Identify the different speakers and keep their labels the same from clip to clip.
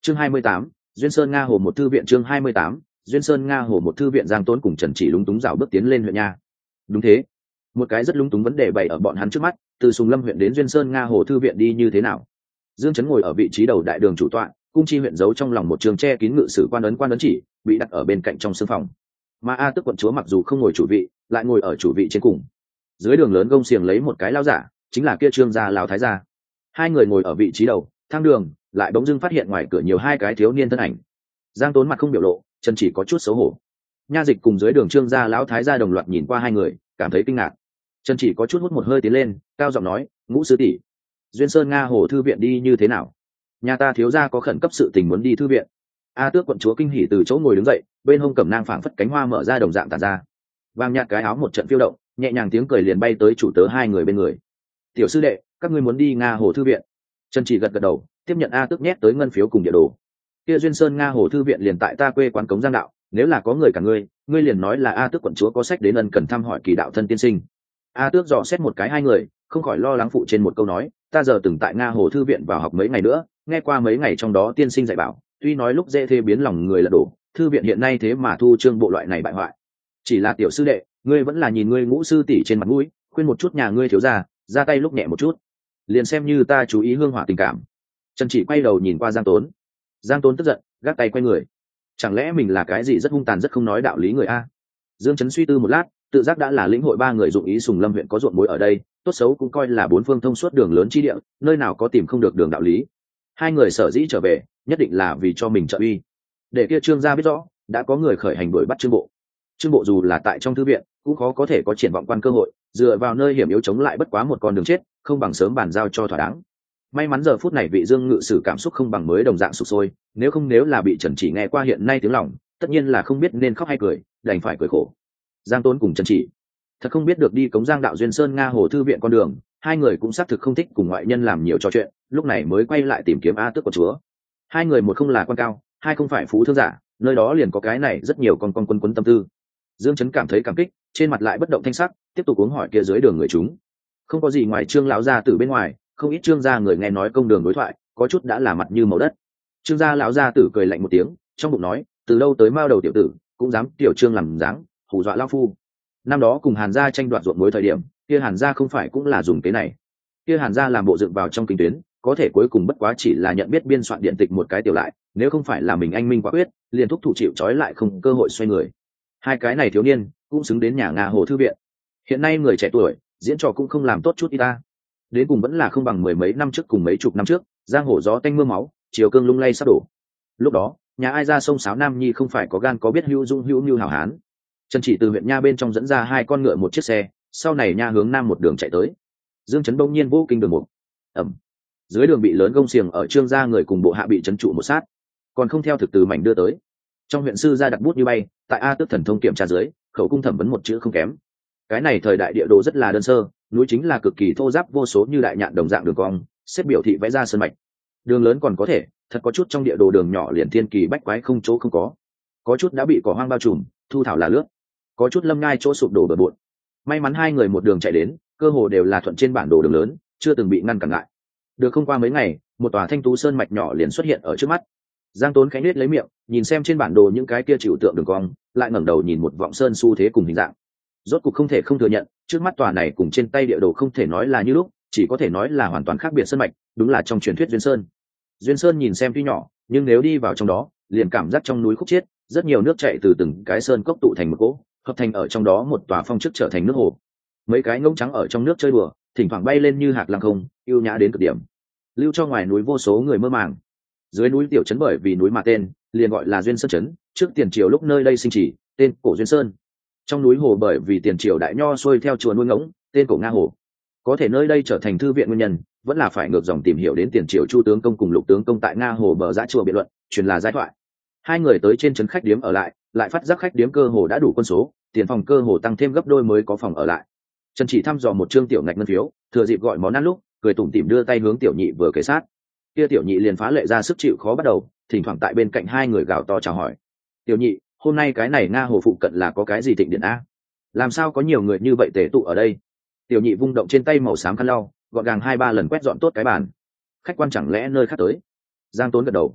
Speaker 1: Chương 28, Duyên Sơn Nga Hồ một thư viện. Chương 28, Duyên Sơn Nga Hồ một thư viện. Giang Tốn cùng Trần Chỉ lúng túng rảo bước tiến lên huyện nha. Đúng thế, một cái rất lúng túng vấn đề bày ở bọn hắn trước mắt, từ Sùng Lâm huyện đến Duyên Sơn Nga Hồ thư viện đi như thế nào? Dương Chấn ngồi ở vị trí đầu đại đường chủ tọa, cung chi huyện giấu trong lòng một trường che kín ngự sử quan ấn chỉ, bị đặt ở bên cạnh trong sương phòng. Mà A Tước quận chúa mặc dù không ngồi chủ vị, lại ngồi ở chủ vị trên cùng. Dưới đường lớn gông xiềng lấy một cái lao giả, chính là kia Trương gia lão thái gia. Hai người ngồi ở vị trí đầu, thang đường, lại bỗng dưng phát hiện ngoài cửa nhiều hai cái thiếu niên thân ảnh. Giang Tốn mặt không biểu lộ, Trần Chỉ có chút xấu hổ. Nha Dịch cùng dưới đường Trương gia lão thái gia đồng loạt nhìn qua hai người, cảm thấy kinh ngạc. Trần Chỉ có chút hút một hơi tiến lên, cao giọng nói, Ngũ sư tỷ, Duyên Sơn Nga Hồ thư viện đi như thế nào? Nhà ta thiếu gia có khẩn cấp sự tình muốn đi thư viện. A Tước quận chúa kinh hỉ từ chỗ ngồi đứng dậy, bên hông cẩm nang phảng phất cánh hoa mở ra đồng dạng tản ra. Vàng nhạt cái áo một trận phiêu động, nhẹ nhàng tiếng cười liền bay tới chủ tớ hai người bên người. Tiểu sư đệ, các ngươi muốn đi Nga Hồ thư viện? Trần Chỉ gật gật đầu, tiếp nhận A Tước nhét tới ngân phiếu cùng địa đồ. Kia Duyên Sơn Nga Hồ thư viện liền tại ta quê quán Cống Giang đạo, nếu là có người cả ngươi liền nói là A Tước quận chúa có sách đến ân cần thăm hỏi kỳ đạo thân tiên sinh. A Tước dò xét một cái hai người, không khỏi lo lắng phụ trên một câu nói, ta giờ từng tại Nga Hồ thư viện vào học mấy ngày nữa, nghe qua mấy ngày trong đó tiên sinh dạy bảo, tuy nói lúc dễ thê biến lòng người là đổ, thư viện hiện nay thế mà thu trương bộ loại này bại hoại. Chỉ là tiểu sư đệ, ngươi vẫn là nhìn ngươi Ngũ sư tỷ trên mặt mũi, khuyên một chút nhà ngươi thiếu gia, ra tay lúc nhẹ một chút, liền xem như ta chú ý hương hỏa tình cảm. Trần Chỉ quay đầu nhìn qua Giang Tốn. Giang Tốn tức giận, gác tay quay người. Chẳng lẽ mình là cái gì rất hung tàn rất không nói đạo lý người a? Dương Chấn suy tư một lát, tự giác đã là lĩnh hội ba người dụng ý Sùng Lâm huyện có ruộng muối ở đây, tốt xấu cũng coi là bốn phương thông suốt đường lớn chi địa, nơi nào có tìm không được đường đạo lý. Hai người sở dĩ trở về, nhất định là vì cho mình trợ uy. Để kia Trương gia biết rõ, đã có người khởi hành đuổi bắt Trương bộ. Trương bộ dù là tại trong thư viện, cũng khó có thể có triển vọng quan cơ hội, dựa vào nơi hiểm yếu chống lại bất quá một con đường chết, không bằng sớm bàn giao cho thỏa đáng. May mắn giờ phút này vị Dương ngự sử cảm xúc không bằng mới đồng dạng sụp sôi, nếu là bị Trần Chỉ nghe qua hiện nay tiếng lòng, tất nhiên là không biết nên khóc hay cười, đành phải cười khổ. Giang Tốn cùng Trần Chỉ thật không biết được đi Cống Giang đạo Duyên Sơn Nga Hồ thư viện con đường, hai người cũng xác thực không thích cùng ngoại nhân làm nhiều trò chuyện, lúc này mới quay lại tìm kiếm A Tước quận chúa. Hai người một không là quan cao, hai không phải phú thương giả, nơi đó liền có cái này rất nhiều con quân tâm tư. Dương Chấn cảm thấy cảm kích, trên mặt lại bất động thanh sắc, tiếp tục uống hỏi kia dưới đường người chúng. Không có gì ngoài Trương lão gia tử bên ngoài, không ít Trương gia người nghe nói công đường đối thoại, có chút đã là mặt như màu đất. Trương gia lão gia tử cười lạnh một tiếng, trong bụng nói, từ đâu tới mao đầu tiểu tử, cũng dám tiểu Trương làm dáng, hù dọa lão phu. Năm đó cùng Hàn gia tranh đoạt ruộng muối thời điểm, kia Hàn gia không phải cũng là dùng cái này. Kia Hàn gia làm bộ dựng vào trong kinh tuyến, có thể cuối cùng bất quá chỉ là nhận biết biên soạn điện tịch một cái tiểu lại, nếu không phải là mình anh minh quả quyết, liền thúc thủ chịu trói lại không cơ hội xoay người. Hai cái này thiếu niên cũng xứng đến nhà Nga Hồ thư viện. Hiện nay người trẻ tuổi diễn trò cũng không làm tốt chút y ta, đến cùng vẫn là không bằng mười mấy năm trước cùng mấy chục năm trước, giang hồ gió tanh mưa máu, chiều cương lung lay sắp đổ. Lúc đó nhà ai ra sông Sáo Nam Nhi không phải có gan có biết hữu dung hữu như hảo hán. Trần Chỉ từ huyện nha bên trong dẫn ra hai con ngựa một chiếc xe, sau này nha hướng nam một đường chạy tới. Dương Chấn bỗng nhiên vô kinh đường một ẩm, dưới đường bị lớn gông xiềng ở Trương gia người cùng bộ hạ bị trấn trụ một sát, còn không theo thực từ mảnh đưa tới. Trong huyện sư gia đặt bút như bay, tại A Tước thần thông kiểm tra dưới, khẩu cung thẩm vấn một chữ không kém. Cái này thời đại địa đồ rất là đơn sơ, núi chính là cực kỳ thô ráp vô số như đại nhạn đồng dạng đường cong, xếp biểu thị vẽ ra sơn mạch. Đường lớn còn có thể, thật có chút trong địa đồ đường nhỏ liền thiên kỳ bách quái không chỗ không có chút đã bị cỏ hoang bao trùm, thu thảo là lướt, có chút lâm ngai chỗ sụp đổ bờ bộn. May mắn hai người một đường chạy đến, cơ hồ đều là thuận trên bản đồ đường lớn, chưa từng bị ngăn cản lại. Được không qua mấy ngày, một tòa thanh tú sơn mạch nhỏ liền xuất hiện ở trước mắt. Giang Tốn khẽ nhếch lấy miệng, nhìn xem trên bản đồ những cái kia chịu tượng đường cong, lại ngẩng đầu nhìn một vọng sơn xu thế cùng hình dạng. Rốt cục không thể không thừa nhận, trước mắt tòa này cùng trên tay địa đồ không thể nói là như lúc, chỉ có thể nói là hoàn toàn khác biệt sơn mạch, đúng là trong truyền thuyết Duyên Sơn. Duyên Sơn nhìn xem tuy nhỏ, nhưng nếu đi vào trong đó, liền cảm giác trong núi khúc chiết, rất nhiều nước chảy từ từng cái sơn cốc tụ thành một cỗ, hợp thành ở trong đó một tòa phong trước trở thành nước hồ. Mấy cái ngỗng trắng ở trong nước chơi đùa, thỉnh thoảng bay lên như hạc lăng không, yêu nhã đến cực điểm. Lưu cho ngoài núi vô số người mơ màng. Dưới núi tiểu trấn bởi vì núi mà tên, liền gọi là Duyên Sơn trấn, trước tiền triều lúc nơi đây sinh chỉ, tên cổ Duyên Sơn. Trong núi hồ bởi vì tiền triều đại nho xuôi theo chùa nuôi ngỗng, tên cổ Nga hồ. Có thể nơi đây trở thành thư viện nguyên nhân, vẫn là phải ngược dòng tìm hiểu đến tiền triều Chu tướng công cùng Lục tướng công tại Nga hồ bờ dã chùa biện luận, truyền là giai thoại. Hai người tới trên trấn khách điếm ở lại phát giác khách điếm cơ hồ đã đủ quân số, tiền phòng cơ hồ tăng thêm gấp đôi mới có phòng ở lại. Trần Chỉ thăm dò một trương tiểu ngạch ngân phiếu, thừa dịp gọi món ăn lúc, cười tủm tỉm đưa tay hướng tiểu nhị vừa kề sát. Kia tiểu nhị liền phá lệ ra sức chịu khó bắt đầu, thỉnh thoảng tại bên cạnh hai người gào to chào hỏi. Tiểu nhị, hôm nay cái này Nga hồ phụ cận là có cái gì thịnh điện a? Làm sao có nhiều người như vậy tề tụ ở đây? Tiểu nhị vung động trên tay màu xám khăn lau, gọn gàng 2-3 lần quét dọn tốt cái bàn. Khách quan chẳng lẽ nơi khác tới? Giang Tốn gật đầu.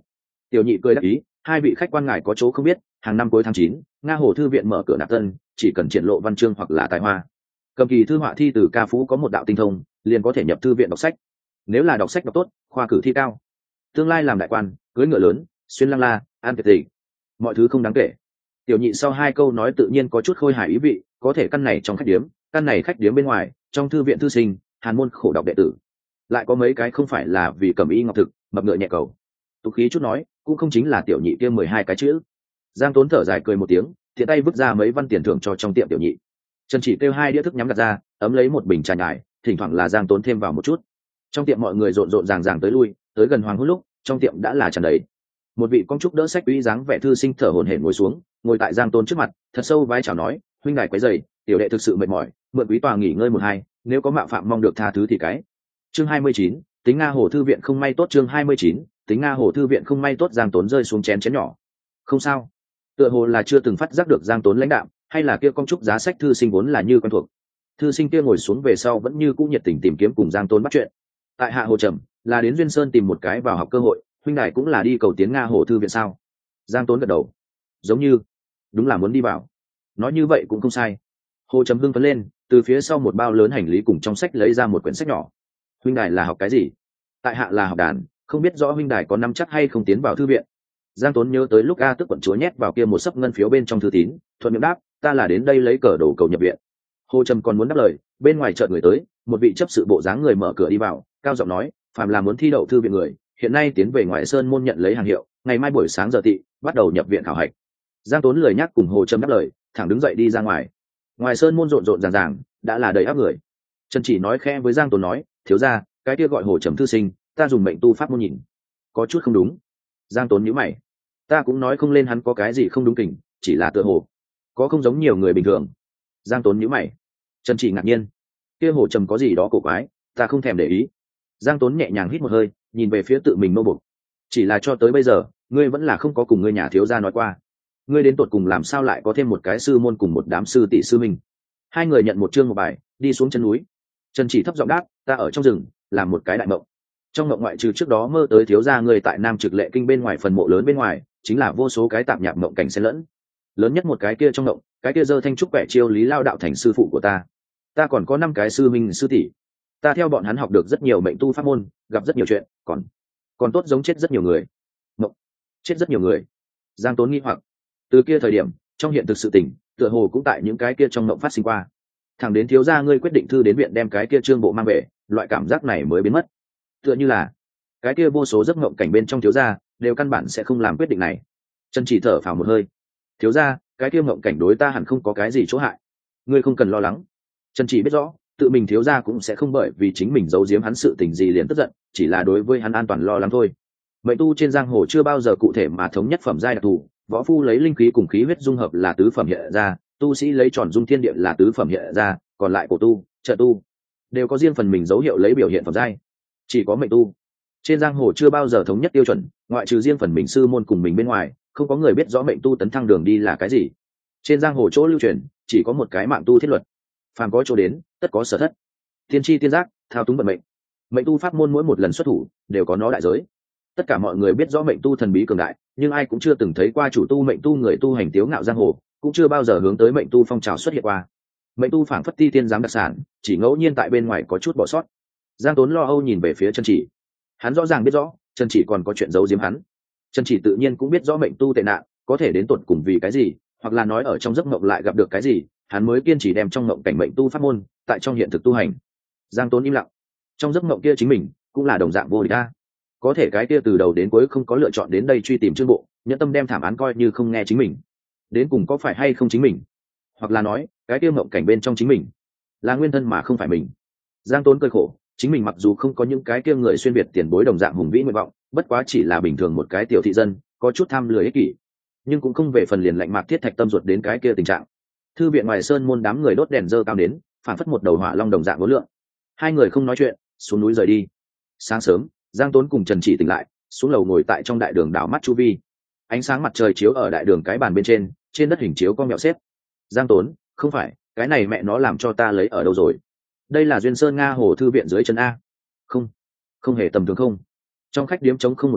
Speaker 1: Tiểu nhị cười đáp ý, hai vị khách quan ngài có chỗ không biết, hàng năm cuối tháng 9, Nga Hồ thư viện mở cửa nạp tân, chỉ cần triển lộ văn chương hoặc là tài hoa, cầm kỳ thư họa thi từ ca phú có một đạo tinh thông, liền có thể nhập thư viện đọc sách. Nếu là đọc sách đọc tốt, khoa cử thi cao, tương lai làm đại quan, cưới ngựa lớn, xuyên lăng la, an kiệt tỷ, mọi thứ không đáng kể. Tiểu nhị sau hai câu nói tự nhiên có chút khôi hài ý vị, có thể căn này trong khách điếm, căn này khách điếm bên ngoài, trong thư viện thư sinh, hàn môn khổ đọc đệ tử, lại có mấy cái không phải là vì cầm y ngọc thực, mập ngựa nhẹ cầu. Tục khí chút nói, cũng không chính là tiểu nhị kia 12 cái chữ. Giang Tốn thở dài cười một tiếng, tiện tay vứt ra mấy văn tiền thưởng cho trong tiệm tiểu nhị. Trần Chỉ kêu hai đĩa thức nhắm đặt ra, ấm lấy một bình trà nhài, thỉnh thoảng là Giang Tốn thêm vào một chút. Trong tiệm mọi người rộn rộn ràng ràng tới lui, tới gần hoàng hôn lúc, trong tiệm đã là tràn đầy. Một vị công trúc đỡ sách uy dáng vẻ thư sinh thở hổn hển ngồi xuống, ngồi tại Giang Tốn trước mặt, thật sâu vái chào nói, huynh đài quấy rầy, tiểu đệ thực sự mệt mỏi, mượn quý tòa nghỉ ngơi một hai, nếu có mạo phạm mong được tha thứ thì cái. Chương 29, tính Nga Hồ thư viện không may tốt. Chương 29, tính Nga Hồ thư viện không may tốt. Giang Tốn rơi xuống chén nhỏ. Không sao. Tựa hồ là chưa từng phát giác được Giang Tốn lãnh đạm, hay là kia công trúc giá sách thư sinh vốn là như quen thuộc. Thư sinh kia ngồi xuống về sau vẫn như cũ nhiệt tình tìm kiếm cùng Giang Tốn bắt chuyện. Tại hạ Hồ Trầm, là đến Duyên Sơn tìm một cái vào học cơ hội, huynh đài cũng là đi cầu tiến Nga Hồ thư viện sao? Giang Tốn gật đầu. Giống như, đúng là muốn đi vào. Nói như vậy cũng không sai. Hồ Trầm hưng phấn lên, từ phía sau một bao lớn hành lý cùng trong sách lấy ra một quyển sách nhỏ. Huynh đài là học cái gì? Tại hạ là học đàn, không biết rõ huynh đài có nắm chắc hay không tiến vào thư viện. Giang Tốn nhớ tới lúc A Tức quận chúa nhét vào kia một sấp ngân phiếu bên trong thư tín, thuận miệng đáp, ta là đến đây lấy cờ đồ cầu nhập viện. Hồ Trầm còn muốn đáp lời, bên ngoài chợt người tới, một vị chấp sự bộ dáng người mở cửa đi vào, cao giọng nói, phàm là muốn thi đậu thư viện người, hiện nay tiến về ngoại sơn môn nhận lấy hàng hiệu, ngày mai buổi sáng giờ tị, bắt đầu nhập viện khảo hạch. Giang Tốn lười nhắc cùng Hồ Trầm đáp lời, thẳng đứng dậy đi ra ngoài. Ngoài sơn môn rộn rộn ràng ràng, đã là đầy áp người. Trần Chỉ nói khẽ với Giang Tốn nói, thiếu gia, cái kia gọi Hồ Trầm thư sinh, ta dùng mệnh tu pháp môn nhìn, có chút không đúng. Giang Tốn nhíu mày, ta cũng nói không lên hắn có cái gì không đúng kỉnh, chỉ là tựa hồ có không giống nhiều người bình thường. Giang Tốn nhíu mày. Trần Chỉ ngạc nhiên, kia Hồ Trầm có gì đó cổ quái, ta không thèm để ý. Giang Tốn nhẹ nhàng hít một hơi, nhìn về phía tự mình nô bộc, chỉ là cho tới bây giờ ngươi vẫn là không có cùng ngươi nhà thiếu gia nói qua, ngươi đến tột cùng làm sao lại có thêm một cái sư môn cùng một đám sư tỷ sư minh. Hai người nhận một chương một bài, đi xuống chân núi. Trần Chỉ thấp giọng đáp, ta ở trong rừng làm một cái đại mộng. Trong mộng ngoại trừ trước đó mơ tới thiếu gia người tại Nam Trực Lệ Kinh bên ngoài phần mộ lớn bên ngoài, chính là vô số cái tạp nhạp mộng cảnh xen lẫn. Lớn nhất một cái kia trong mộng, cái kia giơ thanh trúc vẻ chiêu lý lao đạo thành sư phụ của ta. Ta còn có 5 cái sư minh sư tỷ, ta theo bọn hắn học được rất nhiều mệnh tu pháp môn, gặp rất nhiều chuyện, còn tốt giống chết rất nhiều người. Mộng chết rất nhiều người. Giang Tốn nghi hoặc, từ kia thời điểm trong hiện thực sự tình tựa hồ cũng tại những cái kia trong mộng phát sinh qua, thẳng đến thiếu gia ngươi quyết định thư đến viện đem cái kia trương bộ mang về, loại cảm giác này mới biến mất. Tựa như là cái kia vô số giấc mộng cảnh bên trong thiếu gia đều căn bản sẽ không làm quyết định này. Trần Chỉ thở phào một hơi, thiếu gia, cái kia mộng cảnh đối ta hẳn không có cái gì chỗ hại, ngươi không cần lo lắng. Trần Chỉ biết rõ tự mình thiếu gia cũng sẽ không bởi vì chính mình giấu giếm hắn sự tình gì liền tức giận, chỉ là đối với hắn an toàn lo lắng thôi. Mệnh tu trên giang hồ chưa bao giờ cụ thể mà thống nhất phẩm giai đặc thù, võ phu lấy linh khí cùng khí huyết dung hợp là tứ phẩm hiện ra, tu sĩ lấy tròn dung thiên địa là tứ phẩm hiện ra, còn lại cổ tu, trợ tu đều có riêng phần mình dấu hiệu lấy biểu hiện phẩm giai. Chỉ có mệnh tu trên giang hồ chưa bao giờ thống nhất tiêu chuẩn, ngoại trừ riêng phần mình sư môn cùng mình bên ngoài, không có người biết rõ mệnh tu tấn thăng đường đi là cái gì. Trên giang hồ chỗ lưu truyền chỉ có một cái mạng tu thiết luật, phàm có chỗ đến tất có sở thất, tiên tri tiên giác, thao túng vận mệnh. Mệnh tu pháp môn mỗi một lần xuất thủ đều có nó đại giới. Tất cả mọi người biết rõ mệnh tu thần bí cường đại, nhưng ai cũng chưa từng thấy qua chủ tu mệnh tu người tu hành tiếu ngạo giang hồ, cũng chưa bao giờ hướng tới mệnh tu phong trào xuất hiện qua. Mệnh tu phảng phất ti tiên giám đặc sản, chỉ ngẫu nhiên tại bên ngoài có chút bỏ sót. Giang Tốn lo âu nhìn về phía Trần Chỉ, hắn rõ ràng biết rõ Trần Chỉ còn có chuyện giấu giếm hắn. Trần Chỉ tự nhiên cũng biết rõ mệnh tu tệ nạn có thể đến tột cùng vì cái gì, hoặc là nói ở trong giấc mộng lại gặp được cái gì, hắn mới kiên trì đem trong mộng cảnh mệnh tu pháp môn tại trong hiện thực tu hành. Giang Tốn im lặng, trong giấc mộng kia chính mình cũng là đồng dạng vô địch a, có thể cái kia từ đầu đến cuối không có lựa chọn đến đây truy tìm chương bộ, nhẫn tâm đem thảm án coi như không nghe chính mình, đến cùng có phải hay không chính mình, hoặc là nói cái kia mộng cảnh bên trong chính mình là nguyên thân mà không phải mình. Giang Tốn cười khổ, chính mình mặc dù không có những cái kia người xuyên việt tiền bối đồng dạng hùng vĩ nguyện vọng, bất quá chỉ là bình thường một cái tiểu thị dân, có chút tham lười ích kỷ, nhưng cũng không về phần liền lạnh mạc thiết thạch tâm ruột đến cái kia tình trạng. Thư viện ngoài sơn môn đám người đốt đèn dơ cao đến, phản phất một đầu hỏa long đồng dạng vô lượng. Hai người không nói chuyện, xuống núi rời đi. Sáng sớm, Giang Tốn cùng Trần Chỉ tỉnh lại, xuống lầu ngồi tại trong đại đường đảo mắt chu vi. Ánh sáng mặt trời chiếu ở đại đường cái bàn bên trên đất hình chiếu con mẹo xếp. Giang Tốn, không phải, cái này mẹ nó làm cho ta lấy ở đâu rồi? Đây là Duyên Sơn Nga Hồ thư viện dưới chân a. Không hề tầm thường không. Trong khách điếm trống không một người,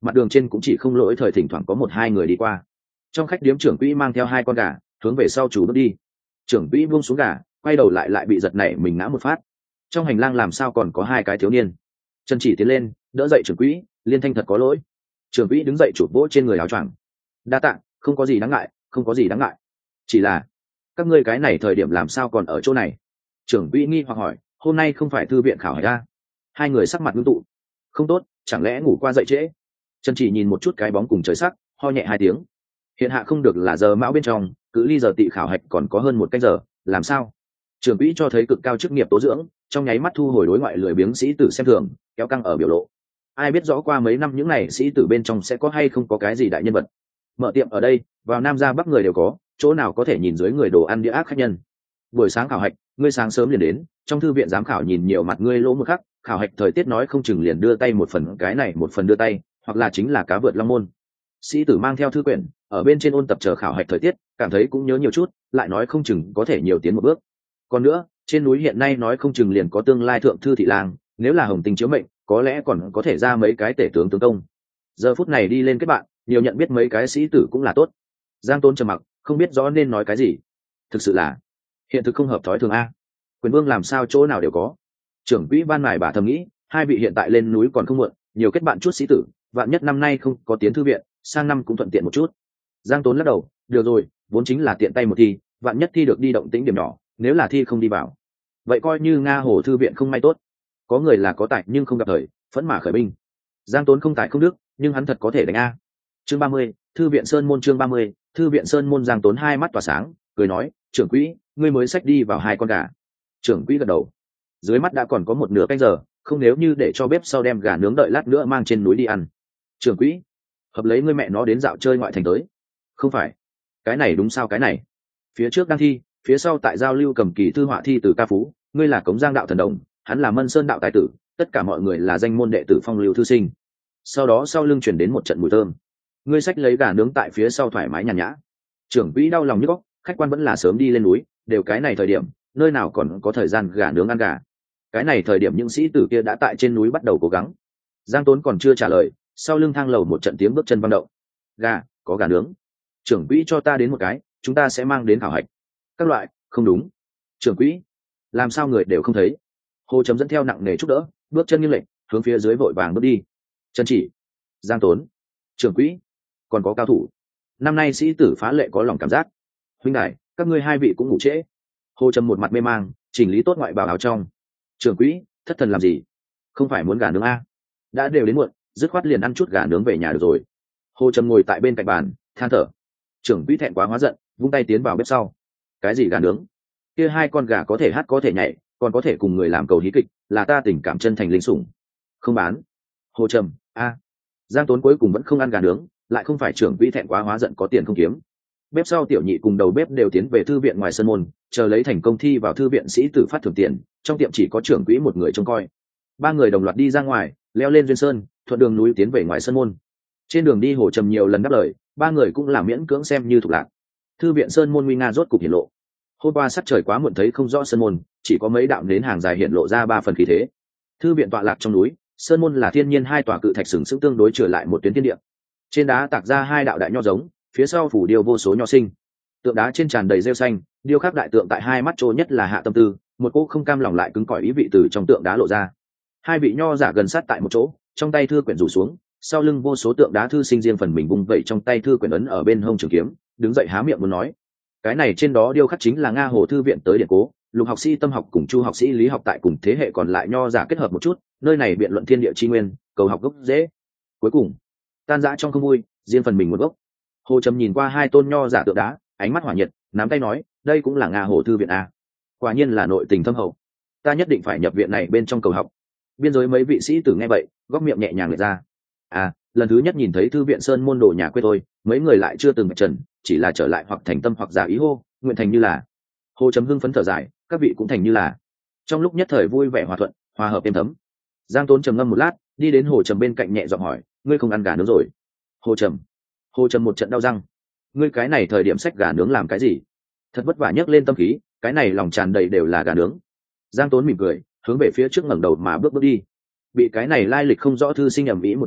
Speaker 1: mặt đường trên cũng chỉ không lỗi thời thỉnh thoảng có một hai người đi qua. Trong khách điếm trưởng quỹ mang theo hai con gà hướng về sau chủ bước đi. Trưởng quỹ buông xuống gà, quay đầu lại bị giật nảy mình ngã một phát. Trong hành lang làm sao còn có hai cái thiếu niên. Trần Chỉ tiến lên đỡ dậy trưởng quỹ, liên thanh thật có lỗi. Trưởng quỹ đứng dậy chụp vỗ trên người áo choàng. Đa tạ, không có gì đáng ngại, không có gì đáng ngại. Chỉ là các ngươi cái này thời điểm làm sao còn ở chỗ này? Trưởng quỹ nghi hoặc hỏi, hôm nay không phải thư viện khảo hạch à? Hai người sắc mặt ngưng tụ. Không tốt, chẳng lẽ ngủ qua dậy trễ? Trần Chỉ nhìn một chút cái bóng cùng trời sắc, ho nhẹ hai tiếng. Hiện hạ không được là giờ mão bên trong, cự ly giờ tị khảo hạch còn có hơn một canh giờ, làm sao? Trưởng quỹ cho thấy cực cao chức nghiệp tố dưỡng, trong nháy mắt thu hồi đối ngoại lười biếng sĩ tử xem thường, kéo căng ở biểu lộ. Ai biết rõ qua mấy năm những này sĩ tử bên trong sẽ có hay không có cái gì đại nhân vật. Mở tiệm ở đây, vào nam ra bắc người đều có, chỗ nào có thể nhìn dưới người đồ ăn đĩa ác khách nhân. Buổi sáng khảo hạch, ngươi sáng sớm liền đến, trong thư viện giám khảo nhìn nhiều mặt ngươi lỗ một khắc, khảo hạch thời tiết nói không chừng liền đưa tay một phần cái này một phần đưa tay, hoặc là chính là cá vượt long môn. Sĩ tử mang theo thư quyển, ở bên trên ôn tập chờ khảo hạch thời tiết, cảm thấy cũng nhớ nhiều chút, lại nói không chừng có thể nhiều tiến một bước. Còn nữa, trên núi hiện nay nói không chừng liền có tương lai thượng thư thị lang, nếu là hồng tình chiếu mệnh, có lẽ còn có thể ra mấy cái tể tướng tướng công. Giờ phút này đi lên kết bạn, nhiều nhận biết mấy cái sĩ tử cũng là tốt. Giang Tôn trầm mặc, không biết rõ nên nói cái gì. Thực sự là hiện thực không hợp thói thường a. Quyền vương làm sao chỗ nào đều có. Trưởng quỹ ban mài bà thầm nghĩ, hai vị hiện tại lên núi còn không muộn, nhiều kết bạn chút sĩ tử, vạn nhất năm nay không có tiến thư viện, sang năm cũng thuận tiện một chút. Giang Tốn lắc đầu, được rồi, vốn chính là tiện tay một thi, vạn nhất thi được đi động tĩnh điểm nhỏ, nếu là thi không đi vào, vậy coi như Nga Hồ thư viện không may tốt. Có người là có tài nhưng không gặp thời, phẫn mà khởi binh. Giang Tốn không tài không đức, nhưng hắn thật có thể đánh a. Chương 30, thư viện Sơn môn. Chương 30, thư viện Sơn môn. Giang Tốn hai mắt tỏa sáng, cười nói, trưởng quỹ, ngươi mới xách đi vào hai con gà. Trưởng quỹ gật đầu. Dưới mắt đã còn có một nửa canh giờ, không nếu như để cho bếp sau đem gà nướng đợi lát nữa mang trên núi đi ăn. Trưởng quỹ, hợp lấy ngươi mẹ nó đến dạo chơi ngoại thành tới. Không phải, cái này đúng sao? Cái này phía trước đang thi, phía sau tại giao lưu cầm kỳ thư họa thi từ ca phú, ngươi là Cống Giang đạo thần đồng, hắn là Mân Sơn đạo tài tử, tất cả mọi người là danh môn đệ tử phong lưu thư sinh. Sau đó sau lưng chuyển đến một trận mùi thơm, ngươi xách lấy gà nướng tại phía sau thoải mái nhàn nhã. Trưởng quỹ đau lòng nhức óc, khách quan vẫn là sớm đi lên núi, đều cái này thời điểm, nơi nào còn có thời gian gà nướng ăn gà. Cái này thời điểm những sĩ tử kia đã tại trên núi bắt đầu cố gắng. Giang Tốn còn chưa trả lời, sau lưng thang lầu một trận tiếng bước chân vang động. Gà, có gà nướng. Trưởng quỹ cho ta đến một cái, chúng ta sẽ mang đến khảo hạch. Các loại, không đúng. Trưởng quỹ, làm sao người đều không thấy? Hồ Chấm dẫn theo nặng nề chút đỡ, bước chân như lệnh, hướng phía dưới vội vàng bước đi. Trần Chỉ, Giang Tốn, trưởng quỹ, còn có cao thủ. Năm nay sĩ tử phá lệ có lòng cảm giác. Huynh đại, các ngươi hai vị cũng ngủ trễ. Hồ Trầm một mặt mê mang, chỉnh lý tốt ngoại bào áo trong. Trưởng quỹ, thất thần làm gì? Không phải muốn gà nướng a? Đã đều đến muộn, dứt khoát liền ăn chút gà nướng về nhà được rồi. Hồ Trầm ngồi tại bên cạnh bàn, than thở. Trưởng quỹ thẹn quá hóa giận, vung tay tiến vào bếp sau. Cái gì gà nướng? Kia hai con gà có thể hát có thể nhảy, còn có thể cùng người làm cầu hí kịch, là ta tình cảm chân thành linh sủng. Không bán. Hồ Trầm, a. Giang Tốn cuối cùng vẫn không ăn gà nướng, lại không phải trưởng quỹ thẹn quá hóa giận có tiền không kiếm. Bếp sau tiểu nhị cùng đầu bếp đều tiến về thư viện ngoài sân môn, chờ lấy thành công thi vào thư viện sĩ tử phát thưởng tiền, trong tiệm chỉ có trưởng quỹ một người trông coi. Ba người đồng loạt đi ra ngoài, leo lên duyên sơn, thuận đường núi tiến về ngoài sân môn. Trên đường đi Hồ Trầm nhiều lần đáp lời, ba người cũng là miễn cưỡng xem như thuộc lạc. Thư viện sơn môn nguy nga rốt cục hiển lộ. Hôm qua sắc trời quá muộn thấy không rõ sân môn, chỉ có mấy đạo nến hàng dài hiện lộ ra ba phần khí thế. Thư viện tọa lạc trong núi, sơn môn là thiên nhiên hai tòa cự thạch sừng sững tương đối trở lại một tuyến thiên địa. Trên đá tạc ra hai đạo đại nho giống, phía sau phủ điêu vô số nho sinh. Tượng đá trên tràn đầy rêu xanh, điêu khắc đại tượng tại hai mắt trô nhất là hạ tâm tư, một cô không cam lòng lại cứng cỏi ý vị từ trong tượng đá lộ ra. Hai vị nho giả gần sát tại một chỗ, trong tay thư quyển rủ xuống, sau lưng vô số tượng đá thư sinh riêng phần mình vung vẩy trong tay thư quyển ấn ở bên hông trường kiếm, đứng dậy há miệng muốn nói. Cái này trên đó điêu khắc chính là Nga Hồ thư viện tới điện cố, Lục học sĩ tâm học cùng Chu học sĩ lý học tại cùng thế hệ còn lại nho giả kết hợp một chút, nơi này biện luận thiên địa chi nguyên, cầu học gốc dễ. Cuối cùng, tan rã trong không vui, riêng phần mình một gốc. Hồ Trầm nhìn qua hai tôn nho giả tượng đá, ánh mắt hỏa nhiệt, nắm tay nói, đây cũng là Nga Hồ thư viện a. Quả nhiên là nội tình thâm hậu, ta nhất định phải nhập viện này bên trong cầu học. Biên giới mấy vị sĩ tử nghe vậy, góc miệng nhẹ nhàng lệch ra. À, lần thứ nhất nhìn thấy thư viện sơn môn đồ nhà quê tôi, mấy người lại chưa từng trần, chỉ là trở lại hoặc thành tâm hoặc giả ý hô, nguyện thành như là. Hồ Chấm hưng phấn thở dài, các vị cũng thành như là. Trong lúc nhất thời vui vẻ hòa thuận, hòa hợp êm thấm. Giang Tốn trầm ngâm một lát, đi đến Hồ Trầm bên cạnh nhẹ giọng hỏi, ngươi không ăn gà nướng rồi? Hồ Trầm một trận đau răng. Ngươi cái này thời điểm xách gà nướng làm cái gì? Thật vất vả nhấc lên tâm khí, cái này lòng tràn đầy đều là gà nướng. Giang Tốn mỉm cười, hướng về phía trước ngẩng đầu mà bước đi. Bị cái này lai lịch không rõ thư sinh ầm ĩ một đường,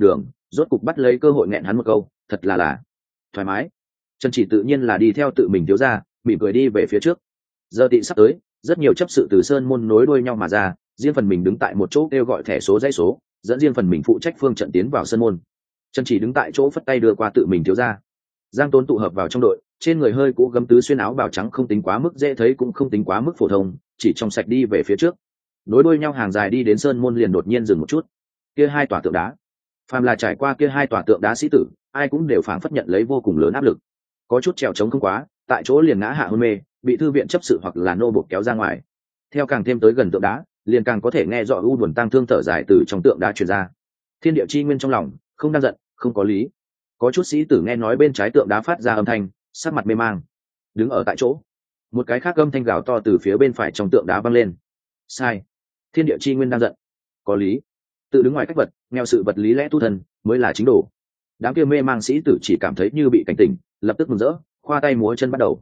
Speaker 1: rốt cục bắt lấy cơ hội nghẹn hắn một câu, thật là thoải mái. Trần Chỉ tự nhiên là đi theo tự mình thiếu gia, mỉm cười đi về phía trước. Giờ tị sắp tới, rất nhiều chấp sự từ sơn môn nối đuôi nhau mà ra, riêng phần mình đứng tại một chỗ kêu gọi thẻ số dãy số, dẫn riêng phần mình phụ trách phương trận tiến vào sơn môn. Trần Chỉ đứng tại chỗ phất tay đưa qua tự mình thiếu gia. Giang Tốn tụ hợp vào trong đội, trên người hơi cũ gấm tứ xuyên áo bào trắng không tính quá mức dễ thấy cũng không tính quá mức phổ thông, chỉ trong sạch đi về phía trước. Nối đuôi nhau hàng dài đi đến sơn môn liền đột nhiên dừng một chút. Kia hai tòa tượng đá, phàm là trải qua kia hai tòa tượng đá sĩ tử, ai cũng đều phảng phất nhận lấy vô cùng lớn áp lực. Có chút trèo trống không quá, tại chỗ liền ngã hạ hôn mê, bị thư viện chấp sự hoặc là nô bộc kéo ra ngoài. Theo càng thêm tới gần tượng đá, liền càng có thể nghe rõ u buồn tang thương thở dài từ trong tượng đá truyền ra. Thiên địa chi nguyên trong lòng không đang giận, không có lý. Có chút sĩ tử nghe nói bên trái tượng đá phát ra âm thanh, sắc mặt mê mang, đứng ở tại chỗ. Một cái khác âm thanh gào to từ phía bên phải trong tượng đá vang lên. Sai, thiên địa chi nguyên đang giận, có lý. Tự đứng ngoài cách vật, nghèo sự vật lý lẽ tu thần mới là chính đồ. Đám kia mê mang sĩ tử chỉ cảm thấy như bị cảnh tỉnh, lập tức mừng rỡ, khoa tay múa chân bắt đầu.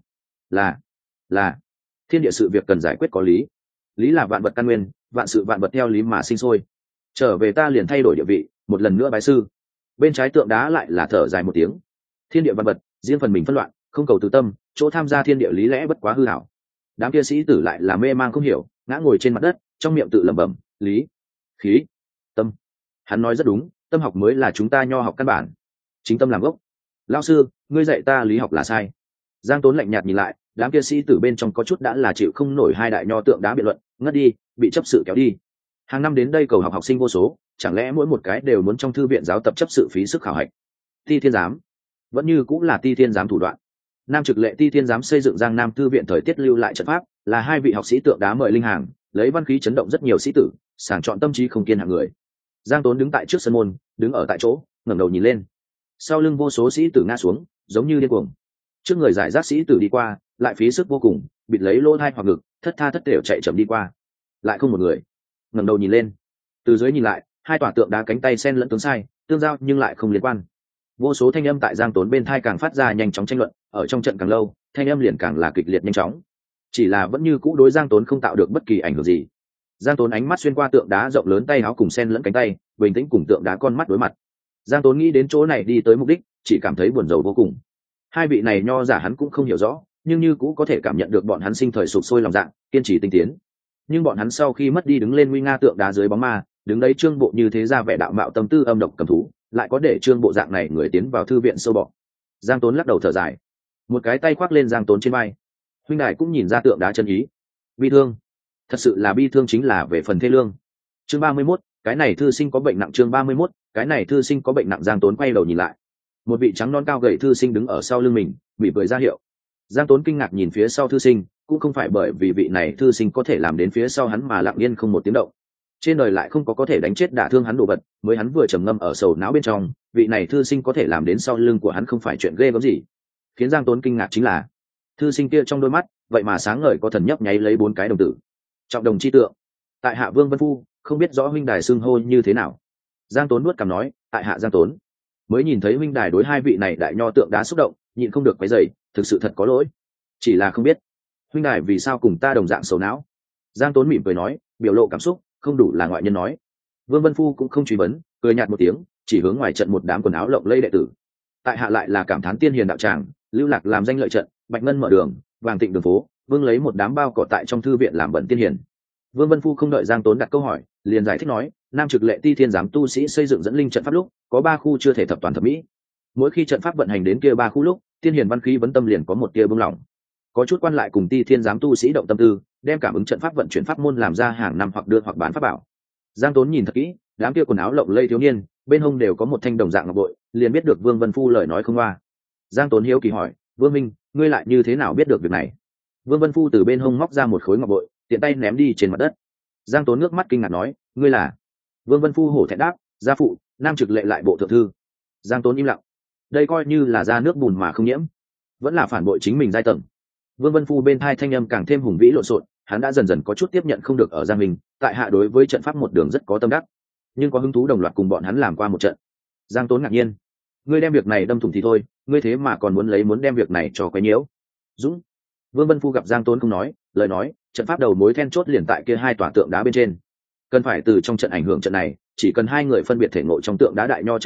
Speaker 1: Là thiên địa sự việc cần giải quyết có lý. Lý là vạn vật căn nguyên, vạn sự vạn vật theo lý mà sinh sôi. Trở về ta liền thay đổi địa vị, một lần nữa bái sư. Bên trái tượng đá lại là thở dài một tiếng. Thiên địa vạn vật riêng phần mình phân loạn, không cầu từ tâm, chỗ tham gia thiên địa lý lẽ bất quá hư ảo. Đám kia sĩ tử lại là mê mang không hiểu, ngã ngồi trên mặt đất, trong miệng tự lẩm bẩm, lý, khí, tâm. Hắn nói rất đúng, tâm học mới là chúng ta nho học căn bản, chính tâm làm gốc. Lão sư, ngươi dạy ta lý học là sai. Giang Tốn lạnh nhạt nhìn lại, đám kia sĩ tử bên trong có chút đã là chịu không nổi hai đại nho tượng đá biện luận, ngất đi, bị chấp sự kéo đi. Hàng năm đến đây cầu học học sinh vô số, chẳng lẽ mỗi một cái đều muốn trong thư viện giáo tập chấp sự phí sức khảo hạch? Ti Thiên Giám vẫn như cũng là Ti Thiên Giám thủ đoạn. Nam Trực Lệ Ti Thiên Giám xây dựng Giang Nam thư viện thời tiết lưu lại trận pháp, là hai vị học sĩ tượng đá mời linh hàng, lấy văn khí chấn động rất nhiều sĩ tử, sàng chọn tâm trí không kiên hạng người. Giang Tốn đứng tại trước sân môn, đứng ở tại chỗ, ngẩng đầu nhìn lên. Sau lưng vô số sĩ tử ngã xuống, giống như điên cuồng. Trước người giải rác sĩ tử đi qua, lại phí sức vô cùng, bịt lấy lỗ tai hoặc ngực, thất tha thất thểu chạy chậm đi qua. Lại không một người. Ngẩng đầu nhìn lên, từ dưới nhìn lại, hai tòa tượng đá cánh tay xen lẫn tướng sai, tương giao nhưng lại không liên quan. Vô số thanh âm tại Giang Tốn bên tai càng phát ra nhanh chóng tranh luận, ở trong trận càng lâu, thanh âm liền càng là kịch liệt nhanh chóng. Chỉ là vẫn như cũ đối Giang Tốn không tạo được bất kỳ ảnh hưởng gì. Giang Tốn ánh mắt xuyên qua tượng đá rộng lớn tay áo cùng xen lẫn cánh tay, bình tĩnh cùng tượng đá con mắt đối mặt. Giang Tốn nghĩ đến chỗ này đi tới mục đích, chỉ cảm thấy buồn rầu vô cùng. Hai vị này nho giả hắn cũng không hiểu rõ, nhưng như cũ có thể cảm nhận được bọn hắn sinh thời sụp sôi lòng dạ, kiên trì tinh tiến. Nhưng bọn hắn sau khi mất đi đứng lên nguy nga tượng đá dưới bóng ma, đứng đấy trương bộ như thế ra vẻ đạo mạo tâm tư âm độc cầm thú, lại có để trương bộ dạng này người tiến vào thư viện sâu bọ. Giang Tốn lắc đầu thở dài, một cái tay khoác lên Giang Tốn trên vai. Huynh đài cũng nhìn ra tượng đá chân ý, bi thương, thật sự là bi thương, chính là về phần thê lương. Chương 31, cái này thư sinh có bệnh nặng. Chương 31, cái này thư sinh có bệnh nặng. Giang Tốn quay đầu nhìn lại, một vị trắng non cao gầy thư sinh đứng ở sau lưng mình, bị cười ra hiệu. Giang Tốn kinh ngạc nhìn phía sau thư sinh, cũng không phải bởi vì vị này thư sinh có thể làm đến phía sau hắn mà lặng yên không một tiếng động. Trên đời lại không có thể đánh chết đả thương hắn đồ vật, mới hắn vừa trầm ngâm ở sầu não bên trong, vị này thư sinh có thể làm đến sau lưng của hắn không phải chuyện ghê gớm gì. Khiến Giang Tốn kinh ngạc chính là, thư sinh kia trong đôi mắt, vậy mà sáng ngời có thần nhấp nháy lấy 4 cái đồng tử. Trọng đồng chi tượng. Tại hạ Vương Vân Phu, không biết rõ huynh đài xưng hô như thế nào. Giang Tốn nuốt cằm nói, tại hạ Giang Tốn. Mới nhìn thấy huynh đài đối hai vị này đại nho tượng đá xúc động, nhịn không được quấy rầy, thực sự thật có lỗi. Chỉ là không biết huynh đài vì sao cùng ta đồng dạng sầu não. Giang Tốn mỉm cười nói, biểu lộ cảm xúc không đủ là ngoại nhân nói. Vương Vân Phu cũng không truy vấn, cười nhạt một tiếng, chỉ hướng ngoài trận một đám quần áo lộng lẫy đệ tử. Tại hạ lại là cảm thán tiên hiền đạo tràng, lưu lạc làm danh lợi trận, bạch ngân mở đường, vàng thịnh đường phố, vương lấy một đám bao cỏ tại trong thư viện làm bẩn tiên hiền. Vương Vân Phu không đợi Giang Tốn đặt câu hỏi, liền giải thích nói, Nam Trực Lệ Ti Thiên Giám tu sĩ xây dựng dẫn linh trận pháp lúc, có 3 khu chưa thể thập toàn thập mỹ. Mỗi khi trận pháp vận hành đến kia 3 khu lúc, tiên hiền văn khí vấn tâm liền có một tia bừng lỏng. Có chút quan lại cùng Ti Thiên Giám tu sĩ động tâm tư, đem cảm ứng trận pháp vận chuyển pháp môn làm ra hàng năm hoặc đưa hoặc bán pháp bảo. Giang Tốn nhìn thật kỹ, đám kia quần áo lộng lẫy thiếu niên, bên hông đều có một thanh đồng dạng ngọc bội, liền biết được Vương Vân Phu lời nói không loa. Giang Tốn hiếu kỳ hỏi, Vương Minh, ngươi lại như thế nào biết được việc này? Vương Vân Phu từ bên hông móc ra một khối ngọc bội, tiện tay ném đi trên mặt đất. Giang Tốn nước mắt kinh ngạc nói, ngươi là? Vương Vân Phu hổ thẹn đáp, gia phụ, Nam Trực Lệ lại bộ thượng thư. Giang Tốn im lặng, đây coi như là ra nước bùn mà không nhiễm, vẫn là phản bội chính mình giai tầng. Vương Vân Phu bên thai thanh âm càng thêm hùng vĩ lộn xộn, hắn đã dần dần có chút tiếp nhận không được ở Giang Minh, tại hạ đối với trận pháp một đường rất có tâm đắc, nhưng có hứng thú đồng loạt cùng bọn hắn làm qua một trận. Giang Tốn ngạc nhiên, ngươi đem việc này đâm thủng thì thôi, ngươi thế mà còn muốn đem việc này cho quấy nhiễu. Dũng. Vương Vân Phu gặp Giang Tốn không nói lời nói, trận pháp đầu mối then chốt liền tại kia 2 tòa tượng đá bên trên, cần phải từ trong trận ảnh hưởng trận này, chỉ cần 2 người phân biệt thể ngộ trong tượng đá đại nho chân ý,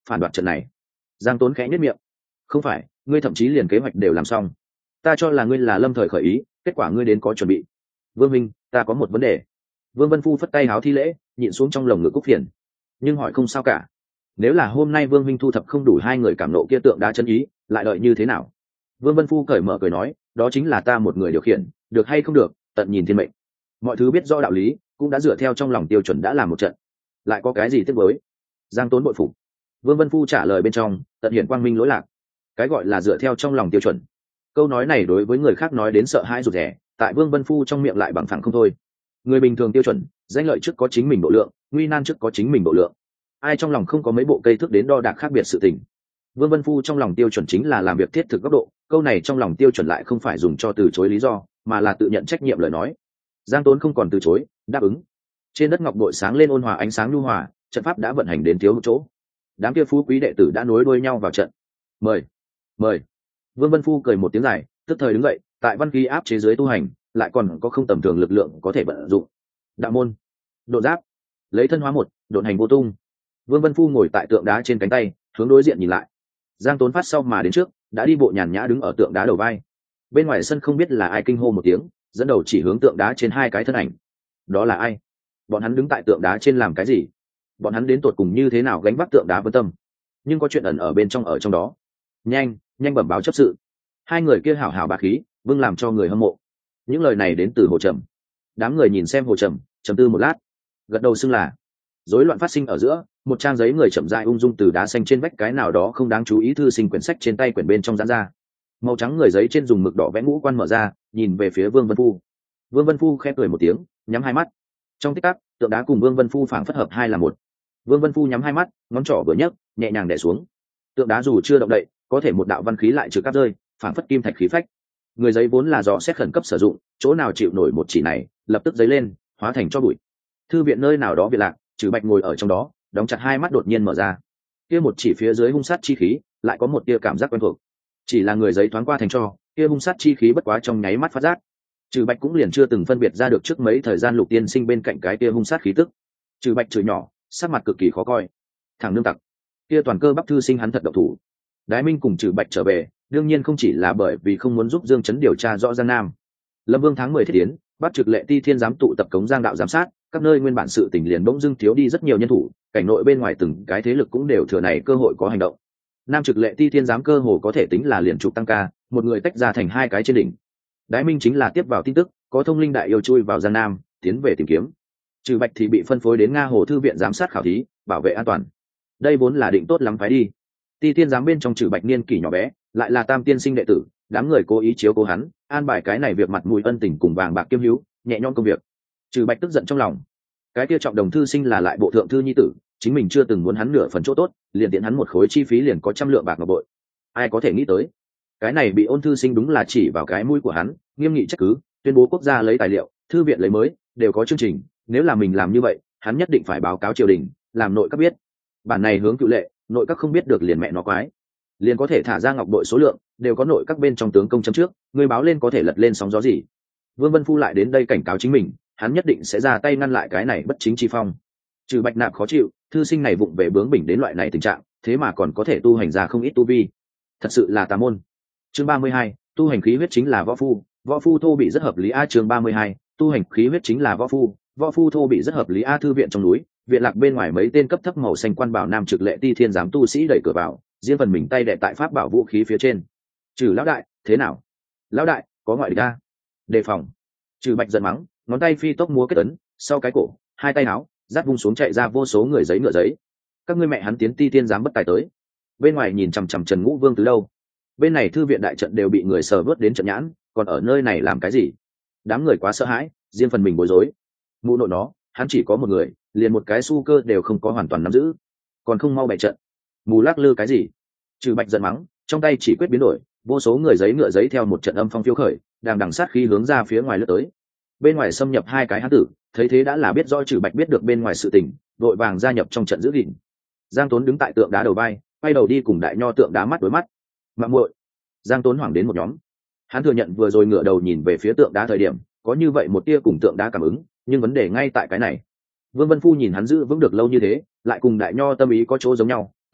Speaker 1: phản đoạt trận này. Giang Tốn khẽ nhếch miệng. Không phải, ngươi thậm chí liền kế hoạch đều làm xong. Ta cho là ngươi là lâm thời khởi ý, kết quả ngươi đến có chuẩn bị. Vương minh, ta có một vấn đề. Vương Vân Phu phất tay háo thi lễ, nhịn xuống trong lồng ngực cúc phiền. Nhưng hỏi không sao cả. Nếu là hôm nay Vương minh thu thập không đủ hai người cảm nộ kia tượng đá chân ý, lại đợi như thế nào? Vương Vân Phu cởi mở cười nói, đó chính là ta một người điều khiển, được hay không được, tận nhìn thiên mệnh. Mọi thứ biết rõ đạo lý, cũng đã dựa theo trong lòng tiêu chuẩn đã làm một trận. Lại có cái gì tiếc với? Giang Tốn bội phục. Vương Vân Phu trả lời bên trong, tận hiển quang minh lỗi lạc. Cái gọi là dựa theo trong lòng tiêu chuẩn. Câu nói này đối với người khác nói đến sợ hãi rụt rè, tại Vương Vân Phu trong miệng lại bằng phẳng không thôi. Người bình thường tiêu chuẩn, danh lợi trước có chính mình độ lượng, nguy nan trước có chính mình độ lượng. Ai trong lòng không có mấy bộ cây thước đến đo đạc khác biệt sự tình. Vương Vân Phu trong lòng tiêu chuẩn chính là làm việc thiết thực góc độ, câu này trong lòng tiêu chuẩn lại không phải dùng cho từ chối lý do, mà là tự nhận trách nhiệm lời nói. Giang Tốn không còn từ chối, đáp ứng. Trên đất ngọc bội sáng lên ôn hòa ánh sáng nhu hòa, trận pháp đã vận hành đến thiếu một chỗ. Đám kia phú quý đệ tử đã nối đuôi nhau vào trận. Mời, mời. Vương Vân Phu cười một tiếng dài, tức thời đứng dậy, tại văn khí áp chế dưới tu hành, lại còn có không tầm thường lực lượng có thể vận dụng. Đạo môn, độ giáp, lấy thân hóa một, độn hành vô tung. Vương Vân Phu ngồi tại tượng đá trên cánh tay, hướng đối diện nhìn lại. Giang Tốn phát sau mà đến trước, đã đi bộ nhàn nhã đứng ở tượng đá đầu vai. Bên ngoài sân không biết là ai kinh hô một tiếng, dẫn đầu chỉ hướng tượng đá trên hai cái thân ảnh. Đó là ai? Bọn hắn đứng tại tượng đá trên làm cái gì? Bọn hắn đến tột cùng như thế nào gánh vác tượng đá Vân Tâm? Nhưng có chuyện ẩn ở bên trong đó. Nhanh, nhanh bẩm báo chấp sự. Hai người kia hảo hảo bá khí, vương làm cho người hâm mộ. Những lời này đến từ Hồ Trầm. Đám người nhìn xem Hồ Trầm, trầm tư một lát, gật đầu xưng là. Rối loạn phát sinh ở giữa, một trang giấy người chậm rãi ung dung từ đá xanh trên vách cái nào đó không đáng chú ý thư sinh quyển sách trên tay quyển bên trong giãn ra. Màu trắng người giấy trên dùng mực đỏ vẽ ngũ quan mở ra, nhìn về phía Vương Vân Phu. Vương Vân Phu khẽ cười một tiếng, nhắm hai mắt. Trong tích tắc, tượng đá cùng Vương Vân Phu phảng phất hợp hai là một. Vương Vân Phu nhắm hai mắt, ngón trỏ vừa nhấc, nhẹ nhàng đè xuống. Tượng đá dù chưa động đậy, có thể một đạo văn khí lại trực cáp rơi, phảng phất kim thạch khí phách. Người giấy vốn là dò xét khẩn cấp sử dụng, chỗ nào chịu nổi một chỉ này, lập tức giấy lên, hóa thành cho bụi. Thư viện nơi nào đó bị lạc, Trừ Bạch ngồi ở trong đó, đóng chặt hai mắt đột nhiên mở ra. Kia một chỉ phía dưới hung sát chi khí, lại có một tia cảm giác quen thuộc. Chỉ là người giấy thoáng qua thành cho, kia hung sát chi khí bất quá trong nháy mắt phát giác. Trừ Bạch cũng liền chưa từng phân biệt ra được trước mấy thời gian Lục Tiên Sinh bên cạnh cái kia hung sát khí tức. Trừ Bạch chửi nhỏ, sắc mặt cực kỳ khó coi. Thằng nương tặc, kia toàn cơ bắp thư sinh hắn thật độc thủ. Đái Minh cùng Trừ Bạch trở về, đương nhiên không chỉ là bởi vì không muốn giúp Dương Chấn điều tra rõ Giang Nam. Lâm Vương tháng 10 thiết tiến, bắt trực lệ ti thiên giám tụ tập cống Giang đạo giám sát, các nơi nguyên bản sự tình liền bỗng dưng thiếu đi rất nhiều nhân thủ, cảnh nội bên ngoài từng cái thế lực cũng đều thừa này cơ hội có hành động. Nam trực lệ ti thiên giám cơ hồ có thể tính là liền trục tăng ca, một người tách ra thành hai cái trên đỉnh. Đái Minh chính là tiếp vào tin tức, có thông linh đại yêu chui vào Giang Nam, tiến về tìm kiếm. Trừ Bạch thì bị phân phối đến Nga Hồ thư viện giám sát khảo thí, bảo vệ an toàn. Đây vốn là định tốt lắm phải đi. Ti thiên giám bên trong Trừ Bạch niên kỷ nhỏ bé, lại là tam tiên sinh đệ tử, đám người cố ý chiếu cố hắn, an bài cái này việc mặt mũi ân tình cùng vàng bạc kiêm hữu, nhẹ nhõm công việc. Trừ Bạch tức giận trong lòng. Cái kia trọng đồng thư sinh là lại bộ thượng thư nhi tử, chính mình chưa từng muốn hắn nửa phần chỗ tốt, liền tiện hắn một khối chi phí liền có 100 lượng bạc ngọc bội. Ai có thể nghĩ tới, cái này bị Ôn thư sinh đúng là chỉ vào cái mũi của hắn, nghiêm nghị trách cứ, tuyên bố quốc gia lấy tài liệu, thư viện lấy mới, đều có chương trình, nếu là mình làm như vậy, hắn nhất định phải báo cáo triều đình, làm nội các biết. Bản này hướng cựu lệ, nội các không biết được liền mẹ nó quái. Liền có thể thả ra ngọc bội số lượng, đều có nội các bên trong tướng công chấm trước, người báo lên có thể lật lên sóng gió gì. Vương Vân Phu lại đến đây cảnh cáo chính mình, hắn nhất định sẽ ra tay ngăn lại cái này bất chính chi phong. Trừ Bạch nạp khó chịu, thư sinh này vụng về bướng bỉnh đến loại này tình trạng, thế mà còn có thể tu hành ra không ít tu vi, thật sự là tà môn. Chương 32, tu hành khí huyết chính là võ phu thô bị rất hợp lý a. Chương 32, tu hành khí huyết chính là võ phu thô bị rất hợp lý a. Thư viện trong núi, viện lạc bên ngoài mấy tên cấp thấp màu xanh quan bảo nam trực lệ ti thiên giám tu sĩ đẩy cửa vào, riêng phần mình tay đệ tại pháp bảo vũ khí phía trên. Trừ lão đại, thế nào? Lão đại, có ngoại địch a, đề phòng. Trừ Bạch giận mắng, ngón tay phi tốc múa kết ấn, sau cái cổ, hai tay áo giáp vung xuống chạy ra vô số người giấy ngựa giấy. Các ngươi mẹ hắn tiến ti tiên giám bất tài tới. Bên ngoài nhìn chằm chằm Trần Ngũ Vương từ đâu, bên này thư viện đại trận đều bị người sờ vớt đến trận nhãn, còn ở nơi này làm cái gì? Đám người quá sợ hãi, riêng phần mình bối rối. Mụ nội nó, hắn chỉ có một người, liền một cái su cơ đều không có hoàn toàn nắm giữ, còn không mau bày trận, mù lắc lư cái gì? Trừ Bạch giận mắng, trong tay chỉ quyết biến đổi, vô số người giấy ngựa giấy theo một trận âm phong phiêu khởi, đang đằng sát khí hướng ra phía ngoài lướt tới. Bên ngoài xâm nhập hai cái hán tử, thấy thế đã là biết rõ Trừ Bạch biết được bên ngoài sự tình, vội vàng gia nhập trong trận giữ gìn. Giang Tốn đứng tại tượng đá đầu vai, quay đầu đi cùng đại nho tượng đá mắt đối mắt. Mạng muội. Giang Tốn hoảng đến một nhóm. Hắn thừa nhận vừa rồi ngửa đầu nhìn về phía tượng đá thời điểm, có như vậy một tia cùng tượng đá cảm ứng, nhưng vấn đề ngay tại cái này. Vương Vân Phu nhìn hắn giữ vững được lâu như thế, lại cùng đại nho tâm ý có chỗ giống nhau,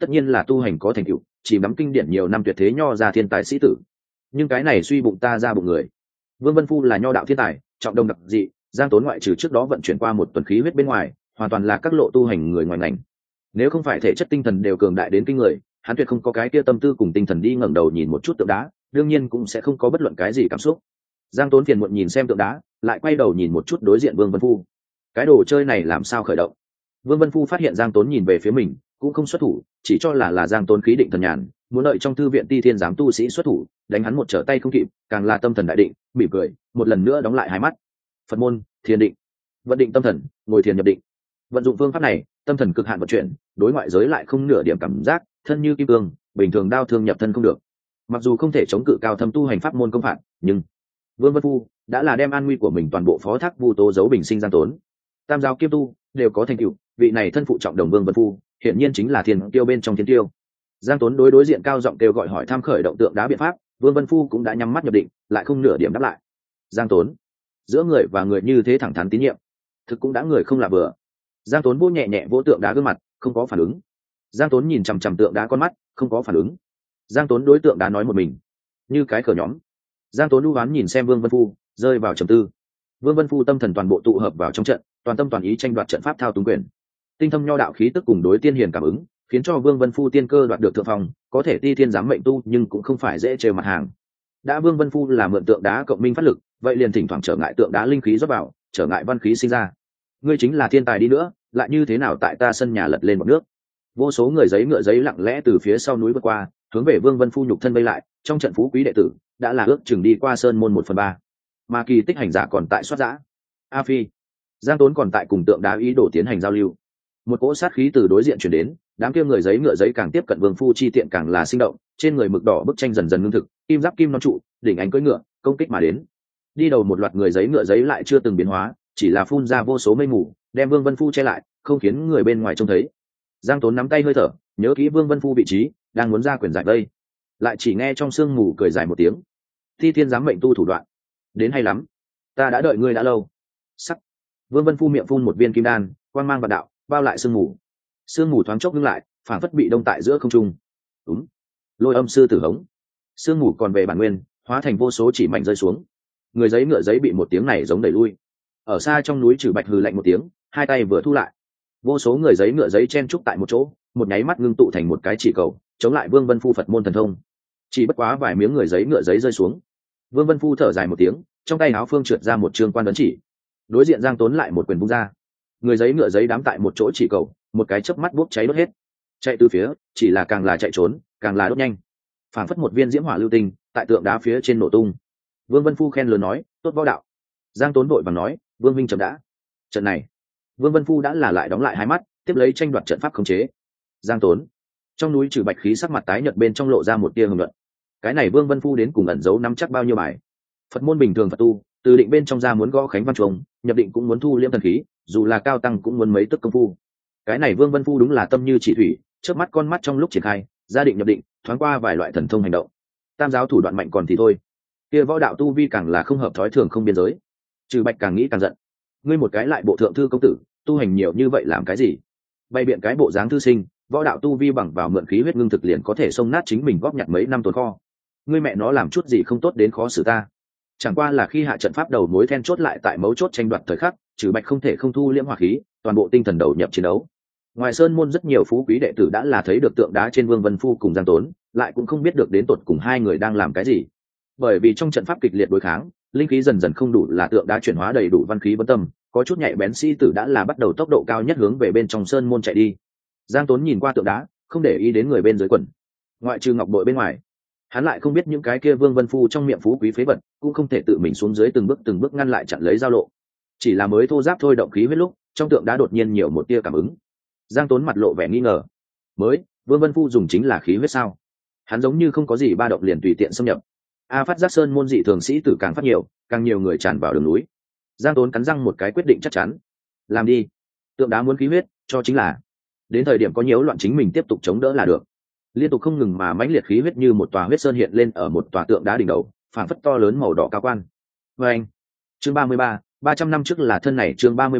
Speaker 1: tất nhiên là tu hành có thành tựu, chỉ nắm kinh điển nhiều năm tuyệt thế nho ra thiên tài sĩ tử. Nhưng cái này suy bụng ta ra bụng người. Vương Vân Phu là nho đạo thiên tài, trọng đông đặc dị, Giang Tốn ngoại trừ trước đó vận chuyển qua một tuần khí huyết bên ngoài, hoàn toàn là các lộ tu hành người ngoài ngành. Nếu không phải thể chất tinh thần đều cường đại đến kinh người, hắn tuyệt không có cái kia tâm tư cùng tinh thần đi ngẩng đầu nhìn một chút tượng đá, đương nhiên cũng sẽ không có bất luận cái gì cảm xúc. Giang Tốn phiền muộn nhìn xem tượng đá, lại quay đầu nhìn một chút đối diện Vương Vân Phu. Cái đồ chơi này làm sao khởi động? Vương Vân Phu phát hiện Giang Tốn nhìn về phía mình, cũng không xuất thủ, chỉ cho là Giang Tốn khí định thần nhàn, muốn đợi trong thư viện Ti Thiên giám tu sĩ xuất thủ, đánh hắn một trở tay không kịp, càng là tâm thần đại định, mỉm cười, một lần nữa đóng lại hai mắt. Phật môn, thiền định, vận định tâm thần, ngồi thiền nhập định. Vận dụng phương pháp này, tâm thần cực hạn vận chuyển, đối ngoại giới lại không nửa điểm cảm giác, thân như kim cương, bình thường đao thương nhập thân không được. Mặc dù không thể chống cự cao thâm tu hành pháp môn công phạt, nhưng Vương Vân Phu đã là đem an nguy của mình toàn bộ phó thác Vu Tố giấu bình sinh Giang Tốn. Tam giáo kiêm tu đều có thành tựu, vị này thân phụ trọng đồng Vương Vân Phu, hiển nhiên chính là thiên tiêu bên trong thiên tiêu. Giang Tốn đối diện cao giọng kêu gọi hỏi tham khởi động tượng đá biện pháp, Vương Vân Phu cũng đã nhắm mắt nhập định, lại không nửa điểm đáp lại. Giang Tốn, giữa người và người như thế thẳng thắn tín nhiệm, thực cũng đã người không lạ bừa. Giang Tốn vỗ nhẹ nhẹ vỗ tượng đá gương mặt, không có phản ứng. Giang Tốn nhìn chằm chằm tượng đá con mắt, không có phản ứng. Giang Tốn đối tượng đá nói một mình, như cái cờ nhóm. Giang Tốn lưu oán nhìn xem Vương Vân Phu, rơi vào trầm tư. Vương Vân Phu tâm thần toàn bộ tụ hợp vào trong trận, toàn tâm toàn ý tranh đoạt trận pháp thao túng quyền. Tinh thâm nho đạo khí tức cùng đối tiên hiền cảm ứng, khiến cho Vương Vân Phu tiên cơ đoạt được thượng phong, có thể Ti Thiên giám mệnh tu nhưng cũng không phải dễ trêu mặt hàng. Đã Vương Vân Phu là mượn tượng đá cộng minh phát lực, vậy liền thỉnh thoảng trở ngại tượng đá linh khí rót vào, trở ngại văn khí sinh ra. Ngươi chính là thiên tài đi nữa, lại như thế nào tại ta sân nhà lật lên một nước? Vô số người giấy ngựa giấy lặng lẽ từ phía sau núi vượt qua, hướng về Vương Vân Phu nhục thân vây lại, trong trận phú quý đệ tử đã là ước chừng đi qua sơn môn 1/3, mà kỳ tích hành giả còn tại soát giã. A Phi, Giang Tốn còn tại cùng tượng đá ý đồ tiến hành giao lưu. Một cỗ sát khí từ đối diện chuyển đến, đám kia người giấy ngựa giấy càng tiếp cận Vương Phu chi tiện càng là sinh động, trên người mực đỏ bức tranh dần dần ngưng thực, kim giáp kim non trụ, đỉnh ánh cưỡi ngựa, công kích mà đến. Đi đầu một loạt người giấy ngựa giấy lại chưa từng biến hóa, chỉ là phun ra vô số mây mù, đem Vương Vân Phu che lại, không khiến người bên ngoài trông thấy. Giang Tốn nắm tay hơi thở, nhớ kỹ Vương Vân Phu vị trí, đang muốn ra quyền giải vây, lại chỉ nghe trong sương mù cười dài một tiếng. Thi Thiên giám mệnh tu thủ đoạn, đến hay lắm, ta đã đợi ngươi đã lâu. Sắc. Vương Vân Phu miệng phun một viên kim đan, quang mang vạn đạo, bao lại sương mù. Sương mù thoáng chốc ngưng lại, phản phất bị đông tại giữa không trung. Đúng. Lôi âm sư tử hống. Sương mù còn về bản nguyên, hóa thành vô số chỉ mảnh rơi xuống. Người giấy ngựa giấy bị một tiếng này giống đẩy lui. Ở xa trong núi Trừ Bạch hừ lạnh một tiếng, hai tay vừa thu lại. Vô số người giấy ngựa giấy chen trúc tại một chỗ, một nháy mắt ngưng tụ thành một cái chỉ cầu, chống lại Vương Vân Phu Phật môn thần thông. Chỉ bất quá vài miếng người giấy ngựa giấy rơi xuống. Vương Vân Phu thở dài một tiếng, trong tay áo phương trượt ra một trường quan ấn chỉ. Đối diện Giang Tốn lại một quyền vung ra. Người giấy ngựa giấy đám tại một chỗ chỉ cầu, một cái chớp mắt bốc cháy đốt hết. Chạy từ phía, chỉ là càng là chạy trốn, càng là đốt nhanh. Phảng phất một viên diễm hỏa lưu tinh, tại tượng đá phía trên nổ tung. Vương Vân Phu khen lớn nói, tốt võ đạo. Giang Tốn vội vàng nói, Vương Minh chậm đã. Trận này, Vương Vân Phu đã là lại đóng lại hai mắt, tiếp lấy tranh đoạt trận pháp khống chế. Giang Tốn, trong núi Trừ Bạch khí sắc mặt tái nhợt bên trong lộ ra một tia hưng luận. Cái này Vương Vân Phu đến cùng ẩn giấu nắm chắc bao nhiêu bài. Phật môn bình thường Phật tu, từ định bên trong ra muốn gõ khánh văn chuông, nhập định cũng muốn thu liễm thần khí, dù là cao tăng cũng muốn mấy tức công phu. Cái này Vương Vân Phu đúng là tâm như chỉ thủy, trước mắt con mắt trong lúc triển khai, gia định nhập định, thoáng qua vài loại thần thông hành động. Tam giáo thủ đoạn mạnh còn thì thôi, kia võ đạo tu vi càng là không hợp thói thường không biên giới. Trừ Bạch càng nghĩ càng giận, ngươi một cái lại bộ thượng thư công tử, tu hành nhiều như vậy làm cái gì? Bay biện cái bộ dáng thư sinh, võ đạo tu vi bằng vào mượn khí huyết ngưng thực liền có thể xông nát chính mình góp nhặt mấy năm tồn kho. Ngươi mẹ nó làm chút gì không tốt đến khó xử ta. Chẳng qua là khi hạ trận pháp đầu mối then chốt lại tại mấu chốt tranh đoạt thời khắc, Trừ Bạch không thể không thu liễm hỏa khí, toàn bộ tinh thần đầu nhập chiến đấu. Ngoài sơn môn rất nhiều phú quý đệ tử đã là thấy được tượng đá trên Vương Vân Phu cùng Giang Tốn, lại cũng không biết được đến tột cùng hai người đang làm cái gì. Bởi vì trong trận pháp kịch liệt đối kháng, linh khí dần dần không đủ, là tượng đá chuyển hóa đầy đủ văn khí vấn tâm, có chút nhạy bén sĩ tử đã là bắt đầu tốc độ cao nhất hướng về bên trong sơn môn chạy đi. Giang Tốn nhìn qua tượng đá, không để ý đến người bên dưới quần, ngoại trừ ngọc bội bên ngoài, hắn lại không biết những cái kia Vương Vân Phu trong miệng phú quý phế vật cũng không thể tự mình xuống dưới từng bước ngăn lại chặn lấy giao lộ. Chỉ là mới thô giáp thôi động khí huyết lúc, trong tượng đá đột nhiên nhiều một tia cảm ứng. Giang Tốn mặt lộ vẻ nghi ngờ, mới Vương Vân Phu dùng chính là khí huyết sao? Hắn giống như không có gì ba động liền tùy tiện xâm nhập. Phát giác sơn môn dị thường sĩ tử càng phát nhiều, càng nhiều người tràn vào đường núi. Giang Tốn cắn răng một cái quyết định chắc chắn, làm đi. Tượng đá muốn khí huyết, cho chính là đến thời điểm có nhiễu loạn chính mình tiếp tục chống đỡ là được. Liên tục không ngừng mà mãnh liệt khí huyết như một tòa huyết sơn hiện lên ở một tòa tượng đá đỉnh đầu, phảng phất to lớn màu đỏ cao quan. Và anh, chương 33, 300 năm trước là thân này chương 33,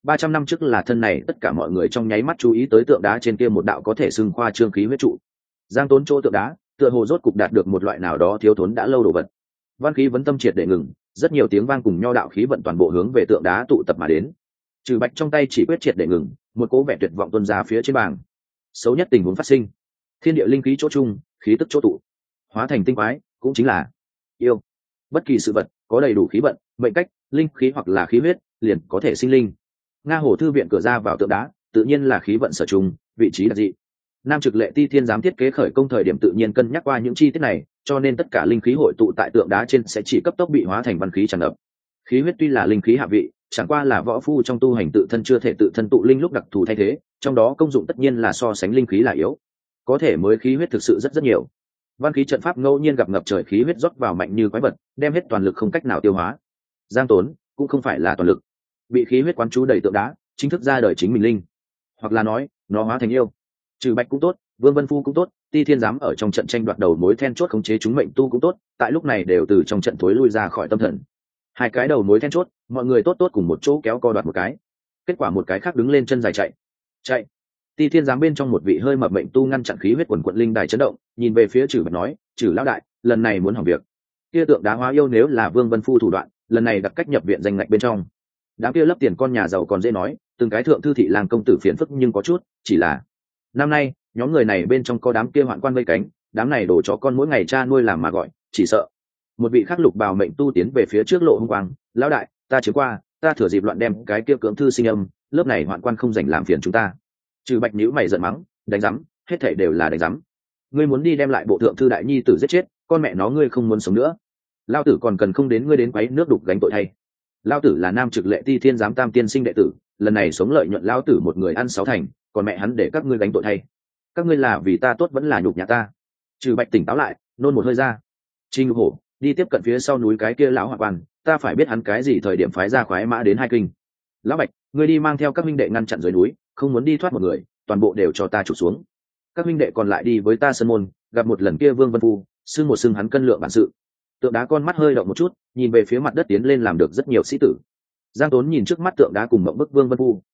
Speaker 1: 300 năm trước là thân này tất cả mọi người trong nháy mắt chú ý tới tượng đá trên kia một đạo có thể xưng khoa trương khí huyết trụ. Giang Tốn chỗ tượng đá tựa hồ rốt cục đạt được một loại nào đó thiếu thốn đã lâu đồ vật. Văn khí vấn tâm triệt để ngừng, rất nhiều tiếng vang cùng nho đạo khí vận toàn bộ hướng về tượng đá tụ tập mà đến. Trừ Bạch trong tay chỉ quyết triệt để ngừng, một cố vẻ tuyệt vọng tuôn ra phía trên bảng. Xấu nhất tình huống phát sinh, thiên địa linh khí chỗ chung, khí tức chỗ tụ, hóa thành tinh quái, cũng chính là yêu. Bất kỳ sự vật có đầy đủ khí vận, mệnh cách, linh khí hoặc là khí huyết, liền có thể sinh linh. Nga Hồ thư viện cửa ra vào tượng đá, tự nhiên là khí vận sở trùng, vị trí đặc dị. Nam Trực Lệ Ti Thiên giám thiết kế khởi công thời điểm tự nhiên cân nhắc qua những chi tiết này, cho nên tất cả linh khí hội tụ tại tượng đá trên sẽ chỉ cấp tốc bị hóa thành văn khí tràn ngập. Khí huyết tuy là linh khí hạ vị, chẳng qua là võ phu trong tu hành tự thân chưa thể tự thân tụ linh lúc đặc thù thay thế, trong đó công dụng tất nhiên là so sánh linh khí là yếu. Có thể mới khí huyết thực sự rất nhiều. Văn khí trận pháp ngẫu nhiên gặp ngập trời khí huyết rót vào mạnh như quái vật, đem hết toàn lực không cách nào tiêu hóa. Giang Tốn cũng không phải là toàn lực, bị khí huyết quán chú đầy tượng đá, chính thức ra đời chính mình linh, hoặc là nói nó hóa thành yêu. Trừ Bạch cũng tốt, Vương Vân Phu cũng tốt, Ti Thiên giám ở trong trận tranh đoạt đầu mối then chốt khống chế chúng mệnh tu cũng tốt, tại lúc này đều từ trong trận thối lui ra khỏi tâm thần. Hai cái đầu mối then chốt, mọi người tốt cùng một chỗ kéo co đoạt một cái, kết quả một cái khác đứng lên chân dài chạy. Ti Thiên giám bên trong một vị hơi mập mệnh tu ngăn chặn khí huyết quần quận linh đài chấn động, nhìn về phía Trừ Bạch nói, Trừ lão đại, lần này muốn hỏng việc. Kia tượng đá hóa yêu nếu là Vương Vân Phu thủ đoạn, lần này đặt cách nhập viện danh ngạch bên trong. Đám kia lấp tiền con nhà giàu còn dễ nói, từng cái thượng thư thị làng công tử phiền phức nhưng có chút, chỉ là năm nay nhóm người này bên trong có đám kia hoạn quan vây cánh, đám này đổ chó con mỗi ngày cha nuôi làm mà gọi, chỉ sợ. Một vị khắc lục bào mệnh tu tiến về phía trước lộ hung quang, lão đại, ta chiếm qua, ta thừa dịp loạn đem cái kia cưỡng thư sinh âm, lớp này hoạn quan không dành làm phiền chúng ta. Trừ Bạch nhíu mày giận mắng, đánh rắm, hết thảy đều là đánh rắm. Ngươi muốn đi đem lại bộ thượng thư đại nhi tử giết chết, con mẹ nó ngươi không muốn sống nữa. Lao tử còn cần không đến ngươi đến quấy nước đục gánh tội thay. Lao tử là Nam Trực Lệ Ti Thiên giám tam tiên sinh đệ tử, lần này sống lợi nhuận lao tử một người ăn sáu thành, còn mẹ hắn để các ngươi gánh tội thay. Các ngươi là vì ta tốt vẫn là nhục nhã ta. Trừ Bạch tỉnh táo lại, nôn một hơi ra. Trình Hổ đi tiếp cận phía sau núi cái kia lão hoạn quan, ta phải biết hắn cái gì thời điểm phái ra khoái mã đến hai kinh. Lão Bạch, ngươi đi mang theo các minh đệ ngăn chặn dưới núi, không muốn đi thoát một người, toàn bộ đều cho ta trục xuống. Các minh đệ còn lại đi với ta sân môn, gặp một lần kia Vương Vân Phu, xưng một xưng hắn cân lượng bản sự. Tượng đá con mắt hơi động một chút, nhìn về phía mặt đất tiến lên làm được rất nhiều sĩ tử. Giang Tốn nhìn trước mắt tượng đá cùng mộng bức Vương Vân Phu,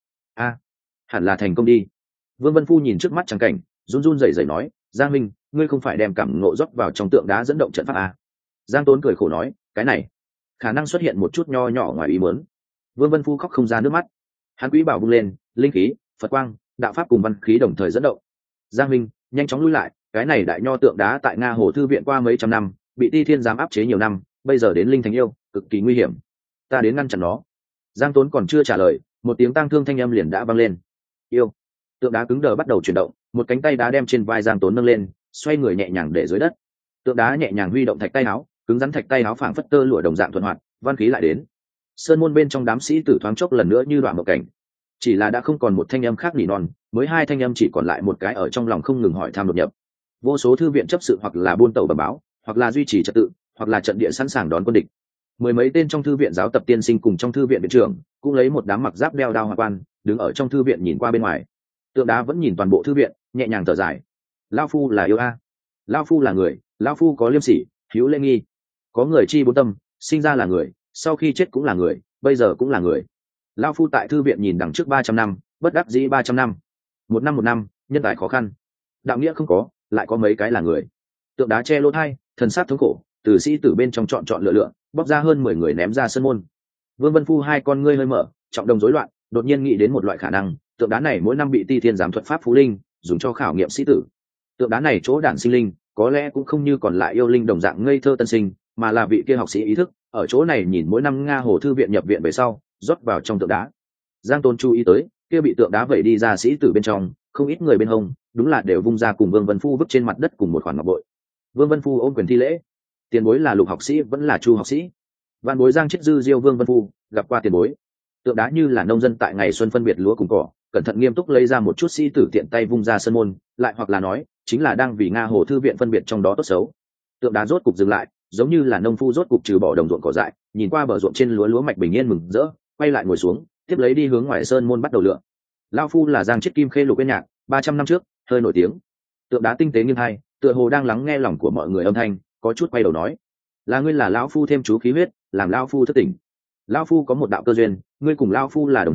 Speaker 1: hẳn là thành công đi. Vương Vân Phu nhìn trước mắt trắng cảnh, run run rẩy rẩy nói, Giang Minh, ngươi không phải đem cảm ngộ rót vào trong tượng đá dẫn động trận pháp à? Giang Tốn cười khổ nói, cái này khả năng xuất hiện một chút nho nhỏ ngoài ý muốn. Vương Vân Phu khóc không ra nước mắt. Hắn quý bảo vung lên, linh khí, Phật quang, đạo pháp cùng văn khí đồng thời dẫn động. Giang Minh, nhanh chóng lui lại, cái này đại nho tượng đá tại Nga Hồ thư viện qua mấy trăm năm, bị Ti Thiên giám áp chế nhiều năm, bây giờ đến linh thành yêu, cực kỳ nguy hiểm. Ta đến ngăn chặn nó. Giang Tốn còn chưa trả lời, một tiếng tang thương thanh âm liền đã vang lên. Yêu. Tượng đá cứng đờ bắt đầu chuyển động, một cánh tay đá đem trên vai Giang Tốn nâng lên, xoay người nhẹ nhàng để dưới đất. Tượng đá nhẹ nhàng huy động thạch tay áo, cứng rắn thạch tay áo phảng phất tơ lụa đồng dạng thuận hoạt, văn khí lại đến. Sơn môn bên trong đám sĩ tử thoáng chốc lần nữa như đoạn một cảnh. Chỉ là đã không còn một thanh âm khác nỉ non, mới hai thanh âm chỉ còn lại một cái ở trong lòng không ngừng hỏi thăm đột nhập. Vô số thư viện chấp sự hoặc là buôn tàu bẩm báo, hoặc là duy trì trật tự, hoặc là trận địa sẵn sàng đón quân địch. Mười mấy tên trong thư viện giáo tập tiên sinh cùng trong thư viện viện trưởng cũng lấy một đám mặc giáp đeo đao hoa quan đứng ở trong thư viện nhìn qua bên ngoài. Tượng đá vẫn nhìn toàn bộ thư viện, nhẹ nhàng thở dài. Lao phu là yêu a, Lao phu là người, Lao phu có liêm sỉ, hữu lễ nghi, có người chi bốn tâm, sinh ra là người, sau khi chết cũng là người, bây giờ cũng là người. Lao phu tại thư viện nhìn đằng trước 300 năm, bất đắc dĩ 300 năm. Một năm, nhân tài khó khăn, đạo nghĩa không có, lại có mấy cái là người. Tượng đá che lỗ thai, thần sát thống khổ, từ sĩ tử bên trong chọn lựa, bóc ra hơn 10 người ném ra sân môn. Vương Vân Phu hai con ngươi hơi mở, trọng đồng rối loạn, đột nhiên nghĩ đến một loại khả năng, tượng đá này mỗi năm bị Ti Thiên giám thuật pháp phú linh dùng cho khảo nghiệm sĩ tử. Tượng đá này chỗ đản sinh linh, có lẽ cũng không như còn lại yêu linh đồng dạng ngây thơ tân sinh, mà là vị kia học sĩ ý thức, ở chỗ này nhìn mỗi năm Nga Hồ thư viện nhập viện về sau, rót vào trong tượng đá. Giang Tôn chú ý tới, kia bị tượng đá vẩy đi ra sĩ tử bên trong, không ít người bên hông, đúng là đều vung ra cùng Vương Vân Phu vứt trên mặt đất cùng một khoản ngọc bội. Vương Vân Phu ôm quyền thi lễ. Tiền bối là Lục học sĩ vẫn là Chu học sĩ? Vạn bối Giang chết dư diêu Vương Vân Phu, gặp qua tiền bối. Tượng đá như là nông dân tại ngày xuân phân biệt lúa cùng cỏ, cẩn thận nghiêm túc lấy ra một chút sĩ tử tiện tay vung ra sân môn, lại hoặc là nói, chính là đang vì Nga Hồ thư viện phân biệt trong đó tốt xấu. Tượng đá rốt cục dừng lại, giống như là nông phu rốt cục trừ bỏ đồng ruộng cỏ dại, nhìn qua bờ ruộng trên lúa mạch bình yên mừng rỡ, quay lại ngồi xuống, tiếp lấy đi hướng ngoài sơn môn bắt đầu lựa. Lao phu là Giang chết kim khê lục bên nhạc, 300 năm trước, hơi nổi tiếng. Tượng đá tinh tế nghiêng hai, tựa hồ đang lắng nghe lòng của mọi người âm thanh, có chút quay đầu nói, là ngươi là lão phu thêm chú khí huyết, làm lão phu thất tỉnh. Lão phu có một đạo cơ duyên, ngươi cùng lão phu là đồng hương,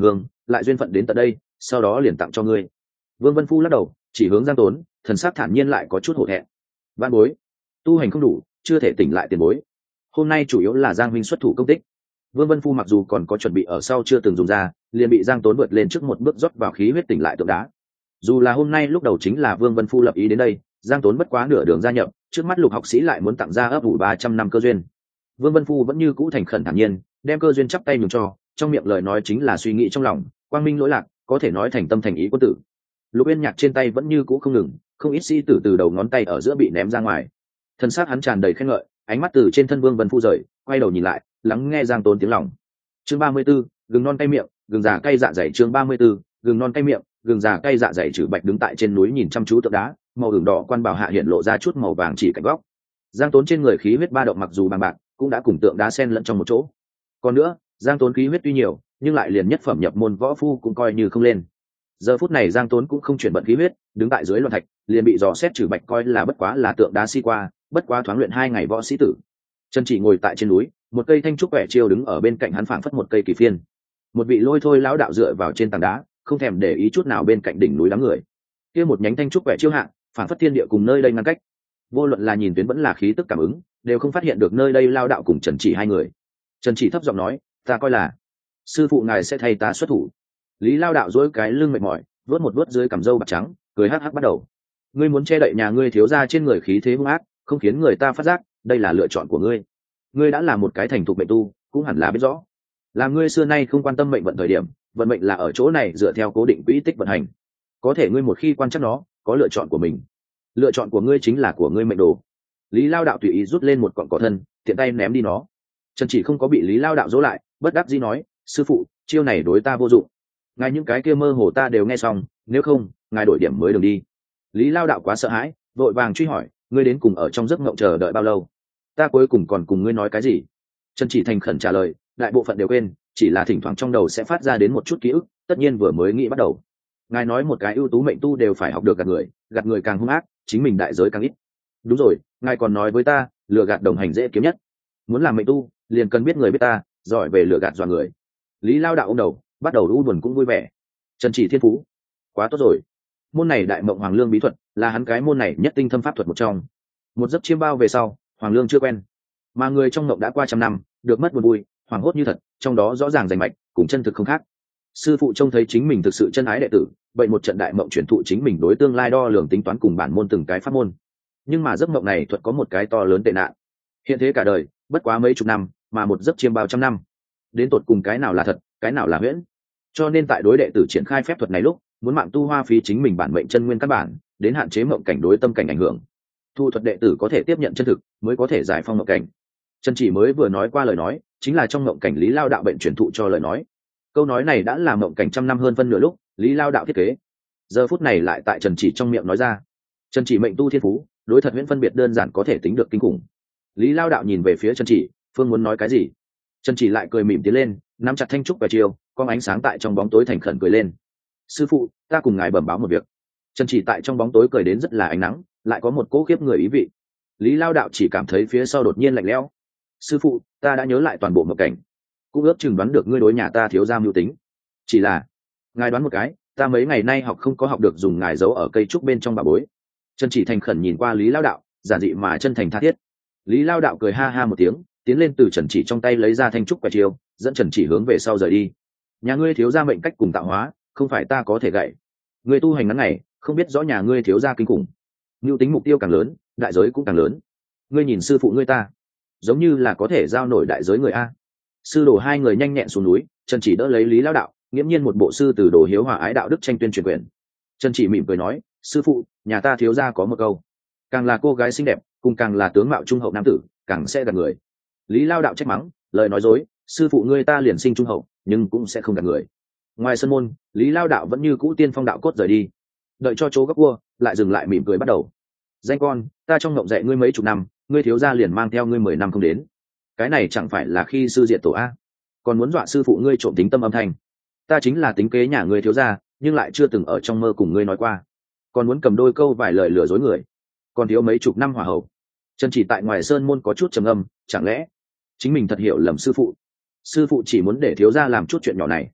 Speaker 1: lại duyên phận đến tận đây, sau đó liền tặng cho ngươi. Vương Vân Phu lắc đầu, chỉ hướng Giang Tốn, thần sắc thản nhiên lại có chút hổ thẹn. Vạn bối, tu hành không đủ, chưa thể tỉnh lại tiền bối. Hôm nay chủ yếu là Giang huynh xuất thủ công tích. Vương Vân Phu mặc dù còn có chuẩn bị ở sau chưa từng dùng ra, liền bị Giang Tốn vượt lên trước một bước rót vào khí huyết tỉnh lại tượng đá. Dù là hôm nay lúc đầu chính là Vương Vân Phu lập ý đến đây, Giang Tốn bất quá nửa đường gia nhập, trước mắt Lục học sĩ lại muốn tặng ra ấp ủ 300 năm cơ duyên. Vương Vân Phu vẫn như cũ thành khẩn thản nhiên, đem cơ duyên chắp tay nhường cho, trong miệng lời nói chính là suy nghĩ trong lòng, quang minh lỗi lạc, có thể nói thành tâm thành ý quân tử. Lục Yên Nhạc trên tay vẫn như cũ không ngừng, không ít sĩ tử từ đầu ngón tay ở giữa bị ném ra ngoài. Thân xác hắn tràn đầy khen ngợi, ánh mắt từ trên thân Vương Vân Phu rời, quay đầu nhìn lại, lắng nghe Giang Tốn tiếng lòng. Chương 34, gừng non cay miệng, gừng già cay dạ dày. Chương 34, gừng non cay miệng, gừng già cay dạ dày. Trừ Bạch đứng tại trên núi nhìn chăm chú tượng đá, màu hưởng đỏ quan bảo hạ hiện lộ ra chút màu vàng chỉ cạnh góc. Giang Tốn trên người khí huyết ba động mặc dù bằng bạc, cũng đã cùng tượng đá xen lẫn trong một chỗ. Còn nữa, Giang Tốn khí huyết tuy nhiều, nhưng lại liền nhất phẩm nhập môn võ phu cũng coi như không lên. Giờ phút này Giang Tốn cũng không chuyển bận khí huyết, đứng tại dưới loạn thạch, liền bị dò xét Trừ Bạch coi là bất quá là tượng đá si qua, bất quá thoáng luyện 2 ngày võ sĩ tử. Chân Chỉ ngồi tại trên núi, một cây thanh trúc quẻ chiêu đứng ở bên cạnh hắn phảng phất một cây kỳ phiên. Một vị lôi thôi lão đạo dựa vào trên tảng đá, không thèm để ý chút nào bên cạnh đỉnh núi đám người. Kia một nhánh thanh trúc quẻ chiêu hạng, phảng phất thiên địa cùng nơi đây ngăn cách. Vô luận là nhìn tuyến vẫn là khí tức cảm ứng, đều không phát hiện được nơi đây lao đạo cùng Trần Chỉ hai người. Trần Chỉ thấp giọng nói, ta coi là sư phụ ngài sẽ thay ta xuất thủ. Lý lao đạo duỗi cái lưng mệt mỏi, vớt một vớt dưới cằm râu bạc trắng, cười hắc hắc bắt đầu. Ngươi muốn che đậy nhà ngươi thiếu gia trên người khí thế hung ác, không khiến người ta phát giác, đây là lựa chọn của ngươi. Ngươi đã là một cái thành thục mệnh tu, cũng hẳn là biết rõ. Là ngươi xưa nay không quan tâm mệnh vận thời điểm, vận mệnh là ở chỗ này dựa theo cố định quỹ tích vận hành. Có thể ngươi một khi quan chắc nó, có lựa chọn của mình. Lựa chọn của ngươi chính là của ngươi mệnh đồ. Lý lao đạo tùy ý rút lên một cọng cỏ thân, tiện tay ném đi nó. Trần Chỉ không có bị Lý lao đạo dỗ lại, bất đắc dĩ nói, sư phụ, chiêu này đối ta vô dụng. Ngài những cái kia mơ hồ ta đều nghe xong, nếu không, ngài đổi điểm mới đường đi. Lý lao đạo quá sợ hãi, vội vàng truy hỏi, ngươi đến cùng ở trong giấc mộng chờ đợi bao lâu? Ta cuối cùng còn cùng ngươi nói cái gì? Trần Chỉ thành khẩn trả lời, đại bộ phận đều quên, chỉ là thỉnh thoảng trong đầu sẽ phát ra đến một chút ký ức, tất nhiên vừa mới nghĩ bắt đầu. Ngài nói một cái ưu tú mệnh tu đều phải học được gạt người càng hung ác, chính mình đại giới càng ít. Đúng rồi, ngài còn nói với ta, lừa gạt đồng hành dễ kiếm nhất. Muốn làm mệnh tu, liền cần biết người biết ta, giỏi về lừa gạt dọa người. Lý lao đạo ông đầu, bắt đầu u buồn cũng vui vẻ. Trần Chỉ thiên phú, quá tốt rồi. Môn này đại mộng hoàng lương bí thuật, là hắn cái môn này nhất tinh thâm pháp thuật một trong. Một giấc chiêm bao về sau, hoàng lương chưa quen, mà người trong mộng đã qua trăm năm, được mất buồn vui, hoàng hốt như thật, trong đó rõ ràng rành mạch, cùng chân thực không khác. Sư phụ trông thấy chính mình thực sự chân ái đệ tử, vậy một trận đại mộng chuyển thụ chính mình đối tương lai đo lường tính toán cùng bản môn từng cái pháp môn. Nhưng mà giấc mộng này thuật có một cái to lớn tệ nạn. Hiện thế cả đời, bất quá mấy chục năm, mà một giấc chiêm bao trăm năm. Đến tột cùng cái nào là thật, cái nào là huyễn. Cho nên tại đối đệ tử triển khai phép thuật này lúc, muốn mạng tu hoa phí chính mình bản mệnh chân nguyên căn bản, đến hạn chế mộng cảnh đối tâm cảnh ảnh hưởng. Thu thuật đệ tử có thể tiếp nhận chân thực, mới có thể giải phong mộng cảnh. Trần Chỉ mới vừa nói qua lời nói, chính là trong mộng cảnh Lý lao đạo bệnh truyền thụ cho lời nói. Câu nói này đã là mộng cảnh trăm năm hơn phân nửa lúc, Lý lao đạo thiết kế. Giờ phút này lại tại Trần Chỉ trong miệng nói ra. Trần Chỉ mệnh tu thiên phú, đối thật huyễn phân biệt đơn giản có thể tính được kinh khủng. Lý lao đạo nhìn về phía Trần Chỉ, phương muốn nói cái gì? Trần Chỉ lại cười mỉm tiến lên, nắm chặt thanh trúc và chiều, con ánh sáng tại trong bóng tối thành khẩn cười lên. Sư phụ, ta cùng ngài bẩm báo một việc. Trần Chỉ tại trong bóng tối cười đến rất là ánh nắng, lại có một cỗ khiếp người ý vị. Lý lao đạo chỉ cảm thấy phía sau đột nhiên lạnh lẽo. Sư phụ, ta đã nhớ lại toàn bộ mộng cảnh, cũng ước chừng đoán được ngươi đối nhà ta thiếu gia mưu tính. Chỉ là, ngài đoán một cái, ta mấy ngày nay học không có học được dùng ngài giấu ở cây trúc bên trong bà bối. Trần Chỉ thành khẩn nhìn qua Lý lao đạo, giản dị mà chân thành tha thiết. Lý lao đạo cười ha ha một tiếng, tiến lên từ Trần Chỉ trong tay lấy ra thanh trúc quẻ chiêu, dẫn Trần Chỉ hướng về sau rời đi. Nhà ngươi thiếu gia mệnh cách cùng tạo hóa, không phải ta có thể gậy. Ngươi tu hành ngắn ngày, không biết rõ nhà ngươi thiếu gia kinh khủng. Mưu tính mục tiêu càng lớn, đại giới cũng càng lớn. Ngươi nhìn sư phụ ngươi ta, giống như là có thể giao nổi đại giới người a. Sư đồ hai người nhanh nhẹn xuống núi, Trần Chỉ đỡ lấy Lý lao đạo, nghiễm nhiên một bộ sư từ đồ hiếu hòa ái đạo đức tranh tuyên truyền quyền. Trần Chỉ mỉm cười nói, sư phụ, nhà ta thiếu gia có một câu, càng là cô gái xinh đẹp, cùng càng là tướng mạo trung hậu nam tử, càng sẽ gạt người. Lý lao đạo trách mắng, lời nói dối, sư phụ ngươi ta liền sinh trung hậu, nhưng cũng sẽ không gạt người. Ngoài sân môn, Lý lao đạo vẫn như cũ tiên phong đạo cốt rời đi. Đợi cho chỗ gấp cua, lại dừng lại mỉm cười bắt đầu. Danh con, ta trong ngộng dạy ngươi mấy chục năm, ngươi thiếu gia liền mang theo ngươi 10 năm không đến. Cái này chẳng phải là khi sư diệt tổ a? Còn muốn dọa sư phụ ngươi trộm tính tâm âm thanh. Ta chính là tính kế nhà ngươi thiếu gia, nhưng lại chưa từng ở trong mơ cùng ngươi nói qua. Còn muốn cầm đôi câu vài lời lừa dối người. Còn thiếu mấy chục năm hòa hậu. Trần Chỉ tại ngoài sơn môn có chút trầm âm, chẳng lẽ chính mình thật hiểu lầm sư phụ? Sư phụ chỉ muốn để thiếu gia làm chút chuyện nhỏ này.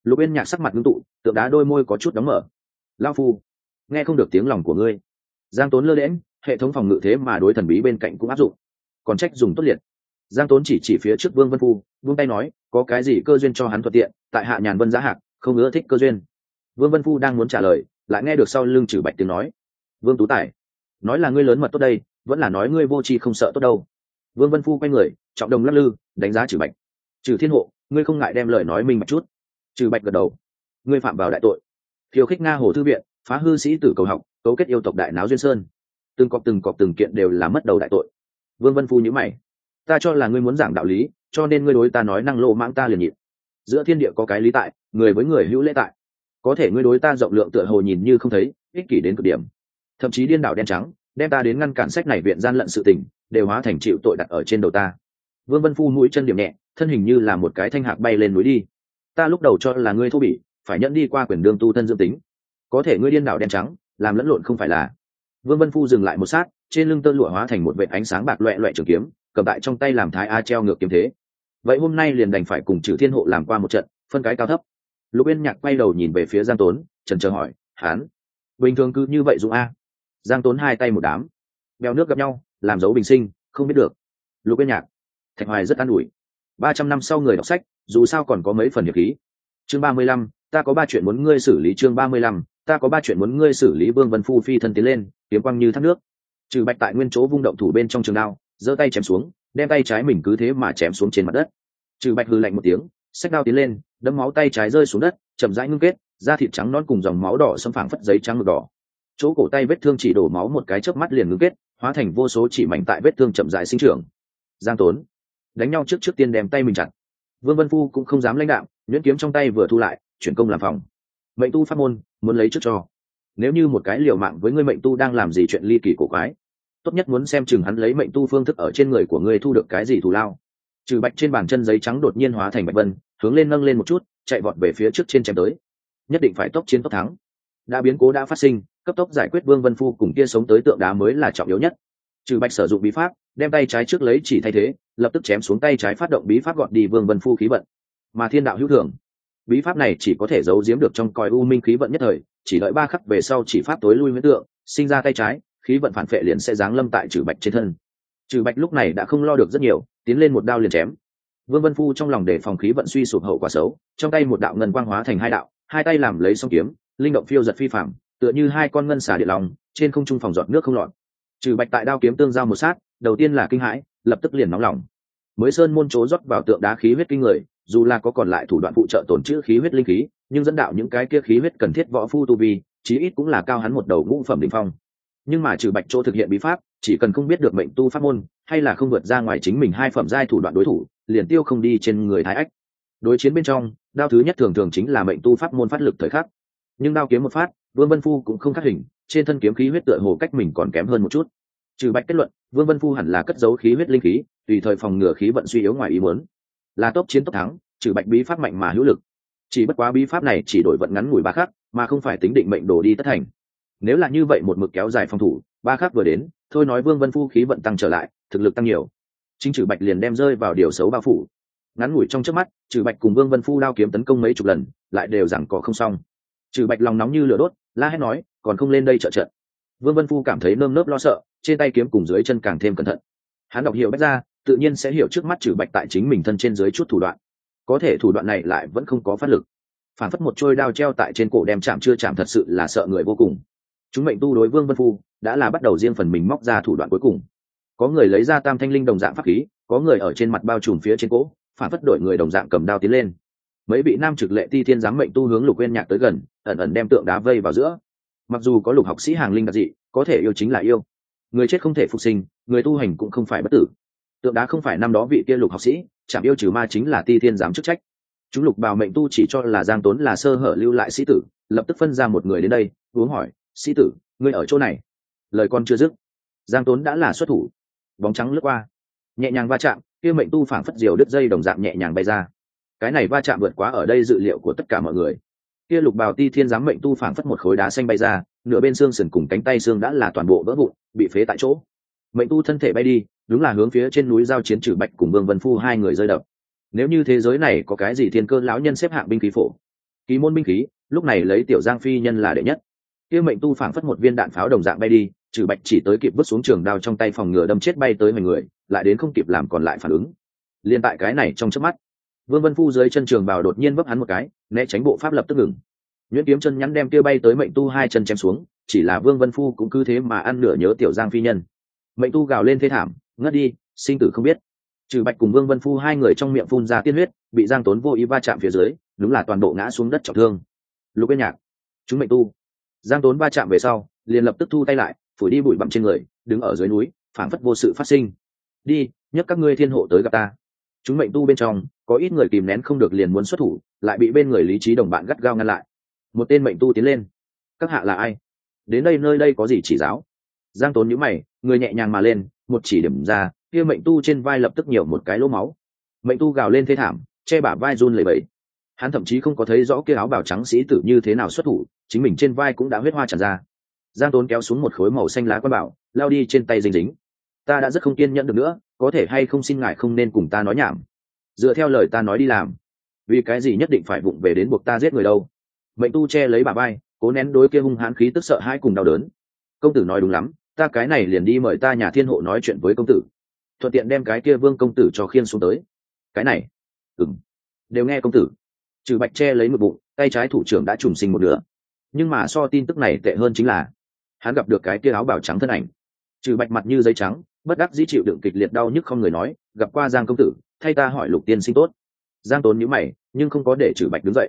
Speaker 1: Lục Uyên Nhạc sắc mặt ngưng tụ, tượng đá đôi môi có chút đóng mở. Lão phu nghe không được tiếng lòng của ngươi. Giang Tốn lơ đễnh, hệ thống phòng ngự thế mà đối thần bí bên cạnh cũng áp dụng, còn trách dùng tốt liệt. Giang Tốn chỉ phía trước Vương Vân Phu, buông tay nói, có cái gì cơ duyên cho hắn thuận tiện, tại hạ nhàn vân giá hạc, không ưa thích cơ duyên. Vương Vân Phu đang muốn trả lời, lại nghe được sau lưng Trừ Bạch tiếng nói, Vương Tú Tài, nói là ngươi lớn mật tốt đây, vẫn là nói ngươi vô tri không sợ tốt đâu. Vương Vân Phu quay người, trọng đồng lắc lư, đánh giá Trừ Bạch. Trừ Thiên Hộ, ngươi không ngại đem lời nói minh bạch chút. Trừ Bạch gật đầu, ngươi phạm vào đại tội, khiêu khích Nga Hồ thư viện, phá hư sĩ tử cầu học, cấu kết yêu tộc đại náo duyên sơn, từng cọp từng kiện đều là mất đầu đại tội. Vương Vân Phu nhíu mày, ta cho là ngươi muốn giảng đạo lý, cho nên ngươi đối ta nói năng lô mãng ta liền nhịn. Giữa thiên địa có cái lý tại, người với người hữu lễ tại, có thể ngươi đối ta rộng lượng tựa hồ nhìn như không thấy, ích kỷ đến cực điểm, thậm chí điên đảo đen trắng, đem ta đến ngăn cản sách này viện gian lận sự tình, đều hóa thành chịu tội đặt ở trên đầu ta. Vương Vân Phu mũi chân điểm nhẹ, thân hình như là một cái thanh hạc bay lên núi đi. Ta lúc đầu cho là ngươi thô bỉ, phải nhận đi qua quyền đương tu thân dương tính, có thể ngươi điên đảo đen trắng, làm lẫn lộn không phải là. Vương Vân Phu dừng lại một sát, trên lưng tơ lụa hóa thành một vệt ánh sáng bạc loẹt loẹt trường kiếm, cầm tại trong tay làm thái a treo ngược kiếm thế. Vậy hôm nay liền đành phải cùng Trừ Thiên Hộ làm qua một trận, phân cái cao thấp. Lục Uyên Nhạc quay đầu nhìn về phía Giang Tốn, chần chờ hỏi, hắn bình thường cứ như vậy Dũng a? Giang Tốn hai tay một đám, bèo nước gặp nhau, làm dấu bình sinh, không biết được. Lục Uyên Nhạc, Thạch Hoài rất an ủi. 300 năm sau người đọc sách, dù sao còn có mấy phần hiệp khí. Chương 35, ta có 3 chuyện muốn ngươi xử lý. Chương 35, ta có 3 chuyện muốn ngươi xử lý. Vương Vân Phu phi thân tiến lên, kiếm quang như thác nước. Trừ Bạch tại nguyên chỗ vung động thủ bên trong trường đao, giơ tay chém xuống, đem tay trái mình cứ thế mà chém xuống trên mặt đất. Trừ Bạch hừ lạnh một tiếng, xách đao tiến lên, đâm máu tay trái rơi xuống đất, chậm rãi ngưng kết, da thịt trắng non cùng dòng máu đỏ xâm phảng phất giấy trắng mực đỏ. Chỗ cổ tay vết thương chỉ đổ máu một cái chớp mắt liền ngưng kết, hóa thành vô số chỉ mảnh tại vết thương chậm rãi sinh trưởng. Giang Tốn đánh nhau trước tiên đem tay mình chặt. Vương Vân Phu cũng không dám lãnh đạo, nhuyễn kiếm trong tay vừa thu lại, chuyển công làm phòng. Mệnh tu pháp môn, muốn lấy trước cho. Nếu như một cái liều mạng với ngươi mệnh tu đang làm gì chuyện ly kỳ cổ quái, tốt nhất muốn xem chừng hắn lấy mệnh tu phương thức ở trên người của ngươi thu được cái gì thù lao. Trừ Bạch trên bàn chân giấy trắng đột nhiên hóa thành bạch vân, hướng lên nâng lên một chút, chạy vọt về phía trước trên chém tới. Nhất định phải tốc chiến tốc thắng. Đã biến cố đã phát sinh, cấp tốc giải quyết Vương Vân Phu cùng kia sống tới tượng đá mới là trọng yếu nhất. Trừ Bạch sử dụng bí pháp, đem tay trái trước lấy chỉ thay thế, lập tức chém xuống tay trái phát động bí pháp gọt đi Vương Vân Phu khí vận. Mà thiên đạo hữu thường, bí pháp này chỉ có thể giấu giếm được trong còi u minh khí vận nhất thời, chỉ đợi 3 khắc về sau chỉ pháp tối lui huyễn tượng, sinh ra tay trái, khí vận phản phệ liền sẽ giáng lâm tại Trừ Bạch trên thân. Trừ Bạch lúc này đã không lo được rất nhiều, tiến lên một đao liền chém. Vương Vân Phu trong lòng đề phòng khí vận suy sụp hậu quả xấu, trong tay một đạo ngân quang hóa thành 2 đạo, hai tay làm lấy song kiếm, linh động phiêu giật phi phàm, tựa như 2 con ngân xà điện lòng, trên không trung phòng giọt nước không lọt. Trừ Bạch tại đao kiếm tương giao một sát, đầu tiên là kinh hãi, lập tức liền nóng lòng. Mới sơn môn chỗ rót vào tượng đá khí huyết kinh người, dù là có còn lại thủ đoạn phụ trợ tổn trữ khí huyết linh khí, nhưng dẫn đạo những cái kia khí huyết cần thiết võ phu tu vi, chí ít cũng là cao hắn một đầu ngũ phẩm đỉnh phong. Nhưng mà Trừ Bạch chỗ thực hiện bí pháp, chỉ cần không biết được mệnh tu pháp môn, hay là không vượt ra ngoài chính mình 2 phẩm giai thủ đoạn đối thủ, liền tiêu không đi trên người Thái Ách. Đối chiến bên trong, đao thứ nhất thường thường chính là mệnh tu pháp môn phát lực thời khắc. Nhưng đao kiếm một phát, Vương Vân Phu cũng không khắc hình, trên thân kiếm khí huyết tựa hồ cách mình còn kém hơn một chút. Trừ Bạch kết luận, Vương Vân Phu hẳn là cất giấu khí huyết linh khí, tùy thời phòng ngừa khí vận suy yếu ngoài ý muốn. Là tốc chiến tốc thắng, Trừ Bạch bí pháp mạnh mà hữu lực. Chỉ bất quá bí pháp này chỉ đổi vận ngắn ngủi 3 khắc, mà không phải tính định mệnh đổ đi tất thành. Nếu là như vậy một mực kéo dài phòng thủ, 3 khắc vừa đến, thôi nói Vương Vân Phu khí vận tăng trở lại, thực lực tăng nhiều. Chính Trừ Bạch liền đem rơi vào điều xấu bao phủ. Ngắn ngủi trong chớp mắt, Trừ Bạch cùng Vương Vân Phu đao kiếm tấn công mấy chục lần, lại đều giằng co không xong. Trừ Bạch lòng nóng như lửa đốt, la hét nói, còn không lên đây trợ trận. Vương Vân Phu cảm thấy nơm nớp lo sợ, trên tay kiếm cùng dưới chân càng thêm cẩn thận. Hắn đọc hiểu bách ra, tự nhiên sẽ hiểu trước mắt Trừ Bạch tại chính mình thân trên dưới chút thủ đoạn. Có thể thủ đoạn này lại vẫn không có phát lực. Phản phất một trôi đao treo tại trên cổ đem chạm chưa chạm, thật sự là sợ người vô cùng. Chúng mệnh tu đối Vương Vân Phu đã là bắt đầu riêng phần mình móc ra thủ đoạn cuối cùng. Có người lấy ra tam thanh linh đồng dạng pháp khí, có người ở trên mặt bao trùm phía trên cỗ, phản phất đổi người đồng dạng cầm đao tiến lên. Mấy vị nam trực lệ ti thiên giám mệnh tu hướng Lục Uyên Nhạc tới gần, ẩn ẩn đem tượng đá vây vào giữa. Mặc dù có lục học sĩ hàng linh đặc dị, có thể yêu chính là yêu, người chết không thể phục sinh, người tu hành cũng không phải bất tử. Tượng đá không phải năm đó vị kia lục học sĩ, chạm yêu trừ ma chính là ti thiên giám chức trách. Chúng lục bào mệnh tu chỉ cho là Giang Tốn là sơ hở lưu lại sĩ tử, lập tức phân ra một người đến đây uống hỏi, sĩ tử, ngươi ở chỗ này? Lời con chưa dứt, Giang Tốn đã là xuất thủ, bóng trắng lướt qua, nhẹ nhàng va chạm, kia mệnh tu phảng phất diều đứt dây đồng dạng nhẹ nhàng bay ra. Cái này va chạm vượt quá ở đây dự liệu của tất cả mọi người. Kia lục bào ti thiên giám mệnh tu phảng phất một khối đá xanh bay ra, nửa bên xương sườn cùng cánh tay xương đã là toàn bộ vỡ vụn, bị phế tại chỗ. Mệnh tu thân thể bay đi, đúng là hướng phía trên núi giao chiến Trừ Bạch cùng Vương Vân Phu 2 người rơi đập. Nếu như thế giới này có cái gì thiên cơ lão nhân xếp hạng binh khí phổ, Kỳ môn binh khí lúc này lấy tiểu giang phi nhân là đệ nhất. Kia mệnh tu phảng phất một viên đạn pháo đồng dạng bay đi, Trừ Bạch chỉ tới kịp vứt xuống trường đao trong tay phòng ngừa đâm chết bay tới mọi người, lại đến không kịp làm còn lại phản ứng. Liên tại cái này trong chớp mắt, Vương Vân Phu dưới chân trường bào đột nhiên vấp hắn một cái, né tránh bộ pháp lập tức ngừng. Nhuyễn kiếm chân nhắn đem kia bay tới mệnh tu hai chân chém xuống, chỉ là Vương Vân Phu cũng cứ thế mà ăn nửa nhớ tiểu giang phi nhân. Mệnh tu gào lên thê thảm, ngất đi, sinh tử không biết. Trừ Bạch cùng Vương Vân Phu hai người trong miệng phun ra tiên huyết, bị Giang Tốn vô ý va chạm phía dưới, đúng là toàn bộ ngã xuống đất trọng thương. Lục Yên Nhạc, chúng mệnh tu. Giang Tốn va chạm về sau, liền lập tức thu tay lại, phủi đi bụi bặm trên người, đứng ở dưới núi, phảng phất vô sự phát sinh. Đi, nhấc các ngươi thiên hộ tới gặp ta. Chúng mệnh tu bên trong, có ít người kìm nén không được liền muốn xuất thủ, lại bị bên người lý trí đồng bạn gắt gao ngăn lại. Một tên mệnh tu tiến lên. Các hạ là ai? Đến đây nơi đây có gì chỉ giáo? Giang Tốn nhíu mày, người nhẹ nhàng mà lên, một chỉ điểm ra, kia mệnh tu trên vai lập tức nhiều một cái lỗ máu. Mệnh tu gào lên thê thảm, che bả vai run lẩy bẩy. Hắn thậm chí không có thấy rõ kia áo bào trắng sĩ tử như thế nào xuất thủ, chính mình trên vai cũng đã huyết hoa tràn ra. Giang Tốn kéo xuống một khối màu xanh lá quan bảo, lao đi trên tay dính dính. Ta đã rất không kiên nhẫn được nữa, có thể hay không xin ngài không nên cùng ta nói nhảm, dựa theo lời ta nói đi làm. Vì cái gì nhất định phải vụng về đến buộc ta giết người đâu? Mệnh tu che lấy bả vai, cố nén đối kia hung hãn khí tức sợ hãi cùng đau đớn. Công tử nói đúng lắm, ta cái này liền đi mời ta nhà thiên hộ nói chuyện với công tử, thuận tiện đem cái kia Vương công tử cho khiên xuống tới. Cái này, đều nghe công tử. Trừ Bạch che lấy ngực bụng, tay trái thủ trưởng đã trùng sinh một nửa. Nhưng mà so tin tức này tệ hơn chính là hắn gặp được cái kia áo bào trắng thân ảnh. Trừ Bạch mặt như giấy trắng, bất đắc dĩ chịu đựng kịch liệt đau nhức không người nói, gặp qua Giang công tử, thay ta hỏi Lục tiên sinh tốt. Giang Tốn nhíu mày, nhưng không có để Trừ Bạch đứng dậy.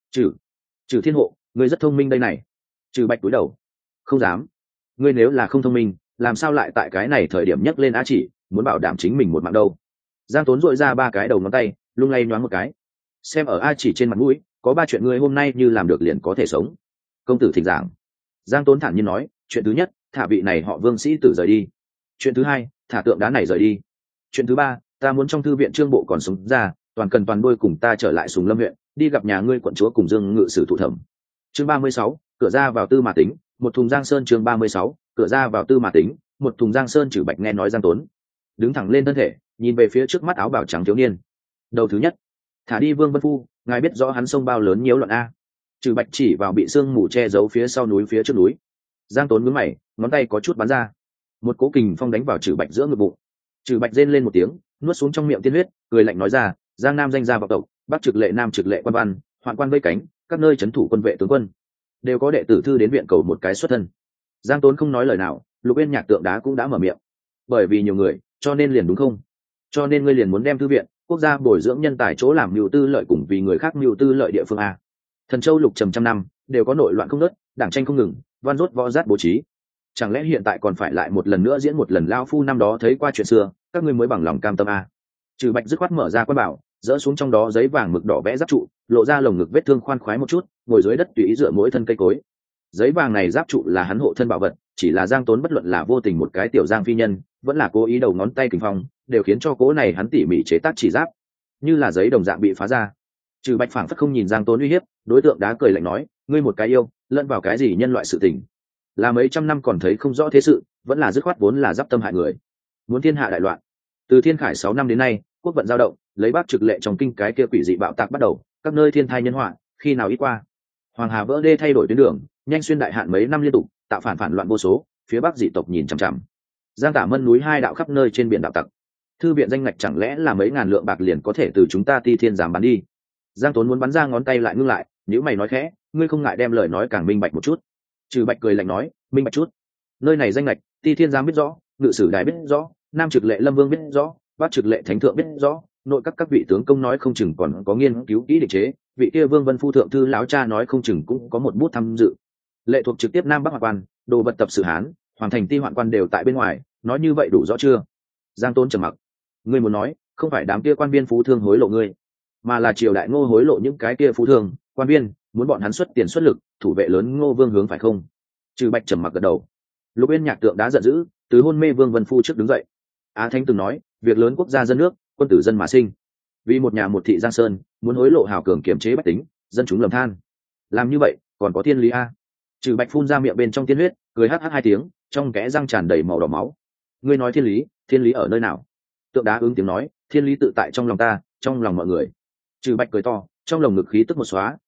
Speaker 1: Trừ thiên hộ, ngươi rất thông minh đây này. Trừ Bạch cúi đầu. Không dám. Ngươi nếu là không thông minh, làm sao lại tại cái này thời điểm nhấc lên á chỉ, muốn bảo đảm chính mình một mạng đâu? Giang Tốn dội ra ba cái đầu ngón tay, lung lay nhoáng một cái. Xem ở a chỉ trên mặt mũi, có ba chuyện ngươi hôm nay như làm được liền có thể sống. Công tử thỉnh giảng. Giang Tốn thản nhiên nói, chuyện thứ nhất, thả vị này họ Vương sĩ tử rời đi. Chuyện thứ hai, thả tượng đá này rời đi. Chuyện thứ ba, ta muốn trong thư viện trương bộ còn sống ra, toàn cần toàn đôi cùng ta trở lại Sùng Lâm huyện, đi gặp nhà ngươi quận chúa cùng Dương ngự sử thụ thẩm. Chương 36, cửa ra vào Tư Mã Tính, một thùng Giang Sơn. Chương 36, cửa ra vào Tư Mã Tính, một thùng Giang Sơn. Trừ Bạch nghe nói Giang Tốn đứng thẳng lên thân thể, nhìn về phía trước mắt áo bào trắng thiếu niên. Đầu thứ nhất, thả đi Vương Vân Phu, ngài biết rõ hắn sông bao lớn nhiễu loạn a? Trừ Bạch chỉ vào bị sương mù che giấu phía sau núi phía trước núi. Giang Tốn nhướng mày, ngón tay có chút bắn ra, một cỗ kình phong đánh vào Trừ Bạch giữa ngực bụng. Trừ Bạch rên lên một tiếng, nuốt xuống trong miệng tiên huyết, cười lạnh nói ra, Giang Nam danh gia vọng tộc, Bắc trực lệ, Nam trực lệ quan văn, hoạn quan vây cánh, các nơi trấn thủ quân vệ tướng quân đều có đệ tử thư đến viện cầu một cái xuất thân. Giang Tốn không nói lời nào, Lục Yên Nhạc tượng đá cũng đã mở miệng. Bởi vì nhiều người, cho nên liền đúng không? Cho nên ngươi liền muốn đem thư viện quốc gia bồi dưỡng nhân tài chỗ làm mưu tư lợi cùng vì người khác mưu tư lợi địa phương a? Thần Châu lục trầm trăm năm, đều có nội loạn không ngớt, đảng tranh không ngừng, van rốt võ rát bố trí. Chẳng lẽ hiện tại còn phải lại một lần nữa diễn một lần lao phu năm đó thấy qua chuyện xưa, các ngươi mới bằng lòng cam tâm a? Trừ Bạch dứt khoát mở ra quan bảo, dỡ xuống trong đó giấy vàng mực đỏ vẽ giáp trụ, lộ ra lồng ngực vết thương khoan khoái một chút, ngồi dưới đất tùy ý dựa mỗi thân cây cối. Giấy vàng này giáp trụ là hắn hộ thân bảo vật, chỉ là Giang Tốn bất luận là vô tình một cái tiểu Giang phi nhân, vẫn là cố ý đầu ngón tay kình phong, đều khiến cho cố này hắn tỉ mỉ chế tác chỉ giáp, như là giấy đồng dạng bị phá ra. Trừ Bạch phảng phất không nhìn Giang Tốn uy hiếp, đối tượng đá cười lạnh nói, ngươi một cái yêu, lẫn vào cái gì nhân loại sự tình? Là mấy trăm năm còn thấy không rõ thế sự, vẫn là dứt khoát vốn là giáp tâm hại người, muốn thiên hạ đại loạn. Từ Thiên Khải 6 năm đến nay, quốc vận dao động, lấy Bắc trực lệ trong kinh cái kia quỷ dị bạo tạc bắt đầu, các nơi thiên thai nhân họa, khi nào ít qua. Hoàng Hà vỡ đê thay đổi tuyến đường, nhanh xuyên đại hạn mấy năm liên tục, tạo phản loạn vô số, phía Bắc dị tộc nhìn chằm chằm. Giang Tả Mân núi hai đạo khắp nơi trên biển đạo tặc. Thư viện danh ngạch chẳng lẽ là mấy ngàn lượng bạc liền có thể từ chúng ta Ti Thiên giảm bán đi? Giang Tốn muốn bắn ra ngón tay lại ngưng lại, nếu mày nói khẽ, ngươi không ngại đem lời nói càng minh bạch một chút. Trừ Bạch cười lạnh nói, minh bạch chút. Nơi này danh ngạch, Ti Thiên giám biết rõ, ngự sử đài biết rõ, Nam trực lệ Lâm Vương biết rõ, Bắc trực lệ Thánh thượng biết rõ, nội các vị tướng công nói không chừng còn có nghiên cứu kỹ định chế, vị kia Vương Vân Phu thượng thư lão cha nói không chừng cũng có một bút tham dự. Lệ thuộc trực tiếp Nam Bắc Hoạn quan, đồ vật tập sự Hán, Hoàng thành Ti Hoạn quan đều tại bên ngoài, nói như vậy đủ rõ chưa? Giang Tốn trầm mặc. Ngươi muốn nói, không phải đám kia quan viên phú thương hối lộ ngươi, mà là triều đại Ngô hối lộ những cái kia phú thương, quan viên, muốn bọn hắn xuất tiền xuất lực, thủ vệ lớn Ngô Vương hướng phải không? Trừ Bạch trầm mặc gật đầu. Lục Yên Nhạc tượng đá giận dữ, từ hôn mê Vương Vân Phu trước đứng dậy. Á Thánh từng nói, việc lớn quốc gia dân nước, quân tử dân mà sinh. Vì một nhà một thị Giang Sơn, muốn hối lộ hào cường kiểm chế bách tính, dân chúng lầm than. Làm như vậy, còn có thiên lý a? Trừ Bạch phun ra miệng bên trong tiên huyết, cười hắc hắc hai tiếng, trong kẽ răng tràn đầy màu đỏ máu. Ngươi nói thiên lý ở nơi nào? Tượng đá ứng tiếng nói, thiên lý tự tại trong lòng ta, trong lòng mọi người. Trừ Bạch cười to, trong lồng ngực khí tức một xóa,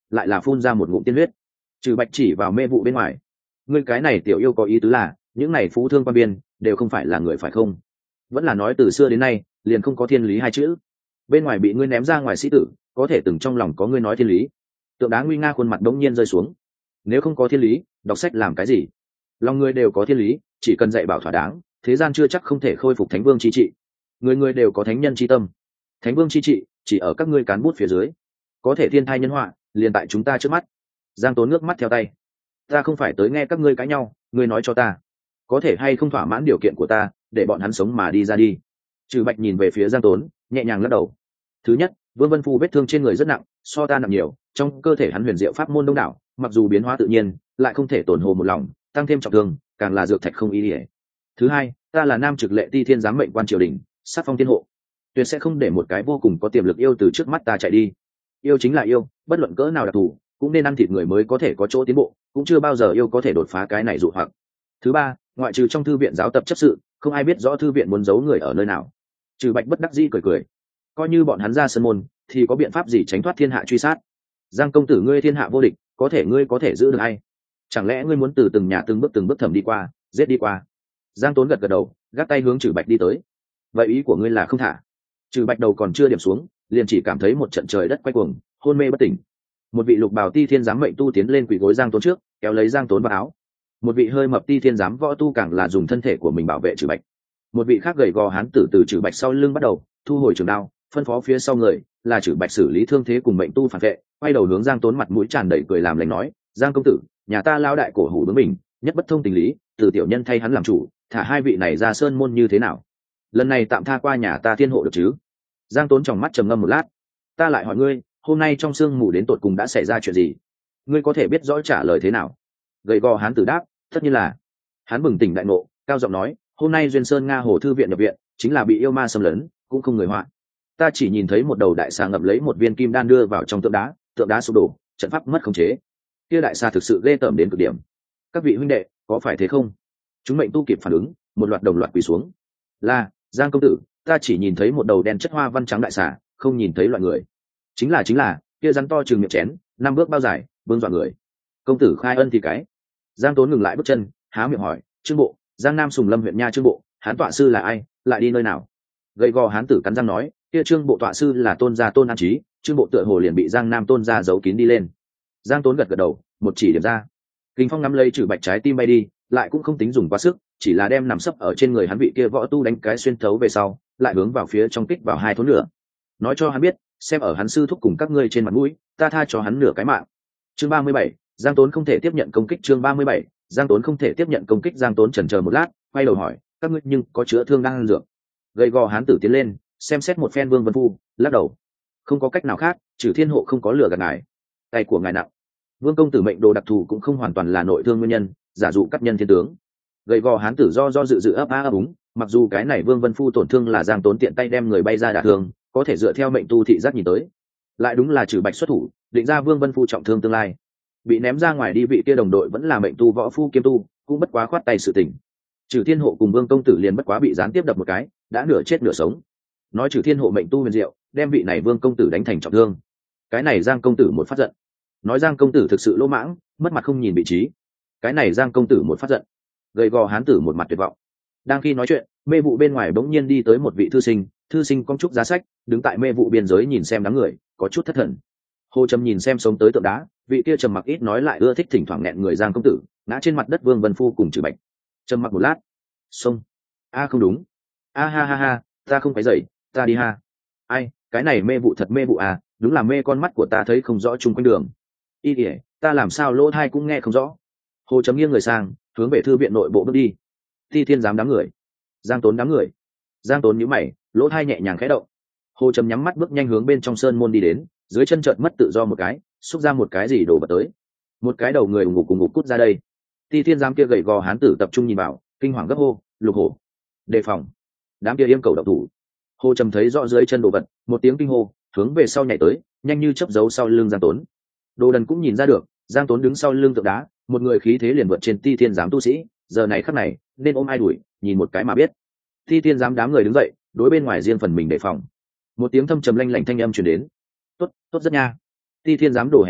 Speaker 1: lại là phun ra một ngụm tiên huyết. Trừ Bạch chỉ vào mê vụ bên ngoài: ngươi cái này tiểu yêu có ý tứ là những này phú thương quan biên đều không phải là người phải không? Vẫn là nói từ xưa đến nay liền không có thiên lý hai chữ? Bên ngoài bị ngươi ném ra ngoài sĩ tử, có thể từng trong lòng có ngươi nói thiên lý? Tượng đá nguy nga khuôn mặt đống nhiên rơi xuống. Nếu không có thiên lý, đọc sách làm cái gì? Lòng người đều có thiên lý, chỉ cần dạy bảo thỏa đáng, thế gian chưa chắc không thể khôi phục thánh vương chi trị. Người người đều có thánh nhân chi tâm, thánh vương chi trị chỉ ở các ngươi cán bút phía dưới, có thể thiên thai nhân họa liền tại chúng ta trước mắt. Giang Tốn nước mắt theo tay: ta không phải tới nghe các ngươi cãi nhau, ngươi nói cho ta có thể hay không thỏa mãn điều kiện của ta, để bọn hắn sống mà đi ra đi. Trừ Bạch nhìn về phía Giang Tốn, nhẹ nhàng lắc đầu. Thứ nhất, Vương Vân Phu vết thương trên người rất nặng, so ta nặng nhiều, trong cơ thể hắn huyền diệu pháp môn đông đảo, mặc dù biến hóa tự nhiên, lại không thể tổn hồ một lòng, tăng thêm trọng thương, càng là dược thạch không ý nghĩa. Thứ hai, ta là nam trực lệ ti thiên giám mệnh quan triều đình, sát phong thiên hộ, tuyệt sẽ không để một cái vô cùng có tiềm lực yêu từ trước mắt ta chạy đi. Yêu chính là yêu, bất luận cỡ nào đặc thù, cũng nên ăn thịt người mới có thể có chỗ tiến bộ, cũng chưa bao giờ yêu có thể đột phá cái này dụ hoặc. Thứ ba, ngoại trừ trong thư viện giáo tập chấp sự, không ai biết rõ thư viện muốn giấu người ở nơi nào. Trừ Bạch bất đắc dĩ cười cười: coi như bọn hắn ra sân môn thì có biện pháp gì tránh thoát thiên hạ truy sát? Giang công tử ngươi thiên hạ vô địch, có thể ngươi có thể giữ được ai? Chẳng lẽ ngươi muốn từ từng nhà từng bước thẩm đi qua, giết đi qua? Giang Tốn gật gật đầu, gác tay hướng Trừ Bạch đi tới. Vậy ý của ngươi là không thả? Trừ Bạch đầu còn chưa điểm xuống, liền chỉ cảm thấy một trận trời đất quay cuồng, hôn mê bất tỉnh. Một vị lục bào ti thiên giám mệnh tu tiến lên quỳ gối Giang Tốn trước, kéo lấy Giang Tốn vào áo. Một vị hơi mập ti thiên giám võ tu càng là dùng thân thể của mình bảo vệ Trừ Bạch. Một vị khác gầy gò hán tử từ Trừ Bạch sau lưng bắt đầu thu hồi trường đao, phân phó phía sau người là Trừ Bạch xử lý thương thế cùng mệnh tu phản vệ, quay đầu hướng Giang Tốn mặt mũi tràn đầy cười làm lành nói: Giang công tử, nhà ta lao đại cổ hủ bướng mình, nhất bất thông tình lý, từ tiểu nhân thay hắn làm chủ, thả hai vị này ra sơn môn như thế nào? Lần này tạm tha qua nhà ta thiên hộ được chứ? Giang Tốn tròng mắt trầm ngâm một lát: ta lại hỏi ngươi, hôm nay trong sương mù đến tột cùng đã xảy ra chuyện gì? Ngươi có thể biết rõ trả lời thế nào? Gầy gò hán tử đáp: tất nhiên là. Hắn bừng tỉnh đại ngộ, cao giọng nói: hôm nay Duyên Sơn Nga Hồ thư viện nhập viện, chính là bị yêu ma xâm lấn, cũng không người họa. Ta chỉ nhìn thấy một đầu đại xà ngậm lấy một viên kim đan đưa vào trong tượng đá sụp đổ, trận pháp mất khống chế. Kia đại xà thực sự ghê tởm đến cực điểm. Các vị huynh đệ, có phải thế không? Chúng mệnh tu kịp phản ứng, một loạt đồng loạt quỳ xuống. Là, Giang công tử, ta chỉ nhìn thấy một đầu đen chất hoa văn trắng đại xà, không nhìn thấy loại người. Chính là, kia rắn to chừng miệng chén, 5 bước bao dài, vương dọa người. Công tử khai ân thì cái. Giang Tốn ngừng lại bước chân, há miệng hỏi: Trương bộ, Giang Nam Sùng Lâm huyện nha Trương bộ, hán tọa sư là ai, lại đi nơi nào? Gầy gò hán tử cắn răng nói: kia Trương bộ tọa sư là Tôn gia Tôn An Trí, Trương bộ tựa hồ liền bị Giang Nam Tôn gia giấu kín đi lên. Giang Tốn gật gật đầu, một chỉ điểm ra. Kình phong nắm lấy Trừ Bạch trái tim bay đi, lại cũng không tính dùng quá sức, chỉ là đem nằm sấp ở trên người hắn vị kia võ tu đánh cái xuyên thấu về sau, lại hướng vào phía trong kích vào 2 thốn nửa. Nói cho hắn biết, xem ở hắn sư thúc cùng các ngươi trên mặt mũi, ta tha cho hắn nửa cái mạng. Chương 37, Giang Tốn không thể tiếp nhận công kích. Chương 37, Giang Tốn không thể tiếp nhận công kích. Giang Tốn chần chờ một lát, quay đầu hỏi: các ngươi nhưng có chữa thương đang ăn dược? Gầy gò hán tử tiến lên, xem xét một phen Vương Vân Phu, lắc đầu: không có cách nào khác, trừ thiên hộ không có lừa gạt ngài. Tay của ngài nặng. Vương công tử mệnh đồ đặc thù cũng không hoàn toàn là nội thương nguyên nhân, giả dụ cắt nhân thiên tướng. Gầy gò hán tử do dự ấp ấp úng, mặc dù cái này Vương Vân Phu tổn thương là Giang Tốn tiện tay đem người bay ra đả thương, có thể dựa theo mệnh tu thị giác nhìn tới, lại đúng là Trừ Bạch xuất thủ, định ra Vương Vân Phu trọng thương tương lai. Bị ném ra ngoài đi vị kia đồng đội vẫn là mệnh tu võ phu kiêm tu, cũng bất quá khoát tay sự tình. Trừ thiên hộ cùng Vương công tử liền bất quá bị gián tiếp đập một cái, đã nửa chết nửa sống. Nói Trừ thiên hộ mệnh tu huyền diệu, đem vị này Vương công tử đánh thành trọng thương. Cái này Giang công tử một phát giận. Nói Giang công tử thực sự lỗ mãng, mất mặt không nhìn vị trí. Cái này Giang công tử một phát giận. Gầy gò hán tử một mặt tuyệt vọng. Đang khi nói chuyện, mê vụ bên ngoài bỗng nhiên đi tới một vị thư sinh con trúc giá sách, đứng tại mê vụ biên giới nhìn xem đám người, có chút thất thần. Hồ Trầm nhìn xem sống tới tượng đá, vị kia trầm mặc ít nói lại ưa thích thỉnh thoảng nghẹn người Giang công tử, ngã trên mặt đất Vương Vân Phu cùng Trừ Bạch. Trầm mặc một lát, xông. A không đúng. A ha ha ha, ta không phải dậy, ta đi ha. Ai, cái này mê vụ thật mê vụ à, đúng là mê con mắt của ta thấy không rõ chung quanh đường. Y ỉa, ta làm sao lỗ tai cũng nghe không rõ. Hồ Trầm nghiêng người sang, hướng về thư viện nội bộ bước đi. Ti thiên giám đám người, Giang Tốn đám người. Giang Tốn nhíu mày, lỗ tai nhẹ nhàng khẽ động. Hồ Trầm nhắm mắt bước nhanh hướng bên trong sơn môn đi đến, dưới chân chợt mất tự do một cái, xúc ra một cái gì đổ vật tới. Một cái đầu người ủng ngục cút ra đây. Ti thiên giám kia gầy gò hán tử tập trung nhìn vào, kinh hoàng gấp hô: Lục Hổ, đề phòng! Đám kia yêm cầu động thủ. Hồ Trầm thấy rõ dưới chân đồ vật, một tiếng kinh hô, hướng về sau nhảy tới, nhanh như chớp giấu sau lưng Giang Tốn. Đồ Đần cũng nhìn ra được, Giang Tốn đứng sau lưng tượng đá, một người khí thế liền vượt trên Ti thiên giám tu sĩ, giờ này khắc này nên ôm ai đuổi, nhìn một cái mà biết. Ti thiên giám đám người đứng dậy, đối bên ngoài riêng phần mình đề phòng. Một tiếng thâm trầm lanh lảnh thanh âm truyền đến: tốt rất nha. Ti thiên giám đổ hèn nhát,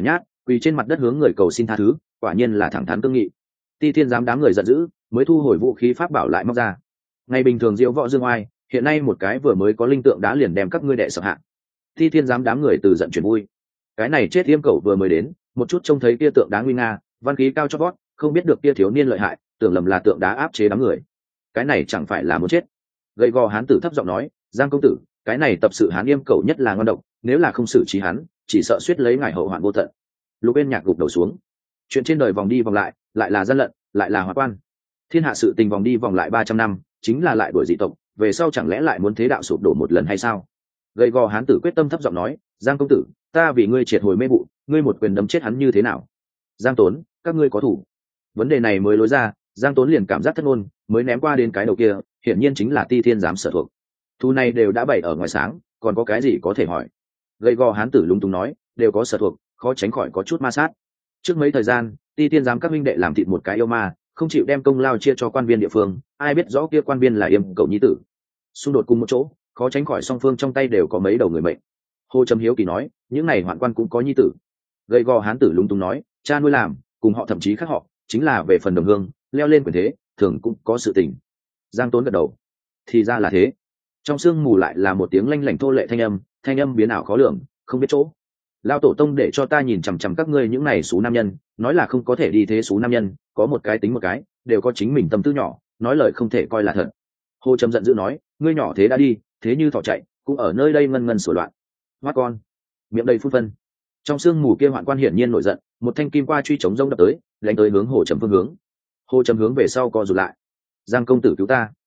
Speaker 1: quỳ trên mặt đất hướng người cầu xin tha thứ, quả nhiên là thẳng thắn cương nghị. Ti Thiên giám đám người giận dữ, mới thu hồi vũ khí pháp bảo lại móc ra. Ngày bình thường diễu võ dương oai, hiện nay một cái vừa mới có linh tượng đá liền đem các ngươi đệ sợ hạ. Ti Thiên giám đám người từ giận chuyển vui. Cái này chết yêm cẩu vừa mới đến, một chút trông thấy kia tượng đá nguy nga, văn khí cao chót vót, không biết được kia thiếu niên lợi hại, tưởng lầm là tượng đá áp chế đám người. Cái này chẳng phải là muốn chết. Gầy gò hán tử thấp giọng nói, Giang công tử, cái này tập sự hán yêm cẩu nhất là ngon độc, nếu là không xử trí hắn, chỉ sợ suýt lấy ngài hậu hoạn vô tận. Lục Bên Nhạc gục đầu xuống. Chuyện trên đời vòng đi vòng lại là gian lận, lại là hóa quan. Thiên hạ sự tình vòng đi vòng lại 300 năm, chính là lại đuổi dị tộc, về sau chẳng lẽ lại muốn thế đạo sụp đổ một lần hay sao? Gầy gò hán tử quyết tâm thấp giọng nói, Giang công tử, ta vì ngươi triệt hồi mê vụ, ngươi một quyền đấm chết hắn như thế nào? Giang Tốn, các ngươi có thủ. Vấn đề này mới lối ra, Giang Tốn liền cảm giác thất ngôn, mới ném qua đến cái đầu kia, hiển nhiên chính là Ti Thiên giám sở thuộc. Thu này đều đã bày ở ngoài sáng, còn có cái gì có thể hỏi? Gầy gò hán tử lúng túng nói, đều có sở thuộc, khó tránh khỏi có chút ma sát. Trước mấy thời gian, Ti Thiên giám các minh đệ làm thịt một cái yêu ma, không chịu đem công lao chia cho quan viên địa phương, ai biết rõ kia quan viên là Yêm Cẩu nhi tử. Xung đột cùng một chỗ, khó tránh khỏi song phương trong tay đều có mấy đầu người mệnh. Hồ Trầm Hiếu kỳ nói, những này hoạn quan cũng có nhi tử. Gầy gò hán tử lúng túng nói, cha nuôi làm, cùng họ thậm chí khác họ, chính là về phần đồng hương, leo lên quyền thế, thường cũng có sự tình. Giang Tốn gật đầu, thì ra là thế. Trong sương mù lại là một tiếng lanh lảnh thô lệ thanh âm biến ảo khó lường, không biết chỗ. Lao tổ tông để cho ta nhìn chằm chằm các ngươi những này xú nam nhân, nói là không có thể đi thế xú nam nhân, có một cái tính một cái, đều có chính mình tâm tư nhỏ, nói lời không thể coi là thật. Hồ Trầm giận dữ nói, ngươi nhỏ thế đã đi, thế như thỏ chạy, cũng ở nơi đây ngân ngân sửa loạn. Hoát con, miệng đầy phun phân. Trong sương mù kia hoạn quan hiển nhiên nổi giận, một thanh kim qua truy chống rông đập tới, đánh tới hướng Hồ Trầm phương hướng. Hồ Trầm hướng về sau co rụt lại. Giang công tử cứu ta.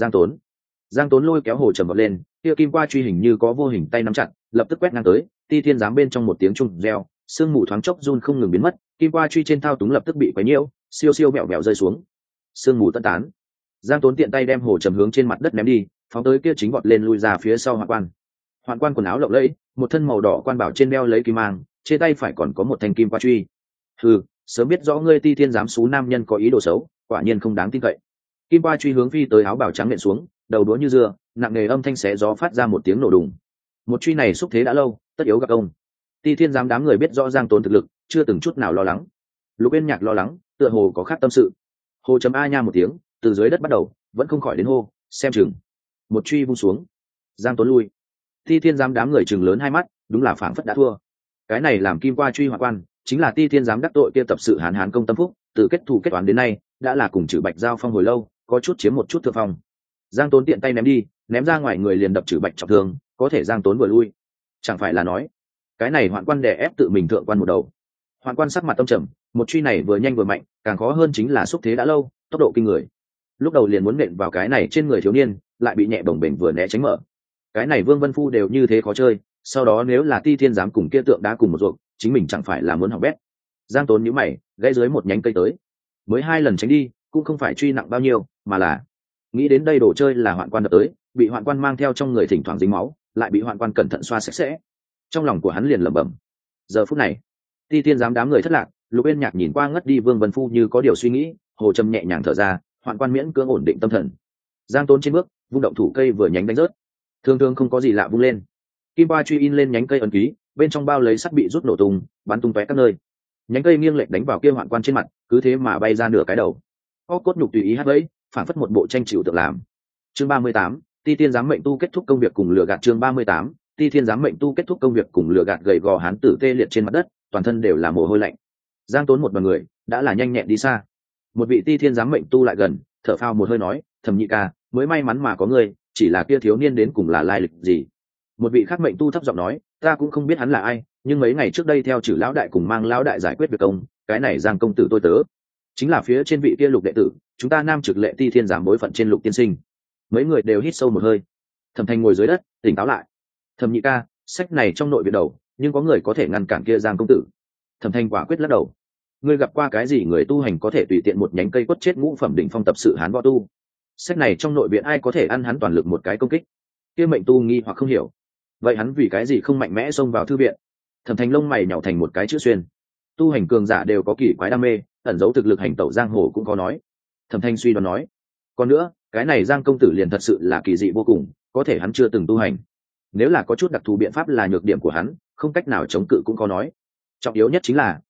Speaker 1: Giang Tốn lôi kéo Hồ Trầm vọt lên, kia kim qua truy hình như có vô hình tay nắm chặt, lập tức quét ngang tới. Ti Thiên giám bên trong một tiếng trung reo, sương mù thoáng chốc run không ngừng biến mất, kim qua truy trên thao túng lập tức bị quấy nhiễu, siêu siêu mẹo mẹo rơi xuống. Sương mù tất tán. Giang Tốn tiện tay đem Hồ Trầm hướng trên mặt đất ném đi, phóng tới kia chính vọt lên lui ra phía sau hoạn quan. Hoạn quan quần áo lộng lẫy, một thân màu đỏ quan bảo trên đeo lấy kim mang, trên tay phải còn có một thanh kim qua truy. Hừ, sớm biết rõ ngươi Ti Thiên giám xú nam nhân có ý đồ xấu, quả nhiên không đáng tin cậy. Kim qua truy hướng phi tới áo bào trắng nện xuống, đầu đũa như dưa, nặng nề âm thanh xé gió phát ra một tiếng nổ đùng. Một truy này xúc thế đã lâu, tất yếu gặp ông. Ti Thiên giám đám người biết rõ Giang Tốn thực lực, chưa từng chút nào lo lắng. Lục Bên Nhạc lo lắng, tựa hồ có khác tâm sự. Hồ chấm a nha một tiếng, từ dưới đất bắt đầu, vẫn không khỏi đến hô, xem chừng. Một truy vung xuống, Giang Tốn lui. Ti Thiên giám đám người chừng lớn hai mắt, đúng là phảng phất đã thua. Cái này làm kim qua truy hoạn quan, chính là Ti Thiên giám đắc tội kia tập sự hán công tâm phúc, từ kết thù kết toán đến nay, đã là cùng Trử Bạch giao phong hồi lâu, có chút chiếm một chút thượng phong. Giang Tốn tiện tay ném đi, ném ra ngoài người liền đập Trử Bạch trọng thương, có thể Giang Tốn vừa lui. Chẳng phải là nói, cái này hoạn quan đè ép tự mình thượng quan một đầu. Hoạn quan sắc mặt tâm trầm, một truy này vừa nhanh vừa mạnh, càng khó hơn chính là xúc thế đã lâu, tốc độ kinh người. Lúc đầu liền muốn nện vào cái này trên người thiếu niên, lại bị nhẹ bồng bềnh vừa né tránh mở. Cái này Vương Vân Phu đều như thế khó chơi, sau đó nếu là Ti Thiên giám cùng kia tượng đá cùng một ruộng, chính mình chẳng phải là muốn hỏng bét. Giang Tốn nhíu mày, gãy dưới một nhánh cây tới. Mới 2 lần tránh đi, cũng không phải truy nặng bao nhiêu, mà là nghĩ đến đây đồ chơi là hoạn quan đập tới, bị hoạn quan mang theo trong người thỉnh thoảng dính máu, lại bị hoạn quan cẩn thận xoa sạch sẽ. Trong lòng của hắn liền lẩm bẩm. Giờ phút này, Ti Thiên giám đám người thất lạc, Lục Bên Nhạc nhìn qua ngất đi Vương Vân Phu như có điều suy nghĩ, Hồ Trầm nhẹ nhàng thở ra, hoạn quan miễn cưỡng ổn định tâm thần. Giang Tốn trên bước, vung động thủ cây vừa nhánh đánh rớt. Thường thường không có gì lạ vung lên. Kim qua truy in lên nhánh cây ấn ký, bên trong bao lấy sắt bị rút nổ tung, bắn tung tóe các nơi. Nhánh cây nghiêng lệch đánh vào kia hoạn quan trên mặt, cứ thế mà bay ra nửa cái đầu. Óc cốt nhục tùy ý hát vẫy, phản phất một bộ tranh chịu tự làm. Chương 38, Ti Thiên giám mệnh tu kết thúc công việc cùng lừa gạt. Chương 38, Ti Thiên giám mệnh tu kết thúc công việc cùng lừa gạt. Gầy gò hán tử tê liệt trên mặt đất, toàn thân đều là mồ hôi lạnh. Giang Tốn một đoàn người đã là nhanh nhẹn đi xa. Một vị Ti Thiên giám mệnh tu lại gần, thở phào một hơi nói, Thẩm Nhị ca, mới may mắn mà có người, chỉ là kia thiếu niên đến cùng là lai lịch gì. Một vị khác mệnh tu thấp giọng nói, ta cũng không biết hắn là ai, nhưng mấy ngày trước đây theo Trử lão đại cùng mang lão đại giải quyết việc công, cái này Giang công tử tôi tớ, chính là phía trên vị kia Lục đệ tử, chúng ta nam trực lệ Ti Thiên giám bối phận trên Lục tiên sinh. Mấy người đều hít sâu một hơi. Thẩm Thanh ngồi dưới đất, tỉnh táo lại. Thẩm Nhị ca, sách này trong nội viện đầu, nhưng có người có thể ngăn cản kia Giang công tử. Thẩm Thanh quả quyết lắc đầu. Ngươi gặp qua cái gì người tu hành có thể tùy tiện một nhánh cây quất chết ngũ phẩm đỉnh phong tập sự hán võ tu? Sách này trong nội viện ai có thể ăn hắn toàn lực một cái công kích? Kia mệnh tu nghi hoặc không hiểu. Vậy hắn vì cái gì không mạnh mẽ xông vào thư viện? Thẩm Thanh lông mày nhàu thành một cái chữ xuyên. Tu hành cường giả đều có kỳ quái đam mê, ẩn giấu thực lực hành tẩu giang hồ cũng có nói. Thẩm Thanh suy đoán nói. Còn nữa, cái này Giang công tử liền thật sự là kỳ dị vô cùng, có thể hắn chưa từng tu hành. Nếu là có chút đặc thù biện pháp là nhược điểm của hắn, không cách nào chống cự cũng có nói. Trọng yếu nhất chính là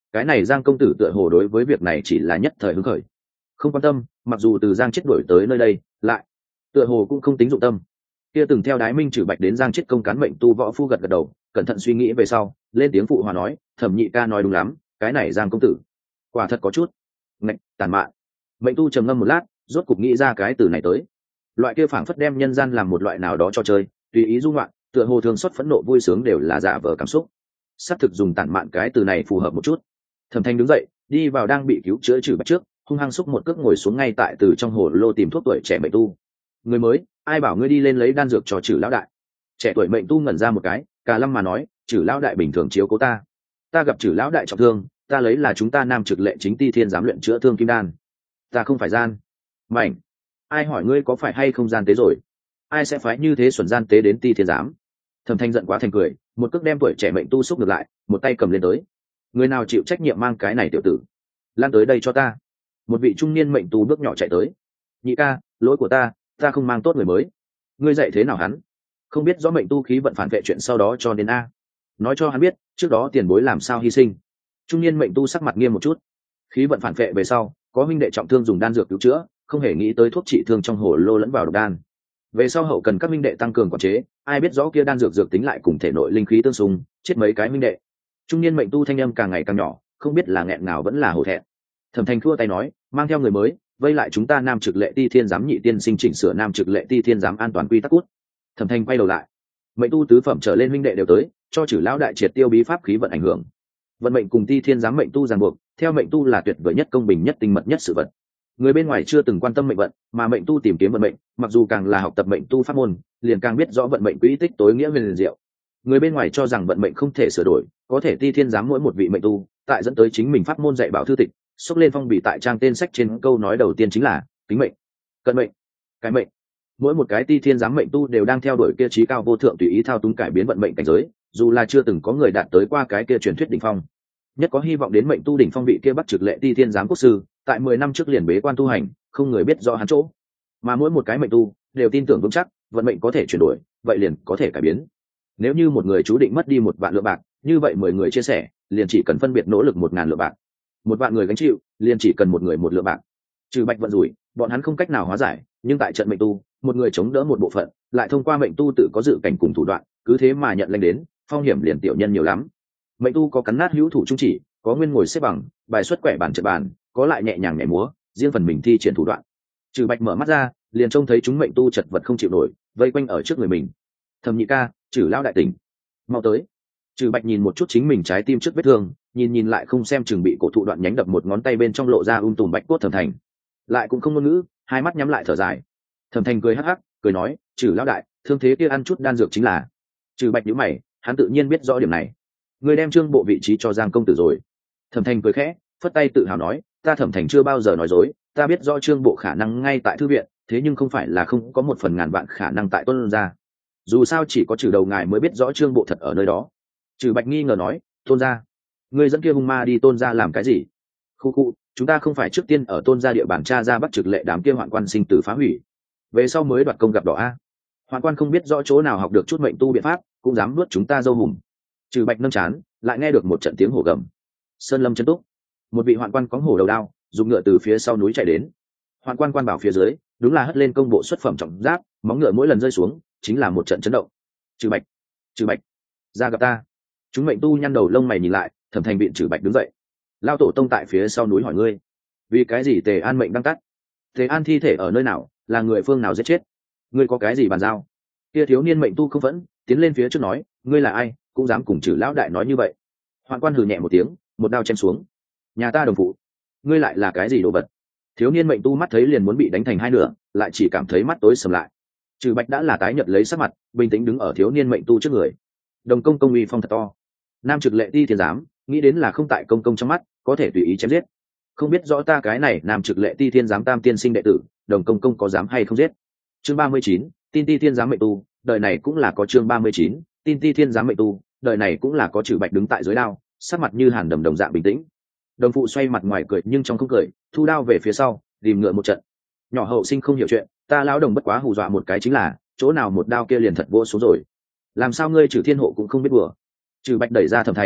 Speaker 1: cái này Giang công tử tựa hồ đối với việc này chỉ là nhất thời hứng khởi, không quan tâm, mặc dù từ Giang chết đuổi tới nơi đây lại tựa hồ cũng không tính dụng tâm. Kia từng theo Đái Minh Trừ Bạch đến Giang chết công cán mệnh tu võ phu gật gật đầu, cẩn thận suy nghĩ về sau lên tiếng phụ hòa nói, Thẩm nhị ca nói đúng lắm, cái này Giang công tử quả thật có chút ngạch tàn mạn. Mệnh tu trầm ngâm một lát, rốt cục nghĩ ra cái từ này tới. Loại kia phảng phất đem nhân gian làm một loại nào đó cho chơi, tùy ý dung loạn, tựa hồ thường xuất phẫn nộ vui sướng đều là giả vờ cảm xúc. Sắp thực dùng tản mạn cái từ này phù hợp một chút. Thẩm Thanh đứng dậy, đi vào đang bị cứu chữa Trừ Bạch trước, hung hăng xúc một cước ngồi xuống ngay tại từ trong hồ lô tìm thuốc tuổi trẻ mệnh tu. Người mới, ai bảo ngươi đi lên lấy đan dược cho Trừ lão đại? Trẻ tuổi mệnh tu ngẩn ra một cái, cả lâm mà nói, Trừ lão đại bình thường chiếu cố ta, ta gặp Trừ lão đại trọng thương, ta lấy là chúng ta Nam Trực Lệ chính ti thiên giám luyện chữa thương kim đan, ta không phải gian mảnh. Ai hỏi ngươi có phải hay không gian tế rồi? Ai sẽ phái như thế xuẩn gian tế đến ti thiên giám? Thẩm Thanh giận quá thành cười, một cước đem tuổi trẻ mệnh tu xúc ngược lại, một tay cầm lên tới. Người nào chịu trách nhiệm mang cái này tiểu tử, lan tới đây cho ta. Một vị trung niên mệnh tu bước nhỏ chạy tới. Nhị ca, lỗi của ta không mang tốt người mới. Ngươi dạy thế nào hắn? Không biết rõ mệnh tu khí vận phản vệ chuyện sau đó cho đến a, nói cho hắn biết trước đó tiền bối làm sao hy sinh. Trung niên mệnh tu sắc mặt nghiêm một chút. Khí vận phản vệ về sau, có huynh đệ trọng thương dùng đan dược cứu chữa, không hề nghĩ tới thuốc trị thương trong hồ lô lẫn vào độc đan. Về sau hậu cần các huynh đệ tăng cường quản chế, ai biết rõ kia đan dược dược tính lại cùng thể nội linh khí tương xung, chết mấy cái huynh đệ. Trung niên mệnh tu thanh âm càng ngày càng nhỏ, không biết là nghẹn nào vẫn là hổ thẹn. Thẩm Thanh khua tay nói, mang theo người mới, vây lại chúng ta Nam Trực Lệ ti thiên giám nhị tiên sinh chỉnh sửa Nam Trực Lệ ti thiên giám an toàn quy tắc cút. Thẩm Thanh quay đầu lại, mệnh tu tứ phẩm trở lên huynh đệ đều tới, cho Trừ lão đại triệt tiêu bí pháp khí vận ảnh hưởng. Vận mệnh cùng ti thiên giám mệnh tu ràng buộc, theo mệnh tu là tuyệt vời nhất, công bình nhất, tinh mật nhất sự vật. Người bên ngoài chưa từng quan tâm mệnh vận, mà mệnh tu tìm kiếm vận mệnh, mặc dù càng là học tập mệnh tu pháp môn, liền càng biết rõ vận mệnh quỹ tích tối nghĩa huyền diệu. Người bên ngoài cho rằng vận mệnh không thể sửa đổi, có thể ti thiên giám mỗi một vị mệnh tu, tại dẫn tới chính mình pháp môn dạy bảo thư tịch, xúc lên phong bì tại trang tên sách trên câu nói đầu tiên chính là kính mệnh, cận mệnh, cái mệnh. Mỗi một cái ti thiên giám mệnh tu đều đang theo đuổi kia trí cao vô thượng tùy ý thao túng cải biến vận mệnh cảnh giới, dù là chưa từng có người đạt tới qua cái kia truyền thuyết đỉnh phong. Nhất có hy vọng đến mệnh tu đỉnh phong vị kia Bắc Trực Lệ ti thiên giám quốc sư, tại 10 năm trước liền bế quan tu hành, không người biết rõ hắn chỗ. Mà mỗi một cái mệnh tu đều tin tưởng vững chắc, vận mệnh có thể chuyển đổi, vậy liền có thể cải biến. Nếu như một người chú định mất đi 1 vạn lượng bạc, như vậy 10 người chia sẻ, liền chỉ cần phân biệt nỗ lực 1000 lượng bạc. 1 vạn người gánh chịu, liền chỉ cần 1 người 1 lượng bạc. Trừ Bạch vận rủi, bọn hắn không cách nào hóa giải, nhưng tại trận mệnh tu, một người chống đỡ một bộ phận, lại thông qua mệnh tu tự có dự cảnh cùng thủ đoạn, cứ thế mà nhận lệnh đến, phong hiểm liền tiểu nhân nhiều lắm. Mệnh tu có cắn nát hữu thủ trung chỉ, có nguyên ngồi xếp bằng, bài xuất quẻ bàn trận bàn, có lại nhẹ nhàng nhảy múa, riêng phần mình thi triển thủ đoạn. Trừ Bạch mở mắt ra, liền trông thấy chúng mệnh tu chật vật không chịu nổi, vây quanh ở trước người mình. Thẩm nhị ca, Trừ lão đại tỉnh, mau tới. Trừ Bạch nhìn một chút chính mình trái tim trước vết thương, nhìn lại không xem chừng bị cổ thụ đoạn nhánh đập một ngón tay bên trong lộ ra tùm bạch cốt. Thẩm Thành lại cũng không ngôn ngữ, hai mắt nhắm lại thở dài. Thẩm Thành cười hắc hắc, cười nói, Trừ lão đại, thương thế kia ăn chút đan dược chính là. Trừ Bạch nhíu mày, hắn tự nhiên biết rõ điểm này. Người đem Trương bộ vị trí cho Giang công tử rồi. Thẩm Thành cười khẽ, phất tay tự hào nói, ta Thẩm Thành chưa bao giờ nói dối, ta biết rõ Trương bộ khả năng ngay tại thư viện, thế nhưng không phải là không có 1 phần ngàn vạn khả năng tại Tôn gia. Dù sao chỉ có Trừ đầu ngài mới biết rõ Trương bộ thật ở nơi đó. Trừ Bạch nghi ngờ nói, Tôn gia, ngươi dẫn kia hung ma đi Tôn gia làm cái gì? Khu, chúng ta không phải trước tiên ở Tôn gia địa bàn tra ra Bắc Trực Lệ đám kia hoạn quan sinh tử phá hủy, về sau mới đoạt công gặp đỏ a. Hoạn quan không biết rõ chỗ nào học được chút mệnh tu biện pháp, cũng dám nuốt chúng ta dâu hùm. Trừ Bạch nâng chán, lại nghe được một trận tiếng hổ gầm. Sơn lâm chân túc, một vị hoạn quan cóng hổ đầu đao, dùng ngựa từ phía sau núi chạy đến. Hoạn quan quan bảo phía dưới, đúng là hất lên công bộ xuất phẩm trọng giáp, móng ngựa mỗi lần rơi xuống, chính là một trận chấn động. Trừ Bạch, ra gặp ta. Chúng mệnh tu nhăn đầu lông mày nhìn lại, Thẩm Thành biện Trừ Bạch đứng dậy. Lao tổ tông tại phía sau núi hỏi ngươi, vì cái gì Tề An mệnh đang tắt? Tề An thi thể ở nơi nào, là người phương nào giết chết? Ngươi có cái gì bàn giao? Kia thiếu niên mệnh tu không vẫn tiến lên phía trước nói, ngươi là ai, cũng dám cùng Trừ lão đại nói như vậy? Hoạn quan hừ nhẹ một tiếng, một đao chém xuống. Nhà ta đồng phụ, ngươi lại là cái gì đồ vật? Thiếu niên mệnh tu mắt thấy liền muốn bị đánh thành hai nửa, lại chỉ cảm thấy mắt tối sầm lại. Trừ Bạch đã là tái nhợt lấy sắc mặt, bình tĩnh đứng ở thiếu niên mệnh tu trước người. Đồng công công uy phong thật to. Nam Trực Lệ ti thiên giám, nghĩ đến là không tại công công trong mắt, có thể tùy ý chém giết. Không biết rõ ta cái này Nam Trực Lệ ti thiên giám tam tiên sinh đệ tử, Đồng công công có dám hay không giết? Chương 39, tin ti thiên giám mệnh tu, đời này cũng là có chương 39, tin ti thiên giám mệnh tu, đời này cũng là có Trừ Bạch đứng tại dưới đao, sắc mặt như hàn đầm đồng dạng bình tĩnh. Đồng phụ xoay mặt ngoài cười nhưng trong không cười, thu đao về phía sau, tìm ngựa một trận. Nhỏ hậu sinh không hiểu chuyện, ta lão Đồng bất quá hù dọa một cái chính là, chỗ nào một đao kia liền thật vô số rồi. Làm sao ngươi Trừ thiên hộ cũng không biết bừa? Trừ Bạch đẩy ra Thẩm Thành,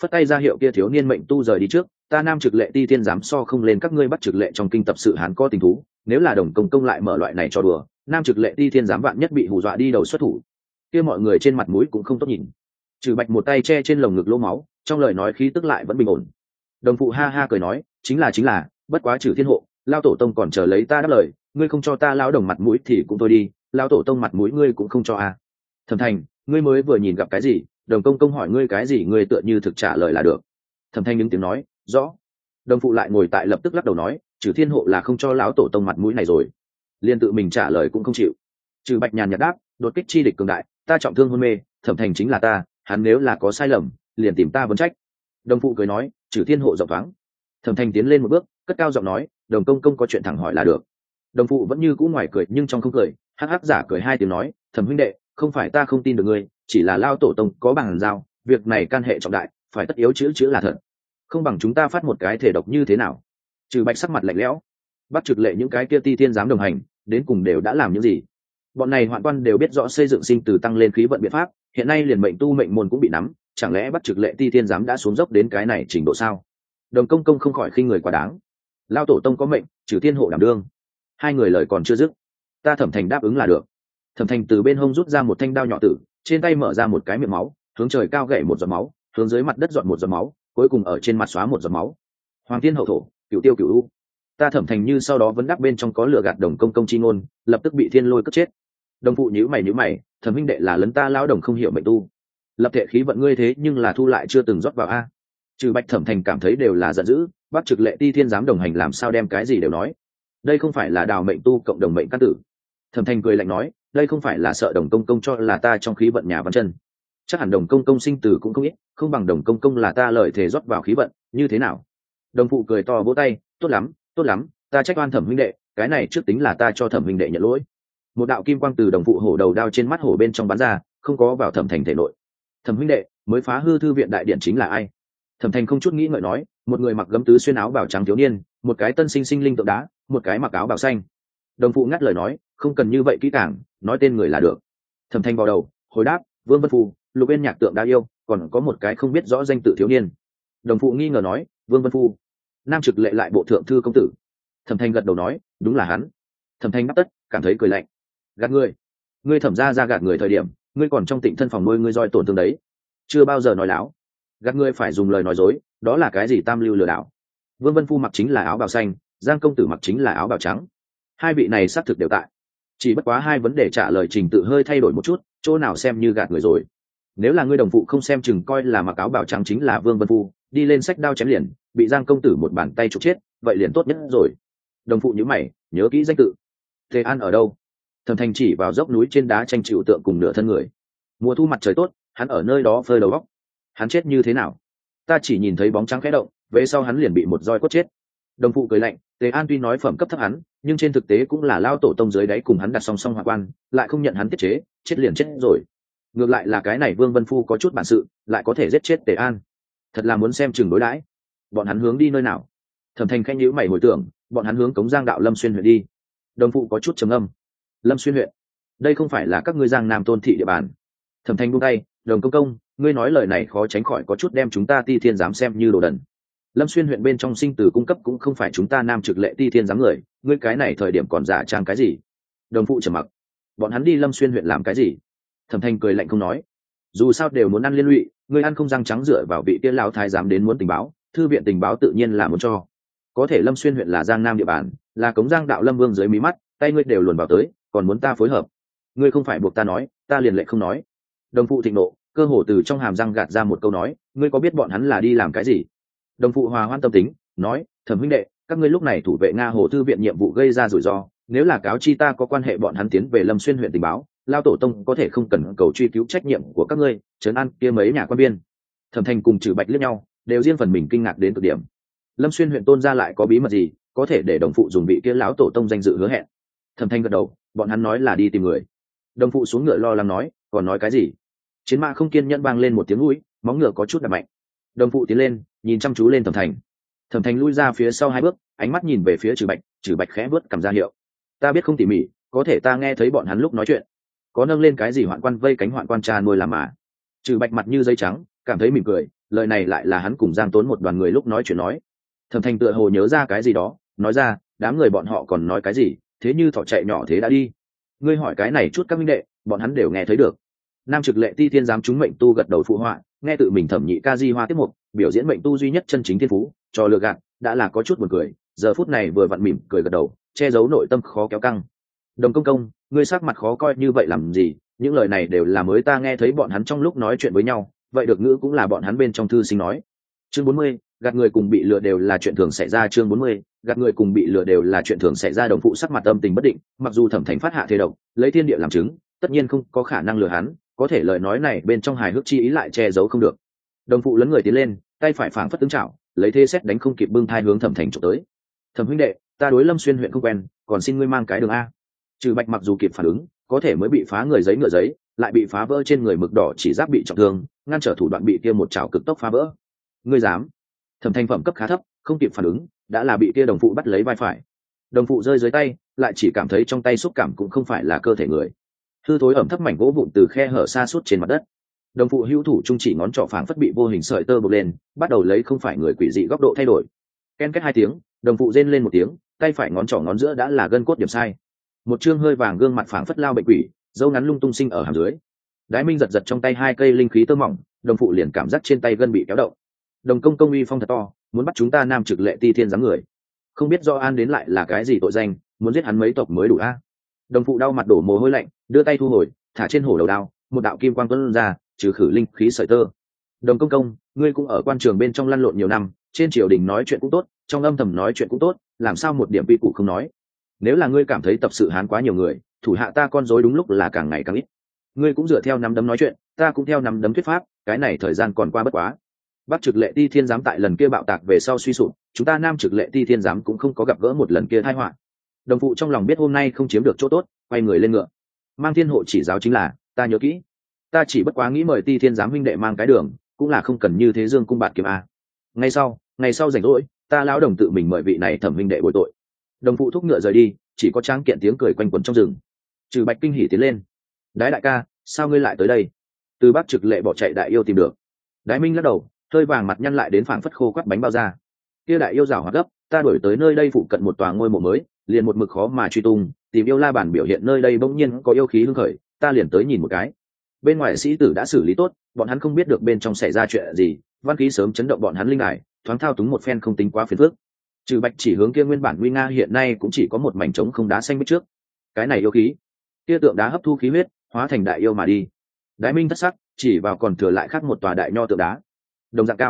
Speaker 1: phất tay ra hiệu kia thiếu niên mệnh tu rời đi trước. Ta nam trực lệ ti thiên giám so không lên các ngươi bắt trực lệ trong kinh tập sự hán có tình thú, nếu là đồng công công lại mở loại này cho đùa, nam trực lệ ti thiên giám vạn nhất bị hù dọa đi đầu xuất thủ, kia mọi người trên mặt mũi cũng không tốt nhìn. Trừ Bạch một tay che trên lồng ngực lỗ máu, trong lời nói khí tức lại vẫn bình ổn. Đồng phụ ha ha cười nói, chính là, bất quá Trừ Thiên hộ, lao tổ tông còn chờ lấy ta đáp lời, ngươi không cho ta lão đồng mặt mũi thì cũng thôi đi, lao tổ tông mặt mũi ngươi cũng không cho à? Thẩm Thành, ngươi mới vừa nhìn gặp cái gì? Đồng công công hỏi ngươi cái gì, ngươi tựa như thực trả lời là được. Thẩm Thanh những tiếng nói, rõ. Đồng phụ lại ngồi tại lập tức lắc đầu nói, Trừ Thiên hộ là không cho lão tổ tông mặt mũi này rồi, liền tự mình trả lời cũng không chịu. Trừ Bạch nhàn nhạt đáp, đột kích chi địch cường đại, ta trọng thương hôn mê, Thẩm Thành chính là ta, hắn nếu là có sai lầm liền tìm ta vấn trách. Đồng phụ cười nói, Trừ Thiên hộ rộng thoáng. Thẩm Thành tiến lên một bước, cất cao giọng nói, đồng công công có chuyện thẳng hỏi là được. Đồng phụ vẫn như cũ ngoài cười nhưng trong không cười, hắc hắc giả cười hai tiếng nói, Thẩm huynh đệ, không phải ta không tin được ngươi, chỉ là lao tổ tông có bằng giao, việc này can hệ trọng đại, phải tất yếu chữ là thật, không bằng chúng ta phát một cái thể độc như thế nào? Trừ Bạch sắc mặt lạnh lẽo, bắt trực lệ những cái kia ti thiên giám đồng hành đến cùng đều đã làm những gì? Bọn này hoạn quan đều biết rõ xây dựng sinh từ tăng lên khí vận biện pháp, hiện nay liền mệnh tu mệnh môn cũng bị nắm, chẳng lẽ bắt trực lệ ti thiên giám đã xuống dốc đến cái này trình độ sao? Đồng công công không khỏi khinh người quá đáng. Lao tổ tông có mệnh, Trừ Thiên hộ đảm đương. Hai người lời còn chưa dứt, ta Thẩm Thành đáp ứng là được. Thẩm Thành từ bên hông rút ra một thanh đao nhỏ tử, trên tay mở ra một cái miệng máu, hướng trời cao gậy một giọt máu, hướng dưới mặt đất dọn một giọt máu, cuối cùng ở trên mặt xóa một giọt máu. Hoàng thiên hậu thổ, cửu tiêu cửu u. Ta Thẩm Thành như sau đó vẫn đáp bên trong có lửa gạt đồng công công chi ngôn, lập tức bị thiên lôi cất chết. Đồng phụ nhíu mày, Thẩm huynh đệ là lấn ta lão đồng không hiểu mệnh tu, lập thể khí vận ngươi thế nhưng là thu lại chưa từng rót vào a. Trừ Bạch Thẩm Thành cảm thấy đều là giận dữ, bắt trực lệ ti thiên giám đồng hành làm sao đem cái gì đều nói, đây không phải là đào mệnh tu cộng đồng mệnh căn tử. Thẩm Thành cười lạnh nói, đây không phải là sợ đồng công công cho là ta trong khí vận nhà văn chân, chắc hẳn đồng công công sinh tử cũng không ít, không bằng đồng công công là ta lời thề rót vào khí vận, như thế nào? Đồng phụ cười to vỗ tay, tốt lắm, ta trách oan Thẩm huynh đệ, cái này trước tính là ta cho Thẩm huynh đệ nhận lỗi. Một đạo kim quang từ đồng phụ hổ đầu đao trên mắt hổ bên trong bắn ra, không có vào Thẩm Thành thể nội. Thẩm huynh đệ, mới phá hư thư viện đại điện chính là ai? Thẩm Thành không chút nghĩ ngợi nói, một người mặc gấm tứ xuyên áo bào trắng thiếu niên, một cái tân sinh linh tượng đá, một cái mặc áo bào xanh. Đồng phụ ngắt lời nói, không cần như vậy kỹ càng, nói tên người là được. Thẩm Thành vào đầu hồi đáp, Vương Vân Phu, Lục Bên nhạc tượng đã yêu, còn có một cái không biết rõ danh tự thiếu niên. Đồng phụ nghi ngờ nói, Vương Vân Phu, nam trực lệ lại bộ thượng thư công tử. Thẩm Thành gật đầu nói, đúng là hắn. Thẩm Thành đáp tất, cảm thấy cười lạnh, gạt ngươi Thẩm ra gạt người thời điểm, ngươi còn trong Tịnh thân phòng nuôi ngươi roi tổn thương đấy, chưa bao giờ nói láo. Gạt ngươi phải dùng lời nói dối, đó là cái gì tam lưu lừa đảo? Vương Vân Phu mặc chính là áo bào xanh, Giang công tử mặc chính là áo bào trắng, hai vị này xác thực đều tại, chỉ bất quá hai vấn đề trả lời trình tự hơi thay đổi một chút, chỗ nào xem như gạt người rồi. Nếu là ngươi đồng phụ không xem chừng coi là mặc áo bào trắng chính là Vương Vân Phu, đi lên sách đao chém liền, bị Giang công tử một bàn tay trục chết, vậy liền tốt nhất rồi. Đồng phụ nhíu mày, nhớ kỹ danh tự. Tề An ở đâu? Thẩm Thành chỉ vào dốc núi trên đá tranh chịu tượng cùng nửa thân người. Mùa thu mặt trời tốt, hắn ở nơi đó phơi đầu góc. Hắn chết như thế nào? Ta chỉ nhìn thấy bóng trắng khẽ động, về sau hắn liền bị một roi quất chết. Đồng phụ cười lạnh, Tề An tuy nói phẩm cấp thấp hắn, nhưng trên thực tế cũng là lao tổ tông dưới đáy cùng hắn đặt song song hòa quan, lại không nhận hắn tiết chế, chết liền chết rồi. Ngược lại là cái này Vương Vân Phu có chút bản sự, lại có thể giết chết Tề An, thật là muốn xem chừng đối đãi. Bọn hắn hướng đi nơi nào? Thẩm Thành khẽ nhíu mày hồi tưởng, bọn hắn hướng Cống Giang đạo Lâm Xuyên huyện đi. Đồng phụ có chút trầm ngâm. Lâm Xuyên huyện, đây không phải là các ngươi Giang Nam Tôn thị địa bàn? Thẩm Thành buông tay, Đồng công công, ngươi nói lời này khó tránh khỏi có chút đem chúng ta Ti Thiên giám xem như đồ đần. Lâm Xuyên huyện bên trong sinh tử cung cấp cũng không phải chúng ta nam trực lệ Ti Thiên giám người, ngươi cái này thời điểm còn giả trang cái gì? Đồng phụ trầm mặc. Bọn hắn đi Lâm Xuyên huyện làm cái gì? Thẩm Thành cười lạnh không nói. Dù sao đều muốn ăn liên lụy, ngươi ăn không răng trắng dựa vào vị kia lão thái giám đến muốn tình báo, thư viện tình báo tự nhiên là muốn cho. Có thể Lâm Xuyên huyện là Giang Nam địa bàn, là Cống Giang đạo Lâm Vương dưới mí mắt, tay ngươi đều luồn vào tới, còn muốn ta phối hợp? Ngươi không phải buộc ta nói, ta liền lệ không nói. Đồng phụ thịnh nộ, cơ hồ từ trong hàm răng gạt ra một câu nói, ngươi có biết bọn hắn là đi làm cái gì? Đồng phụ hòa hoan tâm tính, nói, Thẩm huynh đệ, các ngươi lúc này thủ vệ Nga Hồ thư viện nhiệm vụ gây ra rủi ro, nếu là cáo chi ta có quan hệ bọn hắn tiến về Lâm Xuyên huyện tình báo, lao tổ tông có thể không cần cầu truy cứu trách nhiệm của các ngươi, trấn an kia mấy nhà quan biên. Thẩm Thành cùng Trừ Bạch liếc nhau, đều riêng phần mình kinh ngạc đến cực điểm. Lâm Xuyên huyện tôn gia lại có bí mật gì, có thể để đồng phụ dùng vị kia lão tổ tông danh dự hứa hẹn? Thẩm Thành gật đầu, bọn hắn nói là đi tìm người. Đồng phụ xuống ngựa lo lắng nói, còn nói cái gì? Chiến mã không kiên nhẫn vang lên một tiếng mũi, móng ngựa có chút đập mạnh. Đồng phụ tiến lên, nhìn chăm chú lên Thẩm Thành. Thẩm Thành lui ra phía sau hai bước, ánh mắt nhìn về phía Trừ Bạch khẽ vớt cầm ra hiệu. Ta biết không tỉ mỉ, có thể ta nghe thấy bọn hắn lúc nói chuyện, có nâng lên cái gì hoạn quan vây cánh hoạn quan cha nuôi làm mà. Trừ Bạch mặt như giấy trắng, cảm thấy mỉm cười, lời này lại là hắn cùng Giang Tốn một đoàn người lúc nói chuyện nói. Thẩm Thành tựa hồ nhớ ra cái gì đó, nói ra, đám người bọn họ còn nói cái gì, thế như thỏ chạy nhỏ thế đã đi. Ngươi hỏi cái này chút các minh đệ, bọn hắn đều nghe thấy được. Nam Trực Lệ Ti Thiên giám chúng mệnh tu gật đầu phụ họa, nghe tự mình thẩm nhị ca di hoa tiết mục, biểu diễn mệnh tu duy nhất chân chính thiên phú, cho lừa gạt, đã là có chút buồn cười, giờ phút này vừa vặn mỉm cười gật đầu, che giấu nội tâm khó kéo căng. Đồng công công, ngươi sắc mặt khó coi như vậy làm gì? Những lời này đều là mới ta nghe thấy bọn hắn trong lúc nói chuyện với nhau, vậy được ngữ cũng là bọn hắn bên trong thư sinh nói. Chương 40, gạt người cùng bị lừa đều là chuyện thường xảy ra. Chương 40, gạt người cùng bị lừa đều là chuyện thường xảy ra. Đồng phụ sắc mặt âm tình bất định, mặc dù Thẩm Thành phát hạ thế độc, lấy thiên địa làm chứng, tất nhiên không có khả năng lừa hắn, có thể lời nói này bên trong hài hước chi ý lại che giấu không được. Đồng phụ lấn người tiến lên, tay phải phảng phất tướng chảo, lấy thế xét đánh không kịp bưng thai hướng Thẩm Thành chụp tới. Thẩm huynh đệ, ta đối Lâm Xuyên huyện không quen, còn xin ngươi mang cái đường a. Trừ Bạch mặc dù kịp phản ứng, có thể mới bị phá người giấy ngựa giấy, lại bị phá vỡ trên người mực đỏ chỉ giáp bị trọng thương, ngăn trở thủ đoạn bị kia một chảo cực tốc phá vỡ. Ngươi dám? Thẩm Thành phẩm cấp khá thấp, không kịp phản ứng, đã là bị kia đồng phụ bắt lấy vai phải. Đồng phụ rơi dưới tay, lại chỉ cảm thấy trong tay xúc cảm cũng không phải là cơ thể người. Hư thối ẩm thấp mảnh gỗ vụn từ khe hở xa suốt trên mặt đất. Đồng phụ hữu thủ trung chỉ ngón trỏ phảng phất bị vô hình sợi tơ buộc lên, bắt đầu lấy không phải người quỷ dị góc độ thay đổi. Ken két hai tiếng, đồng phụ rên lên một tiếng, tay phải ngón trỏ ngón giữa đã là gân cốt điểm sai. Một trương hơi vàng gương mặt phảng phất lao bệnh quỷ, râu ngắn lung tung sinh ở hàm dưới. Đái Minh giật giật trong tay hai cây linh khí tơ mỏng, đồng phụ liền cảm giác trên tay gân bị kéo động. Đồng công công uy phong thật to, muốn bắt chúng ta Nam Trực Lệ Ti Thiên giám người, không biết do an đến lại là cái gì tội danh, muốn giết hắn mấy tộc mới đủ a. Đồng phụ đau mặt đổ mồ hôi lạnh, đưa tay thu hồi, thả trên hổ đầu đao, một đạo kim quang tuôn ra, trừ khử linh khí sợi tơ. Đồng công công, ngươi cũng ở quan trường bên trong lăn lộn nhiều năm, trên triều đình nói chuyện cũng tốt, trong âm thầm nói chuyện cũng tốt, làm sao một điểm quy củ không nói? Nếu là ngươi cảm thấy tập sự hán quá nhiều người, thủ hạ ta con rối đúng lúc là càng ngày càng ít. Ngươi cũng dựa theo nắm đấm nói chuyện, ta cũng theo nắm đấm thuyết pháp, cái này thời gian còn qua bất quá. Bắc Trực Lệ Ti Thiên giám tại lần kia bạo tạc về sau suy sụp, chúng ta Nam Trực Lệ Ti Thiên giám cũng không có gặp gỡ một lần kia tai họa. Đồng phụ trong lòng biết hôm nay không chiếm được chỗ tốt, quay người lên ngựa. Mang thiên hộ chỉ giáo chính là, ta nhớ kỹ. Ta chỉ bất quá nghĩ mời Ti Thiên giám huynh đệ mang cái đường, cũng là không cần như thế dương cung bạt kiếm a. Ngày sau rảnh rỗi, ta lão đồng tự mình mời vị này Thẩm huynh đệ bồi tội. Đồng phụ thúc ngựa rời đi, chỉ có tráng kiện tiếng cười quanh quẩn trong rừng. Trừ Bạch kinh hỉ tiến lên. Đái đại ca, sao ngươi lại tới đây? Từ Bắc Trực Lệ bỏ chạy đại yêu tìm được. Đái Minh lắc đầu, hơi vàng mặt nhăn lại đến phảng phất khô quắt bánh bao ra. Kia đại yêu rảo hoạt gấp, ta đuổi tới nơi đây phụ cận một tòa ngôi mộ mới, liền một mực khó mà truy tung, tìm yêu la bản biểu hiện nơi đây bỗng nhiên có yêu khí hưng khởi, ta liền tới nhìn một cái. Bên ngoài sĩ tử đã xử lý tốt, bọn hắn không biết được bên trong xảy ra chuyện gì, văn khí sớm chấn động bọn hắn linh hải, thoáng thao túng một phen không tính quá phiền phức. Trừ Bạch chỉ hướng kia nguyên bản nguy nga hiện nay cũng chỉ có một mảnh trống không đá xanh bích trước. Cái này yêu khí, kia tượng đá hấp thu khí huyết, hóa thành đại yêu mà đi. Đái Minh thất sắc, chỉ vào còn thừa lại khác một tòa đại nho tượng đá. Đồng dạng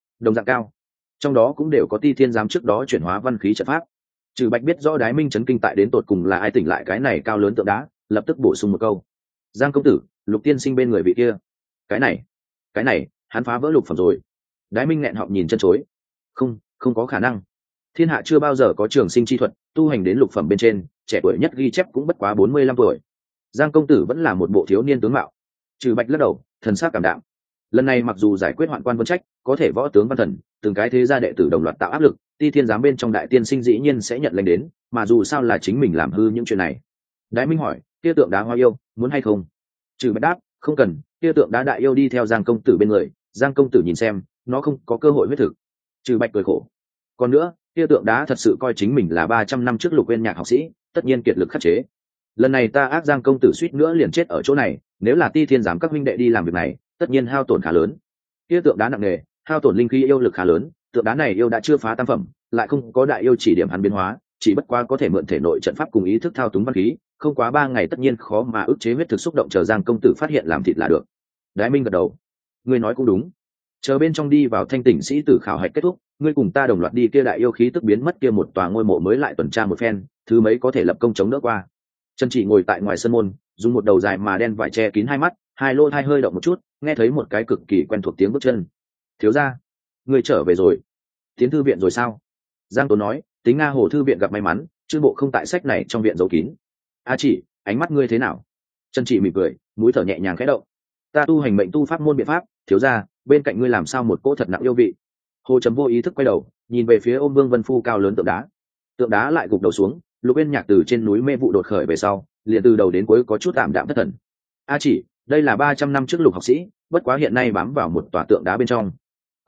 Speaker 1: cao, trong đó cũng đều có Ti Thiên giám trước đó chuyển hóa văn khí trận pháp. Trừ Bạch biết rõ Đái Minh chấn kinh tại đến tột cùng là ai tỉnh lại cái này cao lớn tượng đá, lập tức bổ sung một câu: Giang công tử, Lục tiên sinh bên người vị kia, cái này hắn phá vỡ lục phẩm rồi. Đái Minh nghẹn họng nhìn chân chối. Không có khả năng, thiên hạ chưa bao giờ có trường sinh chi thuật, tu hành đến lục phẩm bên trên, trẻ tuổi nhất ghi chép cũng bất quá 45 tuổi. Giang công tử vẫn là một bộ thiếu niên tướng mạo. Trừ Bạch lắc đầu, thần sắc cảm đạm. Lần này mặc dù giải quyết hoạn quan vân trách, có thể võ tướng văn thần từng cái thế gia đệ tử đồng loạt tạo áp lực, Ti Thiên giám bên trong đại tiên sinh dĩ nhiên sẽ nhận lệnh đến, mà dù sao là chính mình làm hư những chuyện này. Đái Minh hỏi, kia tượng đá hoa yêu muốn hay không? Trừ Bạch đáp, không cần, kia tượng đá đại yêu đi theo Giang công tử bên người, Giang công tử nhìn xem, nó không có cơ hội huyết thực. Trừ Bạch cười khổ. Còn nữa, kia tượng đá thật sự coi chính mình là 300 năm trước Lục Uyên Nhạc học sĩ, tất nhiên kiệt lực khắc chế. Lần này ta ác Giang công tử suýt nữa liền chết ở chỗ này, nếu là Ti Thiên giám các huynh đệ đi làm việc này, tất nhiên hao tổn khá lớn. Kia tượng đá nặng nề, hao tổn linh khí yêu lực khá lớn, tượng đá này yêu đã chưa phá tam phẩm, lại không có đại yêu chỉ điểm hắn biến hóa, chỉ bất qua có thể mượn thể nội trận pháp cùng ý thức thao túng văn khí, không quá 3 ngày tất nhiên khó mà ức chế huyết thực xúc động, chờ Giang công tử phát hiện làm thịt là được. Đái Minh gật đầu, ngươi nói cũng đúng. Chờ bên trong đi vào thanh tỉnh sĩ tử khảo hạch kết thúc, ngươi cùng ta đồng loạt đi kia đại yêu khí tức biến mất kia một tòa ngôi mộ mới lại tuần tra một phen, thứ mấy có thể lập công chống đỡ qua. Trần Chỉ ngồi tại ngoài sân môn, dùng một đầu dài mà đen vải che kín hai mắt, hai lỗ tai hơi động một chút, nghe thấy một cái cực kỳ quen thuộc tiếng bước chân. Thiếu gia, ngươi trở về rồi. Tiến thư viện rồi sao? Giang Tố nói, tính Nga Hồ thư viện gặp may mắn, chương bộ không tại sách này trong viện giấu kín. A Chỉ, ánh mắt ngươi thế nào? Trần Chỉ mỉm cười, mũi thở nhẹ nhàng khẽ động. Ta tu hành mệnh tu pháp môn biện pháp, thiếu gia, bên cạnh ngươi làm sao một cỗ thật nặng yêu vị. Hồ Trầm vô ý thức quay đầu, nhìn về phía ôm Vương Vân Phu cao lớn tượng đá. Tượng đá lại gục đầu xuống, Lục Uyên Nhạc từ trên núi mê vụ đột khởi về sau, liền từ đầu đến cuối có chút tạm đạm thất thần. A Chỉ, đây là 300 năm trước Lục học sĩ, bất quá hiện nay bám vào một tòa tượng đá bên trong.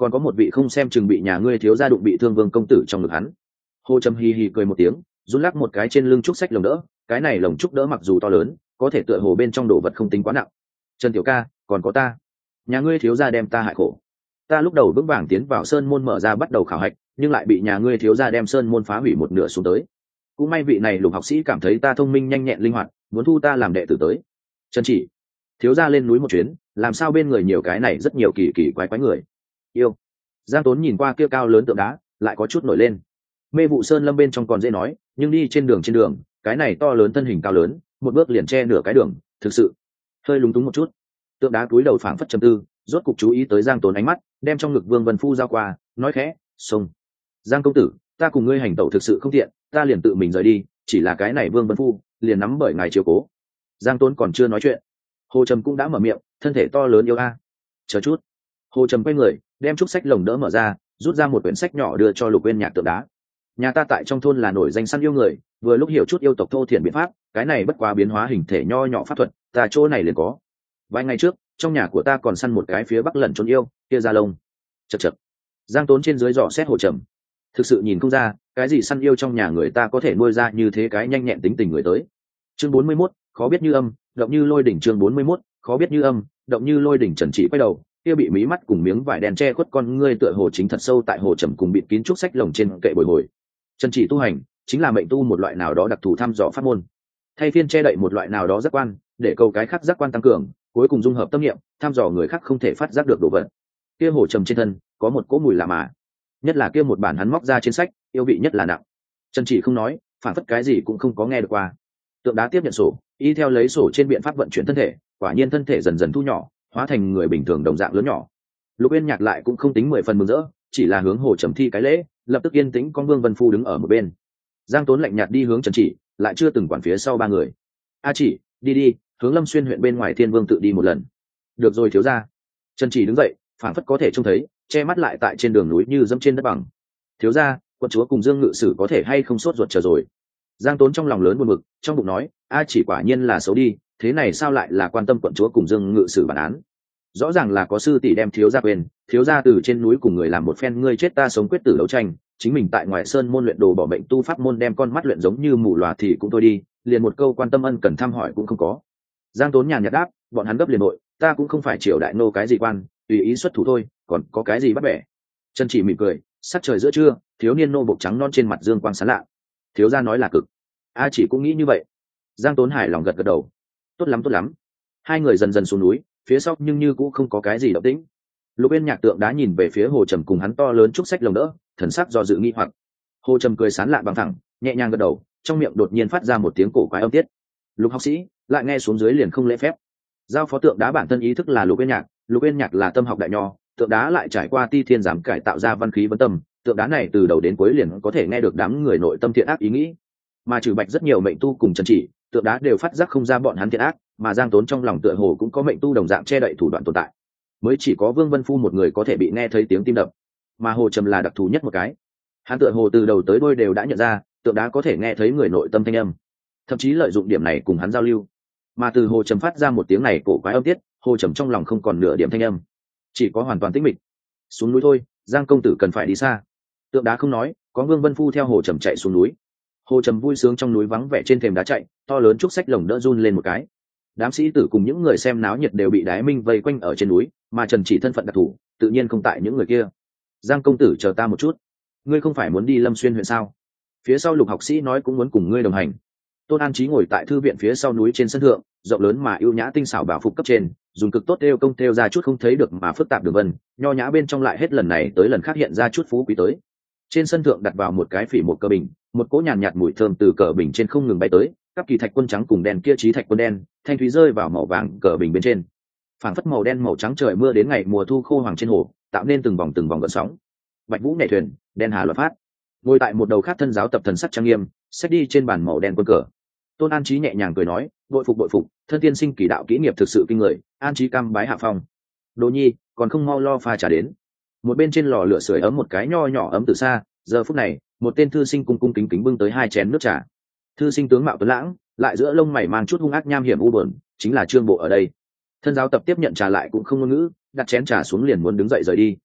Speaker 1: còn có một vị không xem chừng bị nhà ngươi thiếu gia đụng bị thương vương công tử trong ngực hắn. Hồ Trầm hì hì cười một tiếng, run lắc một cái trên lưng trúc sách lồng đỡ, cái này lồng trúc đỡ mặc dù to lớn, có thể tựa hồ bên trong đồ vật không tính quá nặng. Trần tiểu ca, còn có ta, nhà ngươi thiếu gia đem ta hại khổ. Ta lúc đầu vững vàng tiến vào sơn môn mở ra bắt đầu khảo hạch, nhưng lại bị nhà ngươi thiếu gia đem sơn môn phá hủy một nửa xuống tới. Cũng may vị này Lục học sĩ cảm thấy ta thông minh nhanh nhẹn linh hoạt, muốn thu ta làm đệ tử tới. Trần chỉ, thiếu gia lên núi một chuyến, làm sao bên người nhiều cái này rất nhiều kỳ kỳ quái quái người. Yêu. Giang Tốn nhìn qua kia cao lớn tượng đá, lại có chút nổi lên. Mê vụ sơn lâm bên trong còn dễ nói, nhưng đi trên đường cái này to lớn thân hình cao lớn, một bước liền che nửa cái đường, thực sự hơi lúng túng một chút. Tượng đá cúi đầu phảng phất trầm tư, rốt cục chú ý tới Giang Tốn ánh mắt, đem trong ngực Vương Vân Phu giao qua, nói khẽ, "Xông, Giang công tử, ta cùng ngươi hành tẩu thực sự không tiện, ta liền tự mình rời đi, chỉ là cái này Vương Vân Phu, liền nắm bởi ngài chiếu cố." Giang Tốn còn chưa nói chuyện, Hồ Trầm cũng đã mở miệng, thân thể to lớn yêu a. Chờ chút. Hồ Trầm quay người, đem trúc sách lồng đỡ mở ra, rút ra một quyển sách nhỏ đưa cho Lục Uyên Nhạc tượng đá. Nhà ta tại trong thôn là nổi danh săn yêu người, vừa lúc hiểu chút yêu tộc thô thiển biện pháp, cái này bất quá biến hóa hình thể nho nhỏ pháp thuật, ta chỗ này liền có. Vài ngày trước, trong nhà của ta còn săn một cái phía bắc lẩn trốn yêu, kia da lông. Chậc chậc. Giang Tốn trên dưới dò xét Hồ Trầm. Thực sự nhìn không ra, cái gì săn yêu trong nhà người ta có thể nuôi ra như thế cái nhanh nhẹn tính tình người tới. Chương 41, khó biết như âm, động như lôi đỉnh. Chương 41, khó biết như âm, động như lôi đỉnh. Trần Chỉ quay đầu, kia bị mí mắt cùng miếng vải đen che khuất con ngươi tựa hồ chính thật sâu tại Hồ Trầm cùng bịt kín trúc sách lồng trên kệ bồi hồi. Trần Chỉ tu hành chính là mệnh tu một loại nào đó đặc thù thăm dò pháp môn, thay phiên che đậy một loại nào đó giác quan, để cầu cái khác giác quan tăng cường, cuối cùng dung hợp tâm niệm, thăm dò người khác không thể phát giác được đồ vật. Kia Hồ Trầm trên thân có một cỗ mùi lạ mà, nhất là kia một bản hắn móc ra trên sách, yêu vị nhất là nặng. Trần Chỉ không nói, phản phất cái gì cũng không có nghe được qua. Tượng đá tiếp nhận sổ, y theo lấy sổ trên biện pháp vận chuyển thân thể, quả nhiên thân thể dần dần thu nhỏ, hóa thành người bình thường đồng dạng lớn nhỏ. Lục Uyên Nhạc lại cũng không tính 10 phần mừng rỡ, chỉ là hướng Hồ Trầm thi cái lễ, lập tức yên tĩnh con Vương Vân Phu đứng ở một bên. Giang Tốn lạnh nhạt đi hướng Trần Chỉ, lại chưa từng quản phía sau ba người. "A Chỉ, đi đi, hướng Lâm Xuyên huyện bên ngoài Thiên Vương tự đi một lần." "Được rồi thiếu gia." Trần Chỉ đứng dậy, phảng phất có thể trông thấy, che mắt lại tại trên đường núi như dẫm trên đất bằng. "Thiếu gia, quận chúa cùng Dương ngự sử có thể hay không sốt ruột chờ rồi?" Giang Tốn trong lòng lớn buồn bực, trong bụng nói, "A Chỉ quả nhiên là xấu đi, thế này sao lại là quan tâm quận chúa cùng Dương ngự sử bản án? Rõ ràng là có sư tỷ đem thiếu gia quên, thiếu gia từ trên núi cùng người làm một phen ngươi chết ta sống quyết tử đấu tranh, chính mình tại ngoài sơn môn luyện đồ bỏ bệnh tu pháp môn đem con mắt luyện giống như mù lòa thì cũng thôi đi, liền một câu quan tâm ân cần thăm hỏi cũng không có." Giang Tốn nhàn nhạt đáp, "Bọn hắn gấp liền nội, ta cũng không phải triều đại nô cái gì quan, tùy ý xuất thủ thôi, còn có cái gì bắt bẻ." Trần Chỉ mỉm cười, sắc trời giữa trưa, thiếu niên nô bộc trắng non trên mặt dương quang sáng lạ. "Thiếu gia nói là cực." A Chỉ cũng nghĩ như vậy. Giang Tốn hài lòng gật gật đầu. Tốt lắm tốt lắm." Hai người dần dần xuống núi, phía sau nhưng như cũng không có cái gì động tĩnh. Lục Uyên Nhạc tượng đá nhìn về phía Hồ Trầm cùng hắn to lớn trúc sách lồng đỡ, thần sắc do dự nghi hoặc. Hồ Trầm cười sán lạ bằng thẳng, nhẹ nhàng gật đầu, trong miệng đột nhiên phát ra một tiếng cổ quái âm tiết. Lục học sĩ lại nghe xuống dưới liền không lễ phép. Giao phó tượng đá bản thân ý thức là Lục Uyên Nhạc là tâm học đại nho, tượng đá lại trải qua ti thiên giám cải tạo ra văn khí vấn tâm, tượng đá này từ đầu đến cuối liền có thể nghe được đám người nội tâm thiện ác ý nghĩ. Mà trừ Bạch rất nhiều mệnh tu cùng Trần Chỉ, tượng đá đều phát giác không ra bọn hắn thiện ác, mà Giang Tốn trong lòng tựa hồ cũng có mệnh tu đồng dạng che đậy thủ đoạn tồn tại. Mới chỉ có Vương Vân Phu một người có thể bị nghe thấy tiếng tim đập, mà Hồ Trầm là đặc thù nhất một cái. Hắn tựa hồ từ đầu tới đuôi đều đã nhận ra, tượng đá có thể nghe thấy người nội tâm thanh âm, thậm chí lợi dụng điểm này cùng hắn giao lưu. Mà từ Hồ Trầm phát ra một tiếng này cổ quái âm tiết, Hồ Trầm trong lòng không còn nửa điểm thanh âm, chỉ có hoàn toàn tĩnh mịch. "Xuống núi thôi, Giang công tử cần phải đi xa." Tượng đá không nói, có Vương Vân Phu theo Hồ Trầm chạy xuống núi. Hồ Trầm vui sướng trong núi vắng vẻ trên thềm đá chạy, to lớn trúc sách lồng đỡ run lên một cái. Đám sĩ tử cùng những người xem náo nhiệt đều bị Đái Minh vây quanh ở trên núi, mà Trần Chỉ thân phận đặc thù, tự nhiên không tại những người kia. "Giang công tử chờ ta một chút, ngươi không phải muốn đi Lâm Xuyên huyện sao? Phía sau Lục học sĩ nói cũng muốn cùng ngươi đồng hành." Tôn An Chí ngồi tại thư viện phía sau núi trên sân thượng, rộng lớn mà ưu nhã tinh xảo bảo phục cấp trên, dùng cực tốt đeo công thêu ra chút không thấy được mà phức tạp đường vân, nho nhã bên trong lại hết lần này tới lần khác hiện ra chút phú quý tới. Trên sân thượng đặt vào một cái phỉ một cờ bình, một cỗ nhàn nhạt mùi thơm từ cờ bình trên không ngừng bay tới, các kỳ thạch quân trắng cùng đèn kia trí thạch quân đen, thanh thúy rơi vào màu vàng cờ bình bên trên. Phảng phất màu đen màu trắng trời mưa đến ngày mùa thu khô hoàng trên hồ, tạo nên từng vòng gợn sóng. Bạch Vũ nhảy thuyền, đen hà luật phát. Ngồi tại một đầu khác thân giáo tập thần sắc trang nghiêm, xách đi trên bàn màu đen quân cờ. Tôn An Chí nhẹ nhàng cười nói, bội phục, thân tiên sinh kỳ đạo kỹ nghiệp thực sự kinh người, An Chí cam bái hạ phong. Đồ nhi, còn không mau lo pha trà đến. Một bên trên lò lửa sưởi ấm một cái nho nhỏ ấm từ xa, giờ phút này, một tên thư sinh cung cung kính kính bưng tới 2 chén nước trà. Thư sinh tướng mạo tuấn lãng, lại giữa lông mày mang chút hung ác nham hiểm u buồn, chính là Trương Bộ ở đây. Thân giáo tập tiếp nhận trà lại cũng không ngôn ngữ, đặt chén trà xuống liền muốn đứng dậy rời đi.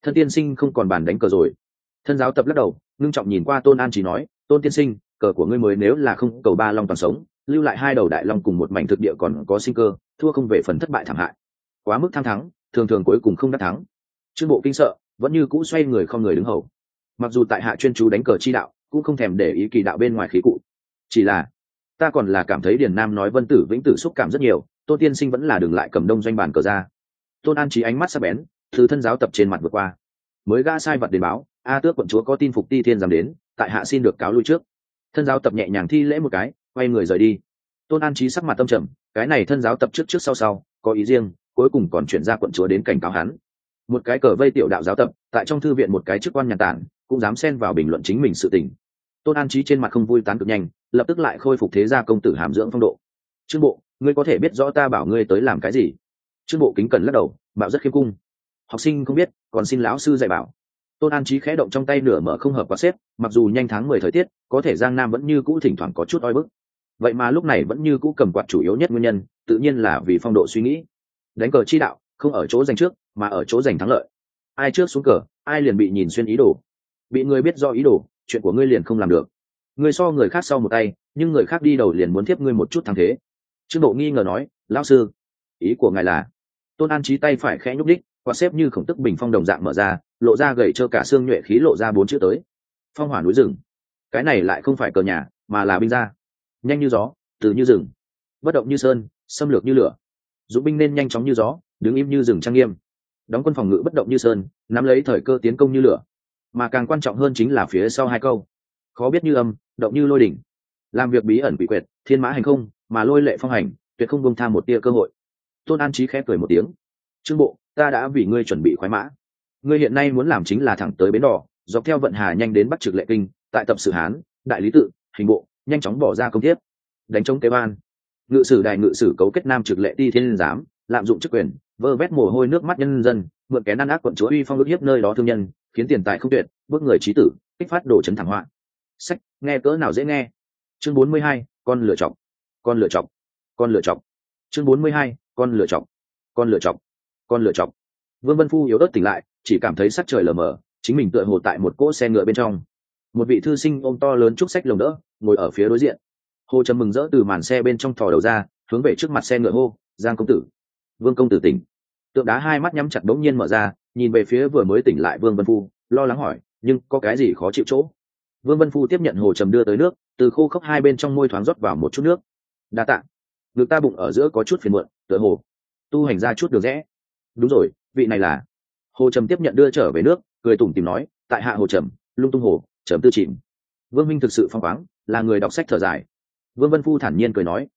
Speaker 1: thân tiên sinh không còn bàn đánh cờ rồi. Thân giáo tập lắc đầu ngưng trọng nhìn qua Tôn An Chí nói, Tôn tiên sinh, cờ của ngươi mới nếu là không cầu ba long toàn sống, lưu lại hai đầu đại long cùng một mảnh thực địa còn có sinh cơ, thua không về phần thất bại thảm hại, quá mức tham thắng thường thường cuối cùng không đắc thắng. Trương Bộ kinh sợ vẫn như cũ xoay người không người đứng hầu, mặc dù tại hạ chuyên chú đánh cờ chi đạo cũng không thèm để ý kỳ đạo bên ngoài khí cụ, chỉ là ta còn là cảm thấy Điền Nam nói Vân Tử Vĩnh Tử xúc cảm rất nhiều, Tôn tiên sinh vẫn là đừng lại cầm đông doanh bàn cờ ra. Tôn An Chí ánh mắt sắc bén từ thân giáo tập trên mặt vượt qua, mới gã sai vật đến báo, A Tước quận chúa có tin Phục Ti Thiên dám đến, tại hạ xin được cáo lui trước. Thân giáo tập nhẹ nhàng thi lễ một cái, quay người rời đi. Tôn An Chí sắc mặt tâm trầm, cái này thân giáo tập trước trước sau sau có ý riêng, cuối cùng còn chuyển ra quận chúa đến cảnh cáo hắn. Một cái cờ vây tiểu đạo giáo tập, tại trong thư viện một cái chức quan nhàn tản, cũng dám xen vào bình luận chính mình sự tình. Tôn An Chí trên mặt không vui tán cực nhanh, lập tức lại khôi phục thế gia công tử hàm dưỡng phong độ. Trương Bộ, ngươi có thể biết rõ ta bảo ngươi tới làm cái gì? Trương Bộ kính cẩn lắc đầu, bảo rất khiêm cung. Học sinh không biết, còn xin lão sư dạy bảo. Tôn An Chí khẽ động trong tay nửa mở không hợp quạt xếp, mặc dù nhanh tháng 10 thời tiết, có thể Giang Nam vẫn như cũ thỉnh thoảng có chút oi bức. Vậy mà lúc này vẫn như cũ cầm quạt chủ yếu nhất nguyên nhân, tự nhiên là vì phong độ suy nghĩ. Đánh cờ chi đạo, không ở chỗ giành trước, mà ở chỗ giành thắng lợi. Ai trước xuống cờ, ai liền bị nhìn xuyên ý đồ. Bị người biết do ý đồ, chuyện của ngươi liền không làm được. Ngươi so người khác sau một tay, nhưng người khác đi đầu liền muốn tiếp ngươi một chút thắng thế. Trương Bộ nghi ngờ nói, lão sư, ý của ngài là? Tôn An Chí tay phải khẽ nhúc đích, quạt xếp như khổng tức bình phong đồng dạng mở ra, lộ ra gầy trơ cả xương nhuệ khí, lộ ra 4 chữ tới: phong hỏa núi rừng. Cái này lại không phải cờ nhà, mà là binh gia. Nhanh như gió, từ như rừng, bất động như sơn, xâm lược như lửa. Dũng binh nên nhanh chóng như gió, đứng im như rừng trang nghiêm. Đóng quân phòng ngự bất động như sơn, nắm lấy thời cơ tiến công như lửa. Mà càng quan trọng hơn chính là phía sau hai câu: khó biết như âm, động như lôi đỉnh. Làm việc bí ẩn quỷ quyệt, thiên mã hành không, mà lôi lệ phong hành, tuyệt không buông tha một tia cơ hội. Tôn An Chí khẽ cười một tiếng, Trương Bộ, ta đã vì ngươi chuẩn bị khoái mã. Ngươi hiện nay muốn làm chính là thẳng tới bến đỏ, dọc theo vận hà nhanh đến Bắc Trực Lệ Kinh, tại tập sự Hán, đại lý tự, hình bộ, nhanh chóng bỏ ra công tiếp, đánh chống kế ban. Ngự sử đài ngự sử cấu kết Nam Trực Lệ Ti Thiên giám, lạm dụng chức quyền, vơ vét mồ hôi nước mắt nhân dân, mượn kén ăn ác quận chúa uy phong ức hiếp nơi đó thương nhân, khiến tiền tài không tuyệt, bước người trí tử, kích phát đổ chấn thảm họa. Sách nghe cỡ nào dễ nghe. Chương 42, con lựa chọc, con lựa chọc, con lựa chọc. Chương 42, con lựa chọc, con lựa chọc, con lựa chọc. Vương Vân Phu yếu ớt tỉnh lại, chỉ cảm thấy sắc trời lờ mờ, chính mình tựa hồ tại một cỗ xe ngựa bên trong. Một vị thư sinh ôm to lớn trúc sách lồng đỡ, ngồi ở phía đối diện. Hồ Trầm mừng rỡ từ màn xe bên trong thò đầu ra, hướng về trước mặt xe ngựa hô, Giang công tử. Vương công tử tỉnh. Tượng đá hai mắt nhắm chặt bỗng nhiên mở ra, nhìn về phía vừa mới tỉnh lại Vương Vân Phu, lo lắng hỏi, nhưng có cái gì khó chịu chỗ? Vương Vân Phu tiếp nhận Hồ Trầm đưa tới nước, từ khô khốc hai bên trong môi thoáng rót vào một chút nước. Đa tạ. Ngực ta bụng ở giữa có chút phiền muộn, tựa hồ tu hành ra chút được rẽ. Đúng rồi, vị này là? Hồ Trầm tiếp nhận đưa trở về nước, cười tủm tỉm nói, tại hạ Hồ Trầm, lung tung hồ, Trầm tư chìm. Vương minh thực sự phong khoáng, là người đọc sách thở dài. Vương Vân Phu thản nhiên cười nói,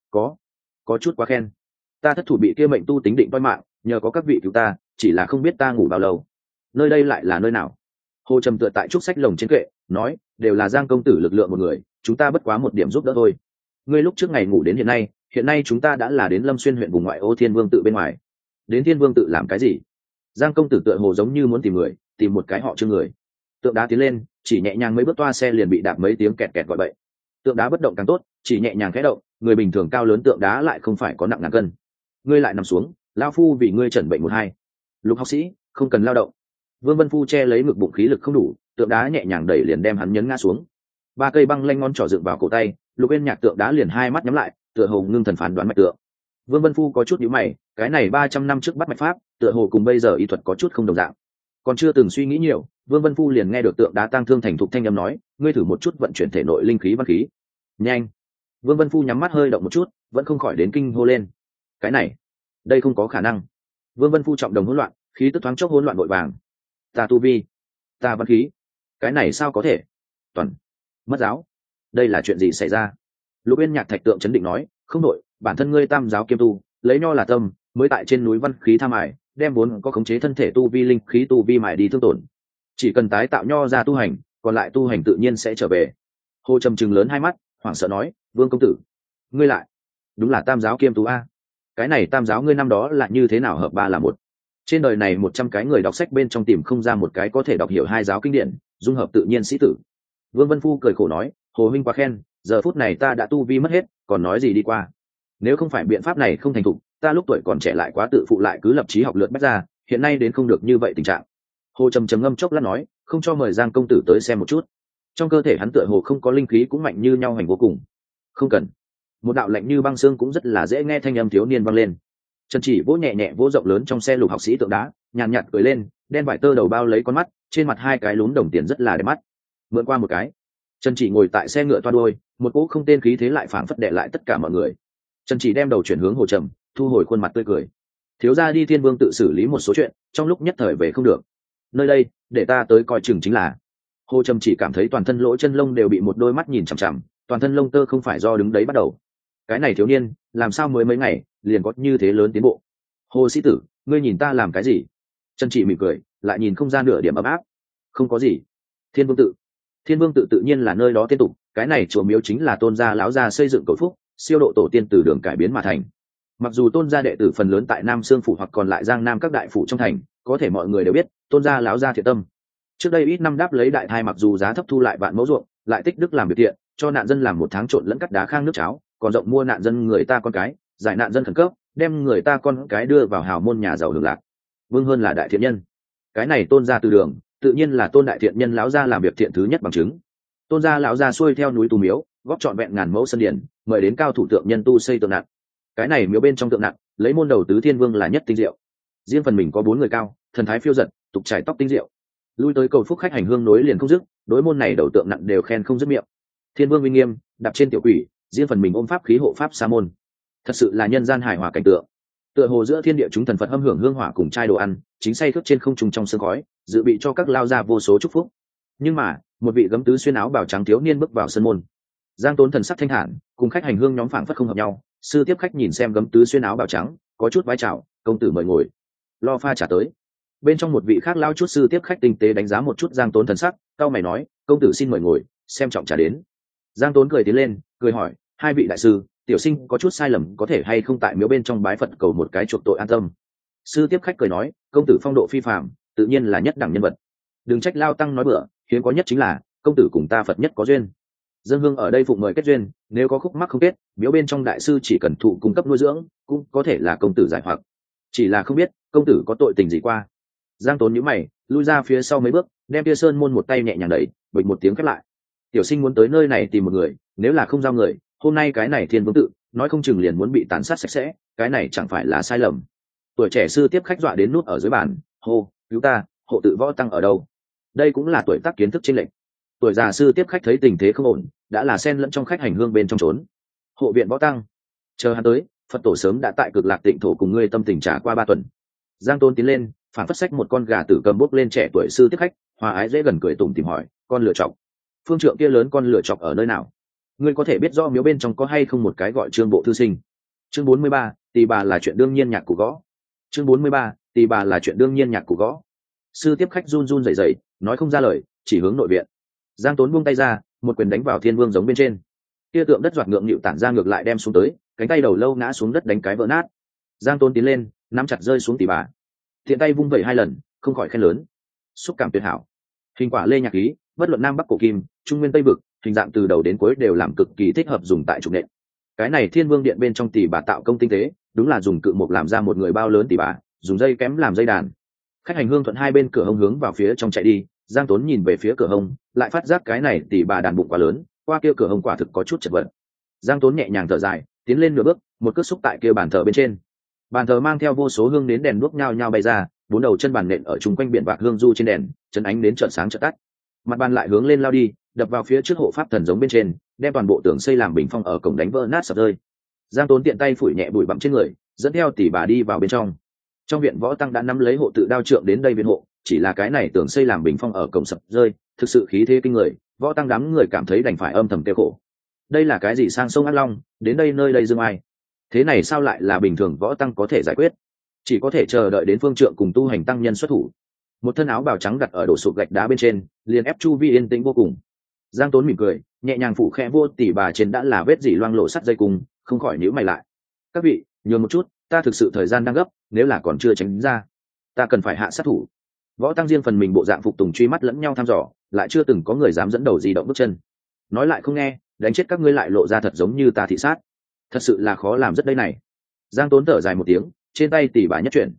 Speaker 1: có chút quá khen. Ta thất thủ bị kia mệnh tu tính định toi mạng, nhờ có các vị cứu ta, chỉ là không biết ta ngủ bao lâu. Nơi đây lại là nơi nào? Hồ Trầm tựa tại trúc sách lồng trên kệ, nói, đều là Giang công tử lực lượng một người, chúng ta bất quá một điểm giúp đỡ thôi. Ngươi lúc trước ngày ngủ đến hiện nay chúng ta đã là đến Lâm Xuyên huyện vùng ngoại ô Thiên Vương tự bên ngoài. Đến Thiên Vương tự làm cái gì? Giang công tử tựa hồ giống như muốn tìm người, tìm một cái họ Trương người. Tượng đá tiến lên, chỉ nhẹ nhàng mấy bước toa xe liền bị đạp mấy tiếng kẹt kẹt gọi bậy. Tượng đá bất động càng tốt, chỉ nhẹ nhàng khẽ động, người bình thường cao lớn tượng đá lại không phải có nặng ngàn cân. Ngươi lại nằm xuống, lao phu vì ngươi chẩn bệnh 1-2. Lục học sĩ, không cần lao động. Vương Vân Phu che lấy ngực bụng khí lực không đủ, tượng đá nhẹ nhàng đẩy liền đem hắn nhấn ngã xuống. 3 cây băng lanh ngón trỏ dựng vào cổ tay, Lục Yên Nhạc tượng đá liền hai mắt nhắm lại, tựa hồ ngưng thần phán đoán mạch tượng. Vương Vân Phu có chút nhíu mày, cái này 300 năm trước bắt mạch pháp, tựa hồ cùng bây giờ y thuật có chút không đồng dạng. Còn chưa từng suy nghĩ nhiều, Vương Vân Phu liền nghe được tượng đá tang thương thành thục thanh âm nói, ngươi thử một chút vận chuyển thể nội linh khí văn khí. Nhanh. Vương Vân Phu nhắm mắt hơi động một chút, vẫn không khỏi đến kinh hô lên. Cái này, đây không có khả năng. Vương Vân Phu trọng đồng hỗn loạn, khí tức thoáng chốc hỗn loạn vội vàng. Ta tu vi, ta văn khí, cái này sao có thể? Toàn mất giáo. Đây là chuyện gì xảy ra? Lục Yên Nhạc thạch tượng chấn định nói, không đổi, bản thân ngươi tam giáo kiêm tu, lấy nho là tâm, mới tại trên núi văn khí tham ải, đem vốn có khống chế thân thể tu vi linh khí tu vi mài đi thương tổn. Chỉ cần tái tạo nho ra tu hành, còn lại tu hành tự nhiên sẽ trở về. Hồ Trầm trừng lớn hai mắt, hoảng sợ nói, Vương công tử, ngươi lại đúng là tam giáo kiêm tu a? Cái này tam giáo ngươi năm đó là như thế nào hợp 3 là 1? Trên đời này 100 cái người đọc sách bên trong tìm không ra một cái có thể đọc hiểu 2 giáo kinh điển, dung hợp tự nhiên sĩ tử. Vương Vân Phu cười khổ nói, Hồ huynh quá khen, giờ phút này ta đã tu vi mất hết, còn nói gì đi qua. Nếu không phải biện pháp này không thành thục, ta lúc tuổi còn trẻ lại quá tự phụ lại cứ lập chí học lượt bách ra, hiện nay đến không được như vậy tình trạng. Hồ Trầm trầm ngâm chốc lát nói, không cho mời Giang công tử tới xem một chút. Trong cơ thể hắn tựa hồ không có linh khí cũng mạnh như nhau hành vô cùng. Không cần. Một đạo lạnh như băng xương cũng rất là dễ nghe thanh âm thiếu niên vang lên. Trần Chỉ vỗ nhẹ nhẹ vỗ rộng lớn trong xe lục học sĩ tượng đá, nhàn nhạt cười lên, đen vải tơ đầu bao lấy con mắt, trên mặt hai cái lúm đồng tiền rất là đẹp mắt. Mượn qua một cái. Trần Chỉ ngồi tại xe ngựa toa đuôi, một cỗ không tên khí thế lại phảng phất đè lại tất cả mọi người. Trần Chỉ đem đầu chuyển hướng Hồ Trầm, thu hồi khuôn mặt tươi cười. Thiếu gia đi Thiên Vương tự xử lý một số chuyện, trong lúc nhất thời về không được. Nơi đây, để ta tới coi chừng chính là. Hồ Trầm chỉ cảm thấy toàn thân lỗ chân lông đều bị một đôi mắt nhìn chằm chằm, toàn thân lông tơ không phải do đứng đấy bắt đầu. Cái này thiếu niên, làm sao mới mấy ngày, liền có như thế lớn tiến bộ. Hồ sĩ tử, ngươi nhìn ta làm cái gì? Trần Chỉ mỉm cười, lại nhìn không ra nửa điểm ấm áp. Không có gì. Thiên Vương tự. Thiên Vương tự tự nhiên là nơi đó tiên tục, cái này chùa miếu chính là Tôn gia lão gia xây dựng cầu phúc, siêu độ tổ tiên từ đường cải biến mà thành. Mặc dù Tôn gia đệ tử phần lớn tại Nam Sương phủ hoặc còn lại Giang Nam các đại phủ trong thành, có thể mọi người đều biết, Tôn gia lão gia thiện tâm. Trước đây ít năm đáp lấy đại thai mặc dù giá thấp thu lại vạn mẫu ruộng, lại tích đức làm việc thiện, cho nạn dân làm một tháng trộn lẫn cắt đá khang nước cháo, còn rộng mua nạn dân người ta con cái, giải nạn dân khẩn cấp, đem người ta con cái đưa vào hào môn nhà giàu hưởng lạc. Vương hơn là đại thiện nhân. Cái này Tôn gia từ đường, tự nhiên là Tôn đại thiện nhân lão gia làm việc thiện thứ nhất bằng chứng. Tôn gia lão gia xuôi theo núi tu miếu, góp trọn vẹn ngàn mẫu sân điển, mời đến cao thủ tượng nhân tu xây tượng nặng. Cái này miếu bên trong tượng nặng, lấy môn đầu tứ thiên vương là nhất tinh diệu. Riêng phần mình có 4 người cao, thần thái phiêu dật, tục trải tóc tinh diệu. Lui tới cầu phúc khách hành hương nối liền không dứt, đối môn này đầu tượng nặng đều khen không dứt miệng. Thiên vương uy nghiêm, đạp trên tiểu quỷ, riêng phần mình ôm pháp khí hộ pháp sa môn. Thật sự là nhân gian hài hòa cảnh tượng. Tựa hồ giữa thiên địa chúng thần Phật âm hưởng hương hỏa cùng chai đồ ăn, chính say thức trên không trung trong sương khói, dự bị cho các lao gia vô số chúc phúc. Nhưng mà, một vị gấm tứ xuyên áo bào trắng thiếu niên bước vào sân môn. Giang Tốn thần sắc thanh thản, cùng khách hành hương nhóm phảng phất không hợp nhau. Sư tiếp khách nhìn xem gấm tứ xuyên áo bào trắng, có chút vái chào, công tử mời ngồi. Lo pha trà tới. Bên trong một vị khác lao chút sư tiếp khách tinh tế đánh giá một chút Giang Tốn thần sắc, cao mày nói, công tử xin mời ngồi, xem trọng trà đến. Giang Tốn cười tiến lên, cười hỏi, hai vị đại sư, tiểu sinh có chút sai lầm có thể hay không tại miếu bên trong bái Phật cầu một cái chuộc tội an tâm. Sư tiếp khách cười nói, công tử phong độ phi phàm, tự nhiên là nhất đẳng nhân vật. Đừng trách lao tăng nói bừa, hiếm có nhất chính là công tử cùng ta Phật nhất có duyên. Dân hương ở đây phụng mời kết duyên, nếu có khúc mắc không kết, miếu bên trong đại sư chỉ cần thụ cung cấp nuôi dưỡng, cũng có thể là công tử giải hoặc. Chỉ là không biết công tử có tội tình gì qua. Giang Tốn nhíu mày, lui ra phía sau mấy bước, đem Tia Sơn môn một tay nhẹ nhàng đẩy, bịch một tiếng khép lại. Tiểu sinh muốn tới nơi này tìm một người, nếu là không giao người, hôm nay cái này Thiên Vương tự, nói không chừng liền muốn bị tàn sát sạch sẽ, cái này chẳng phải là sai lầm. Tuổi trẻ sư tiếp khách dọa đến nút ở dưới bàn, hô, cứu ta, hộ tự võ tăng ở đâu? Đây cũng là tuổi tác kiến thức chênh lệch. Tuổi già sư tiếp khách thấy tình thế không ổn, đã là xen lẫn trong khách hành hương bên trong trốn. Hộ viện võ tăng, chờ hắn tới, Phật tổ sớm đã tại Cực Lạc Tịnh thổ cùng ngươi tâm tình trả qua 3 tuần. Giang Tôn tiến lên, phản phất sách một con gà tử cầm bốc lên trẻ tuổi sư tiếp khách, hòa ái dễ gần cười tủm tỉm hỏi, con lựa chọc, phương trượng kia lớn con lựa chọc ở nơi nào? Ngươi có thể biết rõ miếu bên trong có hay không một cái gọi Trương Bộ thư sinh? Chương 43, tỳ bà là chuyện đương nhiên nhạc cụ gõ. Chương 43, tỳ bà là chuyện đương nhiên nhạc cụ gõ. Sư tiếp khách run run rẩy rẩy, nói không ra lời, chỉ hướng nội viện. Giang Tốn buông tay ra, một quyền đánh vào Thiên Vương giống bên trên. Tia tượng đất giọt ngượng nghịu tản ra ngược lại đem xuống tới, cánh tay đầu lâu ngã xuống đất đánh cái vỡ nát. Giang Tốn tiến lên, nắm chặt rơi xuống tỉ bà. Thiện tay vung vẩy 2 lần, không khỏi khen lớn. Xúc cảm tuyệt hảo. Hình quả lê nhạc khí, bất luận nam bắc cổ kim, trung nguyên tây vực, hình dạng từ đầu đến cuối đều làm cực kỳ thích hợp dùng tại trục nện. Cái này Thiên Vương điện bên trong tỉ bà tạo công tinh tế, đúng là dùng cự mục làm ra một người bao lớn tỉ bà, dùng dây kém làm dây đàn. Khách hành hương thuận hai bên cửa hông hướng vào phía trong chạy đi. Giang Tốn nhìn về phía cửa hông, lại phát giác cái này tỉ bà đàn bụng quá lớn, qua kia cửa hông quả thực có chút chật vật. Giang Tốn nhẹ nhàng thở dài, tiến lên nửa bước, một cước xúc tại kia bàn thờ bên trên. Bàn thờ mang theo vô số hương nến đèn đuốc nhao nhao bay ra, 4 đầu chân bàn nện ở chung quanh biển bạc hương du trên đèn, chân ánh đến chợt sáng chợt tắt. Mặt bàn lại hướng lên lao đi, đập vào phía trước hộ pháp thần giống bên trên, đem toàn bộ tường xây làm bình phong ở cổng đánh vỡ nát sập rơi. Giang Tốn tiện tay phủi nhẹ bụi bặm trên người, dẫn theo tỷ bà đi vào bên trong. Trong viện võ tăng đã nắm lấy hộ tự đao trượng đến đây viện hộ, chỉ là cái này tường xây làm bình phong ở cổng sập rơi, thực sự khí thế kinh người, võ tăng đám người cảm thấy đành phải âm thầm kêu khổ. Đây là cái gì sang sông Ác Long, đến đây nơi đây dương ai? Thế này sao lại là bình thường võ tăng có thể giải quyết? Chỉ có thể chờ đợi đến phương trượng cùng tu hành tăng nhân xuất thủ. Một thân áo bào trắng đặt ở đổ sụp gạch đá bên trên, liền ép chu vi yên tĩnh vô cùng. Giang Tốn mỉm cười, nhẹ nhàng phủ khẽ vô tỷ bà trên đã là vết dỉ loang lộ sắt dây cung, không khỏi nhíu mày lại. Các vị, nhường một chút, ta thực sự thời gian đang gấp, nếu là còn chưa tránh ra, ta cần phải hạ sát thủ. Võ tăng riêng phần mình bộ dạng phục tùng truy mắt lẫn nhau thăm dò, lại chưa từng có người dám dẫn đầu di động bước chân. Nói lại không nghe, đánh chết các ngươi lại lộ ra thật giống như ta thị sát, thật sự là khó làm rất đây này. Giang Tốn thở dài một tiếng, trên tay tỷ bà nhất chuyển,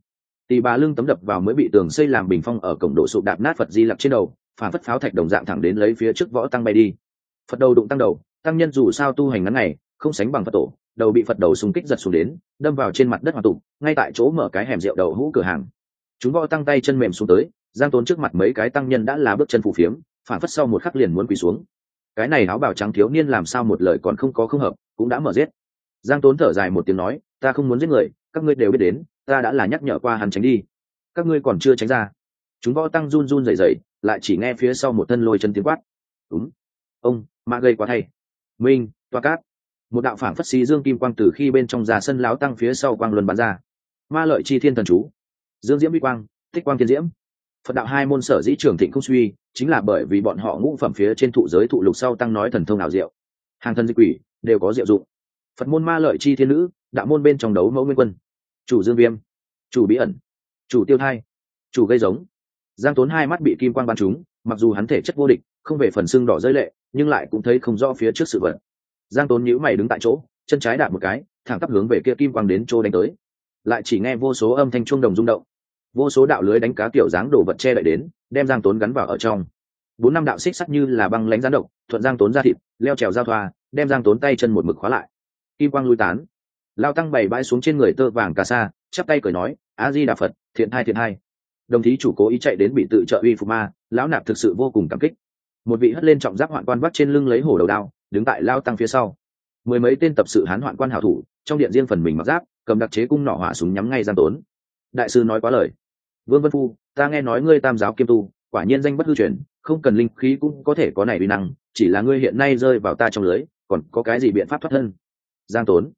Speaker 1: Tỳ bà lưng tấm đập vào mới bị tường xây làm bình phong ở cổng đổ sụp đạp nát Phật di lặc trên đầu, phản phất pháo thạch đồng dạng thẳng đến lấy phía trước võ tăng bay đi. Phật đầu đụng tăng đầu, tăng nhân dù sao tu hành ngắn ngày không sánh bằng Phật tổ, đầu bị Phật đầu xung kích giật xuống đến, đâm vào trên mặt đất hoàn tụ, ngay tại chỗ mở cái hẻm rượu đậu hũ cửa hàng. Chúng võ tăng tay chân mềm xuống tới, Giang Tốn trước mặt mấy cái tăng nhân đã là bước chân phù phiếm, phản phất sau một khắc liền muốn quỳ xuống. Cái này áo bào trắng thiếu niên làm sao một lời còn không có không hợp, cũng đã mở giết. Giang Tốn thở dài một tiếng nói, ta không muốn giết người, các ngươi đều biết đến, ta đã là nhắc nhở qua hắn tránh đi, các ngươi còn chưa tránh ra. Chúng võ tăng run run rẩy rẩy, lại chỉ nghe phía sau một thân lôi chân tiếng quát, đúng, ông mã gây quá thay, minh toa cát. Một đạo phảng phất xí dương kim quang từ khi bên trong ra sân láo tăng phía sau quang luân bắn ra. Ma lợi chi thiên thần chú, dương diễm vi quang, tích quang thiên diễm. Phật đạo hai môn sở dĩ trường thịnh không suy, chính là bởi vì bọn họ ngũ phẩm phía trên thụ giới thụ lục sau tăng nói thần thông nào diệu, hàng thần di quỷ đều có diệu dụng. Phật môn ma lợi chi thiên nữ, đạo môn bên trong đấu mẫu nguyên quân, chủ dương viêm, chủ bí ẩn, chủ tiêu thai, chủ gây giống. Giang Tốn hai mắt bị kim quang bắn trúng, mặc dù hắn thể chất vô địch, không về phần xương đỏ rơi lệ, nhưng lại cũng thấy không rõ phía trước sự vật. Giang Tốn nhíu mày đứng tại chỗ, chân trái đạp một cái, thẳng tắp hướng về kia kim quang đến chỗ đánh tới. Lại chỉ nghe vô số âm thanh chuông đồng rung động, vô số đạo lưới đánh cá tiểu dáng đổ vật che đậy đến, đem Giang Tốn gắn vào ở trong. 4-5 đạo xích sắt như là băng lãnh gián độc, thuận Giang Tốn ra thịt, leo trèo giao thoa, đem Giang Tốn tay chân một mực khóa lại. Kim quang lui tán, lao tăng bày bãi xuống trên người tơ vàng cà sa, chắp tay cười nói, a di đà Phật, thiện hai thiện hai. Đồng thí chủ cố ý chạy đến bị tự trợ uy phục ma, lão nạp thực sự vô cùng cảm kích. Một vị hất lên trọng giáp hoạn quan vắt trên lưng lấy hổ đầu đao, đứng tại lao tăng phía sau. 10 mấy tên tập sự hán hoạn quan hảo thủ, trong điện riêng phần mình mặc giáp, cầm đặc chế cung nỏ hỏa súng nhắm ngay Giang Tốn. Đại sư nói quá lời. Vương Vân Phu, ta nghe nói ngươi tam giáo kiêm tu, quả nhiên danh bất hư truyền, không cần linh khí cũng có thể có này uy năng, chỉ là ngươi hiện nay rơi vào ta trong lưới, còn có cái gì biện pháp thoát thân? Giang Tốn.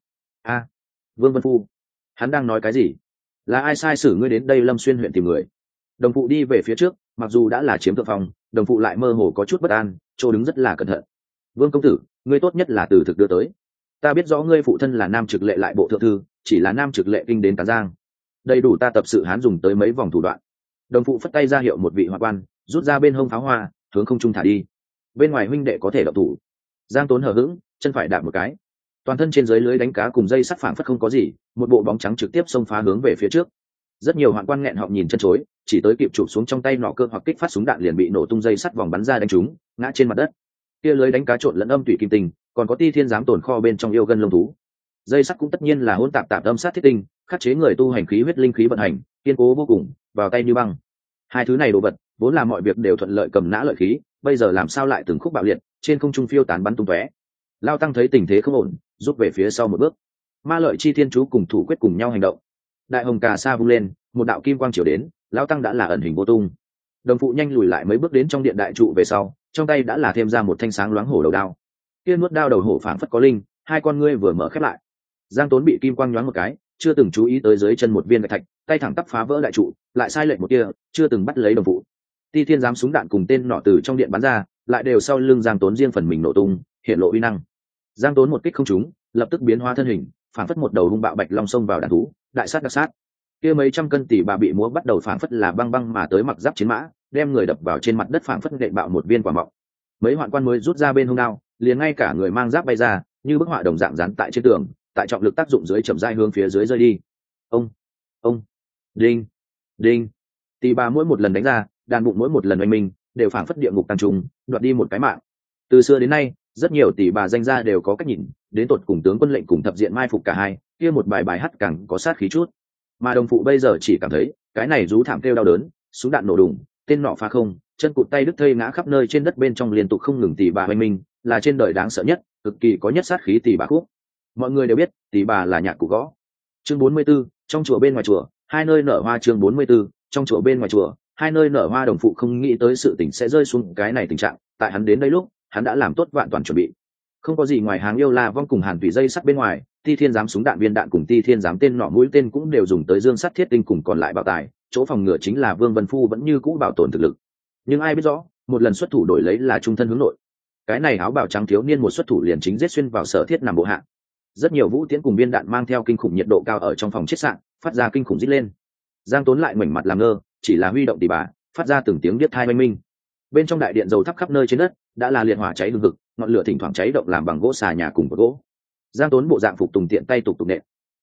Speaker 1: Vương Vân Phu, hắn đang nói cái gì? Là ai sai sử ngươi đến đây Lâm Xuyên huyện tìm người? Đồng phụ đi về phía trước, mặc dù đã là chiếm thượng phòng, đồng phụ lại mơ hồ có chút bất an, chỗ đứng rất là cẩn thận. Vương công tử, ngươi tốt nhất là từ thực đưa tới. Ta biết rõ ngươi phụ thân là nam trực lệ lại bộ thượng thư, chỉ là nam trực lệ kinh đến Cán Giang, đầy đủ ta tập sự hán dùng tới mấy vòng thủ đoạn. Đồng phụ phất tay ra hiệu một vị hoạn quan, rút ra bên hông pháo hoa, hướng không trung thả đi. Bên ngoài huynh đệ có thể động thủ. Giang Tốn hờ hững, chân phải đạp một cái, toàn thân trên dưới lưới đánh cá cùng dây sắt phảng phất không có gì, một bộ bóng trắng trực tiếp xông phá hướng về phía trước. Rất nhiều hoạn quan nghẹn họng nhìn chân chối, chỉ tới kịp chụp xuống trong tay nọ cơ hoặc kích phát súng đạn liền bị nổ tung dây sắt vòng bắn ra đánh trúng, ngã trên mặt đất. Kia lưới đánh cá trộn lẫn âm tủy kim tinh, còn có ti thiên giám tồn kho bên trong yêu gân lông thú. Dây sắt cũng tất nhiên là hỗn tạp tạp âm sát thiết tinh, khắc chế người tu hành khí huyết linh khí vận hành, kiên cố vô cùng, vào tay như băng. Hai thứ này đồ vật, vốn là mọi việc đều thuận lợi cầm nã lợi khí, bây giờ làm sao lại từng khúc bạo liệt, trên không trung phiêu tán bắn tung tóe. Lao tăng thấy tình thế không ổn, rút về phía sau một bước. Ma lợi chi thiên chú cùng thủ quyết cùng nhau hành động. Đại hồng cà sa vung lên, một đạo kim quang chiếu đến, Lao tăng đã là ẩn hình vô tung. Đồng phụ nhanh lùi lại mấy bước đến trong điện đại trụ về sau, trong tay đã là thêm ra một thanh sáng loáng hổ đầu đao. Kia nuốt đao đầu hổ phảng phất có linh, hai con ngươi vừa mở khép lại. Giang Tốn bị kim quang nhoáng một cái, chưa từng chú ý tới dưới chân một viên gạch thạch, tay thẳng tắp phá vỡ đại trụ, lại sai lệch một kia, chưa từng bắt lấy đồng phụ. Ti thiên giám súng đạn cùng tên nọ từ trong điện bắn ra, lại đều sau lưng Giang Tốn riêng phần mình nổ tung, hiện lộ uy năng. Giang Tốn một kích không trúng, lập tức biến hóa thân hình, phảng phất một đầu hung bạo bạch long xông vào đàn thú, đại sát đặc sát. Kia mấy trăm cân tỷ bà bị múa bắt đầu phảng phất là băng băng mà tới mặc giáp chiến mã, đem người đập vào trên mặt đất phảng phất nện bạo một viên quả mọng. Mấy hoạn quan mới rút ra bên hông đao, liền ngay cả người mang giáp bay ra, như bức họa đồng dạng dán tại trên tường, tại trọng lực tác dụng dưới chậm rãi hướng phía dưới rơi đi. Ông, đinh, đinh. Tỷ bà mỗi một lần đánh ra, đàn bụng mỗi một lần oanh minh, đều phảng phất địa ngục tăng trùng, đoạt đi một cái mạng. Từ xưa đến nay, rất nhiều tỷ bà danh gia đều có cách nhìn, đến tột cùng tướng quân lệnh cùng thập diện mai phục cả hai, kia một bài bài hát càng có sát khí chút. Mà đồng phụ bây giờ chỉ cảm thấy, cái này rú thảm kêu đau đớn, súng đạn nổ đùng, tên nọ phá không, chân cụt tay đứt thây ngã khắp nơi trên đất bên trong liên tục không ngừng tỷ bà oanh minh, là trên đời đáng sợ nhất, cực kỳ có nhất sát khí tỷ bà khúc. Mọi người đều biết, tỷ bà là nhạc cụ gõ. Chương 44, trong chùa bên ngoài chùa, hai nơi nở hoa. Chương 44, trong chùa bên ngoài chùa, hai nơi nở hoa. Đồng phụ không nghĩ tới sự tình sẽ rơi xuống cái này tình trạng, tại hắn đến đây lúc, hắn đã làm tốt vạn toàn chuẩn bị. Không có gì ngoài hàng yêu la vong cùng hàn thủy dây sắt bên ngoài, ti thiên giám súng đạn viên đạn cùng ti thiên giám tên nọ mũi tên cũng đều dùng tới dương sắt thiết tinh cùng còn lại bảo tài, chỗ phòng ngừa chính là Vương Vân Phu vẫn như cũ bảo tồn thực lực. Nhưng ai biết rõ, một lần xuất thủ đổi lấy là trung thân hướng nội. Cái này áo bào trắng thiếu niên một xuất thủ liền chính giết xuyên vào sở thiết nằm bộ hạ. Rất nhiều vũ tiễn cùng viên đạn mang theo kinh khủng nhiệt độ cao ở trong phòng chết sạn, phát ra kinh khủng rít lên. Giang Tốn lại ngoảnh mặt làm ngơ, chỉ là huy động tỉ bà, phát ra từng tiếng điếc tai oanh minh. Bên trong đại điện dầu thắp khắp nơi trên đất, đã là liệt hỏa cháy hừng hực, ngọn lửa thỉnh thoảng cháy động làm bằng gỗ xà nhà cùng cột gỗ. Giang Tốn bộ dạng phục tùng tiện tay tục nện.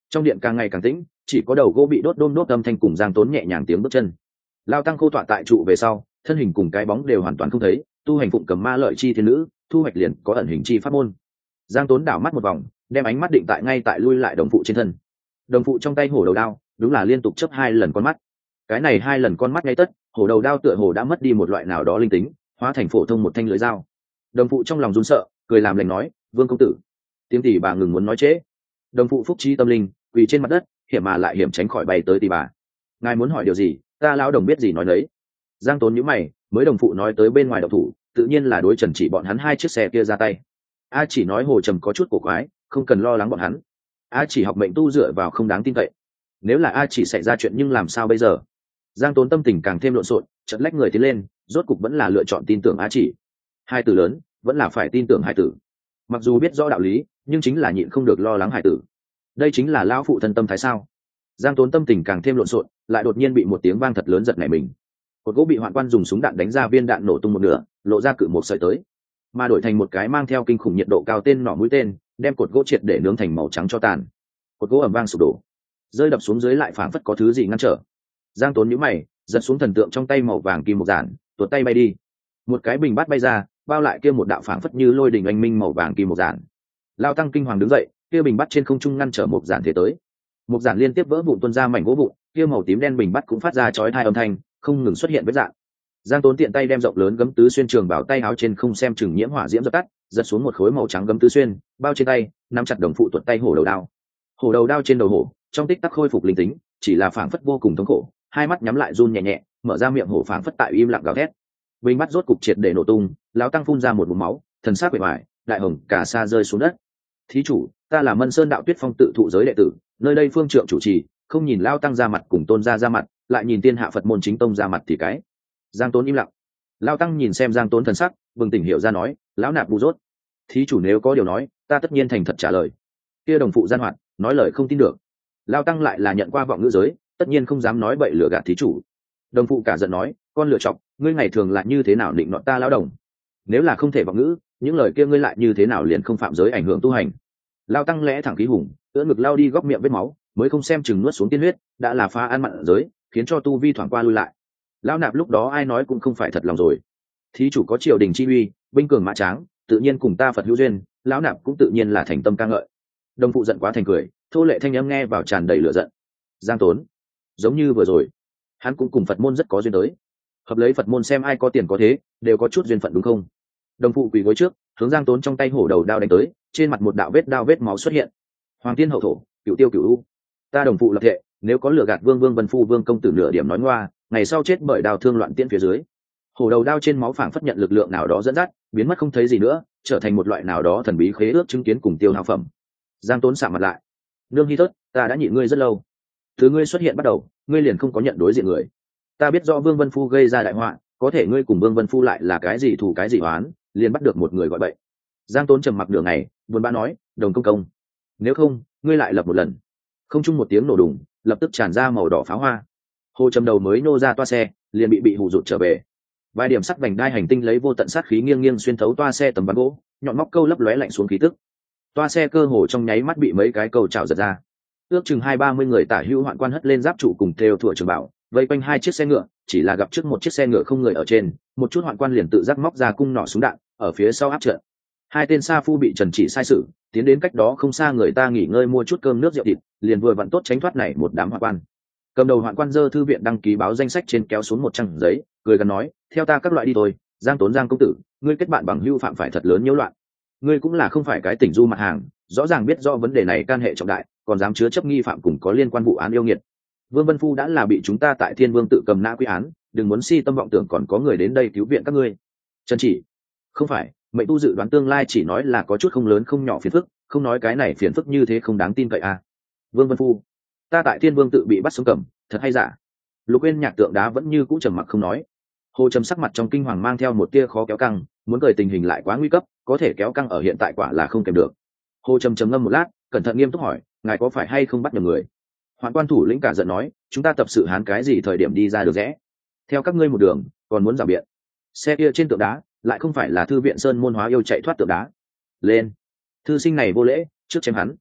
Speaker 1: Trong điện càng ngày càng tĩnh, chỉ có đầu gỗ bị đốt đôm đốt âm thanh cùng Giang Tốn nhẹ nhàng tiếng bước chân. Lao tăng khô tọa tại trụ về sau, thân hình cùng cái bóng đều hoàn toàn không thấy, tu hành phụng cầm ma lợi chi thiên nữ, thu hoạch liền có ẩn hình chi pháp môn. Giang Tốn đảo mắt một vòng, đem ánh mắt định tại ngay tại lui lại đồng phụ trên thân. Đồng phụ trong tay hổ đầu đao, đúng là liên tục chớp 2 lần con mắt. Cái này 2 lần con mắt ngay tất, hổ đầu đao tựa hồ đã mất đi một loại nào đó linh tính, hóa thành phổ thông một thanh lưỡi dao. Đồng phụ trong lòng run sợ, cười làm lành nói, "Vương công tử." Tiếng tỷ bà ngừng muốn nói trễ. Đồng phụ phúc trí tâm linh, quỳ trên mặt đất, hiểm mà lại hiểm tránh khỏi bay tới tỷ bà. "Ngài muốn hỏi điều gì, ta lão đồng biết gì nói đấy." Giang Tốn nhíu mày, mới đồng phụ nói tới bên ngoài động thủ, tự nhiên là đối Trần Chỉ bọn hắn 2 chiếc xe kia ra tay. A Chỉ nói Hồ Trầm có chút cổ quái, không cần lo lắng bọn hắn. A Chỉ học mệnh tu dựa vào không đáng tin cậy. Nếu là A Chỉ xảy ra chuyện nhưng làm sao bây giờ? Giang Tốn tâm tình càng thêm lộn xộn, chợt lách người tiến lên, rốt cục vẫn là lựa chọn tin tưởng A Chỉ. Hai từ lớn, vẫn là phải tin tưởng hải tử. Mặc dù biết rõ đạo lý, nhưng chính là nhịn không được lo lắng hải tử. Đây chính là lão phụ thân tâm thái sao? Giang Tốn tâm tình càng thêm lộn xộn, lại đột nhiên bị một tiếng vang thật lớn giật nảy mình. Cột gỗ bị hoạn quan dùng súng đạn đánh ra, viên đạn nổ tung một nửa, lộ ra cự một sợi tới, mà đổi thành một cái mang theo kinh khủng nhiệt độ cao tên nỏ mũi tên, đem cột gỗ triệt để nướng thành màu trắng cho tàn. Cột gỗ ầm vang sụp đổ, rơi đập xuống dưới, lại phảng phất có thứ gì ngăn trở. Giang Tốn nhíu mày, giật xuống thần tượng trong tay màu vàng kim một giản, tuột tay bay đi. Một cái bình bát bay ra, bao lại kia một đạo phảng phất như lôi đình oanh minh màu vàng kim một giản. Lao tăng kinh hoàng đứng dậy, kia bình bát trên không trung ngăn trở một giản thế tới. Một giản liên tiếp vỡ vụn tuôn ra mảnh gỗ vụn, kia màu tím đen bình bát cũng phát ra chói tai âm thanh, không ngừng xuất hiện vết rạn. Giang Tốn tiện tay đem rộng lớn gấm tứ xuyên trường bảo tay áo trên không xem chừng nhiễm hỏa diễm dập tắt, giật xuống một khối màu trắng gấm tứ xuyên, bao trên tay, nắm chặt đồng phụ tuột tay hổ đầu đao. Hổ đầu đao trên đầu hổ, trong tích tắc khôi phục linh tính, chỉ là phảng phất vô cùng thống khổ, hai mắt nhắm lại run nhẹ nhẹ, mở ra miệng hổ phảng phất tại im lặng gào thét. Bình bắt rốt cục triệt để nổ tung, lão tăng phun ra một ngụm máu, thần sắc bề ngoài, đại hồng cả sa rơi xuống đất. "Thí chủ, ta là Mân Sơn Đạo Tuyết Phong tự thụ giới đệ tử, nơi đây phương trượng chủ trì, không nhìn lão tăng ra mặt cùng tôn gia ra mặt, lại nhìn tiên hạ Phật môn chính tông ra mặt thì cái." Giang Tốn im lặng. Lão tăng nhìn xem Giang Tốn thần sắc, bừng tỉnh hiểu ra nói, "Lão nạp ngu dốt. Thí chủ nếu có điều nói, ta tất nhiên thành thật trả lời." Kia đồng phụ gian hoạt, nói lời không tin được. Lão tăng lại là nhận qua vọng ngữ giới, tất nhiên không dám nói bậy lừa gạt thí chủ. Đồng phụ cả giận nói, "Con lựa chọc, ngươi ngày thường lại như thế nào định nọt ta lão đồng? Nếu là không thể vọng ngữ, những lời kia ngươi lại như thế nào liền không phạm giới ảnh hưởng tu hành?" Lão tăng lẽ thẳng khí hùng, ưỡn ngực lao đi góc miệng vết máu, mới không xem chừng nuốt xuống tiên huyết, đã là phá ăn mặn giới, khiến cho tu vi thoảng qua lui lại. Lão nạp lúc đó ai nói cũng không phải thật lòng rồi. Thí chủ có triều đình chi uy, binh cường mã tráng, tự nhiên cùng ta Phật hữu duyên, lão nạp cũng tự nhiên là thành tâm ca ngợi. Đồng phụ giận quá thành cười, thô lệ thanh âm nghe vào tràn đầy lửa giận. Giang Tốn, giống như vừa rồi, hắn cũng cùng Phật môn rất có duyên tới. Hợp lấy Phật môn xem ai có tiền có thế, đều có chút duyên phận đúng không? Đồng phụ quỳ gối trước, hướng Giang Tốn trong tay hổ đầu đao đánh tới, trên mặt một đạo vết đao vết máu xuất hiện. Hoàng tiên hậu thổ, cửu tiêu cửu u. Ta đồng phụ lập thệ, nếu có lừa gạt Vương Vân Phu Vương công tử nửa điểm nói ngoa, ngày sau chết bởi đao thương loạn tiễn phía dưới. Hổ đầu đao trên máu phảng phất nhận lực lượng nào đó dẫn dắt, biến mất không thấy gì nữa, trở thành một loại nào đó thần bí khế ước chứng kiến cùng tiêu hao phẩm. Giang Tốn sạm mặt lại. "Nương Hi Thớt, ta đã nhịn ngươi rất lâu. Từ ngươi xuất hiện bắt đầu, ngươi liền không có nhận đối diện người. Ta biết rõ Vương Vân Phu gây ra đại họa, có thể ngươi cùng Vương Vân Phu lại là cái gì thù cái gì oán, liền bắt được một người gọi bậy." Giang Tốn trầm mặc nửa ngày, buồn bã nói, "Đồng công công, nếu không, ngươi lại lập một lần." Không chung một tiếng nổ đùng, lập tức tràn ra màu đỏ pháo hoa. Hồ Trầm đầu mới nô ra toa xe, liền bị hù rụt trở về. Vài điểm sắc vành đai hành tinh lấy vô tận sát khí nghiêng nghiêng xuyên thấu toa xe tấm ván gỗ, nhọn móc câu lấp lóe lạnh xuống khí tức. Toa xe cơ hồ trong nháy mắt bị mấy cái câu chảo giật ra. Ước chừng 20-30 người tả hữu hoạn quan hất lên giáp trụ cùng theo thủa trường bảo, vây quanh 2 chiếc xe ngựa, chỉ là gặp trước một chiếc xe ngựa không người ở trên, một chút hoạn quan liền tự giác móc ra cung nỏ súng đạn, ở phía sau áp trận. 2 tên sa phu bị Trần Chỉ sai sử, tiến đến cách đó không xa người ta nghỉ ngơi mua chút cơm nước rượu thịt, liền vừa vặn tốt tránh thoát này một đám hoạn quan. Cầm đầu hoạn quan dơ thư viện đăng ký báo danh sách trên kéo xuống một trang giấy, cười gần nói, "Theo ta các loại đi thôi, Giang Tốn Giang công tử, ngươi kết bạn bằng hữu phạm phải thật lớn nhiễu loạn. Ngươi cũng là không phải cái tỉnh du mặt hàng, rõ ràng biết rõ vấn đề này can hệ trọng đại, còn dám chứa chấp nghi phạm cùng có liên quan vụ án yêu nghiệt. Vương Vân Phu đã là bị chúng ta tại Thiên Vương tự cầm nã quy án, đừng muốn si tâm vọng tưởng còn có người đến đây cứu viện các ngươi." Trần Chỉ, "Không phải, mệnh tu dự đoán tương lai chỉ nói là có chút không lớn không nhỏ phiền phức, không nói cái này phiền phức như thế không đáng tin cậy à." Vương Vân Phu, "Ta tại Thiên Vương tự bị bắt sống cầm, thật hay giả?" Lục Uyên Nhạc tượng đá vẫn như cũ trầm mặc không nói. Hồ Trầm sắc mặt trong kinh hoàng mang theo một tia khó kéo căng, muốn cười tình hình lại quá nguy cấp, có thể kéo căng ở hiện tại quả là không kèm được. Hồ Trầm trầm ngâm một lát, cẩn thận nghiêm túc hỏi, "Ngài có phải hay không bắt nhầm người?" Hoạn quan thủ lĩnh cả giận nói, "Chúng ta tập sự hán cái gì thời điểm đi ra được rẽ? Theo các ngươi một đường, còn muốn rào biện. Xe kia trên tượng đá, lại không phải là thư viện Sơn môn hóa yêu chạy thoát tượng đá. Lên, thư sinh này vô lễ, trước chém hắn."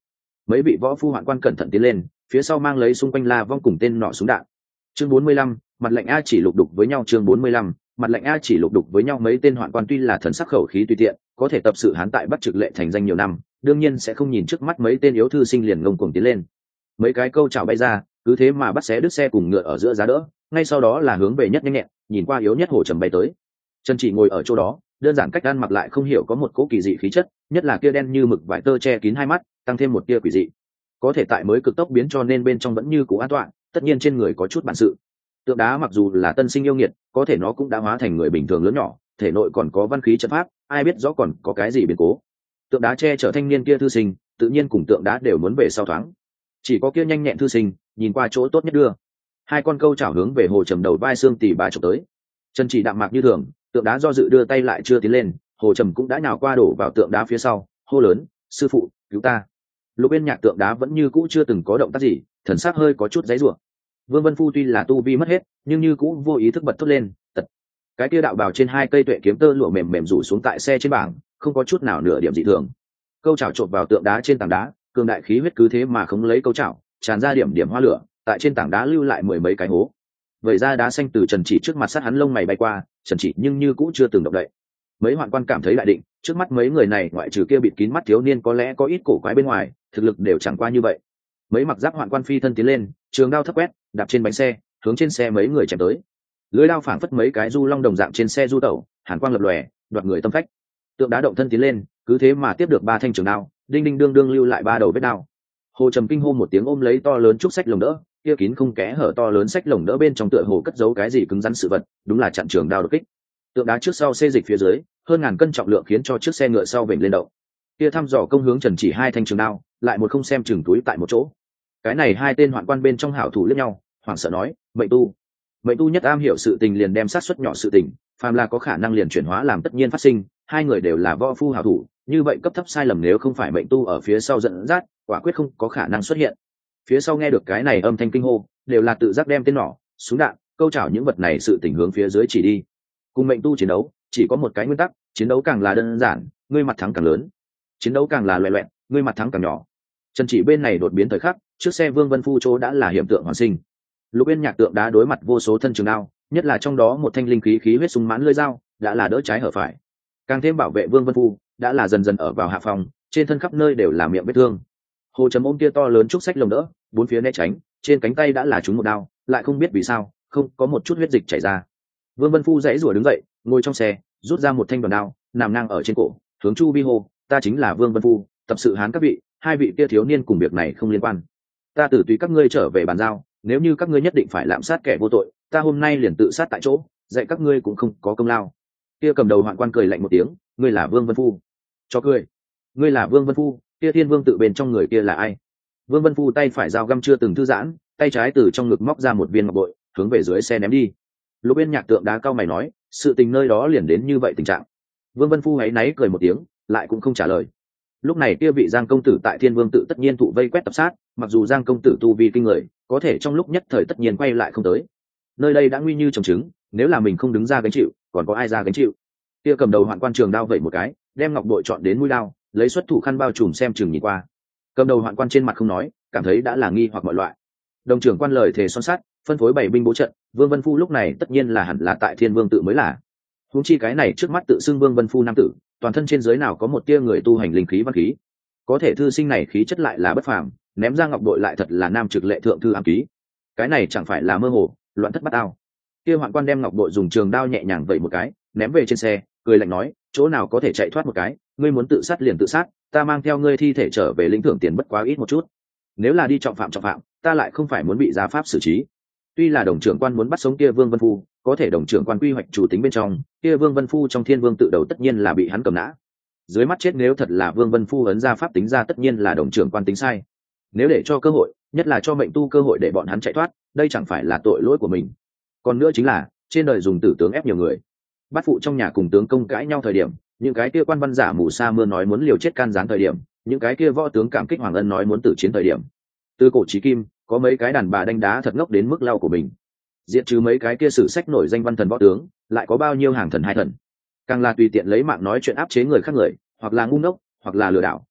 Speaker 1: mấy vị võ phu hoạn quan cẩn thận tiến lên, phía sau mang lấy xung quanh la vong cùng tên nọ súng đạn. Chương 45, mặt lệnh A chỉ lục đục với nhau. Chương 45, mặt lệnh A chỉ lục đục với nhau. Mấy tên hoạn quan tuy là thần sắc khẩu khí tùy tiện, có thể tập sự hán tại Bắc Trực Lệ thành danh nhiều năm, đương nhiên sẽ không nhìn trước mắt mấy tên yếu thư sinh liền ngông cuồng tiến lên. Mấy cái câu chảo bay ra, cứ thế mà bắt xé đứt xe cùng ngựa ở giữa giá đỡ, ngay sau đó là hướng về nhất nhanh nhẹn, nhìn qua yếu nhất Hồ Trầm bay tới. Trần Chỉ ngồi ở chỗ đó, đơn giản cách ăn mặc lại không hiểu có một cỗ kỳ dị khí chất, nhất là kia đen như mực vải tơ che kín hai mắt, tăng thêm một tia quỷ dị. Có thể tại mới cực tốc biến cho nên bên trong vẫn như cũ an toàn, tất nhiên trên người có chút bản sự. Tượng đá mặc dù là tân sinh yêu nghiệt, có thể nó cũng đã hóa thành người bình thường lớn nhỏ, thể nội còn có văn khí trận pháp, ai biết rõ còn có cái gì biến cố. Tượng đá che chở thanh niên kia thư sinh, tự nhiên cùng tượng đá đều muốn về sau thoáng. Chỉ có kia nhanh nhẹn thư sinh, nhìn qua chỗ tốt nhất đưa. Hai con câu chảo hướng về Hồ Trầm đầu vai xương tỉ bà chụp tới. Chân Chỉ đạm mạc như thường, tượng đá do dự đưa tay lại chưa tiến lên, Hồ Trầm cũng đã nhào qua đổ vào tượng đá phía sau, hô lớn: "Sư phụ, cứu ta!" Lục Yên Nhạc tượng đá vẫn như cũ chưa từng có động tác gì, thần sắc hơi có chút giãy giụa. Vương Vân Phu tuy là tu vi mất hết, nhưng như cũ vô ý thức bật thốt lên, "Tật!" Cái kia đạo bào trên hai cây tuệ kiếm tơ lụa mềm mềm rủ xuống tại xe trên bảng, không có chút nào nửa điểm dị thường. Câu chảo chộp vào tượng đá trên tảng đá, cường đại khí huyết cứ thế mà không lấy câu chảo, tràn ra điểm điểm hoa lửa, tại trên tảng đá lưu lại mười mấy cái hố. Vậy ra đá xanh từ Trần Chỉ trước mặt sát hắn lông mày bay qua, Trần Chỉ nhưng như cũ chưa từng động đậy. Mấy hoạn quan cảm thấy đại định, trước mắt mấy người này ngoại trừ kia bịt kín mắt thiếu niên có lẽ có ít cổ quái bên ngoài, thực lực đều chẳng qua như vậy. Mấy mặc giáp hoạn quan phi thân tiến lên, trường đao thấp quét, đạp trên bánh xe, hướng trên xe mấy người chém tới. Lưỡi đao phảng phất mấy cái du long đồng dạng trên xe du tẩu, hàn quang lập lòe, đoạt người tâm phách. Tượng đá động thân tiến lên, cứ thế mà tiếp được ba thanh trường đao, đinh đinh đương đương lưu lại ba đầu vết đao. Hồ Trầm kinh hô một tiếng ôm lấy to lớn trúc sách lồng đỡ, kia kín không kẽ hở to lớn sách lồng đỡ bên trong tựa hồ cất giấu cái gì cứng rắn sự vật, đúng là chặn trường đao đột kích. Tượng đá trước sau xê dịch phía dưới, hơn ngàn cân trọng lượng khiến cho chiếc xe ngựa sau vểnh lên đậu. Kia thăm dò công hướng Trần Chỉ hai thanh trường đao, lại một không xem chừng túi tại một chỗ. Cái này hai tên hoạn quan bên trong hảo thủ liếc nhau, hoảng sợ nói: Mệnh tu nhất am hiểu sự tình liền đem sát suất nhỏ sự tình, phàm là có khả năng liền chuyển hóa làm tất nhiên phát sinh, hai người đều là võ phu hảo thủ, như vậy cấp thấp sai lầm nếu không phải mệnh tu ở phía sau dẫn dắt, quả quyết không có khả năng xuất hiện. Phía sau nghe được cái này âm thanh kinh hô, đều là tự giác đem tên nỏ, súng đạn, câu chảo những vật này sự tình hướng phía dưới chỉ đi. Cùng mệnh tu chiến đấu, chỉ có một cái nguyên tắc, chiến đấu càng là đơn giản, ngươi mặt thắng càng lớn; chiến đấu càng là loẹt loẹt, ngươi mặt thắng càng nhỏ. Trần Chỉ bên này đột biến thời khắc, trước xe Vương Vân Phu chỗ đã là hiểm tượng hoàn sinh. Lục Yên Nhạc tượng đá đối mặt vô số thân trường đao, nhất là trong đó một thanh linh khí huyết sung mãn lưỡi dao, đã là đỡ trái hở phải. Càng thêm bảo vệ Vương Vân Phu, đã là dần dần ở vào hạ phòng, trên thân khắp nơi đều là miệng vết thương. Hồ Trầm ôm kia to lớn trúc sách lồng đỡ, bốn phía né tránh, trên cánh tay đã là trúng một đao, lại không biết vì sao, không có một chút huyết dịch chảy ra. Vương Vân Phu dãy rủa đứng dậy, ngồi trong xe, rút ra một thanh đoàn đao, nằm ngang ở trên cổ, hướng chu vi hô: "Ta chính là Vương Vân Phu, tập sự hán các vị, hai vị kia thiếu niên cùng việc này không liên quan. Ta tử tùy các ngươi trở về bàn giao, nếu như các ngươi nhất định phải lạm sát kẻ vô tội, ta hôm nay liền tự sát tại chỗ, dạy các ngươi cũng không có công lao." Kia cầm đầu hoạn quan cười lạnh một tiếng: "Ngươi là Vương Vân Phu?" "Cho cười." "Ngươi là Vương Vân Phu, kia Thiên Vương tự bên trong người kia là ai?" Vương Vân Phu tay phải dao găm chưa từng thư giãn, tay trái từ trong ngực móc ra một viên ngọc bội, hướng về dưới xe ném đi. Lục Yên Nhạc tượng đá cao mày nói: "Sự tình nơi đó liền đến như vậy tình trạng." Vương Vân Phu áy náy cười một tiếng, lại cũng không trả lời. Lúc này kia vị Giang công tử tại Thiên Vương tự tất nhiên thụ vây quét tập sát, mặc dù Giang công tử tu vi kinh người, có thể trong lúc nhất thời tất nhiên quay lại không tới. Nơi đây đã nguy như trồng trứng, nếu là mình không đứng ra gánh chịu, còn có ai ra gánh chịu? Kia cầm đầu hoạn quan trường đao vậy một cái, đem ngọc bội chọn đến mũi đao, lấy xuất thủ khăn bao trùm xem chừng nhìn qua. Cầm đầu hoạn quan trên mặt không nói, cảm thấy đã là nghi hoặc mọi loại. Đồng trưởng quan lời thề son sắt, phân phối bảy binh bố trận, Vương Vân Phu lúc này tất nhiên là hẳn là tại Thiên Vương tự mới là. Huống chi cái này trước mắt tự xưng Vương Vân Phu nam tử, toàn thân trên dưới nào có một tia người tu hành linh khí văn khí, có thể thư sinh này khí chất lại là bất phàm, ném ra ngọc bội lại thật là nam trực lệ thượng thư ám ký, cái này chẳng phải là mơ hồ loạn thất bát ao. Kia hoạn quan đem ngọc bội dùng trường đao nhẹ nhàng vậy một cái, ném về trên xe, cười lạnh nói: "Chỗ nào có thể chạy thoát một cái, ngươi muốn tự sát liền tự sát, ta mang theo ngươi thi thể trở về lĩnh thưởng tiền bất quá ít một chút. Nếu là đi trọng phạm, ta lại không phải muốn bị gia pháp xử trí." Tuy là đồng trưởng quan muốn bắt sống kia Vương Vân Phu, có thể đồng trưởng quan quy hoạch chủ tính bên trong, kia Vương Vân Phu trong Thiên Vương tự đầu tất nhiên là bị hắn cầm nã. Dưới mắt chết nếu thật là Vương Vân Phu ấn ra pháp tính ra, tất nhiên là đồng trưởng quan tính sai. Nếu để cho cơ hội, nhất là cho mệnh tu cơ hội để bọn hắn chạy thoát, đây chẳng phải là tội lỗi của mình. Còn nữa chính là trên đời dùng tử tướng ép nhiều người. Bát phụ trong nhà cùng tướng công cãi nhau thời điểm, những cái kia quan văn giả mù sa mưa nói muốn liều chết can gián thời điểm, những cái kia võ tướng cảm kích hoàng ân nói muốn tử chiến thời điểm, từ cổ chí kim có mấy cái đàn bà đánh đá thật ngốc đến mức lau của mình. Diệt trừ mấy cái kia sử sách nổi danh văn thần võ tướng, lại có bao nhiêu hàng thần hai thần. Càng là tùy tiện lấy mạng nói chuyện áp chế người khác người, hoặc là ngu ngốc, hoặc là lừa đảo.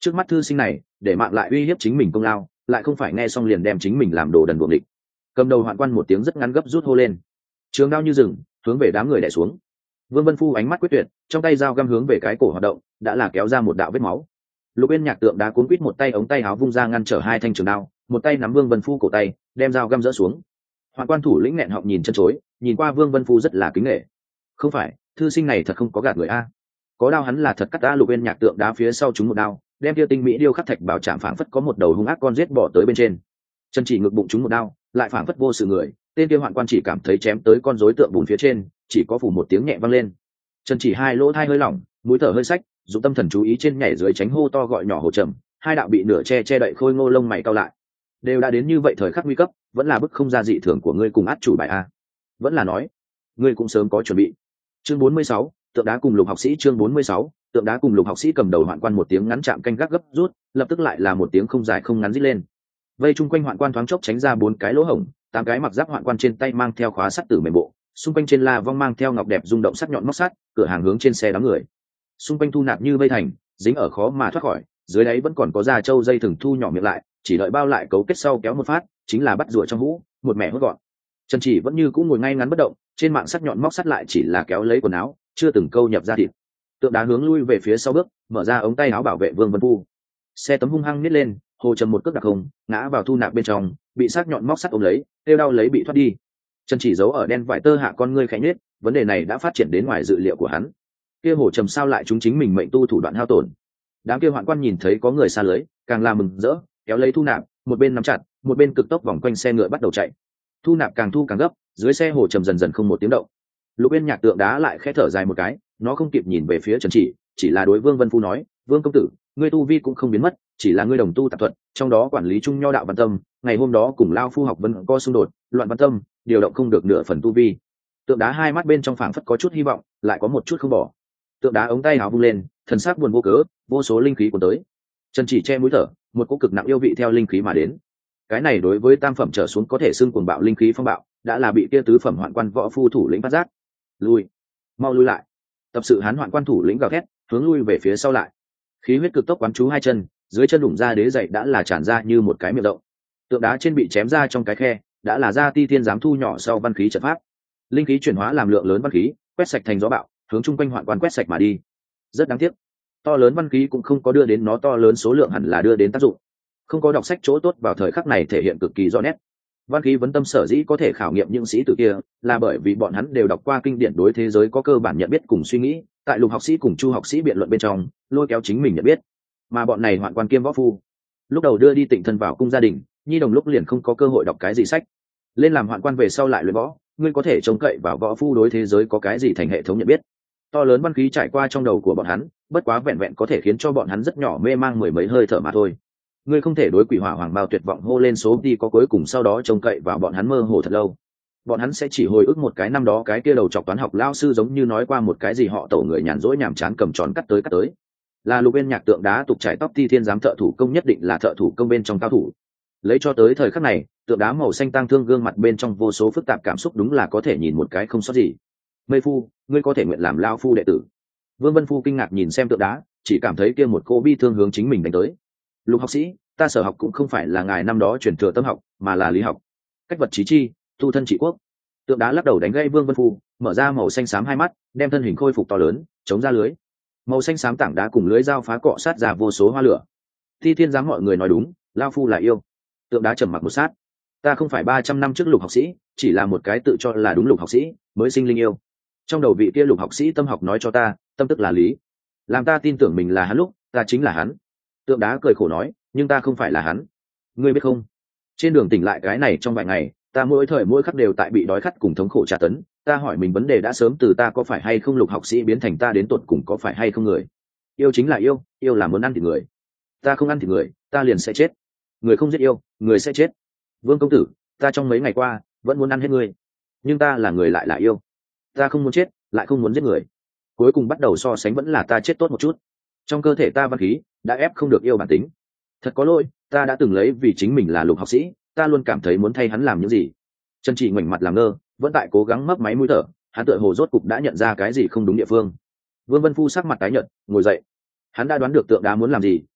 Speaker 1: trước mắt thư sinh này để mạng lại uy hiếp chính mình công lao, lại không phải nghe xong liền đem chính mình làm đồ đần buồng địch. Cầm đầu hoạn quan một tiếng rất ngắn gấp rút hô lên, trường đao như rừng hướng về đám người đè xuống. Vương Vân Phu ánh mắt quyết tuyệt, trong tay dao găm hướng về cái cổ hoạt động, đã là kéo ra một đạo vết máu. Lục Yên Nhạc Tượng Đá cuốn quít một tay ống tay áo vung ra ngăn trở hai thanh trường đao, một tay nắm Vương Vân Phu cổ tay, đem dao găm dỡ xuống. Hoạn quan thủ lĩnh nghẹn họng nhìn chân chối, nhìn qua Vương Vân Phu rất là kính nể. Không phải, thư sinh này thật không có gạt người a. Có đao hắn là thật cắt đã. Lục Yên Nhạc Tượng Đá phía sau chúng một đao, đem kia tinh mỹ điêu khắc thạch bảo chạm phảng phất có một đầu hung ác con giết bỏ tới bên trên. Chân chỉ ngực bụng chúng một đao, lại phảng phất vô sự người, tên kia hoạn quan chỉ cảm thấy chém tới con rối tượng bùn phía trên, chỉ có phủ một tiếng nhẹ vang lên. Chân chỉ hai lỗ thai hơi lỏng, mũi thở hơi sách, dụng tâm thần chú ý trên nhảy dưới tránh hô to gọi nhỏ hồ trầm, hai đạo bị nửa che đậy khôi ngô lông mày cao lại. Đều đã đến như vậy thời khắc nguy cấp, vẫn là bức không ra dị thường của ngươi cùng át chủ bài a. Vẫn là nói, ngươi cũng sớm có chuẩn bị. Chương 46, tượng đá cùng Lục học sĩ. Chương 46, tượng đá cùng Lục học sĩ. Cầm đầu hoạn quan một tiếng ngắn chạm canh gác gấp rút, lập tức lại là một tiếng không dài không ngắn rít lên. Vây chung quanh hoạn quan thoáng chốc tránh ra 4 cái lỗ hổng, 8 cái mặc giáp hoạn quan trên tay mang theo khóa sắt tử mềm bộ, xung quanh trên la vong mang theo ngọc đẹp rung động sắc nhọn móc sắt, cửa hàng hướng trên xe đám người. Xung quanh thu nạp như vây thành, dính ở khó mà thoát khỏi, dưới đáy vẫn còn có da trâu dây thừng thu nhỏ miệng lại, chỉ đợi bao lại cấu kết sau kéo một phát, chính là bắt rùa trong hũ, một mẻ hốt gọn. Trần Chỉ vẫn như cũ ngồi ngay ngắn bất động, trên mạng sắc nhọn móc sắt lại chỉ là kéo lấy quần áo, chưa từng câu nhập ra thịt. Tượng đá hướng lui về phía sau bước, mở ra ống tay áo bảo vệ Vương Vân Phu. Xe tấm hung hăng nít lên, hồ trầm một cước đặc hùng, ngã vào thu nạp bên trong, bị sắc nhọn móc sắt ôm lấy, tiêu đau lấy bị thoát đi. Trần Chỉ giấu ở đen vải tơ hạ con ngươi khẽ nhếch, vấn đề này đã phát triển đến ngoài dự liệu của hắn. Kia hồ trầm sao lại chúng chính mình mệnh tu thủ đoạn hao tổn. Đám kia hoạn quan nhìn thấy có người xa lưới, càng là mừng rỡ, kéo lấy thu nạp, một bên nắm chặt, một bên cực tốc vòng quanh xe ngựa bắt đầu chạy. Thu nạp càng thu càng gấp, dưới xe hồ trầm dần dần không một tiếng động. Lục Yên Nhạc Tượng Đá lại khẽ thở dài một cái, nó không kịp nhìn về phía Trần Chỉ là đối Vương Vân Phu nói, Vương công tử, ngươi tu vi cũng không biến mất, chỉ là ngươi đồng tu tạp thuận, trong đó quản lý trung nho đạo văn tâm, ngày hôm đó cùng lao phu học vân có xung đột, loạn văn tâm, điều động không được nửa phần tu vi. Tượng đá hai mắt bên trong phảng phất có chút hy vọng, lại có một chút không bỏ. Tượng đá ống tay áo vung lên, thần sắc buồn vô cớ, vô số linh khí cuốn tới. Trần Chỉ che mũi thở, một cỗ cực nặng yêu vị theo linh khí mà đến. Cái này đối với tam phẩm trở xuống có thể xưng cuồng bạo linh khí phong bạo, đã là bị kia tứ phẩm hoạn quan võ phu thủ lĩnh phát giác. Lui, mau lui lại. Tập sự hán hoạn quan thủ lĩnh gào thét, hướng lui về phía sau lại. Khí huyết cực tốc quán chú hai chân, dưới chân đụng ra đế dậy đã là tràn ra như một cái miệng rộng. Tượng đá trên bị chém ra trong cái khe, đã là ra ti thiên giám thu nhỏ sau văn khí trận pháp. Linh khí chuyển hóa làm lượng lớn văn khí, quét sạch thành gió bạo, hướng chung quanh hoạn quan quét sạch mà đi. Rất đáng tiếc, to lớn văn khí cũng không có đưa đến nó to lớn số lượng hẳn là đưa đến tác dụng. Không có đọc sách chỗ tốt vào thời khắc này thể hiện cực kỳ rõ nét. Văn khí vấn tâm sở dĩ có thể khảo nghiệm những sĩ tử kia, là bởi vì bọn hắn đều đọc qua kinh điển đối thế giới có cơ bản nhận biết cùng suy nghĩ, tại Lục học sĩ cùng Chu học sĩ biện luận bên trong, lôi kéo chính mình nhận biết. Mà bọn này hoạn quan kiêm võ phu, lúc đầu đưa đi tịnh thân vào cung gia đình, nhi đồng lúc liền không có cơ hội đọc cái gì sách. Lên làm hoạn quan về sau lại luyện võ, ngươi có thể trông cậy vào võ phu đối thế giới có cái gì thành hệ thống nhận biết. To lớn văn khí trải qua trong đầu của bọn hắn, bất quá vẹn vẹn có thể khiến cho bọn hắn rất nhỏ mê mang mười mấy hơi thở mà thôi. Ngươi không thể đối quỷ hỏa hoàng bao tuyệt vọng hô lên số đi có cuối cùng sau đó trông cậy vào bọn hắn mơ hồ thật lâu. Bọn hắn sẽ chỉ hồi ức một cái năm đó cái kia đầu chọc toán học lao sư giống như nói qua một cái gì họ tổ người nhàn rỗi nhàm chán cầm tròn cắt tới. Là Lục Yên Nhạc Tượng Đá tục trải tóc ti thiên giám thợ thủ công nhất định là thợ thủ công bên trong cao thủ. Lấy cho tới thời khắc này, tượng đá màu xanh tang thương gương mặt bên trong vô số phức tạp cảm xúc đúng là có thể nhìn một cái không sót gì. Mây phu, ngươi có thể nguyện làm lao phu đệ tử. Vương Vân Phu kinh ngạc nhìn xem tượng đá, chỉ cảm thấy kia một cô bi thương hướng chính mình đánh tới. Lục học sĩ, ta sở học cũng không phải là ngài năm đó truyền thừa tâm học, mà là lý học, cách vật trí chi, tu thân trị quốc. Tượng đá lắc đầu đánh gây Vương Vân Phu, mở ra màu xanh xám hai mắt, đem thân hình khôi phục to lớn, chống ra lưới. Màu xanh xám tảng đá cùng lưới dao phá cọ sát ra vô số hoa lửa. Thi thiên giám mọi người nói đúng, lao phu là yêu. Tượng đá trầm mặc một sát, ta không phải 300 năm trước Lục học sĩ, chỉ là một cái tự cho là đúng Lục học sĩ mới sinh linh yêu. Trong đầu vị kia Lục học sĩ tâm học nói cho ta, tâm tức là lý, làm ta tin tưởng mình là hắn lúc ta chính là hắn. Tượng đá cười khổ nói, nhưng ta không phải là hắn, ngươi biết không? Trên đường tỉnh lại cái này trong vài ngày, ta mỗi thời mỗi khắc đều tại bị đói khát cùng thống khổ tra tấn. Ta hỏi mình vấn đề đã sớm từ ta có phải hay không Lục học sĩ biến thành ta đến tột cùng có phải hay không người. Yêu chính là yêu, yêu là muốn ăn thịt người. Ta không ăn thịt người, ta liền sẽ chết. Người không giết yêu, người sẽ chết. Vương công tử, ta trong mấy ngày qua vẫn muốn ăn hết ngươi, nhưng ta là người lại là yêu. Ta không muốn chết, lại không muốn giết người. Cuối cùng bắt đầu so sánh vẫn là ta chết tốt một chút. Trong cơ thể ta văn khí đã ép không được yêu bản tính. Thật có lỗi, ta đã từng lấy vì chính mình là Lục học sĩ, ta luôn cảm thấy muốn thay hắn làm những gì. Trần Chỉ ngoảnh mặt làm ngơ, vẫn tại cố gắng mấp máy mũi thở, hắn tựa hồ rốt cục đã nhận ra cái gì không đúng địa phương. Vương Vân Phu sắc mặt tái nhợt, ngồi dậy. Hắn đã đoán được tượng đá muốn làm gì,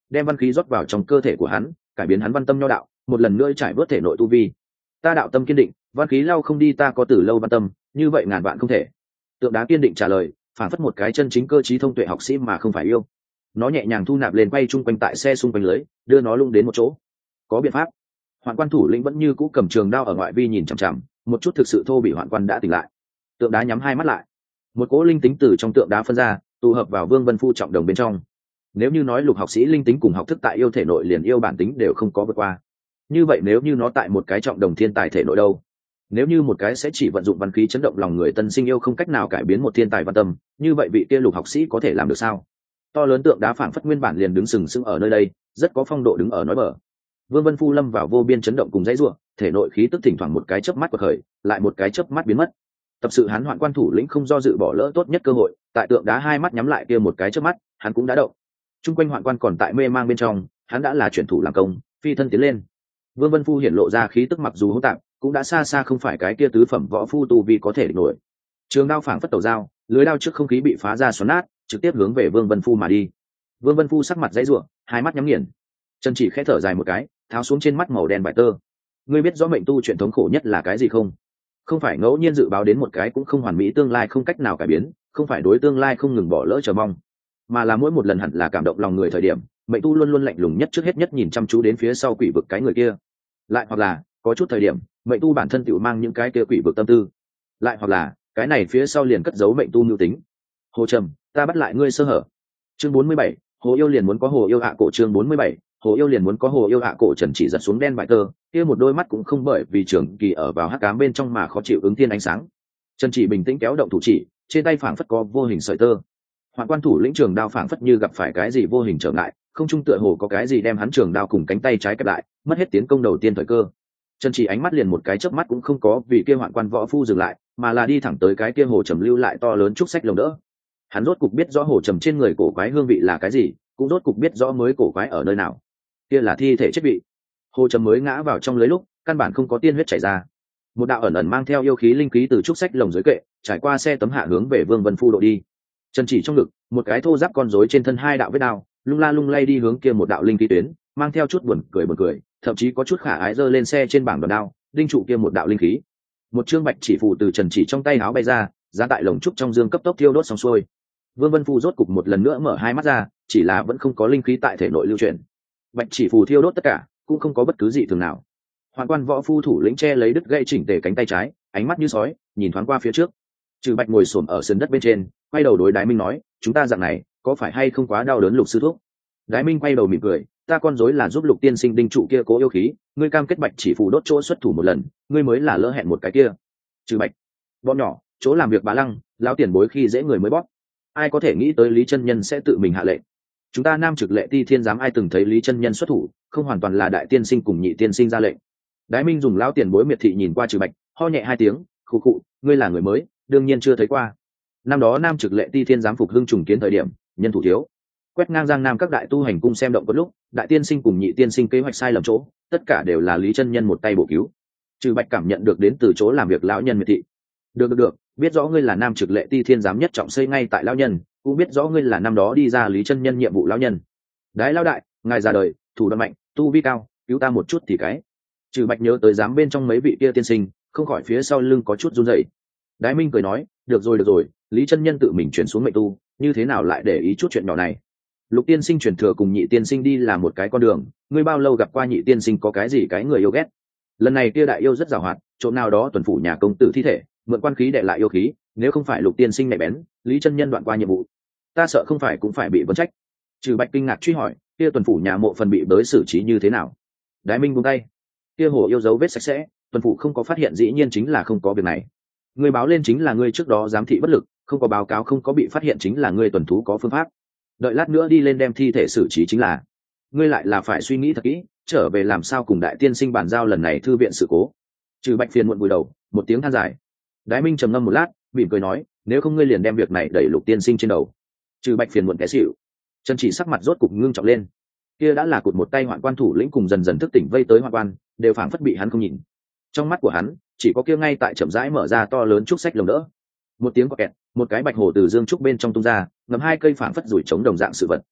Speaker 1: đem văn khí rót vào trong cơ thể của hắn, cải biến hắn văn tâm nho đạo, một lần nữa trải bớt thể nội tu vi. Ta đạo tâm kiên định, văn khí lao không đi, ta có từ lâu văn tâm, như vậy ngàn vạn không thể. Tượng đá kiên định trả lời, phản phất một cái chân chính cơ trí thông tuệ học sĩ mà không phải yêu. Nó nhẹ nhàng thu nạp lên, quay chung quanh tại xe xung quanh lưới, đưa nó lung đến một chỗ. Có biện pháp. Hoạn quan thủ lĩnh vẫn như cũ cầm trường đao ở ngoại vi nhìn chằm chằm, một chút thực sự thô bị hoạn quan đã tỉnh lại. Tượng đá nhắm hai mắt lại, một cỗ linh tính từ trong tượng đá phân ra, tụ hợp vào Vương Vân Phu trọng đồng bên trong. Nếu như nói lục học sĩ linh tính cùng học thức tại yêu thể nội liền yêu bản tính đều không có vượt qua, như vậy nếu như nó tại một cái trọng đồng thiên tài thể nội đâu? Nếu như một cái sẽ chỉ vận dụng văn khí chấn động lòng người tân sinh yêu không cách nào cải biến một thiên tài văn tâm, như vậy vị kia lục học sĩ có thể làm được sao? To lớn tượng đá phảng phất nguyên bản liền đứng sừng sững ở nơi đây, rất có phong độ đứng ở nói bờ. Vương Vân Phu lâm vào vô biên chấn động cùng dãy rủa, thể nội khí tức thỉnh thoảng một cái chớp mắt bật khởi, lại một cái chớp mắt biến mất. Tập sự hắn hoạn quan thủ lĩnh không do dự bỏ lỡ tốt nhất cơ hội, tại tượng đá hai mắt nhắm lại kia một cái chớp mắt, hắn cũng đã động. Trung quanh hoạn quan còn tại mê mang bên trong, hắn đã là chuyển thủ làm công, phi thân tiến lên. Vương Vân Phu hiển lộ ra khí tức mặc dù hỗn tạp, cũng đã xa xa không phải cái kia tứ phẩm võ phu tu vi có thể địch nổi. Trường đao phảng phất tàu dao, lưới đao trước không khí bị phá ra xoắn nát, trực tiếp hướng về Vương Vân Phu mà đi. Vương Vân Phu sắc mặt dãy rủa, hai mắt nhắm nghiền. Chân chỉ khẽ thở dài một cái, tháo xuống trên mắt màu đen vải tơ. Ngươi biết rõ mệnh tu chuyện thống khổ nhất là cái gì không? Không phải ngẫu nhiên dự báo đến một cái cũng không hoàn mỹ tương lai không cách nào cải biến, không phải đối tương lai không ngừng bỏ lỡ chờ mong, mà là mỗi một lần hẳn là cảm động lòng người thời điểm, mệnh tu luôn luôn lạnh lùng nhất, trước hết nhất nhìn chăm chú đến phía sau quỷ vực cái người kia. Lại hoặc là có chút thời điểm mệnh tu bản thân tự mang những cái kia quỷ vực tâm tư, lại hoặc là cái này phía sau liền cất giấu mệnh tu mưu tính. Hồ Trầm, ta bắt lại ngươi sơ hở. Chương 47, hồ yêu liền muốn có hồ yêu hạ cổ. Chương 47, hồ yêu liền muốn có hồ yêu hạ cổ. Trần chỉ giật xuống đen vải tơ, kia một đôi mắt cũng không bởi vì trường kỳ ở vào hắc ám bên trong mà khó chịu ứng thiên ánh sáng. Trần chỉ bình tĩnh kéo động thủ chỉ, trên tay phảng phất có vô hình sợi tơ. Hoạn quan thủ lĩnh trường đao phảng phất như gặp phải cái gì vô hình trở ngại, không trung tựa hồ có cái gì đem hắn trường đao cùng cánh tay trái kẹp lại, mất hết tiến công đầu tiên thời cơ. Trần chỉ ánh mắt liền một cái chớp mắt cũng không có vì kia hoạn quan võ phu dừng lại, mà là đi thẳng tới cái kia hồ trầm lưu lại to lớn trúc sách lồng đỡ. Hắn rốt cục biết rõ hồ trầm trên người cổ quái hương vị là cái gì, cũng rốt cục biết rõ mới cổ quái ở nơi nào. Kia là thi thể chết vị. Hồ trầm mới ngã vào trong lưới lúc, căn bản không có tiên huyết chảy ra. Một đạo ẩn ẩn mang theo yêu khí linh khí từ trúc sách lồng dưới kệ, trải qua xe tấm hạ hướng về Vương Vân Phu độ đi. Trần chỉ trong ngực, một cái thô giáp con rối trên thân hai đạo vết đao, lung la lung lay đi hướng kia một đạo linh khí tuyến, mang theo chút buồn cười, thậm chí có chút khả ái giơ lên xe trên bảng đoàn đao, đinh trụ kia một đạo linh khí. Một chương bạch chỉ phù từ Trần chỉ trong tay áo bay ra, giá tại lồng trúc trong dương cấp tốc thiêu đốt xong xuôi. Vương Vân Phu rốt cục một lần nữa mở hai mắt ra, chỉ là vẫn không có linh khí tại thể nội lưu chuyển. Bạch chỉ phù thiêu đốt tất cả, cũng không có bất cứ gì thường nào. Hoàn quan võ phu thủ lĩnh che lấy đứt gãy chỉnh tề cánh tay trái, ánh mắt như sói, nhìn thoáng qua phía trước. Trừ Bạch ngồi xổm ở sườn đất bên trên, quay đầu đối Đái Minh nói, chúng ta dạng này có phải hay không quá đau đớn Lục sư thúc? Đái Minh quay đầu mỉm cười, ta con rối là giúp Lục tiên sinh đinh trụ kia cố yêu khí, ngươi cam kết bạch chỉ phù đốt chỗ xuất thủ một lần, ngươi mới là lỡ hẹn một cái kia. Trừ Bạch, bọn nhỏ, chỗ làm việc bá lăng, lão tiền bối khi dễ người mới bóp. Ai có thể nghĩ tới Lý chân nhân sẽ tự mình hạ lệnh? Chúng ta Nam Trực Lệ Ti Thiên giám ai từng thấy Lý chân nhân xuất thủ, không hoàn toàn là đại tiên sinh cùng nhị tiên sinh ra lệnh. Đái Minh dùng lão tiền bối miệt thị nhìn qua Trừ Bạch, ho nhẹ hai tiếng, khụ khụ, ngươi là người mới, đương nhiên chưa thấy qua. Năm đó Nam Trực Lệ Ti Thiên giám phục hưng trùng kiến thời điểm, nhân thủ thiếu, quét ngang Giang Nam các đại tu hành cung xem động có lúc, đại tiên sinh cùng nhị tiên sinh kế hoạch sai lầm chỗ, tất cả đều là Lý chân nhân một tay bổ cứu. Trừ Bạch cảm nhận được đến từ chỗ làm việc lão nhân miệt thị. Được, biết rõ ngươi là Nam Trực Lệ Ti Thiên giám nhất trọng xây ngay tại lão nhân, cũng biết rõ ngươi là năm đó đi ra Lý chân nhân nhiệm vụ lão nhân. Đái lão đại, ngài già đời, thủ đoạn mạnh, tu vi cao, cứu ta một chút thì cái. Trừ Bạch nhớ tới giám bên trong mấy vị kia tiên sinh, không khỏi phía sau lưng có chút run rẩy. Đái Minh cười nói, được rồi, Lý chân nhân tự mình chuyển xuống mệnh tu, như thế nào lại để ý chút chuyện nhỏ này? Lục tiên sinh chuyển thừa cùng nhị tiên sinh đi là một cái con đường, ngươi bao lâu gặp qua nhị tiên sinh có cái gì cái người yêu ghét? Lần này kia đại yêu rất giàu hoạt, chỗ nào đó tuần phủ nhà công tử thi thể, mượn quan khí để lại yêu khí, nếu không phải Lục tiên sinh nhạy bén, Lý chân nhân đoạn qua nhiệm vụ, ta sợ không phải cũng phải bị vấn trách. Trừ Bạch kinh ngạc truy hỏi, kia tuần phủ nhà mộ phần bị bới xử trí như thế nào? Đái Minh buông tay, kia hồ yêu dấu vết sạch sẽ, tuần phủ không có phát hiện dĩ nhiên chính là không có việc này. Ngươi báo lên chính là ngươi trước đó giám thị bất lực, không có báo cáo không có bị phát hiện chính là ngươi tuần thú có phương pháp. Đợi lát nữa đi lên đem thi thể xử trí chính là. Ngươi lại là phải suy nghĩ thật kỹ, trở về làm sao cùng đại tiên sinh bàn giao lần này thư viện sự cố. Trừ Bạch phiền muộn vùi đầu, một tiếng than dài. Đái Minh trầm ngâm một lát, mỉm cười nói, nếu không ngươi liền đem việc này đẩy Lục tiên sinh trên đầu. Trừ Bạch phiền muộn té xỉu. Chân chỉ sắc mặt rốt cục ngưng trọng lên. Kia đã là cụt một tay hoạn quan thủ lĩnh cùng dần dần thức tỉnh vây tới hoạn quan, đều phảng phất bị hắn không nhìn. Trong mắt của hắn, chỉ có kia ngay tại chậm rãi mở ra to lớn trúc sách lồng đỡ. Một tiếng quạt kẹt, một cái bạch hồ từ dương trúc bên trong tung ra, ngầm hai cây phảng phất rủi trống đồng dạng sự vật.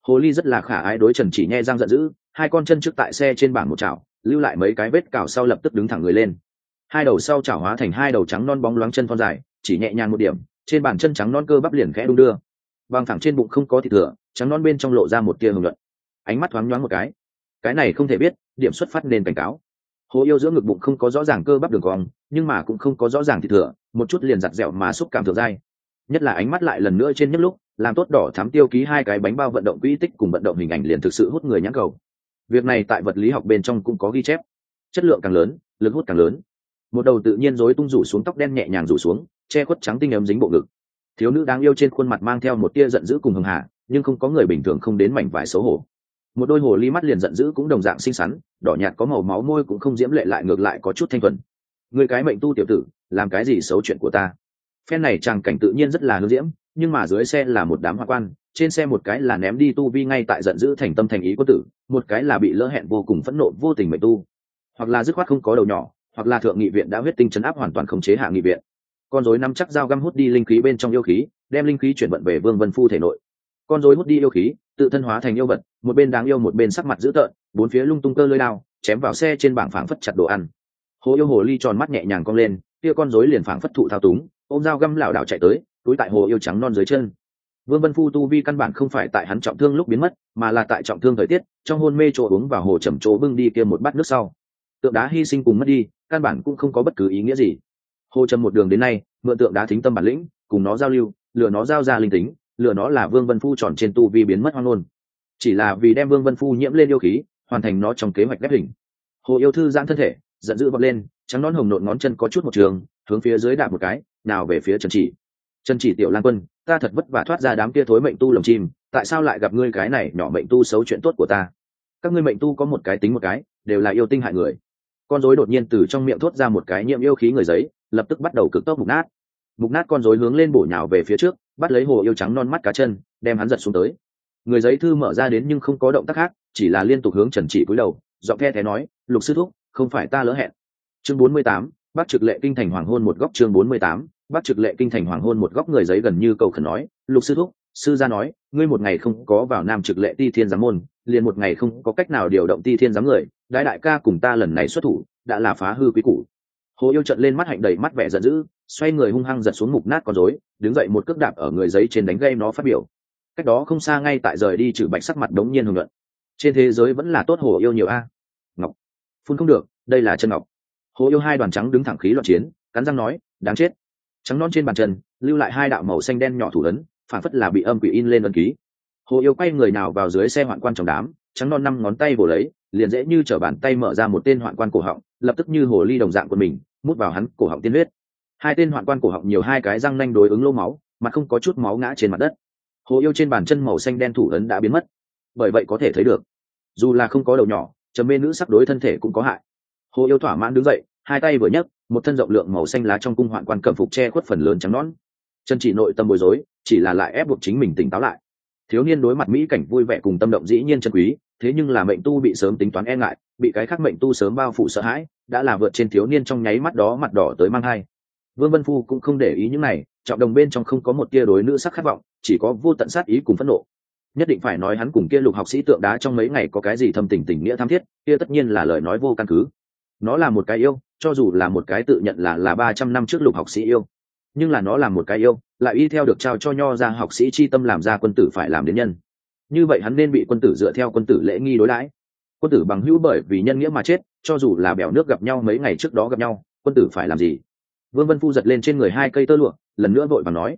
Speaker 1: Hồ ly rất là khả ái đối Trần Chỉ nhe răng giận dữ, hai con chân trước tại xe trên bảng một chảo, lưu lại mấy cái vết cào sau lập tức đứng thẳng người lên. Hai đầu sau chảo hóa thành hai đầu trắng non bóng loáng chân thon dài, chỉ nhẹ nhàng một điểm, trên bàn chân trắng non cơ bắp liền khẽ đung đưa. Bằng thẳng trên bụng không có thịt thừa, trắng non bên trong lộ ra một tia hồng nhuận. Ánh mắt thoáng nhoáng một cái này không thể biết, điểm xuất phát nên cảnh cáo. Hồ yêu giữa ngực bụng không có rõ ràng cơ bắp đường cong, nhưng mà cũng không có rõ ràng thịt thừa, một chút liền giặt dẻo mà xúc cảm thượng dai. Nhất là ánh mắt lại lần nữa trên nhất lúc, làm tốt đỏ thắm tiêu ký hai cái bánh bao vận động quỹ tích cùng vận động hình ảnh liền thực sự hút người nhãn cầu. Việc này tại vật lý học bên trong cũng có ghi chép. Chất lượng càng lớn, lực hút càng lớn. Một đầu tự nhiên rối tung rủ xuống tóc đen nhẹ nhàng rủ xuống, che khuất trắng tinh ấm dính bộ ngực. Thiếu nữ đáng yêu trên khuôn mặt mang theo một tia giận dữ cùng hưng hà, nhưng không có người bình thường không đến mảnh vải xấu hổ. Một đôi hồ ly mắt liền giận dữ cũng đồng dạng xinh xắn, đỏ nhạt có màu máu môi cũng không diễm lệ lại ngược lại có chút thanh thuần. Người cái mệnh tu tiểu tử, làm cái gì xấu chuyện của ta? Phen này tràng cảnh tự nhiên rất là hương diễm, nhưng mà dưới xe là một đám hoa quan, trên xe một cái là ném đi tu vi ngay tại giận dữ thành tâm thành ý quân tử, một cái là bị lỡ hẹn vô cùng phẫn nộ vô tình mệnh tu, hoặc là dứt khoát không có đầu nhỏ, hoặc là thượng nghị viện đã huyết tinh chấn áp hoàn toàn khống chế hạ nghị viện. Con rối nắm chắc dao găm hút đi linh khí bên trong yêu khí, đem linh khí chuyển vận về Vương Vân Phu thể nội. Con rối hút đi yêu khí, tự thân hóa thành yêu vật, một bên đáng yêu một bên sắc mặt dữ tợn, bốn phía lung tung cơ lưỡi đao, chém vào xe trên bảng phảng phất chặt đồ ăn. Hồ yêu hồ ly tròn mắt nhẹ nhàng cong lên, kia con rối liền phảng phất thụ thao túng, ôm dao găm lảo đảo chạy tới, túi tại hồ yêu trắng non dưới chân. Vương Vân Phu tu vi căn bản không phải tại hắn trọng thương lúc biến mất, mà là tại trọng thương thời tiết, trong hôn mê chỗ uống vào hồ trầm chỗ bưng đi kia một bát nước sau. Tượng đá hy sinh cùng mất đi, căn bản cũng không có bất cứ ý nghĩa gì. Hồ trầm một đường đến nay, mượn tượng đá thính tâm bản lĩnh, cùng nó giao lưu, lừa nó giao ra linh tính, lừa nó là Vương Vân Phu tròn trên tu vi biến mất hoang luôn. Chỉ là vì đem Vương Vân Phu nhiễm lên yêu khí, hoàn thành nó trong kế hoạch ghép hình. Hồ yêu thư giãn thân thể, giận dữ vọt lên, trắng nón hồng nộn ngón chân có chút một trường, hướng phía dưới đạp một cái, nào về phía Trần Chỉ. Trần Chỉ tiểu lang quân, ta thật vất vả thoát ra đám kia thối mệnh tu lồng chim, tại sao lại gặp ngươi cái này nhỏ mệnh tu xấu chuyện tốt của ta? Các ngươi mệnh tu có một cái tính một cái, đều là yêu tinh hại người. Con rối đột nhiên từ trong miệng thốt ra một cái nhiễm yêu khí người giấy, lập tức bắt đầu cực tốc mục nát. Mục nát con rối hướng lên bổ nhào về phía trước, bắt lấy hồ yêu trắng non mắt cá chân, đem hắn giật xuống tới. Người giấy thư mở ra đến nhưng không có động tác khác, chỉ là liên tục hướng Trần Chỉ cúi đầu, giọng the thé nói, "Lục sư thúc, không phải ta lỡ hẹn." Chương 48, Bắc Trực Lệ kinh thành hoàng hôn một góc. Chương 48, Bắc Trực Lệ kinh thành hoàng hôn một góc. Người giấy gần như cầu khẩn nói, "Lục sư thúc, sư gia nói, ngươi một ngày không có vào Nam Trực Lệ Ti Thiên giám môn, liền một ngày không có cách nào điều động Ti Thiên giám người, đại ca cùng ta lần này xuất thủ, đã là phá hư quý củ." Hồ yêu trợn lên mắt hạnh đầy mắt vẻ giận dữ, xoay người hung hăng giật xuống mục nát con rối, đứng dậy một cước đạp ở người giấy trên đánh gây nó phát biểu. Cách đó không xa ngay tại rời đi trừ bạch sắc mặt đống nhiên hùng luận. Trên thế giới vẫn là tốt hồ yêu nhiều a. Ngọc, phun không được, đây là chân ngọc. Hồ yêu hai đoàn trắng đứng thẳng khí loạn chiến, cắn răng nói, đáng chết. Trắng non trên bàn chân lưu lại hai đạo màu xanh đen nhỏ thủ ấn, phản phất là bị âm quỷ in lên ấn ký. Hồ yêu quay người nào vào dưới xe hoạn quan trong đám, trắng non năm ngón tay vồ lấy, liền dễ như trở bàn tay mở ra một tên hoạn quan cổ họng, lập tức như hồ ly đồng dạng của mình, mút vào hắn cổ họng tiên huyết. Hai tên hoạn quan cổ họng nhiều hai cái răng nanh đối ứng lô máu, mặt không có chút máu ngã trên mặt đất. Hồ yêu trên bàn chân màu xanh đen thủ ấn đã biến mất, bởi vậy có thể thấy được, dù là không có đầu nhỏ, trầm mê nữ sắc đối thân thể cũng có hại. Hồ yêu thỏa mãn đứng dậy, hai tay vừa nhấc, một thân rộng lượng màu xanh lá trong cung hoạn quan cẩm phục che khuất phần lớn trắng nón. Chân Chỉ nội tâm bối rối, chỉ là lại ép buộc chính mình tỉnh táo lại. Thiếu niên đối mặt mỹ cảnh vui vẻ cùng tâm động dĩ nhiên chân quý, thế nhưng là mệnh tu bị sớm tính toán e ngại, bị cái khác mệnh tu sớm bao phủ sợ hãi, đã là vượt trên thiếu niên trong nháy mắt đó mặt đỏ tới mang hai. Vương Vân Phu cũng không để ý những này, trọng đồng bên trong không có một tia đối nữ sắc khát vọng, chỉ có vô tận sát ý cùng phẫn nộ. Nhất định phải nói hắn cùng kia Lục học sĩ tượng đá trong mấy ngày có cái gì thâm tình tình nghĩa tham thiết, kia tất nhiên là lời nói vô căn cứ. Nó là một cái yêu, cho dù là một cái tự nhận là 300 năm trước Lục học sĩ yêu, nhưng là nó là một cái yêu, lại y theo được trao cho nho ra học sĩ chi tâm làm ra quân tử phải làm đến nhân. Như vậy hắn nên bị quân tử dựa theo quân tử lễ nghi đối đãi. Quân tử bằng hữu bởi vì nhân nghĩa mà chết, cho dù là bèo nước gặp nhau mấy ngày trước đó gặp nhau, quân tử phải làm gì? Vương Vân Phu giật lên trên người hai cây tơ lụa, lần nữa vội vàng nói,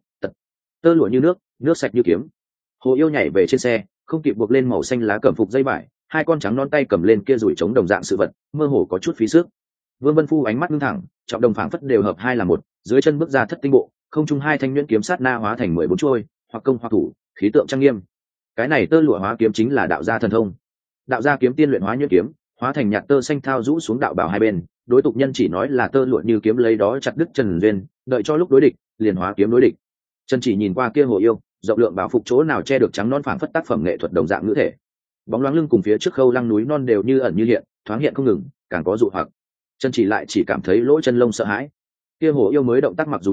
Speaker 1: tơ lụa như nước, nước sạch như kiếm. Hồ yêu nhảy về trên xe, không kịp buộc lên màu xanh lá cẩm phục dây vải, hai con trắng non tay cầm lên kia rủi trống đồng dạng sự vật, mơ hồ có chút phí sức. Vương Vân Phu ánh mắt ngưng thẳng, trọng đồng phảng phất đều hợp hai là một, dưới chân bước ra thất tinh bộ, không trung hai thanh nhuyễn kiếm sát na hóa thành 14 chuôi, hoặc công hoặc thủ, khí tượng trang nghiêm. Cái này tơ lụa hóa kiếm chính là đạo gia thần thông. Đạo gia kiếm tiên luyện hóa nhuyễn kiếm, hóa thành nhạt tơ xanh thao rũ xuống đạo bảo hai bên, đối tục nhân chỉ nói là tơ lụa như kiếm lấy đó chặt đứt Trần Duyên, đợi cho lúc đối địch, liền hóa kiếm đối địch. Trần Chỉ nhìn qua kia hồ yêu, rộng lượng bảo phục chỗ nào che được trắng non phảng phất tác phẩm nghệ thuật đồng dạng ngữ thể. Bóng loáng lưng cùng phía trước khâu lăng núi non đều như ẩn như hiện, thoáng hiện không ngừng, càng có dụ hoặc. Trần Chỉ lại chỉ cảm thấy lỗ chân lông sợ hãi. Kia hồ yêu mới động tác mặc dù nhanh,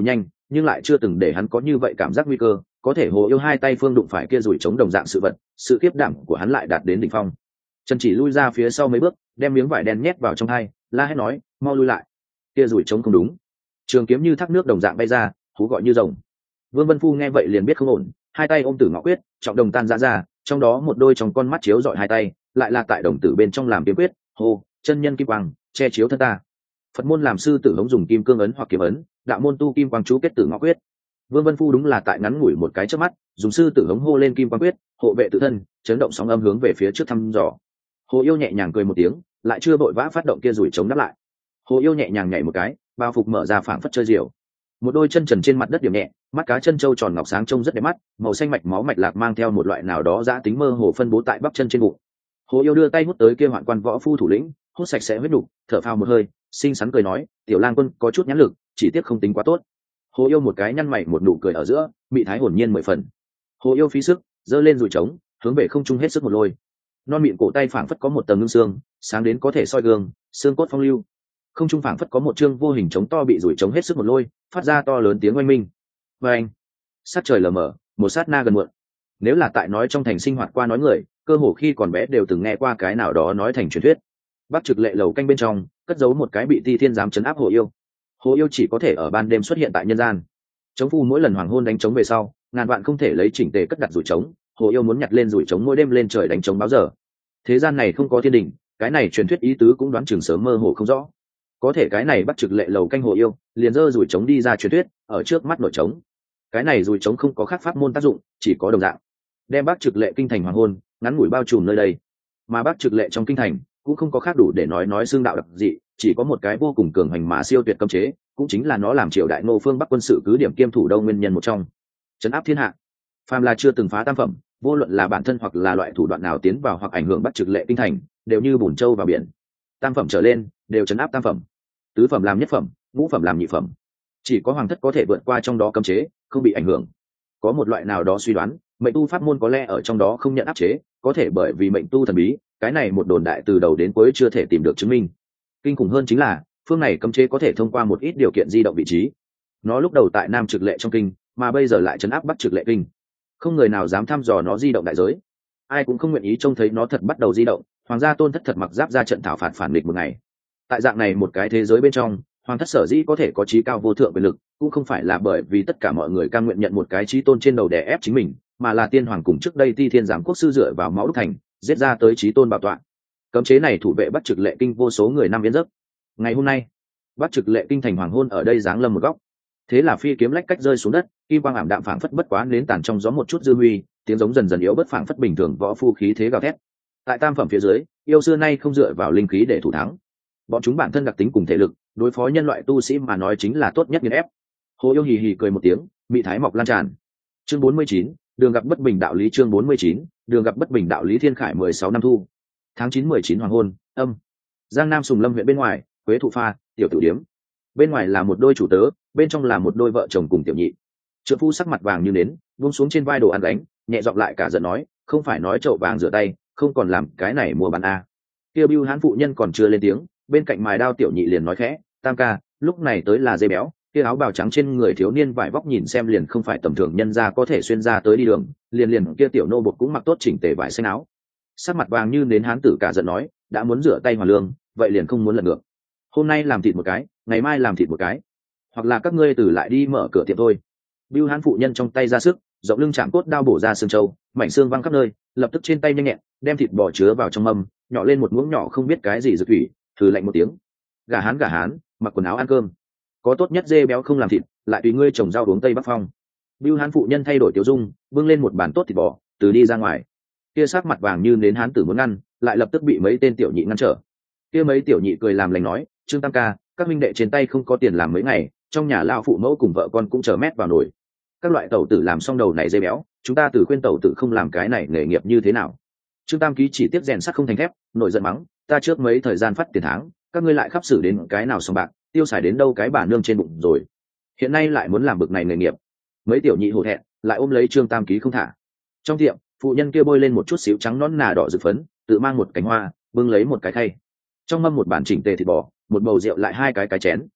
Speaker 1: nhưng lại chưa từng để hắn có như vậy cảm giác nguy cơ. Có thể Hồ Yêu hai tay phương đụng phải kia rủi trống đồng dạng sự vật, sự kiếp đảm của hắn lại đạt đến đỉnh phong. Trần Chỉ lui ra phía sau mấy bước, đem miếng vải đen nhét vào trong hai, la hét nói, mau lui lại. Kia rủi trống không đúng. Trường kiếm như thác nước đồng dạng bay ra, hú gọi như rồng. Vương Vân Phu nghe vậy liền biết không ổn, hai tay ôm Tử Ngọ Quyết, trọng đồng tan ra, trong đó một đôi trong con mắt chiếu rọi hai tay, lại là tại đồng tử bên trong làm kiếm quyết, hô, chân nhân kim quang, che chiếu thân ta. Phật môn làm sư tử hống dùng kim cương ấn hoặc kiếm ấn, đạo môn tu kim quang chú kết Tử Ngọ Quyết. Vương Vân Phu đúng là tại ngắn ngủi một cái chớp mắt, dùng sư tử hống hô lên kim quang quyết, hộ vệ tự thân, chấn động sóng âm hướng về phía trước thăm dò. Hồ Yêu nhẹ nhàng cười một tiếng, lại chưa vội vã phát động kia rủi chống đáp lại. Hồ Yêu nhẹ nhàng nhảy một cái, bao phục mở ra phảng phất chơi diều. Một đôi chân trần trên mặt đất điểm nhẹ, mắt cá chân trâu tròn ngọc sáng trông rất đẹp mắt, màu xanh mạch máu mạch lạc mang theo một loại nào đó dã tính mơ hồ phân bố tại bắp chân trên bụng. Hồ Yêu đưa tay hút tới kia hoạn quan võ phu thủ lĩnh, hút sạch sẽ huyết nục, thở phào một hơi, xinh xắn cười nói, tiểu lang quân có chút nhãn lực, chỉ tiếc không tính quá tốt. Hồ Yêu một cái nhăn mày một nụ cười ở giữa, mị thái hồn nhiên 10 phần. Hồ Yêu phí sức, giơ lên dùi trống, hướng về không trung hết sức một lôi. Non mịn cổ tay phảng phất có một tầng ngưng xương, sáng đến có thể soi gương, xương cốt phong lưu. Không trung phảng phất có một chương vô hình trống to bị dùi trống hết sức một lôi, phát ra to lớn tiếng oanh minh. Và anh, sát trời lờ mờ, một sát na gần muộn. Nếu là tại nói trong thành sinh hoạt qua nói người, cơ hồ khi còn bé đều từng nghe qua cái nào đó nói thành truyền thuyết. Bắc Trực Lệ lầu canh bên trong, cất giấu một cái bị Ti Thiên giám trấn áp Hồ Yêu. Hồ Yêu chỉ có thể ở ban đêm xuất hiện tại nhân gian. Trống phu mỗi lần hoàng hôn đánh trống về sau, ngàn vạn không thể lấy chỉnh tề cất đặt rủi trống. Hồ Yêu muốn nhặt lên rủi trống mỗi đêm lên trời đánh trống báo giờ. Thế gian này không có thiên đình, cái này truyền thuyết ý tứ cũng đoán chừng sớm mơ hồ không rõ. Có thể cái này Bắc Trực Lệ lầu canh Hồ Yêu liền dơ rủi trống đi ra truyền thuyết, ở trước mắt nổi trống. Cái này rủi trống không có khác pháp môn tác dụng, chỉ có đồng dạng. Đem Bắc Trực Lệ kinh thành hoàng hôn, ngắn ngủi bao trùm nơi đây. Mà Bắc Trực Lệ trong kinh thành cũng không có khác đủ để nói xương đạo đặc dị, chỉ có một cái vô cùng cường hành mà siêu tuyệt cấm chế, cũng chính là nó làm Triều Đại Ngô phương Bắc quân sự cứ điểm kiêm thủ đông nguyên nhân một trong. Trấn áp thiên hạ, phàm là chưa từng phá tam phẩm, vô luận là bản thân hoặc là loại thủ đoạn nào tiến vào hoặc ảnh hưởng Bắc Trực Lệ kinh thành, đều như bùn trâu vào biển. Tam phẩm trở lên đều trấn áp tam phẩm, tứ phẩm làm nhất phẩm, ngũ phẩm làm nhị phẩm. Chỉ có hoàng thất có thể vượt qua trong đó cấm chế, không bị ảnh hưởng. Có một loại nào đó suy đoán, mệnh tu pháp môn có lẽ ở trong đó không nhận áp chế, có thể bởi vì mệnh tu thần bí, cái này một đồn đại từ đầu đến cuối chưa thể tìm được chứng minh. Kinh khủng hơn chính là phương này cấm chế có thể thông qua một ít điều kiện di động vị trí. Nó lúc đầu tại Nam Trực Lệ trong kinh, mà bây giờ lại trấn áp Bắc Trực Lệ kinh. Không người nào dám thăm dò nó di động đại giới, ai cũng không nguyện ý trông thấy nó thật bắt đầu di động. Hoàng gia Tôn Thất thật mặc giáp ra trận thảo phạt phản địch một ngày. Tại dạng này một cái thế giới bên trong, hoàng thất sở dĩ có thể có trí cao vô thượng quyền lực, cũng không phải là bởi vì tất cả mọi người cam nguyện nhận một cái trí tôn trên đầu đè ép chính mình, mà là tiên hoàng cùng trước đây Ti Thiên giám quốc sư dựa vào máu đúc thành, giết ra tới trí tôn bảo tọa. Cấm chế này thủ vệ Bắc Trực Lệ kinh vô số người năm biến giấc. Ngày hôm nay, Bắc Trực Lệ kinh thành hoàng hôn ở đây giáng lâm một góc. Thế là phi kiếm lách cách rơi xuống đất, kim quang ảm đạm phảng phất bất quá nến tàn trong gió một chút dư huy, tiếng giống dần dần yếu bất phảng phất bình thường võ phu khí thế gào thét. Tại tam phẩm phía dưới, yêu xưa nay không dựa vào linh khí để thủ thắng. Bọn chúng bản thân đặc tính cùng thể lực, đối phó nhân loại tu sĩ mà nói chính là tốt nhất nghiền ép. Hồ Yêu hì hì cười một tiếng, mị thái mọc lan tràn. Chương 49, đường gặp bất bình đạo lý. Chương 49, đường gặp bất bình đạo lý. Thiên Khải 16 năm thu, tháng 9 19 hoàng hôn, âm. Giang Nam Sùng Lâm huyện bên ngoài, Quế Thụ Pha, tiểu tử điếm. Bên ngoài là một đôi chủ tớ, bên trong là một đôi vợ chồng cùng tiểu nhị. Trượng phu sắc mặt vàng như nến, buông xuống trên vai đồ ăn đánh, nhẹ giọng lại cả giận nói, không phải nói chậu vàng rửa tay, không còn làm cái này mua bán a. Kia Bưu Hán phụ nhân còn chưa lên tiếng, bên cạnh mài đao tiểu nhị liền nói khẽ, tam ca, lúc này tới là dê béo. Kia áo bào trắng trên người thiếu niên vải vóc nhìn xem liền không phải tầm thường nhân gia có thể xuyên ra tới đi đường, liền kia tiểu nô bột cũng mặc tốt chỉnh tề vải xanh áo. Sắc mặt vàng như nến hán tử cả giận nói, đã muốn rửa tay hoàn lương, vậy liền không muốn lật ngược. Hôm nay làm thịt một cái, ngày mai làm thịt một cái, hoặc là các ngươi từ lại đi mở cửa tiệm thôi. Bưu Hán phụ nhân trong tay ra sức, rộng lưng chạm cốt đao bổ ra xương trâu, mảnh xương văng khắp nơi, lập tức trên tay nhanh nhẹn, đem thịt bò chứa vào trong mâm, nhỏ lên một muỗng nhỏ không biết cái gì dược thủy, thử lạnh một tiếng. Gà Hán, mặc quần áo ăn cơm. Có tốt nhất dê béo không làm thịt, lại tùy ngươi trồng rau uống tây bắc phong. Bưu Hán phụ nhân thay đổi tiểu dung, bưng lên một bàn tốt thịt bò, từ đi ra ngoài. Kia sắc mặt vàng như nến hán tử muốn ngăn, lại lập tức bị mấy tên tiểu nhị ngăn trở. Kia mấy tiểu nhị cười làm lành nói, Trương tam ca, các huynh đệ trên tay không có tiền làm mấy ngày, trong nhà lao phụ mẫu cùng vợ con cũng chờ mét vào nổi. Các loại tẩu tử làm xong đầu này dê béo, chúng ta từ khuyên tẩu tử không làm cái này nghề nghiệp như thế nào. Trương tam ký chỉ tiếp rèn sắt không thành thép, nổi giận mắng, ta trước mấy thời gian phát tiền tháng, các ngươi lại khắp xử đến cái nào xong bạc, tiêu xài đến đâu cái bà nương trên bụng rồi, hiện nay lại muốn làm bực này nghề nghiệp. Mấy tiểu nhị hổ thẹn, lại ôm lấy Trương tam ký không thả. Trong tiệm, phụ nhân kia bôi lên một chút xíu trắng nón nà đỏ rực phấn, tự mang một cánh hoa, bưng lấy một cái khay, trong mâm một bàn chỉnh tề thịt bò, một bầu rượu lại hai cái chén.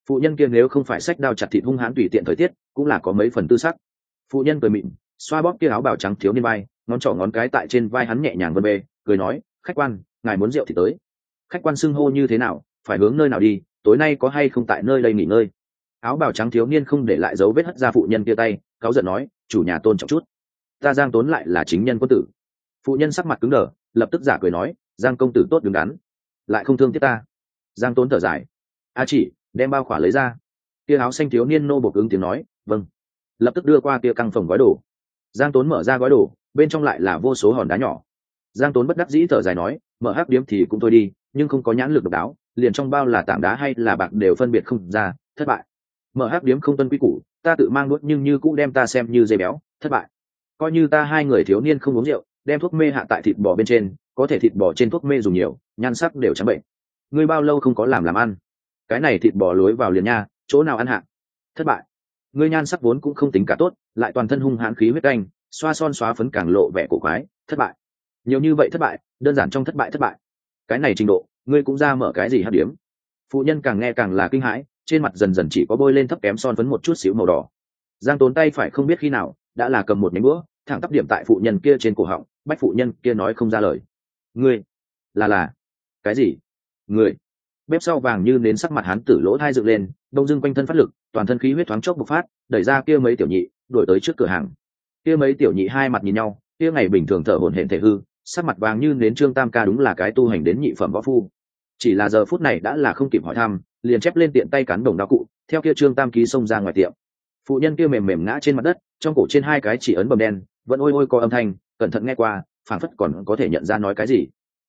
Speaker 1: phụ nhân kia nếu không phải sách đao chặt thịt hung hãn tùy tiện thời tiết cũng là có mấy phần tư sắc. Phụ nhân cười mịn xoa bóp kia áo bào trắng thiếu niên vai, ngón trỏ ngón cái tại trên vai hắn nhẹ nhàng vân bê, cười nói, khách quan, ngài muốn rượu thì tới. Khách quan xưng hô như thế nào, phải hướng nơi nào đi, tối nay có hay không tại nơi đây nghỉ ngơi? Áo bào trắng thiếu niên không để lại dấu vết hất ra phụ nhân kia tay, cáu giận nói, chủ nhà tôn trọng chút, ta Giang Tốn lại là chính nhân quân tử. Phụ nhân sắc mặt cứng đờ, lập tức giả cười nói, Giang công tử tốt đứng đắn, lại không thương tiếc ta. Giang Tốn thở dài, a chỉ đem bao khỏa lấy ra. Kia áo xanh thiếu niên nô bộc ứng tiếng nói, vâng, lập tức đưa qua kia căng phòng gói đồ. Giang Tốn mở ra gói đồ, bên trong lại là vô số hòn đá nhỏ. Giang Tốn bất đắc dĩ thở dài nói, mở hắc điếm thì cũng thôi đi, nhưng không có nhãn lực độc đáo, liền trong bao là tảng đá hay là bạc đều phân biệt không ra, thất bại. Mở hắc điếm không tuân quy củ, ta tự mang nuốt nhưng như cũng đem ta xem như dây béo, thất bại. Coi như ta hai người thiếu niên không uống rượu, đem thuốc mê hạ tại thịt bò bên trên, có thể thịt bò trên thuốc mê dùng nhiều, nhan sắc đều trắng bệnh. Ngươi bao lâu không có làm ăn? Cái này thịt bò lối vào liền nha, chỗ nào ăn hạ? Thất bại. Ngươi nhan sắc vốn cũng không tính cả tốt, lại toàn thân hung hãn khí huyết canh, xoa son xóa phấn càng lộ vẻ cổ quái, thất bại. Nhiều như vậy thất bại, đơn giản trong thất bại. Cái này trình độ, ngươi cũng ra mở cái gì hấp điếm? Phụ nhân càng nghe càng là kinh hãi, trên mặt dần dần chỉ có bôi lên thấp kém son phấn một chút xíu màu đỏ. Giang Tốn tay phải không biết khi nào đã là cầm một nhánh búa, thẳng tắp điểm tại phụ nhân kia trên cổ họng, bách phụ nhân kia nói không ra lời. Ngươi là cái gì? Ngươi. Bếp sau vàng như nến sắc mặt hắn tử lỗ thai dựng lên, đông dưng quanh thân phát lực, toàn thân khí huyết thoáng chốc bộc phát, đẩy ra kia mấy tiểu nhị, đuổi tới trước cửa hàng. Kia mấy tiểu nhị hai mặt nhìn nhau, kia ngày bình thường thở hổn hển thể hư, sắc mặt vàng như nến Trương Tam ca đúng là cái tu hành đến nhị phẩm võ phu. Chỉ là giờ phút này đã là không kịp hỏi thăm, liền chép lên tiện tay cán đồng đao cụ, theo kia Trương Tam ký xông ra ngoài tiệm. Phụ nhân kia mềm mềm ngã trên mặt đất, trong cổ trên hai cái chỉ ấn bầm đen, vẫn ôi ôi có âm thanh, cẩn thận nghe qua, phảng phất còn có thể nhận ra nói cái gì.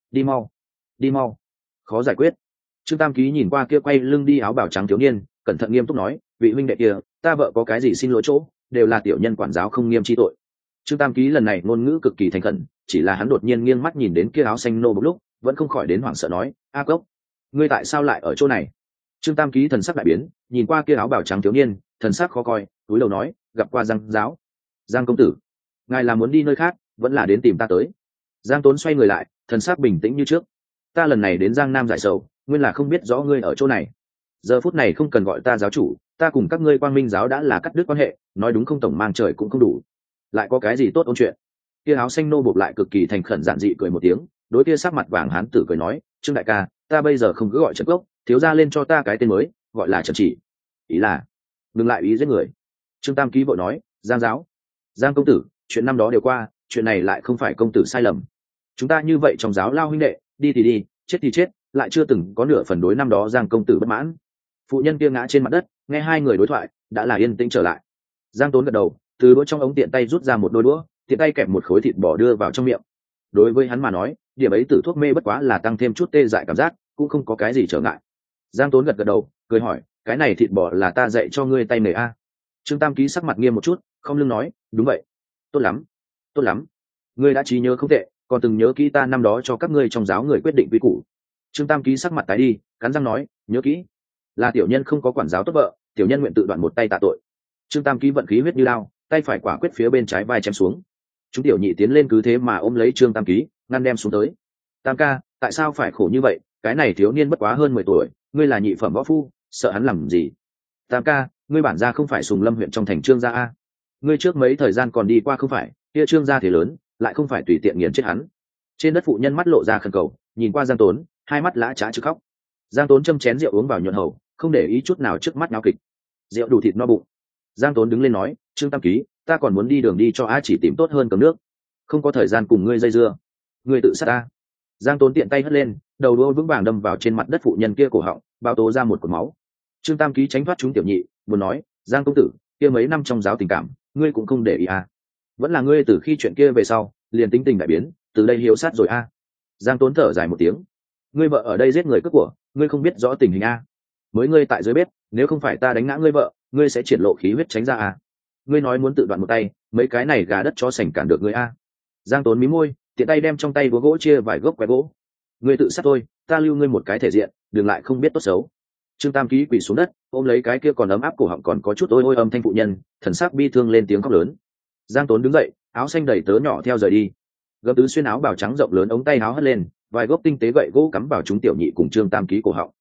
Speaker 1: Đi mau, khó giải quyết. Trương Tam ký nhìn qua kia quay lưng đi áo bào trắng thiếu niên, cẩn thận nghiêm túc nói, vị huynh đệ kia, ta vợ có cái gì xin lỗi chỗ, đều là tiểu nhân quản giáo không nghiêm chi tội. Trương Tam ký lần này ngôn ngữ cực kỳ thành khẩn, chỉ là hắn đột nhiên nghiêng mắt nhìn đến kia áo xanh nô một lúc, vẫn không khỏi đến hoảng sợ nói, a cốc, ngươi tại sao lại ở chỗ này? Trương Tam ký thần sắc đại biến, nhìn qua kia áo bào trắng thiếu niên, thần sắc khó coi, túi đầu nói, gặp qua Giang giáo. Giang công tử, ngài là muốn đi nơi khác, vẫn là đến tìm ta tới? Giang Tốn xoay người lại, thần sắc bình tĩnh như trước, ta lần này đến Giang Nam giải sầu, nguyên là không biết rõ ngươi ở chỗ này. Giờ phút này không cần gọi ta giáo chủ, ta cùng các ngươi Quang Minh giáo đã là cắt đứt quan hệ, nói đúng không tổng mang trời cũng không đủ. Lại có cái gì tốt ôn chuyện? Kia áo xanh nô bộc lại cực kỳ thành khẩn giản dị cười một tiếng, đối kia sắc mặt vàng hán tử cười nói, Trương đại ca, ta bây giờ không cứ gọi Trần Gốc, thiếu gia lên cho ta cái tên mới, gọi là Trần Chỉ. Ý là đừng lại ý giết người. Trương Tam ký vội nói, Giang giáo, Giang công tử, chuyện năm đó đều qua, chuyện này lại không phải công tử sai lầm. Chúng ta như vậy trong giáo lao huynh đệ, đi thì đi, chết thì chết, lại chưa từng có nửa phần đối năm đó Giang công tử bất mãn. Phụ nhân kia ngã trên mặt đất, nghe hai người đối thoại, đã là yên tĩnh trở lại. Giang Tốn gật đầu, từ đũa trong ống tiện tay rút ra một đôi đũa, tiện tay kẹp một khối thịt bò đưa vào trong miệng. Đối với hắn mà nói, điểm ấy tử thuốc mê bất quá là tăng thêm chút tê dại cảm giác, cũng không có cái gì trở ngại. Giang Tốn gật gật đầu, cười hỏi, cái này thịt bò là ta dạy cho ngươi tay nghề a? Trương Tam ký sắc mặt nghiêm một chút, không lưng nói, đúng vậy. Tốt lắm, ngươi đã trí nhớ không tệ, còn từng nhớ kỹ ta năm đó cho các ngươi trong giáo người quyết định quy củ. Trương Tam ký sắc mặt tái đi, cắn răng nói, nhớ kỹ, là tiểu nhân không có quản giáo tốt vợ, tiểu nhân nguyện tự đoạn một tay tạ tội. Trương Tam ký vận khí huyết như lao, tay phải quả quyết phía bên trái vai chém xuống. Chúng tiểu nhị tiến lên cứ thế mà ôm lấy Trương Tam ký, ngăn đem xuống tới. Tam ca, tại sao phải khổ như vậy, cái này thiếu niên bất quá hơn 10 tuổi, ngươi là nhị phẩm võ phu, sợ hắn làm gì? Tam ca, ngươi bản gia không phải Sùng Lâm huyện trong thành Trương gia a? Ngươi trước mấy thời gian còn đi qua không phải, kia Trương gia thì lớn, lại không phải tùy tiện nghiền chết hắn. Trên đất phụ nhân mắt lộ ra khẩn cầu, nhìn qua Giang Tốn, hai mắt lã trá chứ khóc. Giang Tốn châm chén rượu uống vào nhuận hầu, không để ý chút nào trước mắt náo kịch. Rượu đủ thịt no bụng. Giang Tốn đứng lên nói, Trương Tam ký, ta còn muốn đi đường đi cho a chỉ tìm tốt hơn cầm nước, không có thời gian cùng ngươi dây dưa, ngươi tự sát ta. Giang Tốn tiện tay hất lên, đầu đũa vững vàng đâm vào trên mặt đất phụ nhân kia cổ họng, bao tố ra một cột máu. Trương Tam ký tránh thoát chúng tiểu nhị, muốn nói, Giang công tử, kia mấy năm trong giáo tình cảm, ngươi cũng không để ý à? Vẫn là ngươi từ khi chuyện kia về sau, liền tính tình đại biến, từ đây hiếu sát rồi a? Giang Tốn thở dài một tiếng, ngươi vợ ở đây giết người cướp của, ngươi không biết rõ tình hình a? Mới ngươi tại dưới bếp, nếu không phải ta đánh ngã ngươi vợ, ngươi sẽ triển lộ khí huyết tránh ra a? Ngươi nói muốn tự đoạn một tay, mấy cái này gà đất chó sành cản được ngươi a? Giang Tốn mí môi, tiện tay đem trong tay búa gỗ chia vài gốc quẻ gỗ. Ngươi tự sát thôi, ta lưu ngươi một cái thể diện, đừng lại không biết tốt xấu. Trương Tam ký quỳ xuống đất, ôm lấy cái kia còn ấm áp cổ họng còn có chút ôi ôi âm thanh phụ nhân, thần sắc bi thương lên tiếng khóc lớn. Giang Tốn đứng dậy, áo xanh đẩy tớ nhỏ theo rời đi. Gấm tứ xuyên áo bào trắng rộng lớn ống tay áo hất lên, vài gốc tinh tế gậy gỗ cắm vào chúng tiểu nhị cùng Trương Tam ký cổ họng.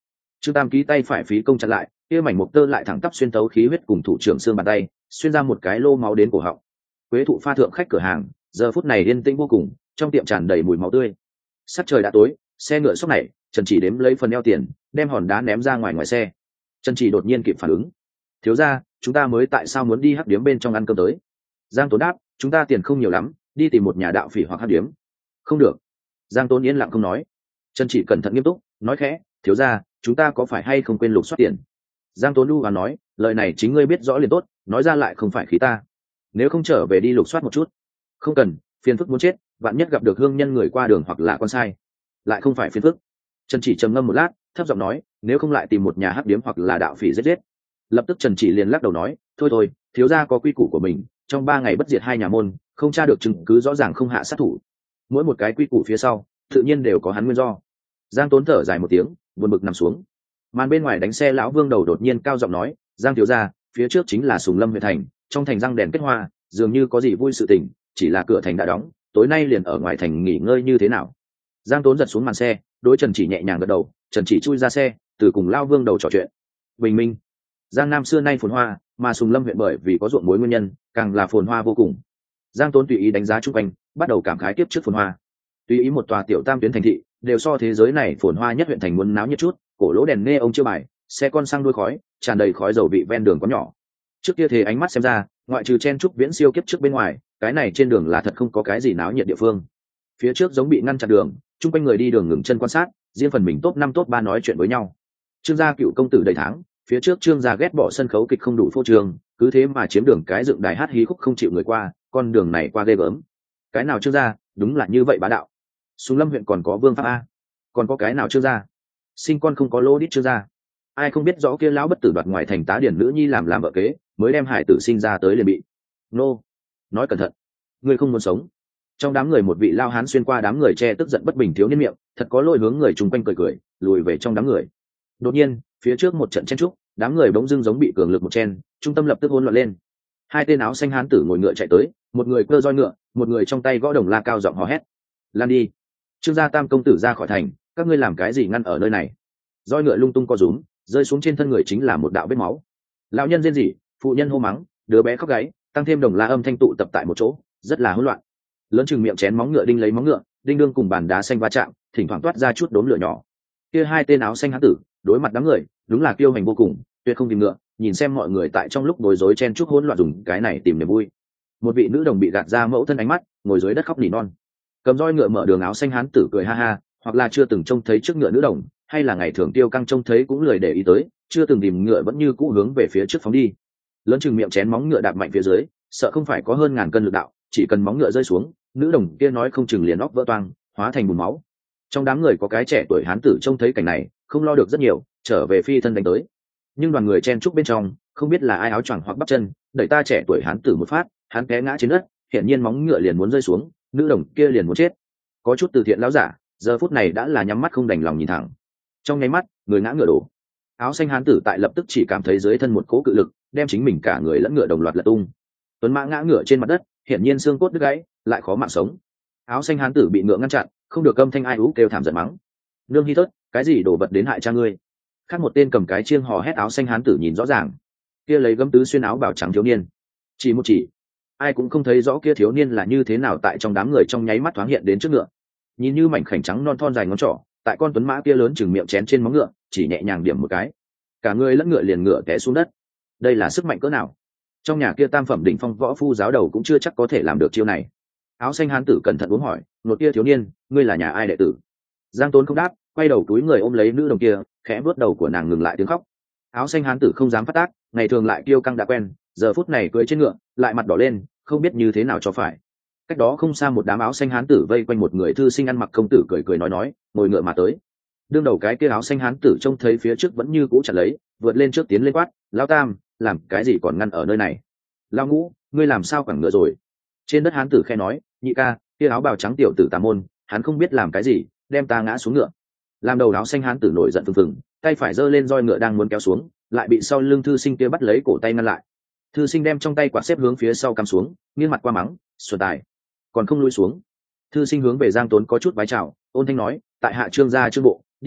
Speaker 1: Trương Tam ký tay phải phí công chặn lại, kia mảnh mục tơ lại thẳng tắp xuyên tấu khí huyết cùng thủ trưởng xương bàn tay, xuyên ra một cái lô máu đến cổ họng. Quế thụ pha thượng khách cửa hàng, giờ phút này yên tĩnh vô cùng, trong tiệm tràn đầy mùi máu tươi. Sắc trời đã tối, xe ngựa sốc này, Trần Chỉ đếm lấy phần eo tiền, đem hòn đá ném ra ngoài xe. Trần Chỉ đột nhiên kịp phản ứng. Thiếu gia, chúng ta mới tại sao muốn đi hắc điếm bên trong ăn cơm tới? Giang Tốn đáp, chúng ta tiền không nhiều lắm, đi tìm một nhà đạo phỉ hoặc hắc điếm. Không được. Giang Tốn yên lặng không nói. Trần Chỉ cẩn thận nghiêm túc, nói khẽ, thiếu gia, chúng ta có phải hay không quên lục soát tiền? Giang Tốn đu và nói, lời này chính ngươi biết rõ liền tốt, nói ra lại không phải khí ta. Nếu không trở về đi lục soát một chút. Không cần, phiền phức muốn chết, vạn nhất gặp được hương nhân người qua đường hoặc là con sai, lại không phải phiền phức. Trần Chỉ trầm ngâm một lát, thấp giọng nói, nếu không lại tìm một nhà hắc điếm hoặc là đạo phỉ giết. Lập tức Trần Chỉ liền lắc đầu nói, thôi, thiếu gia có quy củ của mình, trong 3 ngày bất diệt 2 nhà môn, không tra được chứng cứ rõ ràng không hạ sát thủ. Mỗi một cái quy củ phía sau, tự nhiên đều có hắn nguyên do. Giang Tốn thở dài một tiếng, buồn bực nằm xuống. Màn bên ngoài đánh xe lão Vương Đầu đột nhiên cao giọng nói, Giang thiếu gia, phía trước chính là Sùng Lâm huyện thành, trong thành răng đèn kết hoa, dường như có gì vui sự tình, chỉ là cửa thành đã đóng, tối nay liền ở ngoài thành nghỉ ngơi như thế nào? Giang Tốn giật xuống màn xe, đối Trần Chỉ nhẹ nhàng gật đầu, Trần Chỉ chui ra xe, từ cùng lão Vương Đầu trò chuyện. Bình minh, Giang Nam xưa nay phồn hoa, mà Sùng Lâm huyện bởi vì có ruộng muối nguyên nhân, càng là phồn hoa vô cùng. Giang Tốn tùy ý đánh giá chung quanh, bắt đầu cảm khái tiếp trước phồn hoa. Tùy ý một tòa tiểu tam tuyến thành thị, đều so thế giới này phồn hoa nhất huyện thành muốn náo nhiệt chút, cổ lỗ đèn nê ông chưa bài, xe con xăng đuôi khói, tràn đầy khói dầu vị ven đường có nhỏ. Trước kia thế ánh mắt xem ra, ngoại trừ chen trúc viễn siêu kiếp trước bên ngoài, cái này trên đường là thật không có cái gì náo nhiệt địa phương. Phía trước giống bị ngăn chặn đường, chung quanh người đi đường ngừng chân quan sát, riêng phần mình top 5 top 3 nói chuyện với nhau. Trương gia cựu công tử đầy tháng, phía trước Trương gia ghét bỏ sân khấu kịch không đủ phô trương, cứ thế mà chiếm đường cái dựng đài hát hí khúc không chịu người qua, con đường này qua ghê gớm. Cái nào Trương gia, đúng là như vậy bá đạo. Sùng Lâm huyện còn có Vương Pháp a, còn có cái nào Trương gia? Sinh con không có lô đít Trương gia. Ai không biết rõ kia lão bất tử đoạt ngoài thành tá điển nữ nhi làm vợ kế, mới đem hải tử sinh ra tới liền bị. Nô, nói cẩn thận, ngươi không muốn sống. Trong đám người một vị lao hán xuyên qua đám người che tức giận bất bình thiếu niên miệng, thật có lôi hướng người chung quanh cười, lùi về trong đám người. Đột nhiên, phía trước một trận chen trúc, đám người bỗng dưng giống bị cường lực một chen, trung tâm lập tức hỗn loạn lên. 2 tên áo xanh hán tử ngồi ngựa chạy tới, một người cơ roi ngựa, một người trong tay gõ đồng la cao giọng hò hét. Lan đi! Trương gia tam công tử ra khỏi thành, các ngươi làm cái gì ngăn ở nơi này? Roi ngựa lung tung co rúm, rơi xuống trên thân người chính là một đạo vết máu. Lão nhân rên rỉ, phụ nhân hô mắng, đứa bé khóc gáy, tăng thêm đồng la âm thanh tụ tập tại một chỗ, rất là hỗn loạn. Lớn chừng miệng chén móng ngựa đinh lấy móng ngựa, đinh đương cùng bàn đá xanh va chạm, thỉnh thoảng toát ra chút đốm lửa nhỏ. Kia 2 tên áo xanh hán tử, đối mặt đám người, đúng là kiêu hành vô cùng, tuyệt không tìm ngựa, nhìn xem mọi người tại trong lúc bối rối chen chúc hỗn loạn dùng cái này tìm niềm vui. Một vị nữ đồng bị gạt ra mẫu thân ánh mắt, ngồi dưới đất khóc nỉ non. Cầm roi ngựa mở đường áo xanh hán tử cười ha ha, hoặc là chưa từng trông thấy trước ngựa nữ đồng, hay là ngày thường tiêu căng trông thấy cũng lười để ý tới, chưa từng tìm ngựa vẫn như cũ hướng về phía trước phóng đi. Lớn chừng miệng chén móng ngựa đạp mạnh phía dưới, sợ không phải có hơn ngàn cân lực đạo, chỉ cần móng ngựa rơi xuống, nữ đồng kia nói không chừng liền óc vỡ toang, hóa thành bùn máu. Trong đám người có cái trẻ tuổi hán tử trông thấy cảnh này, không lo được rất nhiều, trở về phi thân đánh tới. Nhưng đoàn người chen trúc bên trong, không biết là ai áo choàng hoặc bắp chân, đẩy ta trẻ tuổi hán tử một phát, hắn té ngã trên đất, hiển nhiên móng ngựa liền muốn rơi xuống, nữ đồng kia liền muốn chết. Có chút từ thiện lão giả, giờ phút này đã là nhắm mắt không đành lòng nhìn thẳng. Trong nháy mắt, người ngã ngựa đổ. Áo xanh hán tử tại lập tức chỉ cảm thấy dưới thân một cỗ cự lực, đem chính mình cả người lẫn ngựa đồng loạt lật tung. Tuấn mã ngã ngựa trên mặt đất, hiển nhiên xương cốt đứt gãy, lại khó mạng sống. Áo xanh hán tử bị ngựa ngăn chặn, không được âm thanh ai ú kêu thảm giận mắng. Nương hi thớt, cái gì đổ vật đến hại cha ngươi? Khác một tên cầm cái chiêng hò hét áo xanh hán tử nhìn rõ ràng, kia lấy gấm tứ xuyên áo bào trắng thiếu niên, chỉ một chỉ, ai cũng không thấy rõ kia thiếu niên là như thế nào tại trong đám người trong nháy mắt thoáng hiện đến trước ngựa, nhìn như mảnh khảnh trắng non thon dài ngón trỏ, tại con tuấn mã kia lớn chừng miệng chén trên móng ngựa, chỉ nhẹ nhàng điểm một cái, cả người lẫn ngựa liền ngựa té xuống đất. Đây là sức mạnh cỡ nào? Trong nhà kia tam phẩm đỉnh phong võ phu giáo đầu cũng chưa chắc có thể làm được chiêu này. Áo xanh hán tử cẩn thận uống hỏi, nột kia thiếu niên, ngươi là nhà ai đệ tử? Giang Tốn không đáp, quay đầu túi người ôm lấy nữ đồng kia, khẽ vuốt đầu của nàng ngừng lại tiếng khóc. Áo xanh hán tử không dám phát tác, ngày thường lại kiêu căng đã quen, giờ phút này cưỡi trên ngựa, lại mặt đỏ lên, không biết như thế nào cho phải. Cách đó không xa một đám áo xanh hán tử vây quanh một người thư sinh ăn mặc công tử cười cười nói, ngồi ngựa mà tới. Đương đầu cái kia áo xanh hán tử trông thấy phía trước vẫn như cũ chặt lấy, vượt lên trước tiến lên quát, lão tam, làm cái gì còn ngăn ở nơi này? Lão ngũ, ngươi làm sao quẳng ngựa rồi? Trên đất hán tử khe nói, nhị ca, kia áo bào trắng tiểu tử tà môn, hắn không biết làm cái gì, đem ta ngã xuống ngựa. Làm đầu áo xanh hán tử nổi giận phừng phừng, tay phải giơ lên roi ngựa đang muốn kéo xuống, lại bị sau lưng thư sinh kia bắt lấy cổ tay ngăn lại. Thư sinh đem trong tay quạt xếp hướng phía sau cắm xuống, nghiêng mặt qua mắng, xuân tài, còn không lui xuống. Thư sinh hướng về Giang Tốn có chút vái chào, ôn thanh nói, tại hạ Trương gia Trương bộ, đi ba,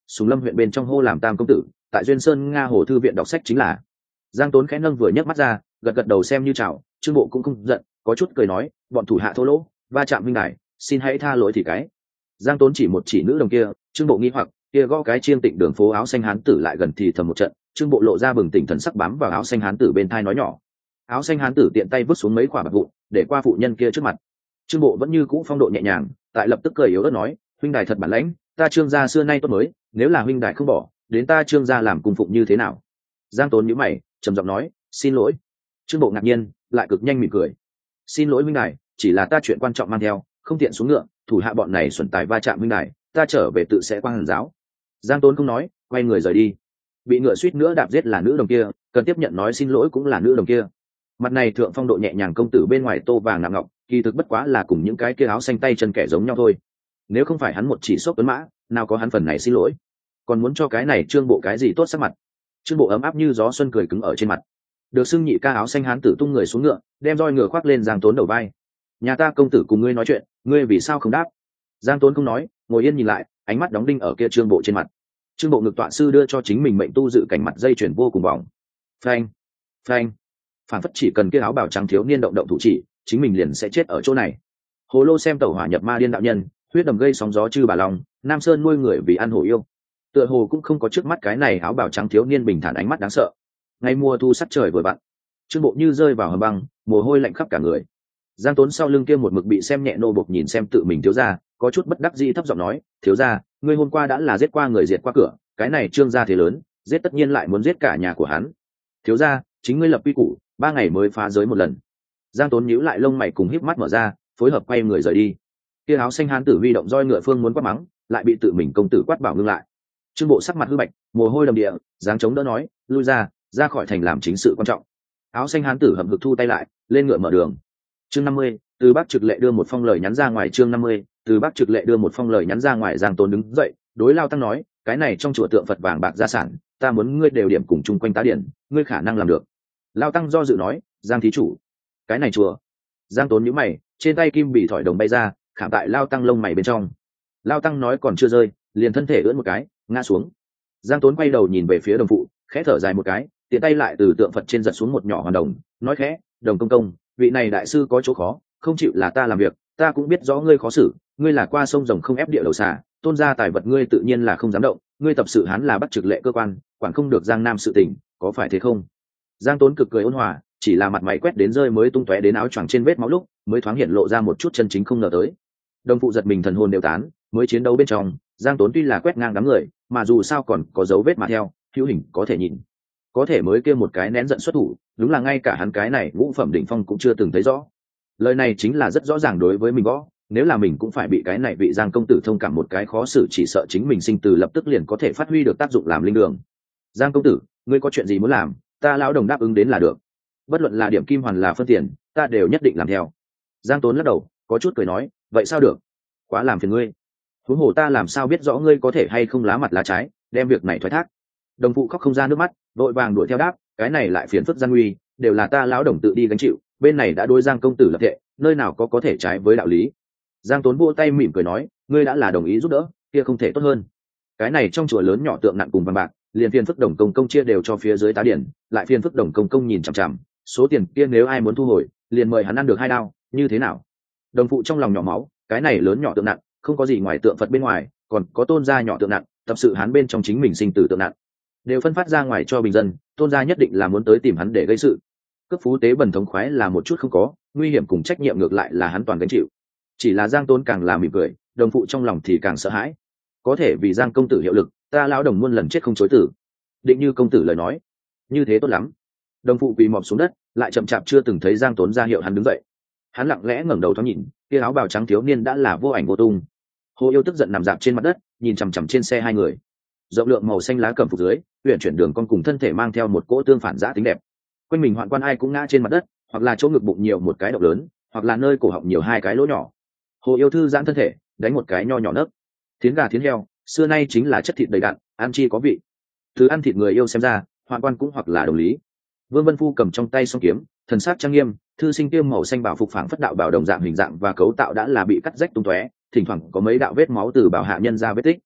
Speaker 1: Sùng Lâm huyện bên trong hô làm Tam công tử, tại Duyên Sơn Nga Hồ thư viện đọc sách chính là. Giang Tốn khẽ nâng vừa nhấc mắt ra, gật gật đầu xem như chào. Trương Bộ cũng không giận, có chút cười nói, bọn thủ hạ thô lỗ, va chạm huynh đài, xin hãy tha lỗi thì cái. Giang Tốn chỉ một chỉ nữ đồng kia, Trương Bộ nghi hoặc, kia gõ cái chiêng tịnh đường phố áo xanh hán tử lại gần thì thầm một trận. Trương Bộ lộ ra bừng tỉnh thần sắc bám vào áo xanh hán tử bên thai nói nhỏ. Áo xanh hán tử tiện tay vứt xuống mấy quả bạc vụn, để qua phụ nhân kia trước mặt. Trương Bộ vẫn như cũ phong độ nhẹ nhàng, tại lập tức cười yếu ớt nói, huynh đài thật bản lãnh, ta Trương gia xưa nay tốt mới, nếu là huynh đài không bỏ, đến ta Trương gia làm cung phụng như thế nào? Giang Tốn nhíu mày, trầm giọng nói, xin lỗi. Trương Bộ ngạc nhiên, lại cực nhanh mỉm cười. Xin lỗi huynh đài, chỉ là ta chuyện quan trọng mang theo, không tiện xuống ngựa, thủ hạ bọn này xuẩn tài va chạm huynh đài, ta trở về tự sẽ quang hàn giáo. Giang Tốn không nói, quay người rời đi. Bị ngựa suýt nữa đạp giết là nữ đồng kia, cần tiếp nhận nói xin lỗi cũng là nữ đồng kia. Mặt này thượng phong độ nhẹ nhàng công tử bên ngoài tô vàng nặng ngọc, kỳ thực bất quá là cùng những cái kia áo xanh tay chân kẻ giống nhau thôi. Nếu không phải hắn một chỉ sốc tuấn mã, nào có hắn phần này xin lỗi. Còn muốn cho cái này Trương Bộ cái gì tốt sắc mặt? Trương Bộ ấm áp như gió xuân cười cứng ở trên mặt. Được xưng nhị ca áo xanh hán tử tung người xuống ngựa, đem roi ngựa khoác lên Giang Tốn đầu vai. Nhà ta công tử cùng ngươi nói chuyện, ngươi vì sao không đáp? Giang Tốn không nói, ngồi yên nhìn lại, ánh mắt đóng đinh ở kia Trương Bộ trên mặt. Trương Bộ ngực tọa sư đưa cho chính mình mệnh tu dự cảnh mặt dây chuyển vô cùng bỏng. Phanh, phanh, phản phất chỉ cần kia áo bào trắng thiếu niên động động thủ chỉ, chính mình liền sẽ chết ở chỗ này. Hồ Lô xem tẩu hỏa nhập ma điên đạo nhân, huyết đầm gây sóng gió chư bà long, Nam Sơn nuôi người vì ăn hổ yêu. Tựa hồ cũng không có trước mắt cái này áo bào trắng thiếu niên bình thản ánh mắt đáng sợ. Ngày mùa thu sắc trời vừa vặn, Trương Bộ như rơi vào hầm băng, mồ hôi lạnh khắp cả người. Giang Tốn sau lưng kia một mực bị xem nhẹ nô bộc nhìn xem tự mình thiếu gia, có chút bất đắc dĩ thấp giọng nói, thiếu gia, ngươi hôm qua đã là giết qua người diệt qua cửa, cái này Trương gia thế lớn, giết tất nhiên lại muốn giết cả nhà của hắn. Thiếu gia, chính ngươi lập quy củ, 3 ngày mới phá giới một lần. Giang Tốn nhíu lại lông mày cùng híp mắt mở ra, phối hợp quay người rời đi. Kia áo xanh hán tử huy động roi ngựa phương muốn quát mắng, lại bị tự mình công tử quát bảo ngưng lại. Trương Bộ sắc mặt hư bạch, mồ hôi đầm địa, dáng chống đỡ nói, lui ra khỏi thành làm chính sự quan trọng. Áo xanh hán tử hậm hực thu tay lại, lên ngựa mở đường. Chương 50, từ Bắc Trực Lệ đưa một phong lời nhắn ra ngoài. Chương 50, từ Bắc Trực Lệ đưa một phong lời nhắn ra ngoài. Giang Tốn đứng dậy, đối Lao Tăng nói, cái này trong chùa tượng Phật vàng bạc gia sản, ta muốn ngươi đều điểm cùng chung quanh tá điển, ngươi khả năng làm được. Lao Tăng do dự nói, Giang thí chủ, cái này chùa. Giang Tốn nhíu mày, trên tay kim bị thỏi đồng bay ra, khảm tại Lao Tăng lông mày bên trong. Lao Tăng nói còn chưa rơi, liền thân thể ưỡn một cái, ngã xuống. Giang Tốn quay đầu nhìn về phía đồng phụ, khẽ thở dài một cái, tiện tay lại từ tượng Phật trên giật xuống một nhỏ hoàn đồng, nói khẽ, đồng công công, vị này đại sư có chỗ khó, không chịu là ta làm việc, ta cũng biết rõ ngươi khó xử, ngươi là qua sông rồng không ép địa đầu xà, tôn gia tài vật ngươi tự nhiên là không dám động, ngươi tập sự hán là Bắc Trực Lệ cơ quan, quản không được Giang Nam sự tình, có phải thế không? Giang Tốn cực cười ôn hòa, chỉ là mặt mày quét đến rơi mới tung tóe đến áo choàng trên vết máu lúc, mới thoáng hiện lộ ra một chút chân chính không ngờ tới. Đồng phụ giật mình thần hồn đều tán, mới chiến đấu bên trong, Giang Tốn tuy là quét ngang đám người, mà dù sao còn có dấu vết mà theo, hữu hình có thể nhìn. Có thể mới kia một cái nén giận xuất thủ, đúng là ngay cả hắn cái này ngũ phẩm đỉnh phong cũng chưa từng thấy rõ. Lời này chính là rất rõ ràng đối với mình gõ, nếu là mình cũng phải bị cái này vị Giang công tử thông cảm một cái khó xử, chỉ sợ chính mình sinh từ lập tức liền có thể phát huy được tác dụng làm linh đường. Giang công tử, ngươi có chuyện gì muốn làm, ta lão đồng đáp ứng đến là được. Bất luận là điểm kim hoàn là phân tiền, ta đều nhất định làm theo. Giang Tốn lắc đầu, có chút cười nói, vậy sao được, quá làm phiền ngươi. Huống hồ ta làm sao biết rõ ngươi có thể hay không lá mặt lá trái, đem việc này thoái thác. Đồng phụ khóc không ra nước mắt, vội vàng đuổi theo đáp, cái này lại phiền phức gian nguy, đều là ta lão đồng tự đi gánh chịu, bên này đã đối Giang công tử lập thệ, nơi nào có thể trái với đạo lý. Giang Tốn vỗ tay mỉm cười nói, ngươi đã là đồng ý giúp đỡ, kia không thể tốt hơn. Cái này trong chùa lớn nhỏ tượng nặng cùng vàng bạc, liền phiền phức đồng công công chia đều cho phía dưới tá điển, lại phiền phức đồng công công nhìn chằm chằm, số tiền kia nếu ai muốn thu hồi, liền mời hắn ăn được 2 đao, như thế nào? Đồng phụ trong lòng nhỏ máu, cái này lớn nhỏ tượng nặng, không có gì ngoài tượng Phật bên ngoài, còn có tôn gia nhỏ tượng nặng, tập sự hắn bên trong chính mình sinh tử tượng nặng, đều phân phát ra ngoài cho bình dân, tôn gia nhất định là muốn tới tìm hắn để gây sự. Cấp phú tế bần thống khoái là một chút không có, nguy hiểm cùng trách nhiệm ngược lại là hắn toàn gánh chịu. Chỉ là Giang Tốn càng là mỉm cười, đồng phụ trong lòng thì càng sợ hãi. Có thể vì Giang công tử hiệu lực, ta lão đồng muôn lần chết không chối tử. Định như công tử lời nói, như thế tốt lắm. Đồng phụ quỳ mọp xuống đất, lại chậm chạp chưa từng thấy Giang Tốn ra hiệu hắn đứng dậy. Hắn lặng lẽ ngẩng đầu thoáng nhìn, kia áo bào trắng thiếu niên đã là vô ảnh vô tung. Hồ Yêu tức giận nằm dạp trên mặt đất, nhìn chằm chằm trên xe hai người. Rộng lượng màu xanh lá cẩm phục dưới, uyển chuyển đường con cùng thân thể mang theo một cỗ tương phản giã tính đẹp. Quanh mình hoạn quan ai cũng ngã trên mặt đất, hoặc là chỗ ngực bụng nhiều một cái động lớn, hoặc là nơi cổ họng nhiều 2 cái lỗ nhỏ. Hồ Yêu thư giãn thân thể, đánh một cái nho nhỏ nấc. Thiến gà thiến heo, xưa nay chính là chất thịt đầy đặn, ăn chi có vị. Thứ ăn thịt người yêu xem ra, hoạn quan cũng hoặc là đồng lý. Vương Vân Phu cầm trong tay song kiếm, thần sắc trang nghiêm, thư sinh tiêm màu xanh bảo phục phảng phất đạo bảo đồng dạng hình dạng và cấu tạo đã là bị cắt rách tung tóe, thỉnh thoảng có mấy đạo vết máu từ bảo hạ nhân ra vết tích.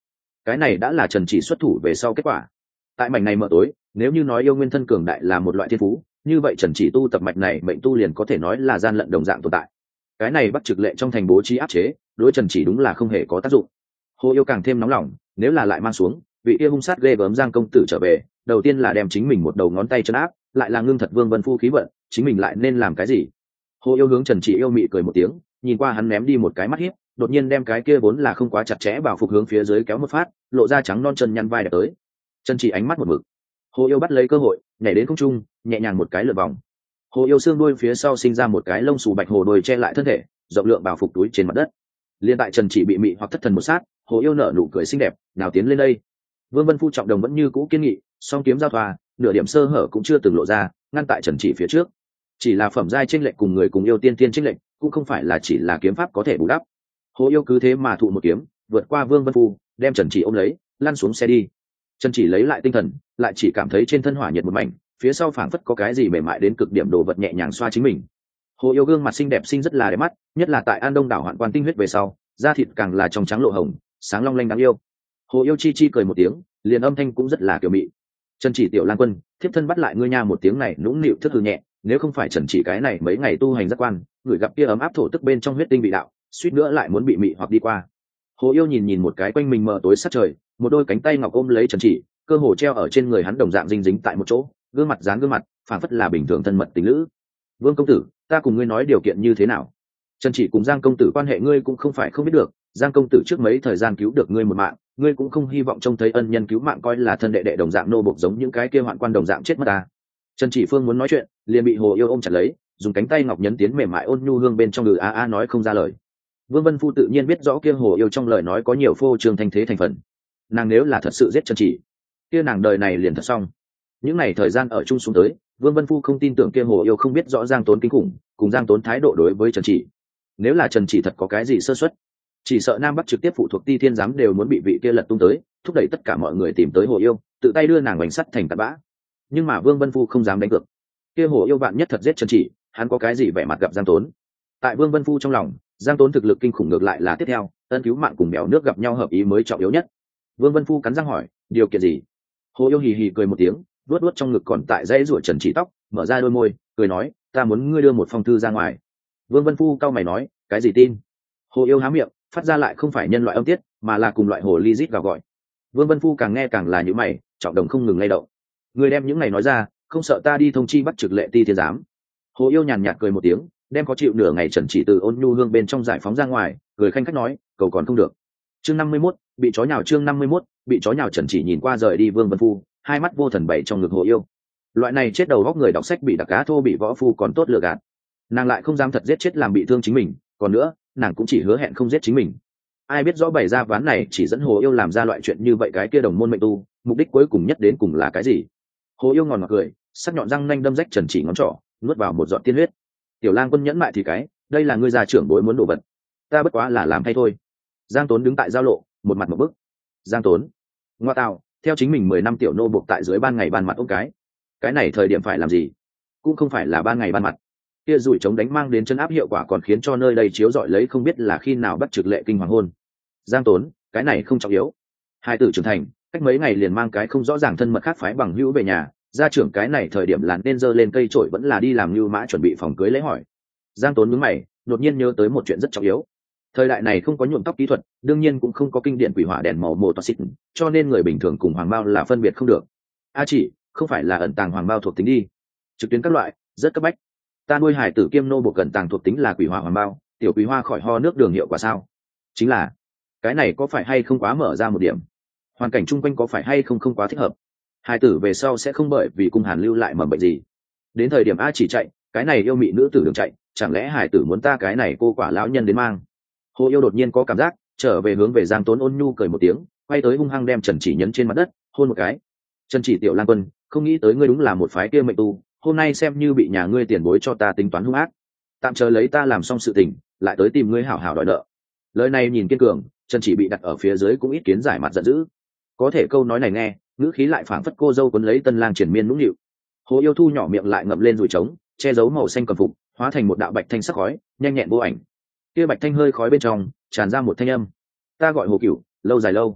Speaker 1: cái này đã là Trần Chỉ xuất thủ về sau kết quả. Tại mảnh này mờ tối, nếu như nói yêu nguyên thân cường đại là một loại thiên phú, như vậy Trần Chỉ tu tập mạch này mệnh tu liền có thể nói là gian lận đồng dạng tồn tại. Cái này bắt trực lệ trong thành bố trí áp chế, đối Trần Chỉ đúng là không hề có tác dụng. Hồ Yêu càng thêm nóng lòng, nếu là lại mang xuống, vị yêu hung sát ghê gớm Giang công tử trở về, đầu tiên là đem chính mình một đầu ngón tay trấn áp, lại là ngưng thật Vương Vân Phu khí vận, chính mình lại nên làm cái gì? Hồ Yêu hướng Trần Chỉ yêu mị cười một tiếng, nhìn qua hắn ném đi một cái mắt hiếp, đột nhiên đem cái kia vốn là không quá chặt chẽ bảo phục hướng phía dưới kéo một phát, lộ ra trắng non chân nhăn vai đẹp tới. Trần Chỉ ánh mắt một mực. Hồ Yêu bắt lấy cơ hội, nhảy đến không trung, nhẹ nhàng một cái lượn vòng. Hồ Yêu xương đuôi phía sau sinh ra một cái lông xù bạch hồ đồi che lại thân thể, rộng lượng bảo phục túi trên mặt đất. Liên tại Trần Chỉ bị mị hoặc thất thần một sát, Hồ Yêu nở nụ cười xinh đẹp, nào tiến lên đây. Vương Vân Phu trọng đồng vẫn như cũ kiên nghị, song kiếm giao thoa, nửa điểm sơ hở cũng chưa từng lộ ra, ngăn tại Trần Chỉ phía trước. Chỉ là phẩm giai chênh lệch cùng người cùng yêu tiên tiên chênh lệch, cũng không phải là chỉ là kiếm pháp có thể bù đắp. Hồ Yêu cứ thế mà thụ một kiếm, vượt qua Vương Vân Phu, đem Trần Chỉ ôm lấy, lăn xuống xe đi. Trần Chỉ lấy lại tinh thần, lại chỉ cảm thấy trên thân hỏa nhiệt một mảnh, phía sau phảng phất có cái gì mềm mại đến cực điểm đồ vật nhẹ nhàng xoa chính mình. Hồ Yêu gương mặt xinh đẹp xinh rất là đẹp mắt, nhất là tại An Đông đảo hoạn quan tinh huyết về sau, da thịt càng là trong trắng lộ hồng, sáng long lanh đáng yêu. Hồ Yêu chi chi cười một tiếng, liền âm thanh cũng rất là kiểu mị. Trần Chỉ tiểu lang quân, thiếp thân bắt lại ngươi nha một tiếng này nũng nịu thức hư nhẹ, nếu không phải Trần Chỉ cái này mấy ngày tu hành giác quan, người gặp kia ấm áp thổ tức bên trong huyết tinh bị đạo, suýt nữa lại muốn bị mị hoặc đi qua. Hồ Yêu nhìn một cái quanh mình mờ tối sát trời, một đôi cánh tay ngọc ôm lấy Trần Chỉ, cơ hồ treo ở trên người hắn đồng dạng dính tại một chỗ, gương mặt dán gương mặt, phảng phất là bình thường thân mật tình lữ. Vương công tử, ta cùng ngươi nói điều kiện như thế nào? Trần Chỉ cùng Giang công tử quan hệ ngươi cũng không phải không biết được, Giang công tử trước mấy thời gian cứu được ngươi một mạng, ngươi cũng không hy vọng trông thấy ân nhân cứu mạng coi là thân đệ đệ đồng dạng nô bộc giống những cái kia hoạn quan đồng dạng chết mất ta. Trần Chỉ Phương muốn nói chuyện, liền bị Hồ Yêu ôm chặt lấy, dùng cánh tay ngọc nhấn tiến mềm mại ôn nhu hương bên trong ngừ a nói không ra lời. Vương Vân Phu tự nhiên biết rõ kia Hồ Yêu trong lời nói có nhiều phô trương thanh thế thành phần. Nàng nếu là thật sự giết Trần Chỉ, kia nàng đời này liền thật xong. Những ngày thời gian ở chung xuống tới, Vương Vân Phu không tin tưởng kia Hồ Yêu không biết rõ Giang Tốn kinh khủng, cùng Giang Tốn thái độ đối với Trần Chỉ. Nếu là Trần Chỉ thật có cái gì sơ suất, chỉ sợ Nam Bắc trực tiếp phụ thuộc Ti Thiên giám đều muốn bị vị kia lật tung tới, thúc đẩy tất cả mọi người tìm tới Hồ Yêu, tự tay đưa nàng bánh sắt thành tạt bã. Nhưng mà Vương Vân Phu không dám đánh cược. Kia Hồ Yêu vạn nhất thật giết Trần Chỉ, hắn có cái gì vẻ mặt gặp Giang Tốn. Tại Vương Vân Phu trong lòng, Giang Tốn thực lực kinh khủng ngược lại là tiếp theo, ân cứu mạng cùng bèo nước gặp nhau hợp ý mới trọng yếu nhất. Vương Vân Phu cắn răng hỏi, điều kiện gì? Hồ Yêu hì hì cười một tiếng, vuốt vuốt trong ngực còn tại dãy ruột Trần Chỉ tóc, mở ra đôi môi, cười nói, ta muốn ngươi đưa một phong thư ra ngoài. Vương Vân Phu cau mày nói, cái gì tin? Hồ Yêu há miệng, phát ra lại không phải nhân loại âm tiết, mà là cùng loại hồ ly rít gào gọi. Vương Vân Phu càng nghe càng là nhíu mày, trọng đồng không ngừng lay động. Ngươi đem những này nói ra, không sợ ta đi thông chi bắt trực lệ Ti Thiên giám? Hồ Yêu nhàn nhạt cười một tiếng, đem có chịu nửa ngày Trần Chỉ từ ôn nhu hương bên trong giải phóng ra ngoài, cười khanh khách nói, cầu còn không được. Chương 51, bị chó nhào chương 51, bị chó nhào. Trần Chỉ nhìn qua rời đi Vương Vân Phu, hai mắt vô thần bảy trong ngực Hồ Yêu. Loại này chết đầu góc người đọc sách bị đặc cá thô bị võ phu còn tốt lừa gạt. Nàng lại không dám thật giết chết làm bị thương chính mình, còn nữa, nàng cũng chỉ hứa hẹn không giết chính mình. Ai biết rõ bày ra ván này chỉ dẫn Hồ Yêu làm ra loại chuyện như vậy, cái kia đồng môn mệnh tu, mục đích cuối cùng nhất đến cùng là cái gì? Hồ Yêu ngòn ngọt cười, sắc nhọn răng nanh đâm rách Trần Chỉ ngón trỏ, nuốt vào một giọt tiên huyết. Tiểu lang quân nhẫn mại thì cái, đây là ngươi già trưởng bối muốn đổ vật, ta bất quá là làm thay thôi. Giang Tốn đứng tại giao lộ, một mặt một bức. Giang Tốn, ngoa tạo, theo chính mình 10 năm tiểu nô buộc tại dưới ban ngày ban mặt ôm cái này thời điểm phải làm gì? Cũng không phải là ban ngày ban mặt. Kia rủi chống đánh mang đến chân áp hiệu quả còn khiến cho nơi đây chiếu rọi lấy không biết là khi nào bắt trực lệ kinh hoàng hôn. Giang Tốn, cái này không trọng yếu. Hai tử trưởng thành, cách mấy ngày liền mang cái không rõ ràng thân mật khác phái bằng hữu về nhà, gia trưởng cái này thời điểm là nên giơ lên cây trổi vẫn là đi làm như mã chuẩn bị phòng cưới lễ hỏi. Giang Tốn nhướng mày, đột nhiên nhớ tới một chuyện rất trọng yếu. Thời đại này không có nhuộm tóc kỹ thuật, đương nhiên cũng không có kinh điển quỷ hỏa đèn màu mô toa xịt, cho nên người bình thường cùng hoàng bao là phân biệt không được. Chỉ không phải là ẩn tàng hoàng bao thuộc tính đi. Trực tuyến các loại, rất cấp bách. Ta nuôi hải tử kiêm nô buộc ẩn tàng thuộc tính là quỷ hỏa hoàng bao, tiểu quỷ hoa khỏi ho nước đường hiệu quả sao? Chính là, cái này có phải hay không quá mở ra một điểm? Hoàn cảnh chung quanh có phải hay không quá thích hợp? Hải tử về sau sẽ không bởi vì cung hàn lưu lại mầm bệnh gì. Đến thời điểm chỉ chạy, cái này yêu mị nữ tử đường chạy, chẳng lẽ hải tử muốn ta cái này cô quả lão nhân đến mang? Hồ Yêu đột nhiên có cảm giác, trở về hướng về Giang Tốn ôn nhu cười một tiếng, quay tới hung hăng đem Trần Chỉ nhấn trên mặt đất, hôn một cái. Trần Chỉ tiểu lang quân, không nghĩ tới ngươi đúng là một phái kia mệnh tu, hôm nay xem như bị nhà ngươi tiền bối cho ta tính toán hung ác. Tạm chờ lấy ta làm xong sự tình, lại tới tìm ngươi hảo hảo đòi nợ. Lời này nhìn kiên cường, Trần Chỉ bị đặt ở phía dưới cũng ít kiến giải mặt giận dữ. Có thể câu nói này nghe, ngữ khí lại phảng phất cô dâu quấn lấy tân lang triển miên nũng nịu. Hồ Yêu thu nhỏ miệng lại ngậm lên rủi trống, che giấu màu xanh cầm phục, hóa thành một đạo bạch thanh sắc khói, nhanh nhẹn vô ảnh. Kia bạch thanh hơi khói bên trong tràn ra một thanh âm, ta gọi Hồ Cửu, lâu dài lâu.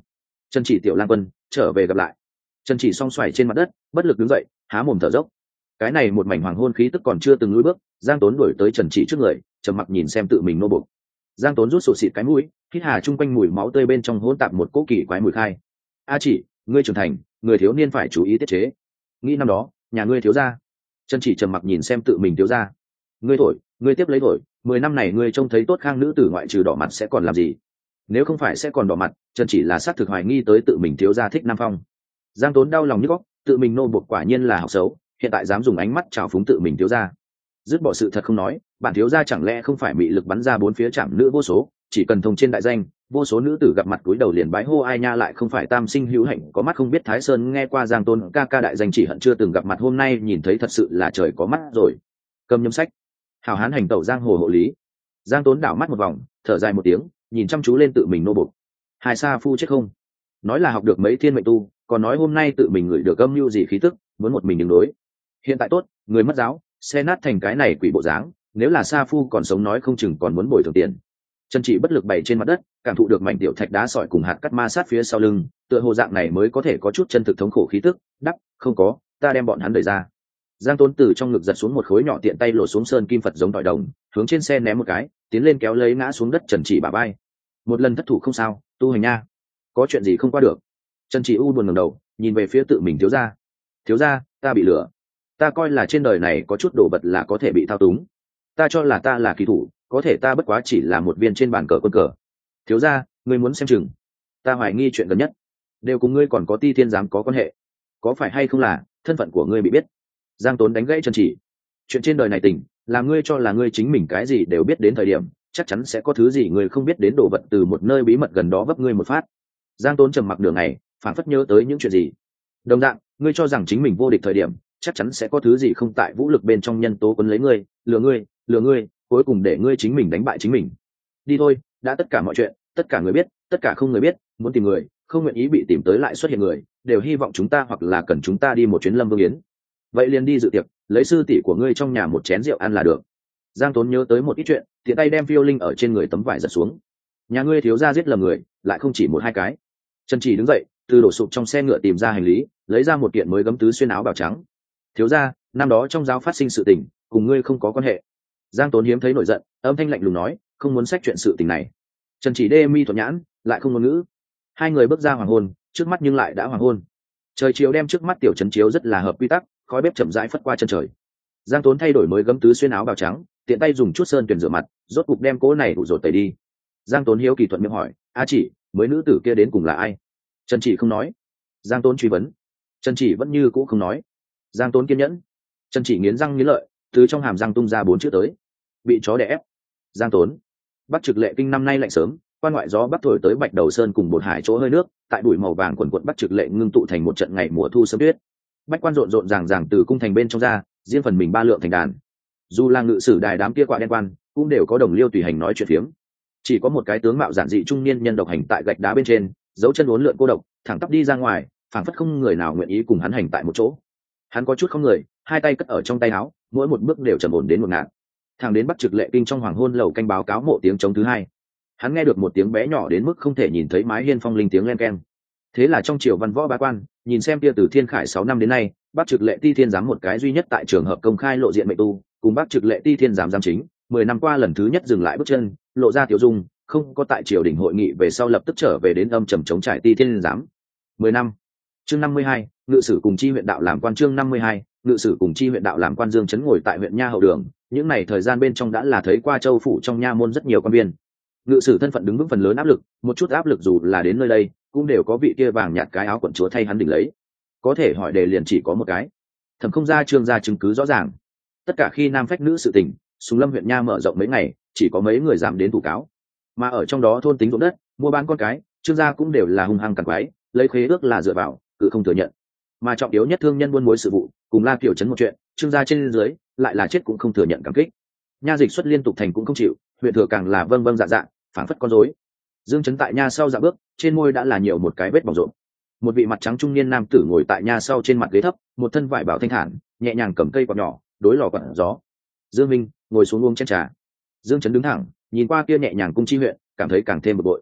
Speaker 1: Trần Chỉ tiểu lang quân trở về gặp lại. Trần Chỉ song xoài trên mặt đất, bất lực đứng dậy, há mồm thở dốc. Cái này một mảnh hoàng hôn khí tức còn chưa từng lùi bước, Giang Tốn đuổi tới Trần Chỉ trước người, trầm mặc nhìn xem tự mình nô bộc. Giang Tốn rút sụt xịt cái mũi, hít hà chung quanh mùi máu tươi bên trong hỗn tạp một cỗ kỳ quái mùi khai. A Chỉ, ngươi trưởng thành, người thiếu niên phải chú ý tiết chế. Nghĩ năm đó, nhà ngươi thiếu gia. Trần Chỉ trầm mặc nhìn xem tự mình thiếu gia. Ngươi thổi, ngươi tiếp lấy thổi, 10 năm này ngươi trông thấy tốt khang nữ tử ngoại trừ đỏ mặt sẽ còn làm gì? Nếu không phải sẽ còn đỏ mặt, Trần Chỉ là xác thực hoài nghi tới tự mình thiếu gia thích Nam Phong. Giang Tốn đau lòng nhức óc, tự mình nô buộc quả nhiên là học xấu, hiện tại dám dùng ánh mắt trào phúng tự mình thiếu gia. Dứt bỏ sự thật không nói, bản thiếu gia chẳng lẽ không phải mị lực bắn ra bốn phía chạm nữ vô số, chỉ cần thông trên đại danh, vô số nữ tử gặp mặt cúi đầu liền bái hô ai nha, lại không phải tam sinh hữu hạnh có mắt không biết Thái Sơn nghe qua Giang Tôn ca ca đại danh chỉ hận chưa từng gặp mặt, hôm nay nhìn thấy thật sự là trời có mắt rồi. Cầm nhâm sách, hào hán hành tẩu giang hồ hộ lý. Giang Tốn đảo mắt một vòng, thở dài một tiếng, nhìn chăm chú lên tự mình nô bộc. Hai sa phu chết không? Nói là học được mấy thiên mệnh tu, còn nói hôm nay tự mình ngửi được âm mưu gì khí tức, muốn một mình đứng đối. Hiện tại tốt, người mất giáo, xe nát thành cái này quỷ bộ dáng, nếu là sa phu còn sống nói không chừng còn muốn bồi thường tiền. Trần Chỉ bất lực bày trên mặt đất, cảm thụ được mảnh tiểu thạch đá sỏi cùng hạt cắt ma sát phía sau lưng, tựa hồ dạng này mới có thể có chút chân thực thống khổ khí tức. Đắp, không có, ta đem bọn hắn đẩy ra. Giang Tốn từ trong ngực giật xuống một khối nhỏ, tiện tay lột xuống sơn kim Phật giống tỏi đồng, hướng trên xe ném một cái, tiến lên kéo lấy ngã xuống đất Trần Chỉ bả vai. Một lần thất thủ không sao, tu hành nha. Có chuyện gì không qua được? Trần Chỉ u buồn ngẩng đầu, nhìn về phía tự mình thiếu gia. Thiếu gia, ta bị lừa. Ta coi là trên đời này có chút đồ vật là có thể bị thao túng. Ta cho là ta là kỳ thủ, có thể ta bất quá chỉ là một viên trên bàn cờ quân cờ. Thiếu gia, ngươi muốn xem chừng. Ta hoài nghi chuyện gần nhất đều cùng ngươi còn có Ti Thiên giám có quan hệ. Có phải hay không là thân phận của ngươi bị biết? Giang Tốn đánh gãy Trần Chỉ. Chuyện trên đời này tình, là ngươi cho là ngươi chính mình cái gì đều biết, đến thời điểm chắc chắn sẽ có thứ gì ngươi không biết đến đồ vật từ một nơi bí mật gần đó vấp ngươi một phát. Giang Tốn trầm mặc đường này, phản phất nhớ tới những chuyện gì. Đồng dạng, ngươi cho rằng chính mình vô địch thời điểm, chắc chắn sẽ có thứ gì không tại vũ lực bên trong nhân tố quấn lấy ngươi, lừa ngươi, cuối cùng để ngươi chính mình đánh bại chính mình. Đi thôi, đã tất cả mọi chuyện, tất cả người biết, tất cả không người biết, muốn tìm người, không nguyện ý bị tìm tới lại xuất hiện người, đều hy vọng chúng ta hoặc là cần chúng ta đi một chuyến Lâm Vương Yến. Vậy liền đi dự tiệc, lấy sư tỷ của ngươi trong nhà một chén rượu ăn là được. Giang Tốn nhớ tới một ít chuyện, tiện tay đem phiêu linh ở trên người tấm vải giật xuống. Nhà ngươi thiếu gia giết lầm người, lại không chỉ một hai cái. Trần Chỉ đứng dậy, từ đổ sụp trong xe ngựa tìm ra hành lý, lấy ra một kiện mới gấm tứ xuyên áo bào trắng. Thiếu gia, năm đó trong giáo phát sinh sự tình, cùng ngươi không có quan hệ. Giang Tốn hiếm thấy nổi giận, âm thanh lạnh lùng nói, không muốn sách chuyện sự tình này. Trần Chỉ đê mi thuận nhãn, lại không ngôn ngữ. Hai người bước ra hoàng hôn, trước mắt nhưng lại đã hoàng hôn. Trời chiều đem trước mắt tiểu trấn chiếu rất là hợp quy tắc, khói bếp chậm rãi phất qua chân trời. Giang Tốn thay đổi mới gấm tứ xuyên áo bào trắng, tiện tay dùng chút sơn tuyển rửa mặt, rốt cục đem cỗ này ủ rột tẩy đi. Giang Tốn hiếu kỳ thuận miệng hỏi, a Chỉ, mới nữ tử kia đến cùng là ai? Trần Chỉ không nói. Giang Tốn truy vấn. Trần Chỉ vẫn như cũ không nói. Giang Tốn kiên nhẫn. Trần Chỉ nghiến răng nghiến lợi, từ trong hàm răng tung ra 4 chữ tới: bị chó đè ép. Giang Tốn. Bắc Trực Lệ Kinh năm nay lạnh sớm, quan ngoại gió bắc thổi tới Bạch Đầu Sơn cùng Bột Hải chỗ hơi nước, tại bụi màu vàng quần quận Bắc Trực Lệ ngưng tụ thành một trận ngày mùa thu sớm tuyết. Bách quan rộn rộn ràng ràng từ cung thành bên trong ra, riêng phần mình ba lượng thành đàn. Dù là ngự sử đài đám kia quạ đen quan, cũng đều có đồng liêu tùy hành nói chuyện phiếm. Chỉ có một cái tướng mạo giản dị trung niên nhân độc hành tại gạch đá bên trên, dấu chân uốn lượn cô độc, thẳng tắp đi ra ngoài, phảng phất không người nào nguyện ý cùng hắn hành tại một chỗ. Hắn có chút không người, hai tay cất ở trong tay áo, mỗi một bước đều trầm ổn đến một ngạt. Thẳng đến Bắc Trực Lệ Kinh trong hoàng hôn lầu canh báo cáo mộ tiếng trống thứ hai, hắn nghe được một tiếng bé nhỏ đến mức không thể nhìn thấy mái hiên phong linh tiếng len keng. Thế là trong triều văn võ bá quan, nhìn xem kia từ Thiên Khải 6 năm đến nay, Bắc Trực Lệ Ti Thiên giám một cái duy nhất tại trường hợp công khai lộ diện mệnh tu, cùng Bắc Trực Lệ Ti Thiên giám giám chính, 10 năm qua lần thứ nhất dừng lại bước chân, lộ ra tiểu dung, không có tại triều đình hội nghị về sau lập tức trở về đến âm trầm chống trải Ti Thiên giám. 10 năm. Chương 52, ngự sử cùng chi huyện đạo làm quan. Chương 52, ngự sử cùng chi huyện đạo làm quan. Dương Chấn ngồi tại huyện nha hậu đường, những này thời gian bên trong đã là thấy qua châu phủ trong nha môn rất nhiều quan viên. Ngự sử thân phận đứng vững phần lớn áp lực, một chút áp lực dù là đến nơi đây, cũng đều có vị kia vàng nhạt cái áo quận chúa thay hắn đỉnh lấy. Có thể hỏi đề liền chỉ có một cái. Thẩm không ra Trương gia chứng cứ rõ ràng. Tất cả khi nam phách nữ sự tình, Sùng Lâm huyện nha mở rộng mấy ngày, chỉ có mấy người dám đến tố cáo. Mà ở trong đó thôn tính ruộng đất, mua bán con cái, Trương gia cũng đều là hung hăng cằn quái, lấy khế ước là dựa vào, cự không thừa nhận. Mà trọng yếu nhất thương nhân buôn muối sự vụ, cùng La Kiều trấn một chuyện, Trương gia trên dưới lại là chết cũng không thừa nhận cảm kích. Nha dịch xuất liên tục thành cũng không chịu, huyện thừa càng là vâng vâng dạ dạ, phảng phất con rối. Dương Chấn tại nha sau dạ bước, trên môi đã là nhiều một cái vết bỏng rộn. Một vị mặt trắng trung niên nam tử ngồi tại nha sau trên mặt ghế thấp, một thân vải bảo thanh thản, nhẹ nhàng cầm cây quạt nhỏ, đối lò quạt gió. Dương Minh ngồi xuống uống chén trà. Dương Chấn đứng thẳng, nhìn qua kia nhẹ nhàng cung chi huyện, cảm thấy càng thêm bực bội.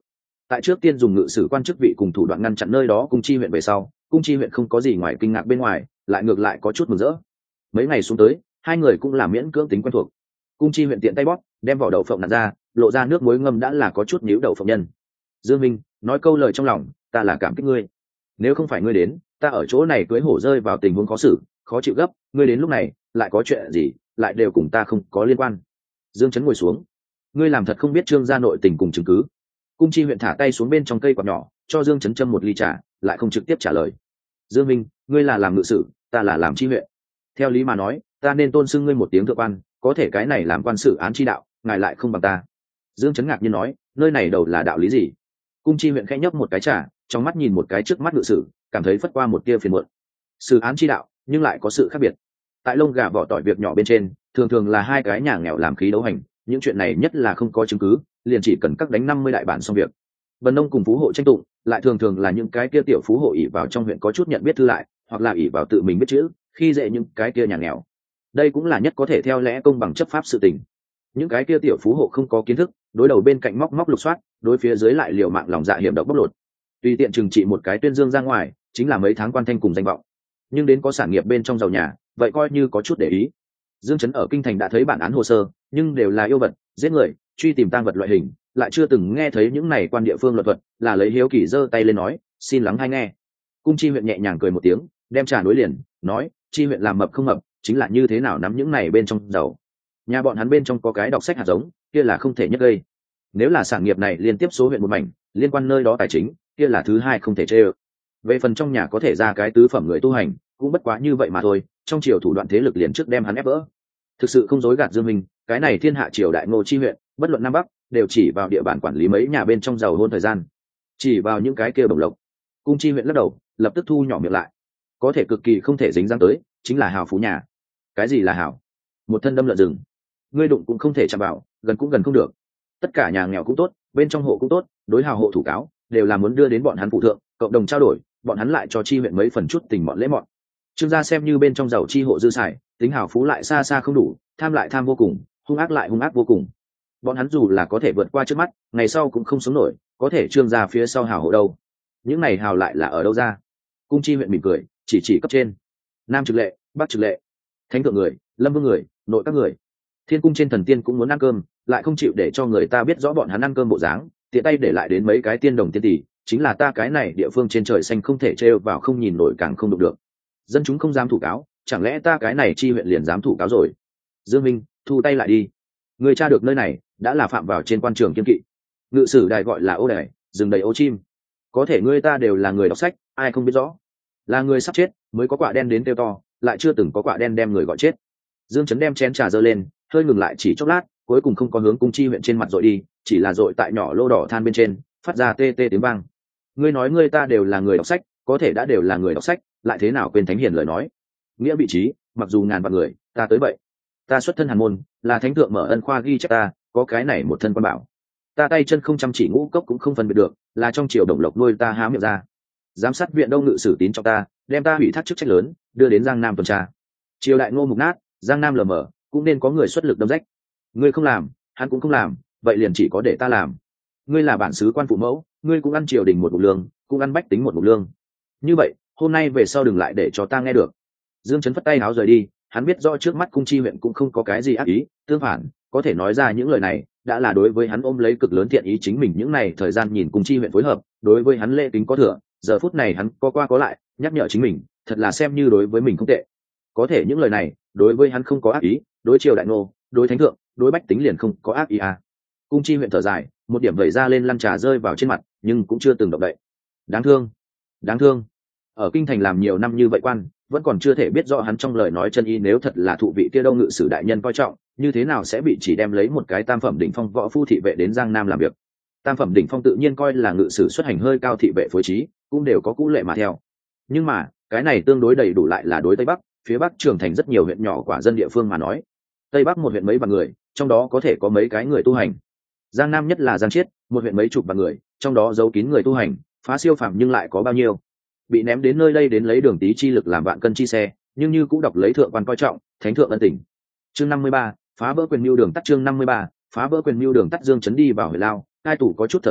Speaker 1: tại trước tiên dùng ngự sử quan chức vị cùng thủ đoạn ngăn chặn nơi đó cung chi huyện về sau, cung chi huyện không có gì ngoài kinh ngạc bên ngoài, lại ngược lại có chút mừng rỡ. Mấy ngày xuống tới, hai người cũng là miễn cưỡng tính quen thuộc. Cung chi huyện tiện tay bóp, đem vỏ đậu phộng nặn ra, lộ ra nước muối ngâm đã là có chút nhíu đậu phộng nhân. Dương Minh nói câu lời trong lòng, ta là cảm kích ngươi. Nếu không phải ngươi đến, ta ở chỗ này cưới hổ rơi vào tình huống khó xử, khó chịu gấp. Ngươi đến lúc này, lại có chuyện gì, lại đều cùng ta không có liên quan. Dương Chấn ngồi xuống. Ngươi làm thật không biết Trương gia nội tình cùng chứng cứ. Cung chi huyện thả tay xuống bên trong cây quạt nhỏ, cho Dương Chấn châm một ly trà, lại không trực tiếp trả lời. Dương Minh, ngươi là làm ngự sử, ta là làm chi huyện. Theo lý mà nói, ta nên tôn xưng ngươi một tiếng thượng quan, có thể cái này làm quan xử án chi đạo, ngài lại không bằng ta. Dương Chấn ngạc nhiên nói, nơi này đầu là đạo lý gì? Cung chi huyện khẽ nhấp một cái trà, trong mắt nhìn một cái trước mắt ngự sử, cảm thấy phất qua một tia phiền muộn. Xử án chi đạo, nhưng lại có sự khác biệt. Tại lông gà vỏ tỏi việc nhỏ bên trên, thường thường là hai cái nhà nghèo làm khí đấu hành, những chuyện này nhất là không có chứng cứ, liền chỉ cần cắt đánh 50 đại bản xong việc. Bần nông cùng phú hộ tranh tụng, lại thường thường là những cái kia tiểu phú hộ ỷ vào trong huyện có chút nhận biết thư lại, hoặc là ỷ vào tự mình biết chữ, khi dễ những cái kia nhà nghèo. Đây cũng là nhất có thể theo lẽ công bằng chấp pháp sự tình. Những cái kia tiểu phú hộ không có kiến thức, đối đầu bên cạnh móc lục soát, đối phía dưới lại liều mạng lòng dạ hiểm độc bóc lột. Tùy tiện trừng trị một cái tuyên dương ra ngoài, chính là mấy tháng quan thanh cùng danh vọng. Nhưng đến có sản nghiệp bên trong giàu nhà, vậy coi như có chút để ý. Dương Chấn ở kinh thành đã thấy bản án hồ sơ, nhưng đều là yêu vật, giết người, truy tìm tang vật loại hình, lại chưa từng nghe thấy những này quan địa phương luật thuật, là lấy hiếu kỳ giơ tay lên nói, xin lắng hay nghe. Cung chi huyện nhẹ nhàng cười một tiếng, đem trà nối liền, nói, chi huyện làm mập không mập, chính là như thế nào nắm những này bên trong giàu. Nhà bọn hắn bên trong có cái đọc sách hạt giống, kia là không thể nhất gây. Nếu là sản nghiệp này liên tiếp số huyện một mảnh, liên quan nơi đó tài chính, kia là thứ hai không thể chê ơ. Về phần trong nhà có thể ra cái tứ phẩm người tu hành, cũng bất quá như vậy mà thôi, trong triều thủ đoạn thế lực liền trước đem hắn ép vỡ. Thực sự không dối gạt Dương Minh, cái này thiên hạ triều đại ngô chi huyện, bất luận nam bắc, đều chỉ vào địa bàn quản lý mấy nhà bên trong giàu hôn thời gian, chỉ vào những cái kia bổng lộc. Cung chi huyện lắc đầu, lập tức thu nhỏ miệng lại. Có thể cực kỳ không thể dính dáng tới, chính là hào phú nhà. Cái gì là hào? Một thân đâm lợn rừng, ngươi đụng cũng không thể chạm vào, gần cũng gần không được. Tất cả nhà nghèo cũng tốt, bên trong hộ cũng tốt, đối hào hộ thủ cáo, đều là muốn đưa đến bọn hắn phụ thượng, cộng đồng trao đổi, bọn hắn lại cho chi huyện mấy phần chút tình bọn lễ mọn. Trương gia xem như bên trong giàu chi hộ dư xài, tính hào phú lại xa xa không đủ, tham lại tham vô cùng, hung ác lại hung ác vô cùng. Bọn hắn dù là có thể vượt qua trước mắt, ngày sau cũng không sống nổi, có thể Trương gia phía sau hào hộ đâu? Những này hào lại là ở đâu ra? Cung chi huyện mỉm cười, chỉ cấp trên. Nam trực lệ, bắc trực lệ, thánh thượng người, lâm vương người, nội các người. Thiên cung trên thần tiên cũng muốn ăn cơm, lại không chịu để cho người ta biết rõ bọn hắn ăn cơm bộ dáng, tiện tay để lại đến mấy cái tiên đồng tiên tỷ, chính là ta cái này địa phương trên trời xanh không thể trêu vào không nhìn nổi càng không đụng được. Dân chúng không dám thủ cáo, chẳng lẽ ta cái này chi huyện liền dám thủ cáo rồi? Dương Minh, thu tay lại đi. Người tra được nơi này, đã là phạm vào trên quan trường kiên kỵ. Ngự sử đài gọi là ô đài, rừng đầy ô chim. Có thể ngươi ta đều là người đọc sách, ai không biết rõ? Là người sắp chết, mới có quả đen đến kêu to, lại chưa từng có quả đen đem người gọi chết. Dương Chấn đem chén trà giơ lên, hơi ngừng lại chỉ chốc lát, cuối cùng không có hướng cung chi huyện trên mặt dội đi, chỉ là dội tại nhỏ lô đỏ than bên trên, phát ra tê tê tiếng vang. Ngươi nói ngươi ta đều là người đọc sách, có thể đã đều là người đọc sách, lại thế nào quên thánh hiền lời nói? Nghĩa vị trí, mặc dù ngàn vạn người, ta tới vậy. Ta xuất thân hàn môn, là thánh thượng mở ân khoa ghi chép ta, có cái này một thân quan bảo. Ta tay chân không chăm chỉ ngũ cốc cũng không phân biệt được, là trong triều đồng lộc nuôi ta há miệng ra. Giám sát viện đông ngự sử tín cho ta, đem ta hủy thác chức trách lớn, đưa đến Giang Nam tuần tra. Triều đại ngô mục nát, Giang Nam lờ mờ, cũng nên có người xuất lực đâm rách. Ngươi không làm, hắn cũng không làm, vậy liền chỉ có để ta làm. Ngươi là bản xứ quan phụ mẫu, ngươi cũng ăn triều đình một mục lương, cũng ăn bách tính một mục lương. Như vậy, hôm nay về sau đừng lại để cho ta nghe được. Dương Chấn phất tay áo rời đi, hắn biết rõ trước mắt cung chi huyện cũng không có cái gì ác ý, tương phản, có thể nói ra những lời này, đã là đối với hắn ôm lấy cực lớn thiện ý. Chính mình những này thời gian nhìn cung chi huyện phối hợp, đối với hắn lễ kính có thừa, giờ phút này hắn có qua có lại, nhắc nhở chính mình, thật là xem như đối với mình không tệ. Có thể những lời này, đối với hắn không có ác ý, đối triều đại ngô, đối thánh thượng, đối bách tính liền không có ác ý à. Cung chi huyện thở dài, một điểm vẩy ra lên lăn trà rơi vào trên mặt, nhưng cũng chưa từng động đậy. Đáng thương, đáng thương. Ở kinh thành làm nhiều năm như vậy quan, vẫn còn chưa thể biết rõ hắn trong lời nói chân ý. Nếu thật là thụ vị kia đông ngự sử đại nhân coi trọng, như thế nào sẽ bị chỉ đem lấy một cái tam phẩm đỉnh phong võ phu thị vệ đến Giang Nam làm việc? Tam phẩm đỉnh phong tự nhiên coi là ngự sử xuất hành hơi cao thị vệ phối trí, cũng đều có cũ lệ mà theo. Nhưng mà cái này tương đối đầy đủ lại là đối tây bắc, phía bắc trưởng thành rất nhiều huyện nhỏ quả dân địa phương mà nói. Tây bắc một huyện mấy vạn người, trong đó có thể có mấy cái người tu hành. Giang Nam nhất là Giang Chiết, một huyện mấy chục vạn người, trong đó giấu kín người tu hành, phá siêu phàm nhưng lại có bao nhiêu? Bị ném đến nơi đây đến lấy đường tí chi lực làm vạn cân chi xe, nhưng như cũng đọc lấy thượng quan coi trọng, thánh thượng ân tình. Chương 53, phá vỡ quyền mưu đường tắt. Chương 53, phá vỡ quyền mưu đường tắt. Dương Chấn đi vào huyện lao, hai tủ có chút thở dài,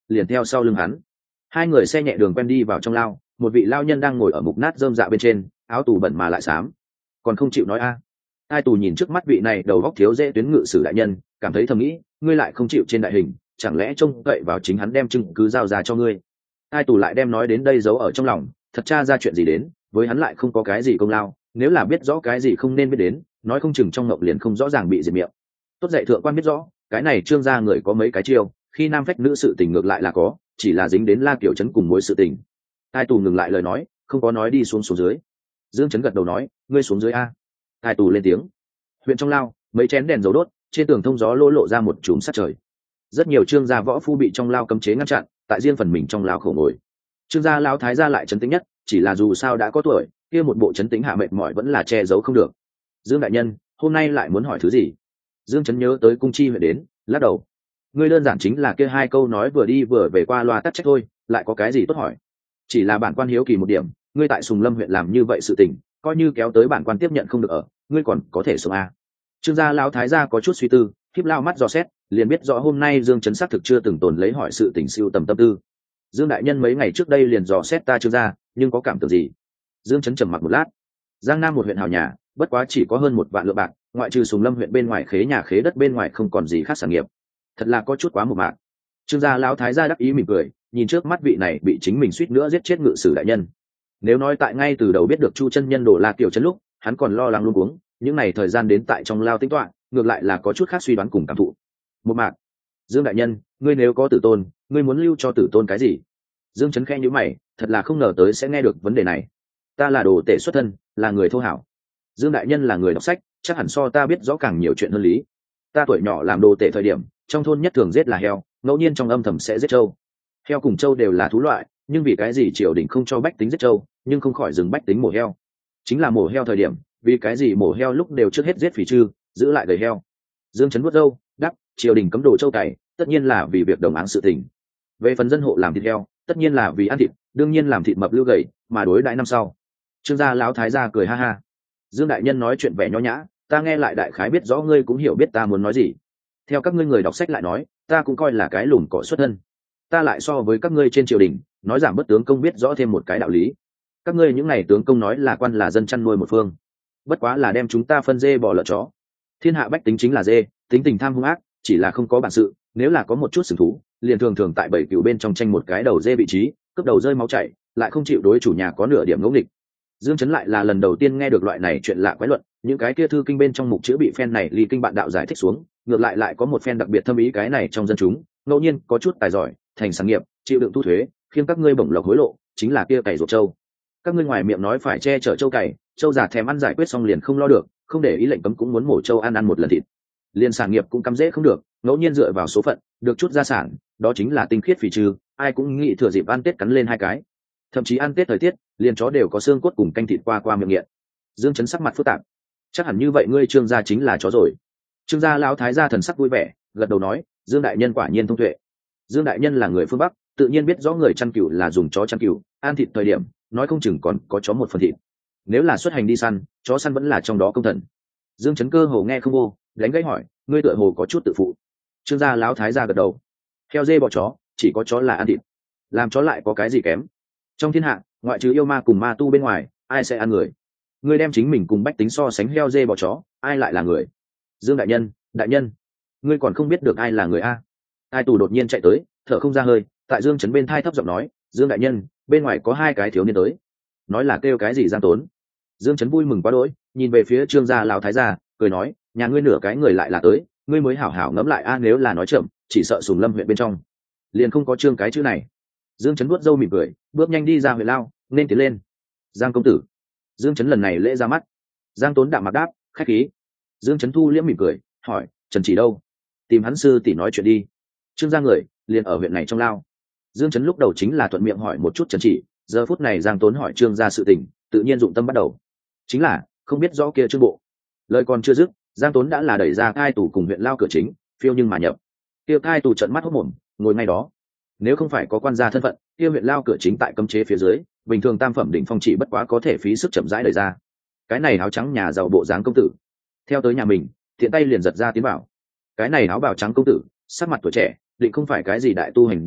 Speaker 1: liền theo sau lưng hắn. Hai người xe nhẹ đường quen đi vào trong lao, một vị lao nhân đang ngồi ở mục nát rơm dạ bên trên, áo tù bẩn mà lại xám, còn không chịu nói a. Hai tù nhìn trước mắt vị này đầu góc thiếu dễ tuyến ngự sử đại nhân, cảm thấy thầm nghĩ, ngươi lại không chịu trên đại hình, chẳng lẽ trông cậy vào chính hắn đem chứng cứ giao ra cho ngươi? Hai tù lại đem nói đến đây giấu ở trong lòng, thật tra ra chuyện gì đến, với hắn lại không có cái gì công lao, nếu là biết rõ cái gì không nên biết đến, nói không chừng trong ngộng liền không rõ ràng bị diệt miệng. Tốt dạy thượng quan biết rõ, cái này Trương gia người có mấy cái chiêu, khi nam phách nữ sự tình ngược lại là có, chỉ là dính đến La Kiều Trấn cùng mối sự tình. Hai tù ngừng lại lời nói, không có nói đi xuống dưới. Dương Chấn gật đầu nói, ngươi xuống dưới a. Hai tù lên tiếng. Huyện trong lao, mấy chén đèn dầu đốt, trên tường thông gió lộ ra một chùm sát trời. Rất nhiều Trương gia võ phu bị trong lao cấm chế ngăn chặn, tại riêng phần mình trong lao khổ ngồi. Trương gia lão thái gia lại trấn tĩnh nhất, chỉ là dù sao đã có tuổi, kia một bộ trấn tĩnh hạ mệt mỏi vẫn là che giấu không được. Dương đại nhân, hôm nay lại muốn hỏi thứ gì? Dương Chấn nhớ tới cung chi huyện đến, lắc đầu. Ngươi đơn giản chính là kia hai câu nói vừa đi vừa về qua loa tắc trách thôi, lại có cái gì tốt hỏi? Chỉ là bản quan hiếu kỳ một điểm, ngươi tại Sùng Lâm huyện làm như vậy sự tình, coi như kéo tới bản quan tiếp nhận không được ở, ngươi còn có thể sống a? Trương gia lão thái gia có chút suy tư, khiếp lao mắt dò xét, liền biết rõ hôm nay Dương Chấn xác thực chưa từng tồn lấy hỏi sự tình siêu tầm tâm tư. Dương đại nhân mấy ngày trước đây liền dò xét ta Trương gia, nhưng có cảm tưởng gì? Dương Chấn trầm mặc một lát. Giang Nam một huyện hào nhà, bất quá chỉ có hơn 1 vạn lượng bạc, ngoại trừ Sùng Lâm huyện bên ngoài khế nhà khế đất bên ngoài không còn gì khác sản nghiệp. Thật là có chút quá một mạc. Trương gia lão thái gia đắc ý mỉm cười, nhìn trước mắt vị này bị chính mình suýt nữa giết chết ngự sử đại nhân. Nếu nói tại ngay từ đầu biết được Chu chân nhân đổ La Kiều Trấn lúc, hắn còn lo lắng luống cuống, những này thời gian đến tại trong lao tính toán, ngược lại là có chút khác suy đoán cùng cảm thụ. Một mạc. Dương đại nhân, ngươi nếu có tử tôn, ngươi muốn lưu cho tử tôn cái gì? Dương Chấn khẽ nhíu mày, thật là không ngờ tới sẽ nghe được vấn đề này. Ta là đồ tể xuất thân, là người thô hảo. Dương đại nhân là người đọc sách, chắc hẳn so ta biết rõ càng nhiều chuyện hơn lý. Ta tuổi nhỏ làm đồ tể thời điểm, trong thôn nhất thường giết là heo, ngẫu nhiên trong âm thầm sẽ giết trâu. Heo cùng trâu đều là thú loại, nhưng vì cái gì triều đình không cho bách tính giết trâu, nhưng không khỏi dừng bách tính mổ heo? Chính là mổ heo thời điểm, vì cái gì mổ heo lúc đều trước hết giết phì trư, giữ lại gầy heo? Dương Chấn vuốt râu, đáp, triều đình cấm đồ trâu cày, tất nhiên là vì việc đồng áng sự tình. Về phần dân hộ làm thịt heo, tất nhiên là vì ăn thịt, đương nhiên làm thịt mập lưu gầy, mà đối đãi năm sau. Trương gia lão thái gia cười ha ha. Dương đại nhân nói chuyện vẻ nho nhã, ta nghe lại đại khái biết rõ ngươi cũng hiểu biết ta muốn nói gì. Theo các ngươi người đọc sách lại nói, ta cũng coi là cái lùn cỏ xuất thân. Ta lại so với các ngươi trên triều đình, nói giảm bất tướng công biết rõ thêm một cái đạo lý. Các ngươi những ngày tướng công nói là quan là dân chăn nuôi một phương, bất quá là đem chúng ta phân dê bò lợn chó. Thiên hạ bách tính chính là dê, tính tình tham hung ác, chỉ là không có bản sự, nếu là có một chút sừng thú, liền thường thường tại bảy cựu bên trong tranh một cái đầu dê vị trí, cướp đầu rơi máu chảy, lại không chịu đối chủ nhà có nửa điểm ngẫu nghịch. Dương Chấn lại là lần đầu tiên nghe được loại này chuyện lạ quái luận, những cái kia thư kinh bên trong mục chữ bị phen này ly kinh bạn đạo giải thích xuống, ngược lại có một phen đặc biệt thâm ý cái này trong dân chúng, ngẫu nhiên có chút tài giỏi, thành sản nghiệp, chịu đựng thu thuế, khiến các ngươi bổng lộc hối lộ, chính là kia cày ruột trâu. Các ngươi ngoài miệng nói phải che chở trâu cày, trâu già thèm ăn giải quyết xong liền không lo được, không để ý lệnh cấm cũng muốn mổ trâu ăn một lần thịt. Liên sản nghiệp cũng cắm dễ không được, ngẫu nhiên dựa vào số phận, được chút gia sản, đó chính là tinh khiết phì trừ, ai cũng nghĩ thừa dịp ăn Tết cắn lên hai cái. Thậm chí ăn Tết thời tiết, liền chó đều có xương cốt cùng canh thịt qua miệng nghiện. Dương Chấn sắc mặt phức tạp. Chắc hẳn như vậy ngươi Trương gia chính là chó rồi. Trương gia lão thái gia thần sắc vui vẻ, gật đầu nói, Dương đại nhân quả nhiên thông tuệ. Dương đại nhân là người phương Bắc, tự nhiên biết rõ người chăn cừu là dùng chó chăn cừu, ăn thịt thời điểm, nói không chừng còn có chó một phần thịt. Nếu là xuất hành đi săn, chó săn vẫn là trong đó công thần. Dương Chấn cơ hồ nghe không vô, đánh gãy hỏi, ngươi tựa hồ có chút tự phụ. Trương gia lão thái gia gật đầu. Heo dê bò chó, chỉ có chó là ăn thịt, làm chó lại có cái gì kém? Trong thiên hạ, ngoại trừ yêu ma cùng ma tu bên ngoài, ai sẽ ăn người? Ngươi đem chính mình cùng bách tính so sánh heo dê bò chó, ai lại là người? Dương đại nhân, ngươi còn không biết được ai là người a? Ai tù đột nhiên chạy tới, thở không ra hơi, tại Dương Chấn bên thai thấp giọng nói, Dương đại nhân, bên ngoài có hai cái thiếu niên tới. Nói là kêu cái gì Giang Tốn. Dương Chấn vui mừng quá đỗi, nhìn về phía Trương gia lão thái gia, cười nói, nhà ngươi nửa cái người lại là tới, ngươi mới hảo hảo ngẫm lại a, nếu là nói chậm, chỉ sợ Sùng Lâm huyện bên trong liền không có Trương cái chữ này. Dương Chấn vuốt râu mỉm cười, bước nhanh đi ra huyện lao, nên tiến lên. Giang công tử. Dương Chấn lần này lễ ra mắt. Giang Tốn đạm mặt đáp, khách khí. Dương Chấn thu liễm mỉm cười, hỏi, Trần Chỉ đâu? Tìm hắn sư tỷ nói chuyện đi. Trương gia người liền ở huyện này trong lao. Dương Chấn lúc đầu chính là thuận miệng hỏi một chút Trần Chỉ, giờ phút này Giang Tốn hỏi Trương gia sự tình, tự nhiên dụng tâm bắt đầu. Chính là không biết rõ kia Trương bộ. Lời còn chưa dứt, Giang Tốn đã là đẩy ra cai tù cùng huyện lao cửa chính, phiêu nhưng mà nhập. Kia cai tù trợn mắt hốt mồm, ngồi ngay đó. Nếu không phải có quan gia thân phận, kia huyện lao cửa chính tại cấm chế phía dưới, bình thường tam phẩm đỉnh phong chỉ bất quá có thể phí sức chậm rãi đẩy ra. Cái này áo trắng nhà giàu bộ dáng công tử, theo tới nhà mình, thiện tay liền giật ra tiến bảo. Cái này áo bào trắng công tử, sắc mặt tuổi trẻ, định không phải cái gì đại tu hành giả,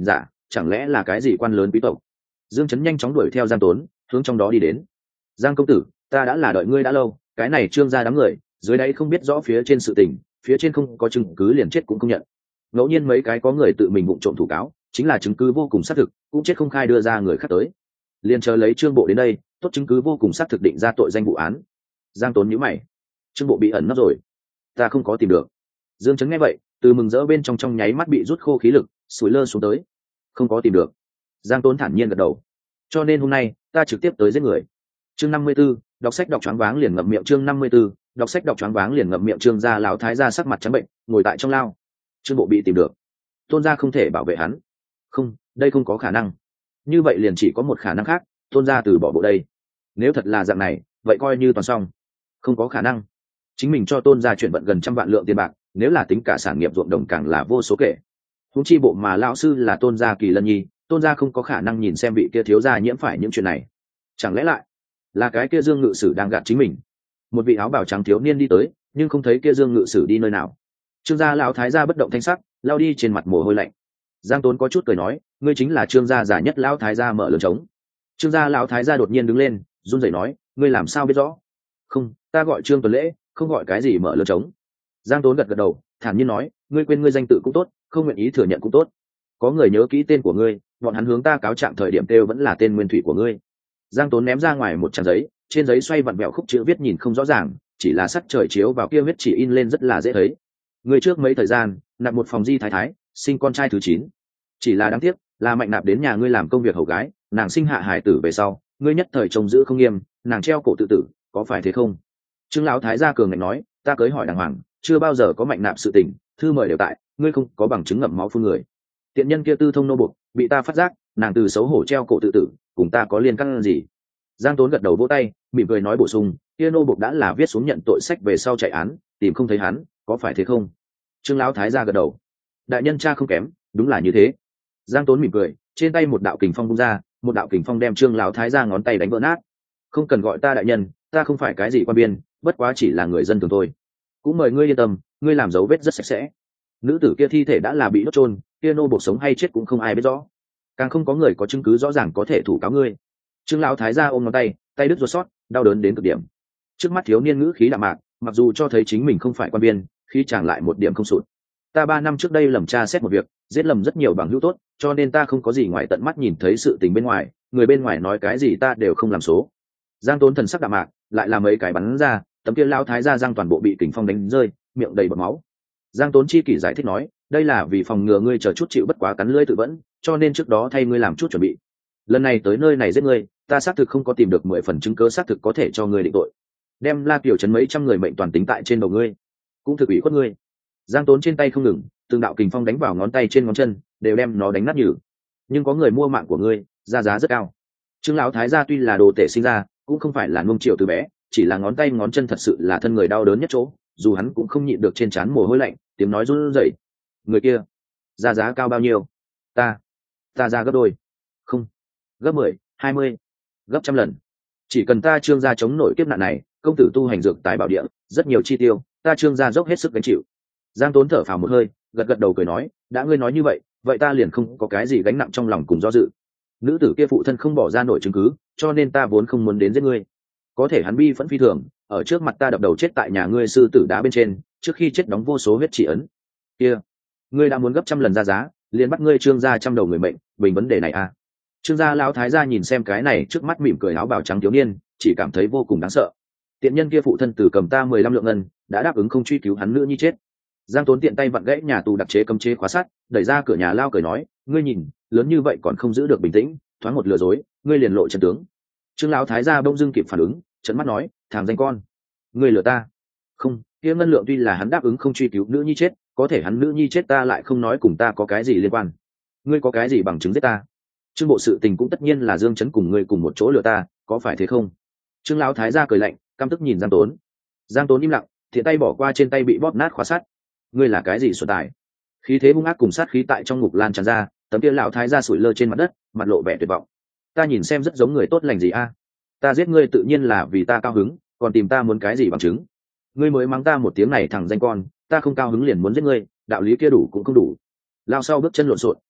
Speaker 1: chẳng lẽ là cái gì quan lớn quý tộc? Dương Chấn nhanh chóng đuổi theo Giang Tốn, hướng trong đó đi đến. Giang công tử, ta đã là đợi ngươi đã lâu, cái này Trương gia đám người, dưới đáy không biết rõ phía trên sự tình, phía trên không có chứng cứ liền chết cũng không nhận. Ngẫu nhiên mấy cái có người tự mình vụng trộm thủ cáo, chính là chứng cứ vô cùng xác thực, cũng chết không khai đưa ra người khác tới. Liền chờ lấy Trương bộ đến đây, tốt chứng cứ vô cùng xác thực định ra tội danh vụ án. Giang Tốn nhíu mày, Trương bộ bị ẩn nấp rồi, ta không có tìm được. Dương Chấn nghe vậy, từ mừng rỡ bên trong nháy mắt bị rút khô khí lực, sủi lơ xuống tới. Không có tìm được. Giang Tốn thản nhiên gật đầu. Cho nên hôm nay, ta trực tiếp tới giết người. Chương 54, đọc sách đọc choáng váng liền ngậm miệng. Chương 54, đọc sách đọc choáng váng liền ngậm miệng. Trương gia lão thái gia sắc mặt trắng bệnh, ngồi tại trong lao. Trương bộ bị tìm được. Tôn gia không thể bảo vệ hắn. Không, đây không có khả năng. Như vậy liền chỉ có một khả năng khác, Tôn gia từ bỏ bộ đây. Nếu thật là dạng này, vậy coi như toàn xong. Không có khả năng. Chính mình cho Tôn gia chuyển vận gần 100 vạn lượng tiền bạc, nếu là tính cả sản nghiệp ruộng đồng càng là vô số kể. Huống chi bộ mà lão sư là Tôn gia Kỳ Lân Nhi, Tôn gia không có khả năng nhìn xem vị kia thiếu gia nhiễm phải những chuyện này. Chẳng lẽ lại là cái kia Dương Ngự Sử đang gạt chính mình? Một vị áo bào trắng thiếu niên đi tới, nhưng không thấy kia Dương Ngự Sử đi nơi nào. Trương gia lão thái gia bất động thanh sắc, lao đi trên mặt mồ hôi lạnh. Giang Tốn có chút cười nói, ngươi chính là Trương gia giả nhất lão thái gia mở lớn trống. Trương gia lão thái gia đột nhiên đứng lên, run rẩy nói, ngươi làm sao biết rõ? Không, ta gọi Trương Tuần Lễ, không gọi cái gì mở lớn trống. Giang Tốn gật gật đầu, thản nhiên nói, ngươi quên ngươi danh tự cũng tốt, không nguyện ý thừa nhận cũng tốt. Có người nhớ kỹ tên của ngươi, bọn hắn hướng ta cáo trạng thời điểm kêu vẫn là tên nguyên thủy của ngươi. Giang Tốn ném ra ngoài một trang giấy, trên giấy xoay vặn vẹo khúc chữ viết nhìn không rõ ràng, chỉ là sắc trời chiếu vào kia viết chỉ in lên rất là dễ thấy. Ngươi trước mấy thời gian nạp một phòng di thái thái, sinh con trai thứ 9. Chỉ là đáng tiếc, là Mạnh Nạp đến nhà ngươi làm công việc hầu gái, nàng sinh hạ hài tử về sau, ngươi nhất thời trông giữ không nghiêm, nàng treo cổ tự tử, có phải thế không? Trương lão thái gia cường ngạnh nói, ta cưới hỏi đàng hoàng, chưa bao giờ có Mạnh Nạp sự tình, thư mời đều tại, ngươi không có bằng chứng ngậm máu phun người. Tiện nhân kia tư thông nô buộc, bị ta phát giác, nàng từ xấu hổ treo cổ tự tử, cùng ta có liên can gì? Giang Tốn gật đầu vỗ tay, mỉm cười nói bổ sung, kia nô buộc đã là viết xuống nhận tội sách về sau chạy án, tìm không thấy hắn, có phải thế không? Trương lão thái gia gật đầu, đại nhân cha không kém, đúng là như thế. Giang Tốn mỉm cười, trên tay một đạo kình phong bung ra, một đạo kình phong đem Trương lão thái gia ngón tay đánh vỡ nát. Không cần gọi ta đại nhân, ta không phải cái gì quan biên, bất quá chỉ là người dân thường thôi. Cũng mời ngươi yên tâm, ngươi làm dấu vết rất sạch sẽ. Nữ tử kia thi thể đã là bị đốt chôn, kia nô buộc sống hay chết cũng không ai biết rõ, càng không có người có chứng cứ rõ ràng có thể thủ cáo ngươi. Trương lão thái gia ôm ngón tay, tay đứt ruột sót, đau đớn đến cực điểm. Trước mắt thiếu niên ngữ khí đạm mạc, mặc dù cho thấy chính mình không phải quan biên, khi chàng lại một điểm không sụt. Ta 3 năm trước đây lầm tra xét một việc, giết lầm rất nhiều bằng hữu tốt, cho nên ta không có gì ngoài tận mắt nhìn thấy sự tình bên ngoài, người bên ngoài nói cái gì ta đều không làm số. Giang Tốn thần sắc đạm mạc, lại là mấy cái bắn ra, tấm kia lão thái gia răng toàn bộ bị kình phong đánh rơi, miệng đầy bọt máu. Giang Tốn chi kỷ giải thích nói, đây là vì phòng ngừa ngươi chờ chút chịu bất quá cắn lưỡi tự vẫn, cho nên trước đó thay ngươi làm chút chuẩn bị. Lần này tới nơi này giết ngươi, ta xác thực không có tìm được 10 phần chứng cứ xác thực có thể cho ngươi định tội. Đem La Kiều trấn mấy trăm người mệnh toàn tính tại trên đầu ngươi, cũng thực ủy khuất ngươi. Giang Tốn trên tay không ngừng, từng đạo kình phong đánh vào ngón tay trên ngón chân, đều đem nó đánh nát nhừ. Nhưng có người mua mạng của ngươi, ra giá rất cao. Trương lão thái gia tuy là đồ tể sinh ra, cũng không phải là nuông chiều từ bé, chỉ là ngón tay ngón chân thật sự là thân người đau đớn nhất chỗ, dù hắn cũng không nhịn được trên trán mồ hôi lạnh, tiếng nói run rẩy. Người kia, ra giá cao bao nhiêu? Ta ra gấp đôi. Không, gấp 10, 20, gấp trăm lần. Chỉ cần ta Trương gia chống nổi kiếp nạn này, công tử tu hành dược tài bảo địa, rất nhiều chi tiêu, ta Trương gia dốc hết sức gánh chịu. Giang Tốn thở phào một hơi, gật gật đầu cười nói, đã ngươi nói như vậy, vậy ta liền không có cái gì gánh nặng trong lòng cùng do dự. Nữ tử kia phụ thân không bỏ ra nổi chứng cứ, cho nên ta vốn không muốn đến giết ngươi. Có thể hắn bi phẫn phi thường, ở trước mặt ta đập đầu chết tại nhà ngươi sư tử đá bên trên, trước khi chết đóng vô số huyết chỉ ấn. Kia, ngươi đã muốn gấp trăm lần ra giá, liền bắt ngươi Trương gia trăm đầu người mệnh, bình vấn đề này à? Trương gia lão thái gia nhìn xem cái này trước mắt mỉm cười áo bào trắng thiếu niên, chỉ cảm thấy vô cùng đáng sợ. Tiện nhân kia phụ thân từ cầm ta 15 lượng ngân, đã đáp ứng không truy cứu hắn nữa như chết. Giang Tốn tiện tay vặn gãy nhà tù đặc chế cấm chế khóa sắt, đẩy ra cửa nhà lao cười nói, ngươi nhìn, lớn như vậy còn không giữ được bình tĩnh, thoáng một lừa dối, ngươi liền lộ chân tướng. Trương lão thái gia bỗng dưng kịp phản ứng, trợn mắt nói, thằng danh con, ngươi lừa ta? Không, kia ngân lượng tuy là hắn đáp ứng không truy cứu nữ nhi chết, có thể hắn nữ nhi chết ta lại không nói cùng ta có cái gì liên quan. Ngươi có cái gì bằng chứng giết ta? Trương bộ sự tình cũng tất nhiên là Dương Chấn cùng ngươi cùng một chỗ lừa ta, có phải thế không? Trương lão thái gia cười lạnh, căm tức nhìn Giang Tốn. Giang Tốn im lặng, thiện tay bỏ qua trên tay bị bóp nát khóa sắt. Ngươi là cái gì xuân tài? Khí thế hung ác cùng sát khí tại trong ngục lan tràn ra, tấm kia lão thái gia sủi lơ trên mặt đất, mặt lộ vẻ tuyệt vọng. Ta nhìn xem rất giống người tốt lành gì a? Ta giết ngươi tự nhiên là vì ta cao hứng, còn tìm ta muốn cái gì bằng chứng? Ngươi mới mắng ta một tiếng này thằng danh con, ta không cao hứng liền muốn giết ngươi, đạo lý kia đủ cũng không đủ. Lao sau bước chân lộn xộn,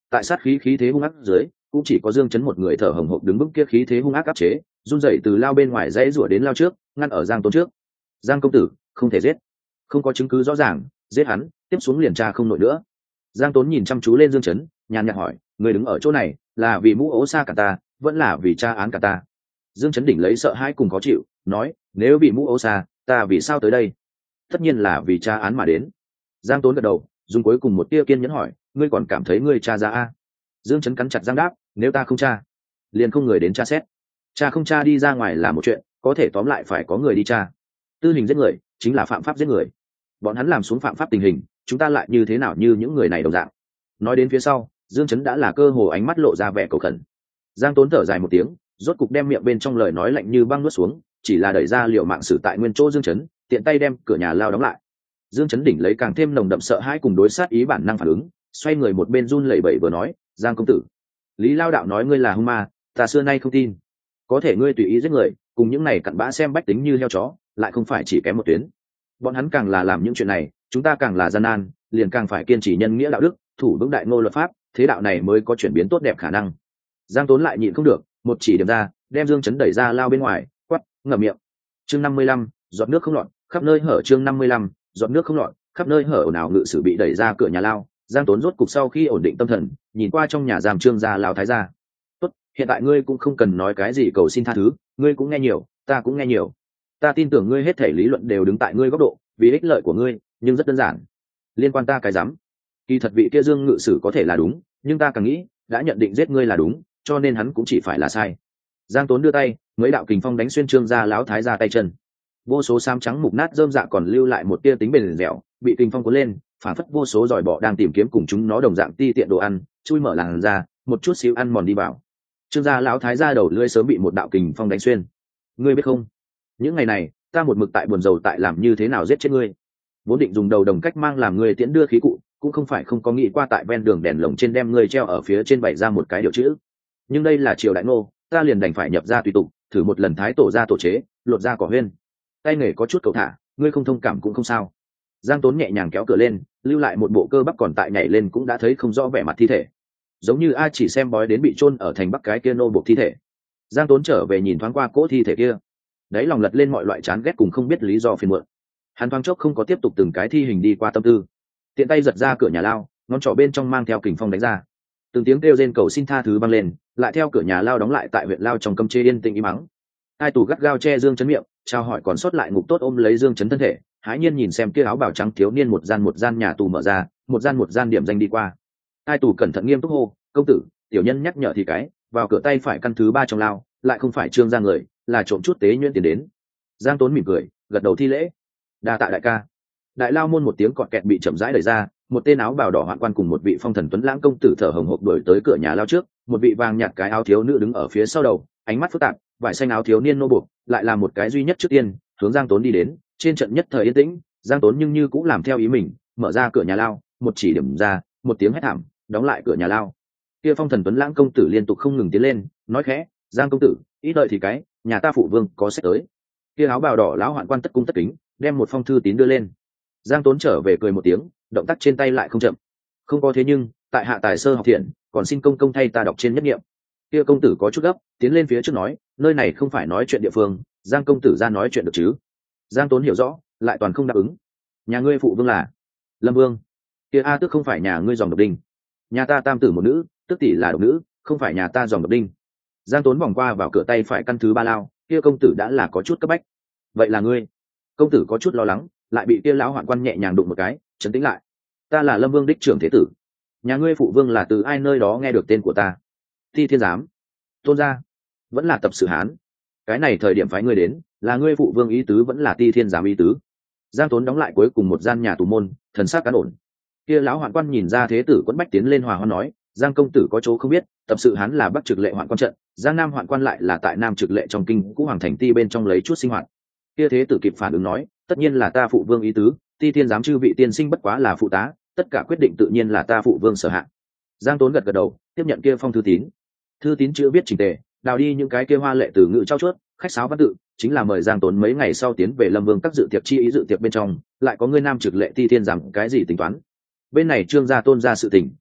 Speaker 1: tại sát khí thế hung ác dưới cũng chỉ có Dương Chấn một người thở hồng hộc đứng vững kia khí thế hung ác áp chế, run rẩy từ lao bên ngoài dãy rủa đến lao trước, ngăn ở Giang Tốn trước. Giang công tử, không thể giết, không có chứng cứ rõ ràng, giết hắn, tiếp xuống liền tra không nổi nữa. Giang Tốn nhìn chăm chú lên Dương Chấn, nhàn nhạt hỏi, người đứng ở chỗ này là vì mũ ố xa cả ta, vẫn là vì tra án cả ta? Dương Chấn đỉnh lấy sợ hãi cùng khó chịu, nói, nếu bị mũ ố xa, ta vì sao tới đây? Tất nhiên là vì tra án mà đến. Giang Tốn gật đầu, dùng cuối cùng một tia kiên nhẫn hỏi, ngươi còn cảm thấy ngươi tra ra a? Dương Chấn cắn chặt răng đáp, nếu ta không tra, liền không người đến tra xét. Cha không tra đi ra ngoài là một chuyện, có thể tóm lại phải có người đi tra. Tư hình giết người chính là phạm pháp giết người, bọn hắn làm xuống phạm pháp tình hình, chúng ta lại như thế nào như những người này đồng dạng? Nói đến phía sau, Dương Chấn đã là cơ hồ ánh mắt lộ ra vẻ cầu khẩn. Giang Tốn thở dài một tiếng, rốt cục đem miệng bên trong lời nói lạnh như băng nuốt xuống, chỉ là đẩy ra liều mạng xử tại nguyên chỗ Dương Chấn, tiện tay đem cửa nhà lao đóng lại. Dương Chấn đỉnh lấy càng thêm nồng đậm sợ hãi cùng đối sát ý bản năng phản ứng, xoay người một bên run lẩy bẩy vừa nói, Giang công tử, Lý Lao đạo nói ngươi là hung ma, ta xưa nay không tin. Có thể ngươi tùy ý giết người, cùng những này cặn bã xem bách tính như heo chó, lại không phải chỉ kém một tuyến. Bọn hắn càng là làm những chuyện này, chúng ta càng là gian nan, liền càng phải kiên trì nhân nghĩa đạo đức, thủ vững đại ngô luật pháp, thế đạo này mới có chuyển biến tốt đẹp khả năng. Giang Tốn lại nhịn không được, một chỉ điểm ra, đem Dương Chấn đẩy ra lao bên ngoài, quát, ngậm miệng. Chương 55, giọt nước không lọt, khắp nơi hở. Chương 55, giọt nước không lọt, khắp nơi hở. Ồn ào ngự sử bị đẩy ra cửa nhà lao. Giang Tốn rốt cục sau khi ổn định tâm thần, nhìn qua trong nhà giam Trương gia lão thái gia. Tốt, hiện tại ngươi cũng không cần nói cái gì cầu xin tha thứ, ngươi cũng nghe nhiều, ta cũng nghe nhiều. Ta tin tưởng ngươi hết thể lý luận đều đứng tại ngươi góc độ, vì ích lợi của ngươi, nhưng rất đơn giản. Liên quan ta cái rắm. Kỳ thật vị kia Dương ngự sử có thể là đúng, nhưng ta càng nghĩ, đã nhận định giết ngươi là đúng, cho nên hắn cũng chỉ phải là sai. Giang Tốn đưa tay, mấy đạo kình phong đánh xuyên Trương gia lão thái gia tay chân. Vô số xám trắng mục nát rơm dạ còn lưu lại một tia tính bền dẻo, bị kình phong cuốn lên, phản phất vô số giỏi bọ đang tìm kiếm cùng chúng nó đồng dạng ti tiện đồ ăn, chui mở làn ra, một chút xíu ăn mòn đi vào. Trương gia lão thái gia đầu lưỡi sớm bị một đạo kình phong đánh xuyên. Ngươi biết không, những ngày này ta một mực tại buồn rầu tại làm như thế nào giết chết ngươi. Vốn định dùng đầu đồng cách mang làm ngươi tiễn đưa khí cụ, cũng không phải không có nghĩ qua tại ven đường đèn lồng trên đem ngươi treo ở phía trên bày ra một cái điều chữ. Nhưng đây là triều đại ngô, ta liền đành phải nhập ra tùy tục, thử một lần thái tổ ra tổ chế, lột ra cỏ huyên. Tay nghề có chút cầu thả, ngươi không thông cảm cũng không sao. Giang Tốn nhẹ nhàng kéo cửa lên, lưu lại một bộ cơ bắp còn tại nhảy lên cũng đã thấy không rõ vẻ mặt thi thể, giống như ai chỉ xem bói đến bị chôn ở thành bắc cái kia nô buộc thi thể. Giang Tốn trở về nhìn thoáng qua cỗ thi thể kia, đáy lòng lật lên mọi loại chán ghét cùng không biết lý do phiền muộn. Hắn thoáng chốc không có tiếp tục từng cái thi hình đi qua tâm tư, tiện tay giật ra cửa nhà lao, ngón trỏ bên trong mang theo kình phong đánh ra. Từng tiếng kêu rên cầu xin tha thứ vang lên, lại theo cửa nhà lao đóng lại tại huyện lao trong cấm chế yên tĩnh im mắng. Hai tù gắt gao che Dương Chấn miệng, chào hỏi còn sót lại ngục tốt ôm lấy Dương Chấn thân thể, hãi nhiên nhìn xem kia áo bào trắng thiếu niên một gian nhà tù mở ra, một gian điểm danh đi qua. Hai tù cẩn thận nghiêm túc hô, công tử, tiểu nhân nhắc nhở thì cái, vào cửa tay phải căn thứ 3 trong lao, lại không phải Trương gia người, là trộm chút tế nhuyễn tiền đến. Giang Tốn mỉm cười, gật đầu thi lễ. Đa tạ đại ca. Đại lao môn một tiếng cọt kẹt bị chậm rãi đẩy ra, một tên áo bào đỏ hoạn quan cùng một vị phong thần tuấn lãng công tử thở hồng hộc đuổi tới cửa nhà lao trước, một vị vàng nhạt cái áo thiếu nữ đứng ở phía sau đầu, ánh mắt phức tạp, vải xanh áo thiếu niên nô buộc, lại là một cái duy nhất trước tiên, hướng Giang Tốn đi đến. Trên trận nhất thời yên tĩnh, Giang Tốn nhưng như cũng làm theo ý mình, mở ra cửa nhà lao, một chỉ điểm ra, một tiếng hét thảm, đóng lại cửa nhà lao. Kia phong thần tuấn lãng công tử liên tục không ngừng tiến lên, nói khẽ, Giang công tử, ít đợi thì cái, nhà ta phụ vương có sách tới. Kia áo bào đỏ lão hoạn quan tất cung tất kính, đem một phong thư tín đưa lên. Giang Tốn trở về cười một tiếng, động tác trên tay lại không chậm. Không có thế nhưng, tại hạ tài sơ học thiện, còn xin công công thay ta đọc trên nhất nghiệm. Kia công tử có chút gấp, tiến lên phía trước nói, nơi này không phải nói chuyện địa phương, Giang công tử ra nói chuyện được chứ? Giang Tốn hiểu rõ, lại toàn không đáp ứng. Nhà ngươi phụ vương là Lâm Vương. Kia a tước không phải nhà ngươi dòng độc đinh. Nhà ta tam tử một nữ, tức tỷ là độc nữ, không phải nhà ta dòng độc đinh. Giang Tốn vòng qua vào cửa tay phải căn thứ 3 lao, kia công tử đã là có chút cấp bách. Vậy là ngươi? Công tử có chút lo lắng, lại bị kia lão hoạn quan nhẹ nhàng đụng một cái, trấn tĩnh lại. Ta là Lâm Vương đích trưởng thế tử. Nhà ngươi phụ vương là từ ai nơi đó nghe được tên của ta? Thi Thiên Giám. Tôn gia. Vẫn là tập sự Hán. Cái này thời điểm phái ngươi đến, là ngươi phụ vương ý tứ vẫn là Ti Thiên Giám ý tứ? Giang Tốn đóng lại cuối cùng một gian nhà tù môn, thần sắc cán ổn. Kia lão hoạn quan nhìn ra thế tử quẫn bách tiến lên hòa hoan nói, Giang công tử có chỗ không biết, tập sự Hán là Bắc Trực Lệ hoạn quan trận, Giang Nam hoạn quan lại là tại Nam Trực Lệ trong kinh cũ hoàng thành ti bên trong lấy chút sinh hoạt. Kia thế tử kịp phản ứng nói, tất nhiên là ta phụ vương ý tứ, Ti Thiên Giám chư vị tiên sinh bất quá là phụ tá, tất cả quyết định tự nhiên là ta phụ vương sở hạ. Giang Tốn gật gật đầu, tiếp nhận kia phong thư tín. Thư tín chữ viết chỉnh tề, đào đi những cái kia hoa lệ từ ngữ trao chuốt, khách sáo văn tự, chính là mời Giang Tốn mấy ngày sau tiến về Lâm Vương các dự tiệc chi ý dự tiệc bên trong, lại có người Nam Trực Lệ Ti Thiên Giám cái gì tính toán. Bên này Trương gia Tôn gia sự tình,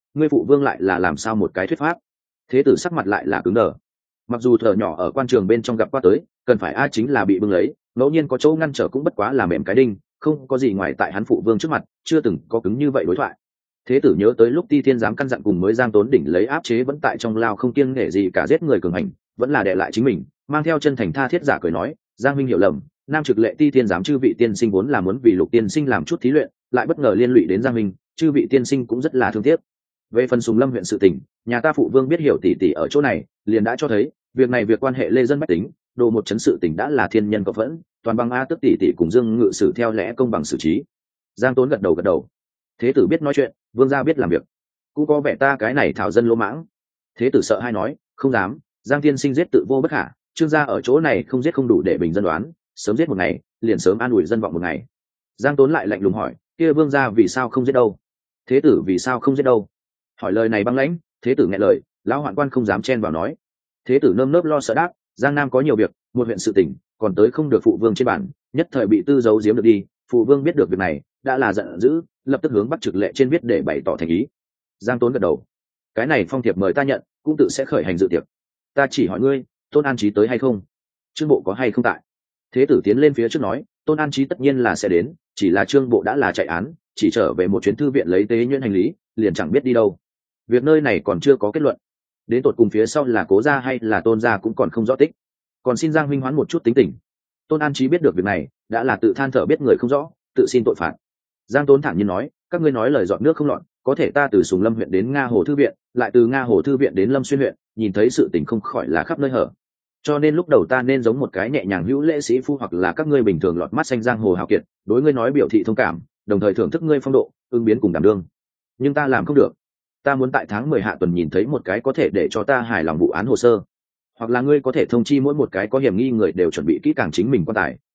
Speaker 1: ngươi phụ vương lại là làm sao một cái thuyết pháp? Thế tử sắc mặt lại là cứng đờ. Mặc dù thở nhỏ ở quan trường bên trong gặp qua tới, cần phải a chính là bị bưng lấy, ngẫu nhiên có chỗ ngăn trở cũng bất quá là mềm cái đinh, không có gì ngoài tại hắn phụ vương trước mặt chưa từng có cứng như vậy đối thoại. Thế tử nhớ tới lúc Ti Thiên dám căn dặn cùng mới Giang Tốn đỉnh lấy áp chế vẫn tại trong lao không kiêng nể gì cả giết người cường hành, vẫn là đè lại chính mình, mang theo chân thành tha thiết giả cười nói, Giang huynh hiểu lầm, nam trực lệ Ti Thiên dám chư vị tiên sinh vốn là muốn vì Lục tiên sinh làm chút thí luyện, lại bất ngờ liên lụy đến Giang huynh, chư vị tiên sinh cũng rất là thương tiếc. Về phần Sùng Lâm huyện sự tình, nhà ta phụ vương biết hiểu tỉ tỉ ở chỗ này, liền đã cho thấy, việc này việc quan hệ lê dân bách tính, đồ một chấn sự tình đã là thiên nhân cộng phẫn, toàn bằng a tức tỉ tỉ cùng Dương Ngự xử theo lẽ công bằng xử trí. Giang Tốn gật đầu. Thế tử biết nói chuyện, vương gia biết làm việc, cũng có vẻ ta cái này thảo dân lỗ mãng. Thế tử sợ hai nói, không dám, Giang tiên sinh giết tự vô bất khả, trương gia ở chỗ này không giết không đủ để bình dân đoán, sớm giết một ngày, liền sớm an ủi dân vọng một ngày. Giang Tốn lại lạnh lùng hỏi, kia vương gia vì sao không giết đâu? Thế tử vì sao không giết đâu? Hỏi lời này băng lãnh, thế tử nghe lời, lão hoạn quan không dám chen vào nói. Thế tử nơm nớp lo sợ đáp, Giang Nam có nhiều việc, một huyện sự tỉnh, còn tới không được phụ vương trên bản, nhất thời bị tư giấu giếm được đi, phụ vương biết được việc này, đã là giận dữ, lập tức hướng bắt trực lệ trên viết để bày tỏ thành ý. Giang Tốn gật đầu, cái này phong thiệp mời ta nhận, cũng tự sẽ khởi hành dự tiệc. Ta chỉ hỏi ngươi, Tôn An Chí tới hay không? Trương bộ có hay không tại? Thế tử tiến lên phía trước nói, Tôn An Chí tất nhiên là sẽ đến, chỉ là Trương bộ đã là chạy án, chỉ trở về một chuyến thư viện lấy tế nhuyễn hành lý, liền chẳng biết đi đâu. Việc nơi này còn chưa có kết luận, đến tột cùng phía sau là Cố gia hay là Tôn gia cũng còn không rõ tích, còn xin Giang huynh hoán một chút tính tình. Tôn An Chí biết được việc này, đã là tự than thở biết người không rõ, tự xin tội phạt. Giang Tốn thẳng nhiên nói, các ngươi nói lời giọt nước không lọt, có thể ta từ Sùng Lâm huyện đến Nga Hồ thư viện, lại từ Nga Hồ thư viện đến Lâm Xuyên huyện, nhìn thấy sự tình không khỏi là khắp nơi hở. Cho nên lúc đầu ta nên giống một cái nhẹ nhàng hữu lễ sĩ phu, hoặc là các ngươi bình thường lọt mắt xanh giang hồ hào kiệt, đối ngươi nói biểu thị thông cảm, đồng thời thưởng thức ngươi phong độ, ứng biến cùng đảm đương. Nhưng ta làm không được. Ta muốn tại tháng 10 hạ tuần nhìn thấy một cái có thể để cho ta hài lòng vụ án hồ sơ, hoặc là ngươi có thể thông chi mỗi một cái có hiểm nghi người đều chuẩn bị kỹ càng chính mình quan tài,